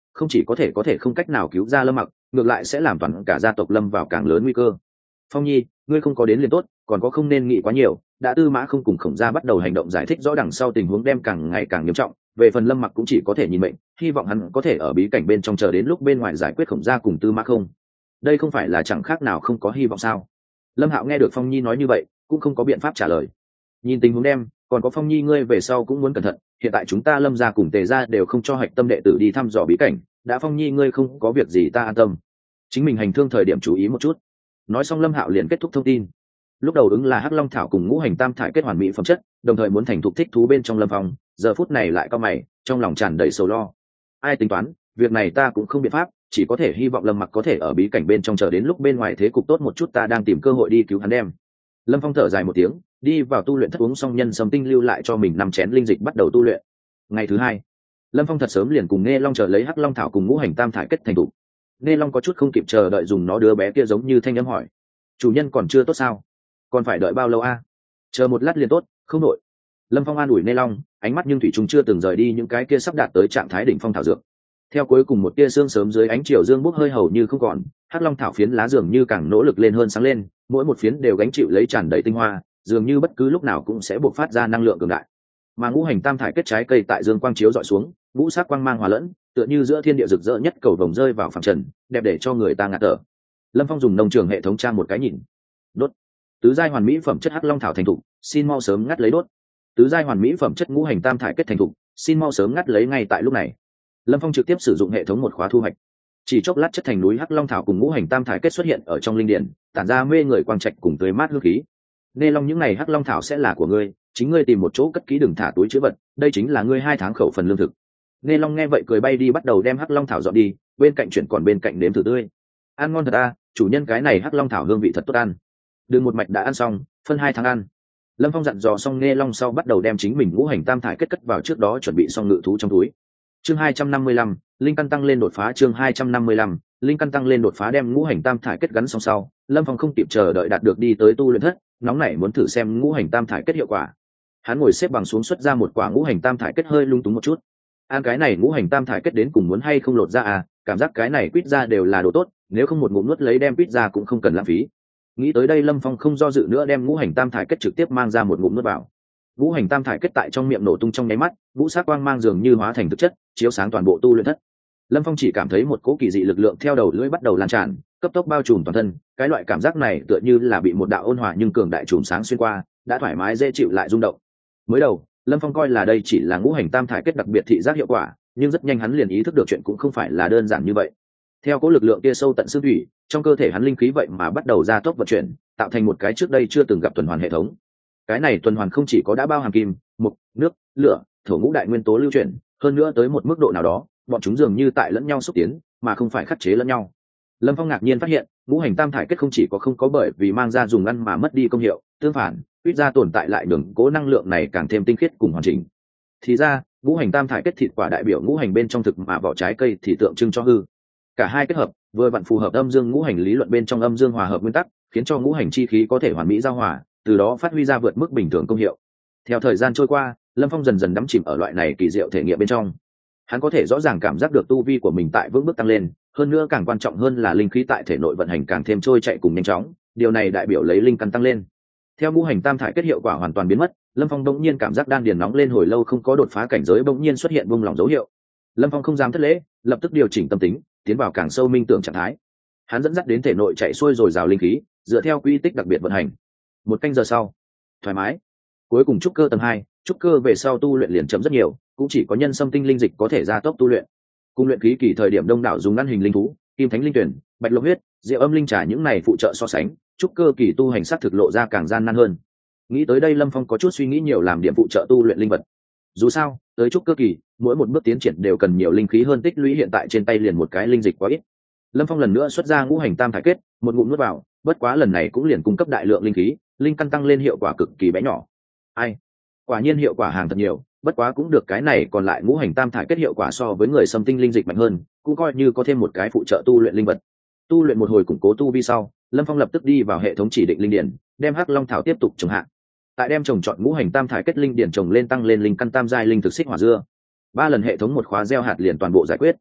không chỉ có thể có thể không cách nào cứu ra Lâm Mặc, ngược lại sẽ làm toàn cả gia tộc lâm vào càng lớn nguy cơ. Phong Nhi, ngươi không có đến liền tốt, còn có không nên nghĩ quá nhiều. Đã Tư Mã không cùng Khổng Gia bắt đầu hành động giải thích rõ đằng sau tình huống đem càng ngày càng nghiêm trọng, về phần Lâm Mặc cũng chỉ có thể nhìn mệnh, hy vọng hắn có thể ở bí cảnh bên trong chờ đến lúc bên ngoài giải quyết Khổng Gia cùng Tư Mã không. Đây không phải là chẳng khác nào không có hy vọng sao? Lâm Hạo nghe được Phong Nhi nói như vậy, cũng không có biện pháp trả lời. Nhìn tình huống đem, còn có Phong Nhi ngươi về sau cũng muốn cẩn thận, hiện tại chúng ta Lâm gia cùng Tề gia đều không cho hạch tâm đệ tử đi thăm dò bí cảnh, đã Phong Nhi ngươi không có việc gì ta an tâm. Chính mình hành thương thời điểm chú ý một chút. Nói xong Lâm Hạo liền kết thúc thông tin. Lúc đầu ứng là Hắc Long thảo cùng ngũ hành tam thải kết hoàn mỹ phẩm chất, đồng thời muốn thành thục thích thú bên trong Lâm Phong, giờ phút này lại cao mày, trong lòng tràn đầy sầu lo. Ai tính toán, việc này ta cũng không biện pháp, chỉ có thể hy vọng Lâm Mặc có thể ở bí cảnh bên trong chờ đến lúc bên ngoài thế cục tốt một chút ta đang tìm cơ hội đi cứu hắn đem. Lâm Phong thở dài một tiếng, đi vào tu luyện thất uống xong nhân sâm tinh lưu lại cho mình năm chén linh dịch bắt đầu tu luyện. Ngày thứ hai, Lâm Phong thật sớm liền cùng Nghe Long chờ lấy Hắc Long thảo cùng ngũ hành tam thải kết thành thủ. Nghe Long có chút không kịp chờ đợi dùng nó đứa bé kia giống như thanh âm hỏi: "Chủ nhân còn chưa tốt sao? Còn phải đợi bao lâu a?" "Chờ một lát liền tốt, không nội." Lâm Phong an ủi Nghe Long, ánh mắt nhưng thủy chung chưa từng rời đi những cái kia sắp đạt tới trạng thái đỉnh phong thảo dược. Theo cuối cùng một tia sương sớm dưới ánh chiều dương bốc hơi hầu như không còn, Hắc Long thảo phiến lá dường như càng nỗ lực lên hơn sáng lên, mỗi một phiến đều gánh chịu lấy tràn đầy tinh hoa, dường như bất cứ lúc nào cũng sẽ bộc phát ra năng lượng cường đại. Mà ngũ hành tam thải kết trái cây tại dương quang chiếu dọi xuống, ngũ sắc quang mang hòa lẫn, tựa như giữa thiên địa rực rỡ nhất cầu vồng rơi vào phẳng trần, đẹp để cho người ta ngạt thở. Lâm Phong dùng nông trường hệ thống tra một cái nhìn. Đốt. Tứ giai hoàn mỹ phẩm chất Hắc Long thảo thành thục, xin mau sớm ngắt lấy đốt. Tứ giai hoàn mỹ phẩm chất ngũ hành tam thải kết thành thục, xin mau sớm ngắt lấy ngay tại lúc này. Lâm Phong trực tiếp sử dụng hệ thống một khóa thu hoạch. Chỉ chốc lát chất thành núi Hắc Long thảo cùng ngũ hành tam thải kết xuất hiện ở trong linh điển, tản ra mê người quang trạch cùng tươi mát hương khí. Nê Long những này Hắc Long thảo sẽ là của ngươi, chính ngươi tìm một chỗ cất kỹ đừng thả túi trữ vật, đây chính là ngươi hai tháng khẩu phần lương thực. Nê Long nghe vậy cười bay đi bắt đầu đem Hắc Long thảo dọn đi, bên cạnh chuyển còn bên cạnh nếm thử tươi. Ăn ngon thật a, chủ nhân cái này Hắc Long thảo hương vị thật tốt ăn. Đừng một mạch đã ăn xong, phân hai tháng ăn. Lâm Phong dặn dò xong Nê Long sau bắt đầu đem chính mình ngũ hành tam thải kết cất vào trước đó chuẩn bị xong ngự thú trong túi. Chương hai trăm năm mươi lăm, linh căn tăng lên đột phá chương hai trăm năm mươi lăm, linh căn tăng lên đột phá đem ngũ hành tam thải kết gắn xong sau, Lâm Phong không kịp chờ đợi đạt được đi tới tu luyện thất, nóng nảy muốn thử xem ngũ hành tam thải kết hiệu quả. Hắn ngồi xếp bằng xuống xuất ra một quả ngũ hành tam thải kết hơi lung túng một chút. Ăn cái này ngũ hành tam thải kết đến cùng muốn hay không lột ra à, cảm giác cái này quýt ra đều là đồ tốt, nếu không một ngụm nuốt lấy đem quýt ra cũng không cần lãng phí. Nghĩ tới đây Lâm Phong không do dự nữa đem ngũ hành tam thải kết trực tiếp mang ra một ngụm nuốt vào. Ngũ hành tam thải kết tại trong miệng nổ tung trong nháy mắt, ngũ sắc quang mang dường như hóa thành thực chất, chiếu sáng toàn bộ tu luyện thất. Lâm Phong chỉ cảm thấy một cỗ kỳ dị lực lượng theo đầu lưỡi bắt đầu lan tràn, cấp tốc bao trùm toàn thân, cái loại cảm giác này tựa như là bị một đạo ôn hòa nhưng cường đại chùm sáng xuyên qua, đã thoải mái dễ chịu lại rung động. Mới đầu, Lâm Phong coi là đây chỉ là ngũ hành tam thải kết đặc biệt thị giác hiệu quả, nhưng rất nhanh hắn liền ý thức được chuyện cũng không phải là đơn giản như vậy. Theo cỗ lực lượng kia sâu tận xương thủy, trong cơ thể hắn linh khí vậy mà bắt đầu gia tốc vận chuyển, tạo thành một cái trước đây chưa từng gặp tuần hoàn hệ thống. Cái này tuần hoàn không chỉ có đã bao hàm kim, mộc, nước, lửa, thổ ngũ đại nguyên tố lưu chuyển, hơn nữa tới một mức độ nào đó, bọn chúng dường như tại lẫn nhau xúc tiến, mà không phải khắc chế lẫn nhau. Lâm Phong ngạc nhiên phát hiện, ngũ hành tam thải kết không chỉ có không có bởi vì mang ra dùng ăn mà mất đi công hiệu, tương phản, quýt ra tồn tại lại đường cố năng lượng này càng thêm tinh khiết cùng hoàn chỉnh. Thì ra, ngũ hành tam thải kết thịt quả đại biểu ngũ hành bên trong thực mà vỏ trái cây thì tượng trưng cho hư. Cả hai kết hợp, vừa vặn phù hợp âm dương ngũ hành lý luận bên trong âm dương hòa hợp nguyên tắc, khiến cho ngũ hành chi khí có thể hoàn mỹ giao hòa, từ đó phát huy ra vượt mức bình thường công hiệu. Theo thời gian trôi qua, Lâm Phong dần dần đắm chìm ở loại này kỳ diệu thể nghiệm bên trong. Hắn có thể rõ ràng cảm giác được tu vi của mình tại vững bước tăng lên, hơn nữa càng quan trọng hơn là linh khí tại thể nội vận hành càng thêm trôi chạy cùng nhanh chóng, điều này đại biểu lấy linh căn tăng lên. Theo ngũ hành tam thải kết hiệu quả hoàn toàn biến mất, Lâm Phong bỗng nhiên cảm giác đan điền nóng lên hồi lâu không có đột phá cảnh giới bỗng nhiên xuất hiện buông lỏng dấu hiệu. Lâm Phong không dám thất lễ, lập tức điều chỉnh tâm tính, tiến vào càng sâu minh tưởng trạng thái. Hắn dẫn dắt đến thể nội chạy xuôi dồi dào linh khí, dựa theo quy tích đặc biệt vận hành. Một canh giờ sau, thoải mái. Cuối cùng trúc cơ tầng hai, trúc cơ về sau tu luyện liền chậm rất nhiều, cũng chỉ có nhân sâm tinh linh dịch có thể gia tốc tu luyện. Cung luyện khí kỳ thời điểm đông đảo dùng ngăn hình linh thú, kim thánh linh tuyển, bạch lộc huyết, diệu âm linh trà những này phụ trợ so sánh, trúc cơ kỳ tu hành sát thực lộ ra càng gian nan hơn. Nghĩ tới đây Lâm Phong có chút suy nghĩ nhiều làm điểm phụ trợ tu luyện linh vật. Dù sao, tới trúc cơ kỳ, mỗi một bước tiến triển đều cần nhiều linh khí hơn tích lũy hiện tại trên tay liền một cái linh dịch quá ít. Lâm Phong lần nữa xuất ra ngũ hành tam thải kết, một ngụm nuốt vào, bất quá lần này cũng liền cung cấp đại lượng linh khí, linh căn tăng lên hiệu quả cực kỳ bé nhỏ. Ai, quả nhiên hiệu quả hàng thật nhiều, bất quá cũng được cái này còn lại ngũ hành tam thải kết hiệu quả so với người xâm tinh linh dịch mạnh hơn, cũng coi như có thêm một cái phụ trợ tu luyện linh vật. Tu luyện một hồi củng cố tu vi sau, Lâm Phong lập tức đi vào hệ thống chỉ định linh điển, đem Hắc Long thảo tiếp tục trồng hạ. Tại đem trồng chọn ngũ hành tam thải kết linh điển trồng lên tăng lên linh căn tam giai linh thực xích hỏa dưa. Ba lần hệ thống một khóa gieo hạt liền toàn bộ giải quyết.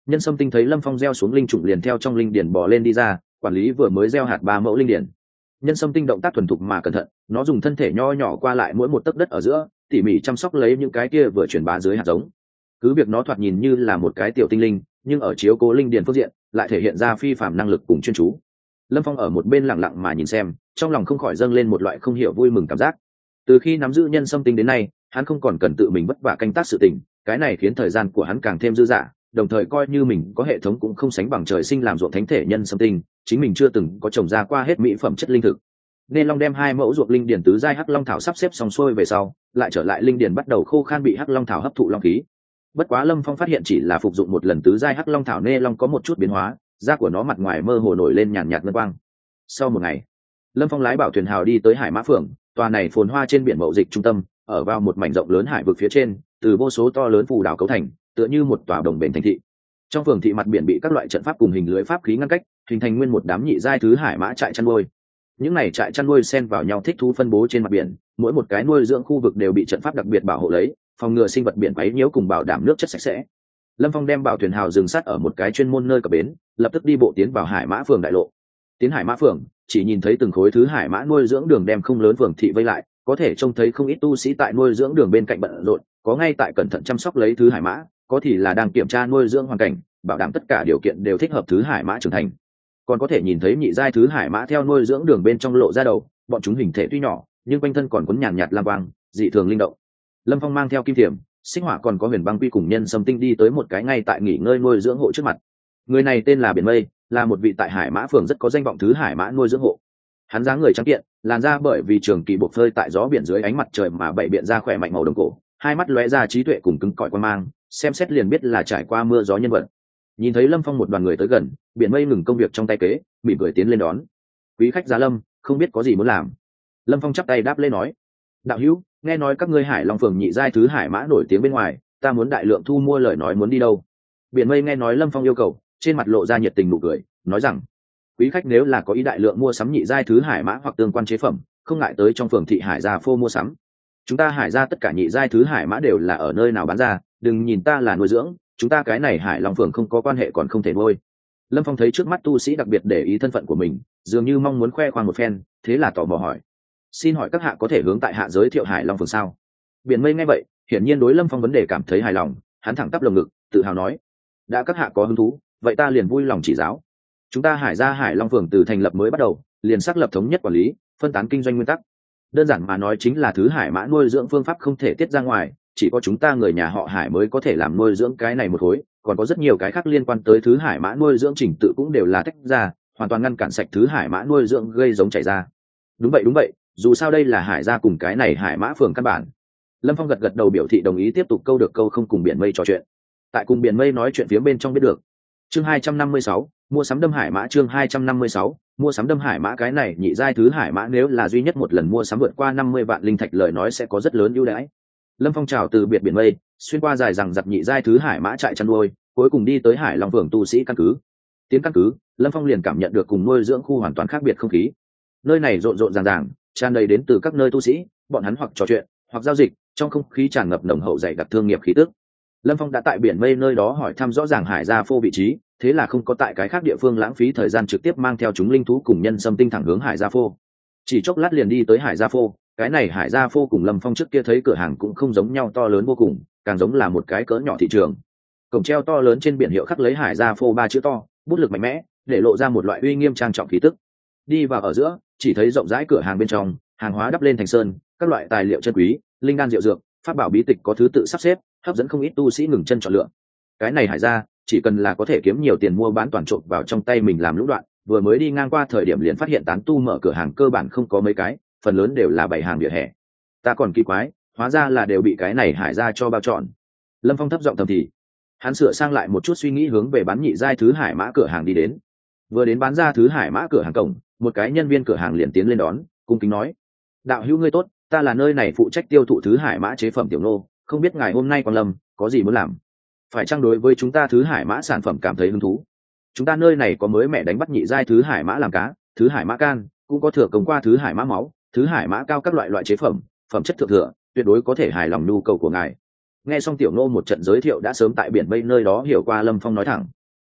Nhân Sâm Tinh thấy Lâm Phong gieo xuống linh trùng liền theo trong linh điển bò lên đi ra, quản lý vừa mới gieo hạt ba mẫu linh điển. Nhân Sâm Tinh động tác thuần thục mà cẩn thận, nó dùng thân thể nho nhỏ qua lại mỗi một tấc đất ở giữa, tỉ mỉ chăm sóc lấy những cái kia vừa truyền bá dưới hạt giống. Cứ việc nó thoạt nhìn như là một cái tiểu tinh linh, nhưng ở chiếu cố linh điển phương diện lại thể hiện ra phi phàm năng lực cùng chuyên chú. Lâm Phong ở một bên lặng lặng mà nhìn xem, trong lòng không khỏi dâng lên một loại không hiểu vui mừng cảm giác. Từ khi nắm giữ Nhân Sâm Tinh đến nay, hắn không còn cần tự mình vất vả canh tác sự tình, cái này khiến thời gian của hắn càng thêm dư dả, đồng thời coi như mình có hệ thống cũng không sánh bằng trời sinh làm ruộng thánh thể Nhân Sâm Tinh, chính mình chưa từng có trồng ra qua hết mỹ phẩm chất linh thực. Nên Long đem hai mẫu ruộng linh điển tứ giai hắc long thảo sắp xếp xong xuôi về sau, lại trở lại linh điển bắt đầu khô khan bị hắc long thảo hấp thụ long khí. Bất quá Lâm Phong phát hiện chỉ là phục dụng một lần tứ giai hắc long thảo Nê Long có một chút biến hóa, da của nó mặt ngoài mơ hồ nổi lên nhàn nhạt ngân quang. Sau một ngày, Lâm Phong lái bảo thuyền hào đi tới Hải Mã Phường, tòa này phồn hoa trên biển mậu dịch trung tâm, ở vào một mảnh rộng lớn hải vực phía trên, từ vô số to lớn phù đảo cấu thành, tựa như một tòa đồng bền thành thị. Trong phường thị mặt biển bị các loại trận pháp cùng hình lưới pháp khí ngăn cách, hình thành nguyên một đám nhị giai thứ hải mã trại chăn nuôi. Những này trại chăn nuôi xen vào nhau thích thú phân bố trên mặt biển, mỗi một cái nuôi dưỡng khu vực đều bị trận pháp đặc biệt bảo hộ lấy, phòng ngừa sinh vật biển quấy nhiễu cùng bảo đảm nước chất sạch sẽ. Lâm Phong đem bảo thuyền hào dừng sát ở một cái chuyên môn nơi cập bến, lập tức đi bộ tiến vào Hải Mã Phường đại lộ. Tiến Hải Mã Phường, chỉ nhìn thấy từng khối thứ hải mã nuôi dưỡng đường đem không lớn phường thị vây lại, có thể trông thấy không ít tu sĩ tại nuôi dưỡng đường bên cạnh bận rộn, có ngay tại cẩn thận chăm sóc lấy thứ hải mã, có thì là đang kiểm tra nuôi dưỡng hoàn cảnh, bảo đảm tất cả điều kiện đều thích hợp thứ hải mã trưởng thành. Còn có thể nhìn thấy nhị giai thứ hải mã theo nuôi dưỡng đường bên trong lộ ra đầu, bọn chúng hình thể tuy nhỏ, nhưng quanh thân còn cuốn nhàn nhạt lam quang, dị thường linh động. Lâm Phong mang theo kim thiểm, xích hỏa còn có huyền băng quy cùng Nhân Sâm Tinh đi tới một cái ngay tại nghỉ ngơi nuôi dưỡng hộ trước mặt. Người này tên là Biển Mây, là một vị tại Hải Mã Phường rất có danh vọng thứ hải mã nuôi dưỡng hộ. Hắn dáng người trắng kiện, làn da bởi vì trường kỳ bộc phơi tại gió biển dưới ánh mặt trời mà bảy biện ra khỏe mạnh màu đồng cổ, hai mắt lóe ra trí tuệ cùng cứng cỏi quan mang, xem xét liền biết là trải qua mưa gió nhân vật. Nhìn thấy Lâm Phong một đoàn người tới gần, Biển Mây ngừng công việc trong tay kế, mỉm cười tiến lên đón. Quý khách giá Lâm, không biết có gì muốn làm. Lâm Phong chắp tay đáp lễ nói: đạo hữu, nghe nói các ngươi Hải Long Phường nhị giai thứ hải mã nổi tiếng bên ngoài, ta muốn đại lượng thu mua, lời nói muốn đi đâu? Biển Mây nghe nói Lâm Phong yêu cầu, trên mặt lộ ra nhiệt tình nụ cười, nói rằng: quý khách nếu là có ý đại lượng mua sắm nhị giai thứ hải mã hoặc tương quan chế phẩm, không ngại tới trong phường thị Hải Gia Phô mua sắm. Chúng ta Hải Gia tất cả nhị giai thứ hải mã đều là ở nơi nào bán ra, đừng nhìn ta là nuôi dưỡng, chúng ta cái này Hải Long Phường không có quan hệ còn không thể nuôi. Lâm Phong thấy trước mắt tu sĩ đặc biệt để ý thân phận của mình, dường như mong muốn khoe khoang một phen, thế là tò mò hỏi: xin hỏi các hạ có thể hướng tại hạ giới thiệu Hải Long Phường sao? Biển Mây nghe vậy, hiển nhiên đối Lâm Phong vấn đề cảm thấy hài lòng, hắn thẳng tắp lồng ngực, tự hào nói: đã các hạ có hứng thú, vậy ta liền vui lòng chỉ giáo. Chúng ta Hải Gia Hải Long Phường từ thành lập mới bắt đầu, liền xác lập thống nhất quản lý, phân tán kinh doanh nguyên tắc. Đơn giản mà nói chính là thứ hải mã nuôi dưỡng phương pháp không thể tiết ra ngoài, chỉ có chúng ta người nhà họ Hải mới có thể làm nuôi dưỡng cái này một khối, còn có rất nhiều cái khác liên quan tới thứ hải mã nuôi dưỡng trình tự cũng đều là tách ra, hoàn toàn ngăn cản sạch thứ hải mã nuôi dưỡng gây giống chảy ra. Đúng vậy đúng vậy, dù sao đây là Hải Gia cùng cái này Hải Mã Phường căn bản. Lâm Phong gật gật đầu biểu thị đồng ý, tiếp tục câu được câu không cùng Biển Mây trò chuyện. Tại cùng Biển Mây nói chuyện phía bên trong biết được. Chương hai trăm năm mươi sáu, mua sắm đâm hải mã. Chương hai trăm năm mươi sáu, mua sắm đâm hải mã. Cái này nhị giai thứ hải mã nếu là duy nhất một lần mua sắm vượt qua năm mươi vạn linh thạch lời nói sẽ có rất lớn ưu đãi. Lâm Phong chào từ biệt Biển Mây, xuyên qua dài rằng giặc nhị giai thứ hải mã trại chăn nuôi, cuối cùng đi tới Hải Long Phường tu sĩ căn cứ. Tiến căn cứ, Lâm Phong liền cảm nhận được cùng nuôi dưỡng khu hoàn toàn khác biệt không khí. Nơi này rộn rộn ràng ràng, tràn đầy đến từ các nơi tu sĩ, bọn hắn hoặc trò chuyện, hoặc giao dịch, trong không khí tràn ngập nồng hậu dày đặc thương nghiệp khí tức. Lâm Phong đã tại Biển Mây nơi đó hỏi thăm rõ ràng Hải Gia Phô vị trí, thế là không có tại cái khác địa phương lãng phí thời gian, trực tiếp mang theo chúng linh thú cùng Nhân Sâm Tinh thẳng hướng Hải Gia Phô. Chỉ chốc lát liền đi tới Hải Gia Phô, cái này Hải Gia Phô cùng Lâm Phong trước kia thấy cửa hàng cũng không giống nhau, to lớn vô cùng, càng giống là một cái cỡ nhỏ thị trường. Cổng treo to lớn trên biển hiệu khắc lấy Hải Gia Phô ba chữ to, bút lực mạnh mẽ, để lộ ra một loại uy nghiêm trang trọng khí tức. Đi vào ở giữa, chỉ thấy rộng rãi cửa hàng bên trong, hàng hóa đắp lên thành sơn, các loại tài liệu chân quý, linh đan diệu dược, pháp bảo bí tịch có thứ tự sắp xếp, hấp dẫn không ít tu sĩ ngừng chân chọn lựa. Cái này Hải Gia, chỉ cần là có thể kiếm nhiều tiền mua bán toàn trộn vào trong tay mình làm lũng đoạn, vừa mới đi ngang qua thời điểm liền phát hiện tán tu mở cửa hàng cơ bản không có mấy cái, phần lớn đều là bày hàng vỉa hè. Ta còn kỳ quái, hóa ra là đều bị cái này Hải Gia cho bao trọn. Lâm Phong thấp giọng thầm thì. Hắn sửa sang lại một chút suy nghĩ, hướng về bán nhị giai thứ hải mã cửa hàng đi đến. Vừa đến bán ra thứ hải mã cửa hàng cổng, một cái nhân viên cửa hàng liền tiến lên đón, cung kính nói: đạo hữu ngươi tốt, ta là nơi này phụ trách tiêu thụ thứ hải mã chế phẩm tiểu nô, không biết ngài hôm nay quan lâm có gì muốn làm, phải chăng đối với chúng ta thứ hải mã sản phẩm cảm thấy hứng thú? Chúng ta nơi này có mới mẹ đánh bắt nhị giai thứ hải mã làm cá, thứ hải mã can, cũng có thừa công qua thứ hải mã máu, thứ hải mã cao, các loại loại chế phẩm, phẩm chất thượng thừa, tuyệt đối có thể hài lòng nhu cầu của ngài. Nghe xong tiểu nô một trận giới thiệu, đã sớm tại Biển Mây nơi đó hiểu qua Lâm Phong nói thẳng: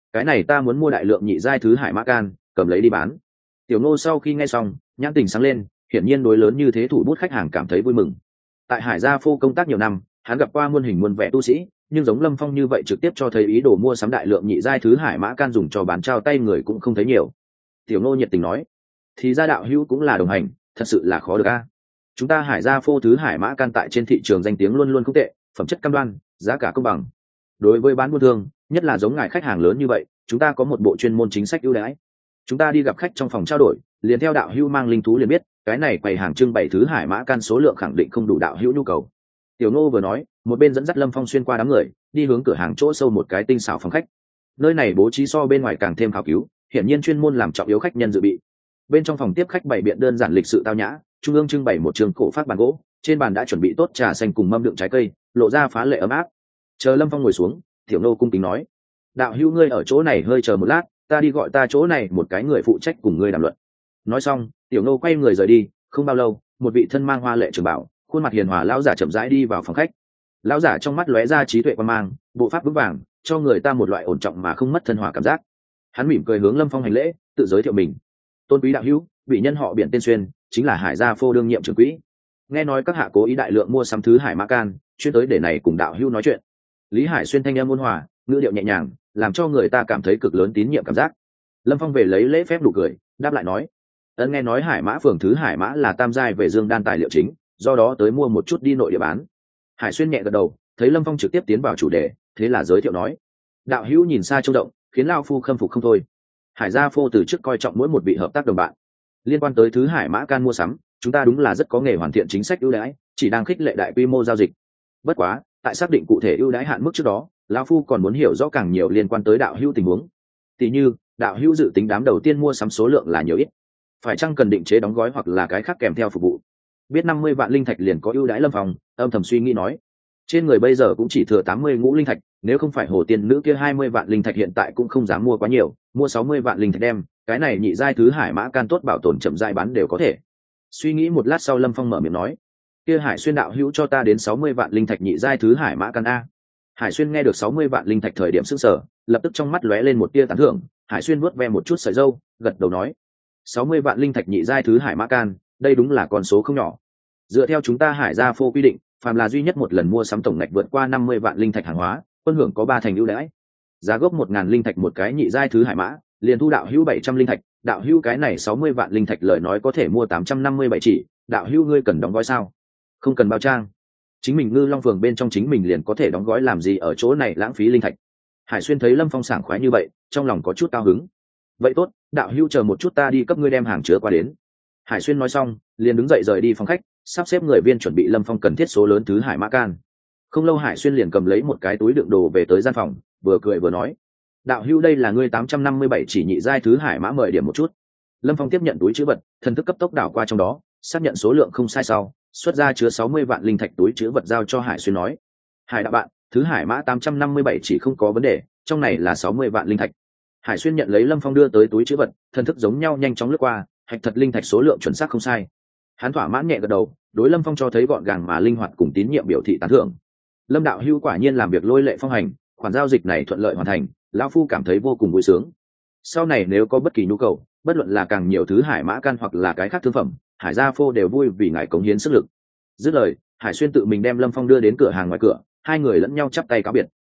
cái này ta muốn mua đại lượng nhị giai thứ hải mã can, cầm lấy đi bán. Tiểu Ngô sau khi nghe xong nhãn tình sáng lên, hiển nhiên đối lớn như thế thủ bút khách hàng cảm thấy vui mừng. Tại Hải Gia Phô công tác nhiều năm, hắn gặp qua muôn hình muôn vẻ tu sĩ, nhưng giống Lâm Phong như vậy trực tiếp cho thấy ý đồ mua sắm đại lượng nhị giai thứ hải mã can dùng cho bán trao tay người cũng không thấy nhiều. Tiểu Ngô nhiệt tình nói, thì ra đạo hữu cũng là đồng hành, thật sự là khó được a. Chúng ta Hải Gia Phô thứ hải mã can tại trên thị trường danh tiếng luôn luôn không tệ, phẩm chất cam đoan, giá cả công bằng. Đối với bán buôn thương, nhất là giống ngài khách hàng lớn như vậy, chúng ta có một bộ chuyên môn chính sách ưu đãi. Chúng ta đi gặp khách trong phòng trao đổi, liền theo đạo hữu mang linh thú liền biết, cái này quầy hàng trưng bày thứ hải mã can số lượng khẳng định không đủ đạo hữu nhu cầu. Tiểu Ngô vừa nói, một bên dẫn dắt Lâm Phong xuyên qua đám người, đi hướng cửa hàng chỗ sâu một cái tinh xảo phòng khách. Nơi này bố trí so bên ngoài càng thêm khảo cứu, hiển nhiên chuyên môn làm trọng yếu khách nhân dự bị. Bên trong phòng tiếp khách bày biện đơn giản lịch sự tao nhã, trung ương trưng bày một trường cổ phát bàn gỗ, trên bàn đã chuẩn bị tốt trà xanh cùng mâm đựng trái cây, lộ ra phá lệ ấm áp. Chờ Lâm Phong ngồi xuống, Tiểu Ngô cung kính nói, đạo hữu ngươi ở chỗ này hơi chờ một lát, ta đi gọi ta chỗ này một cái người phụ trách cùng ngươi đàm luận. Nói xong, Tiểu Ngô quay người rời đi. Không bao lâu, một vị thân mang hoa lệ trường bảo, khuôn mặt hiền hòa lão giả chậm rãi đi vào phòng khách. Lão giả trong mắt lóe ra trí tuệ quan mang, bộ pháp vững vàng, cho người ta một loại ổn trọng mà không mất thân hòa cảm giác. Hắn mỉm cười hướng Lâm Phong hành lễ, tự giới thiệu mình. Tôn quý đạo hữu, vị nhân họ Biển tên Xuyên, chính là Hải Gia Phô đương nhiệm trưởng quỹ. Nghe nói các hạ cố ý đại lượng mua sắm thứ hải mã can, chuyên tới để này cùng đạo hữu nói chuyện. Lý Hải Xuyên thanh âm ôn hòa, ngữ điệu nhẹ nhàng, làm cho người ta cảm thấy cực lớn tín nhiệm cảm giác. Lâm Phong về lấy lễ phép đủ cười, đáp lại nói, ấn nghe nói hải mã phường thứ hải mã là tam giai về dương đan tài liệu chính, do đó tới mua một chút đi nội địa bán. Hải Xuyên nhẹ gật đầu, thấy Lâm Phong trực tiếp tiến vào chủ đề, thế là giới thiệu nói, đạo hữu nhìn xa trông rộng, khiến lao phu khâm phục không thôi. Hải Gia Phô từ trước coi trọng mỗi một vị hợp tác đồng bạn. Liên quan tới thứ hải mã can mua sắm, chúng ta đúng là rất có nghề hoàn thiện chính sách ưu đãi, chỉ đang khích lệ đại quy mô giao dịch. Bất quá, tại xác định cụ thể ưu đãi hạn mức trước đó, lão phu còn muốn hiểu rõ càng nhiều liên quan tới đạo hữu tình huống. Tỷ như, đạo hữu dự tính đám đầu tiên mua sắm số lượng là nhiều ít, phải chăng cần định chế đóng gói hoặc là cái khác kèm theo phục vụ. Biết năm mươi vạn linh thạch liền có ưu đãi. Lâm Phong âm thầm suy nghĩ nói, trên người bây giờ cũng chỉ thừa tám mươi ngũ linh thạch, nếu không phải hồ tiên nữ kia hai mươi vạn linh thạch hiện tại cũng không dám mua quá nhiều, mua sáu mươi vạn linh thạch đem, cái này nhị giai thứ hải mã can tốt bảo tồn chậm rãi bán đều có thể. Suy nghĩ một lát sau, Lâm Phong mở miệng nói, kia Hải Xuyên đạo hữu cho ta đến sáu mươi vạn linh thạch nhị giai thứ hải mã can a. Hải Xuyên nghe được sáu mươi vạn linh thạch thời điểm sững sờ, lập tức trong mắt lóe lên một tia tán thưởng. Hải Xuyên vuốt ve một chút sợi râu, gật đầu nói, sáu mươi vạn linh thạch nhị giai thứ hải mã can, đây đúng là con số không nhỏ. Dựa theo chúng ta Hải Gia Phô quy định, phàm là duy nhất một lần mua sắm tổng ngạch vượt qua năm mươi vạn linh thạch hàng hóa, quân hưởng có ba thành ưu đãi. Giá gốc một ngàn linh thạch một cái nhị giai thứ hải mã, liền thu đạo hữu bảy trăm linh thạch, đạo hữu cái này sáu mươi vạn linh thạch lời nói có thể mua tám trăm năm mươi bảy chỉ, đạo hữu ngươi cần đóng gói sao? Không cần bao trang. Chính mình Ngư Long Phường bên trong chính mình liền có thể đóng gói, làm gì ở chỗ này lãng phí linh thạch. Hải Xuyên thấy Lâm Phong sảng khoái như vậy, trong lòng có chút cao hứng. Vậy tốt, đạo hữu chờ một chút, ta đi cấp ngươi đem hàng chứa qua đến. Hải Xuyên nói xong, liền đứng dậy rời đi phòng khách, sắp xếp người viên chuẩn bị Lâm Phong cần thiết số lớn thứ hải mã can. Không lâu Hải Xuyên liền cầm lấy một cái túi đựng đồ về tới gian phòng, vừa cười vừa nói, đạo hữu đây là ngươi tám trăm năm mươi bảy chỉ nhị giai thứ hải mã, mời điểm một chút. Lâm Phong tiếp nhận túi chữ vật, thần thức cấp tốc đảo qua trong đó, xác nhận số lượng không sai sau, xuất ra chứa sáu mươi vạn linh thạch túi chữ vật giao cho Hải Xuyên nói, Hải đạo bạn, thứ hải mã tám trăm năm mươi bảy chỉ không có vấn đề, trong này là sáu mươi vạn linh thạch. Hải Xuyên nhận lấy Lâm Phong đưa tới túi chữ vật, thần thức giống nhau nhanh chóng lướt qua, hạch thật linh thạch số lượng chuẩn xác không sai. Hắn thỏa mãn nhẹ gật đầu, đối Lâm Phong cho thấy gọn gàng mà linh hoạt cùng tín nhiệm biểu thị tán thưởng. Lâm đạo hữu quả nhiên làm việc lôi lệ phong hành, khoản giao dịch này thuận lợi hoàn thành, lão phu cảm thấy vô cùng vui sướng. Sau này nếu có bất kỳ nhu cầu, bất luận là càng nhiều thứ hải mã can hoặc là cái khác thương phẩm, Hải Gia Phô đều vui vì ngài cống hiến sức lực. Dứt lời, Hải Xuyên tự mình đem Lâm Phong đưa đến cửa hàng ngoài cửa, hai người lẫn nhau chắp tay cáo biệt.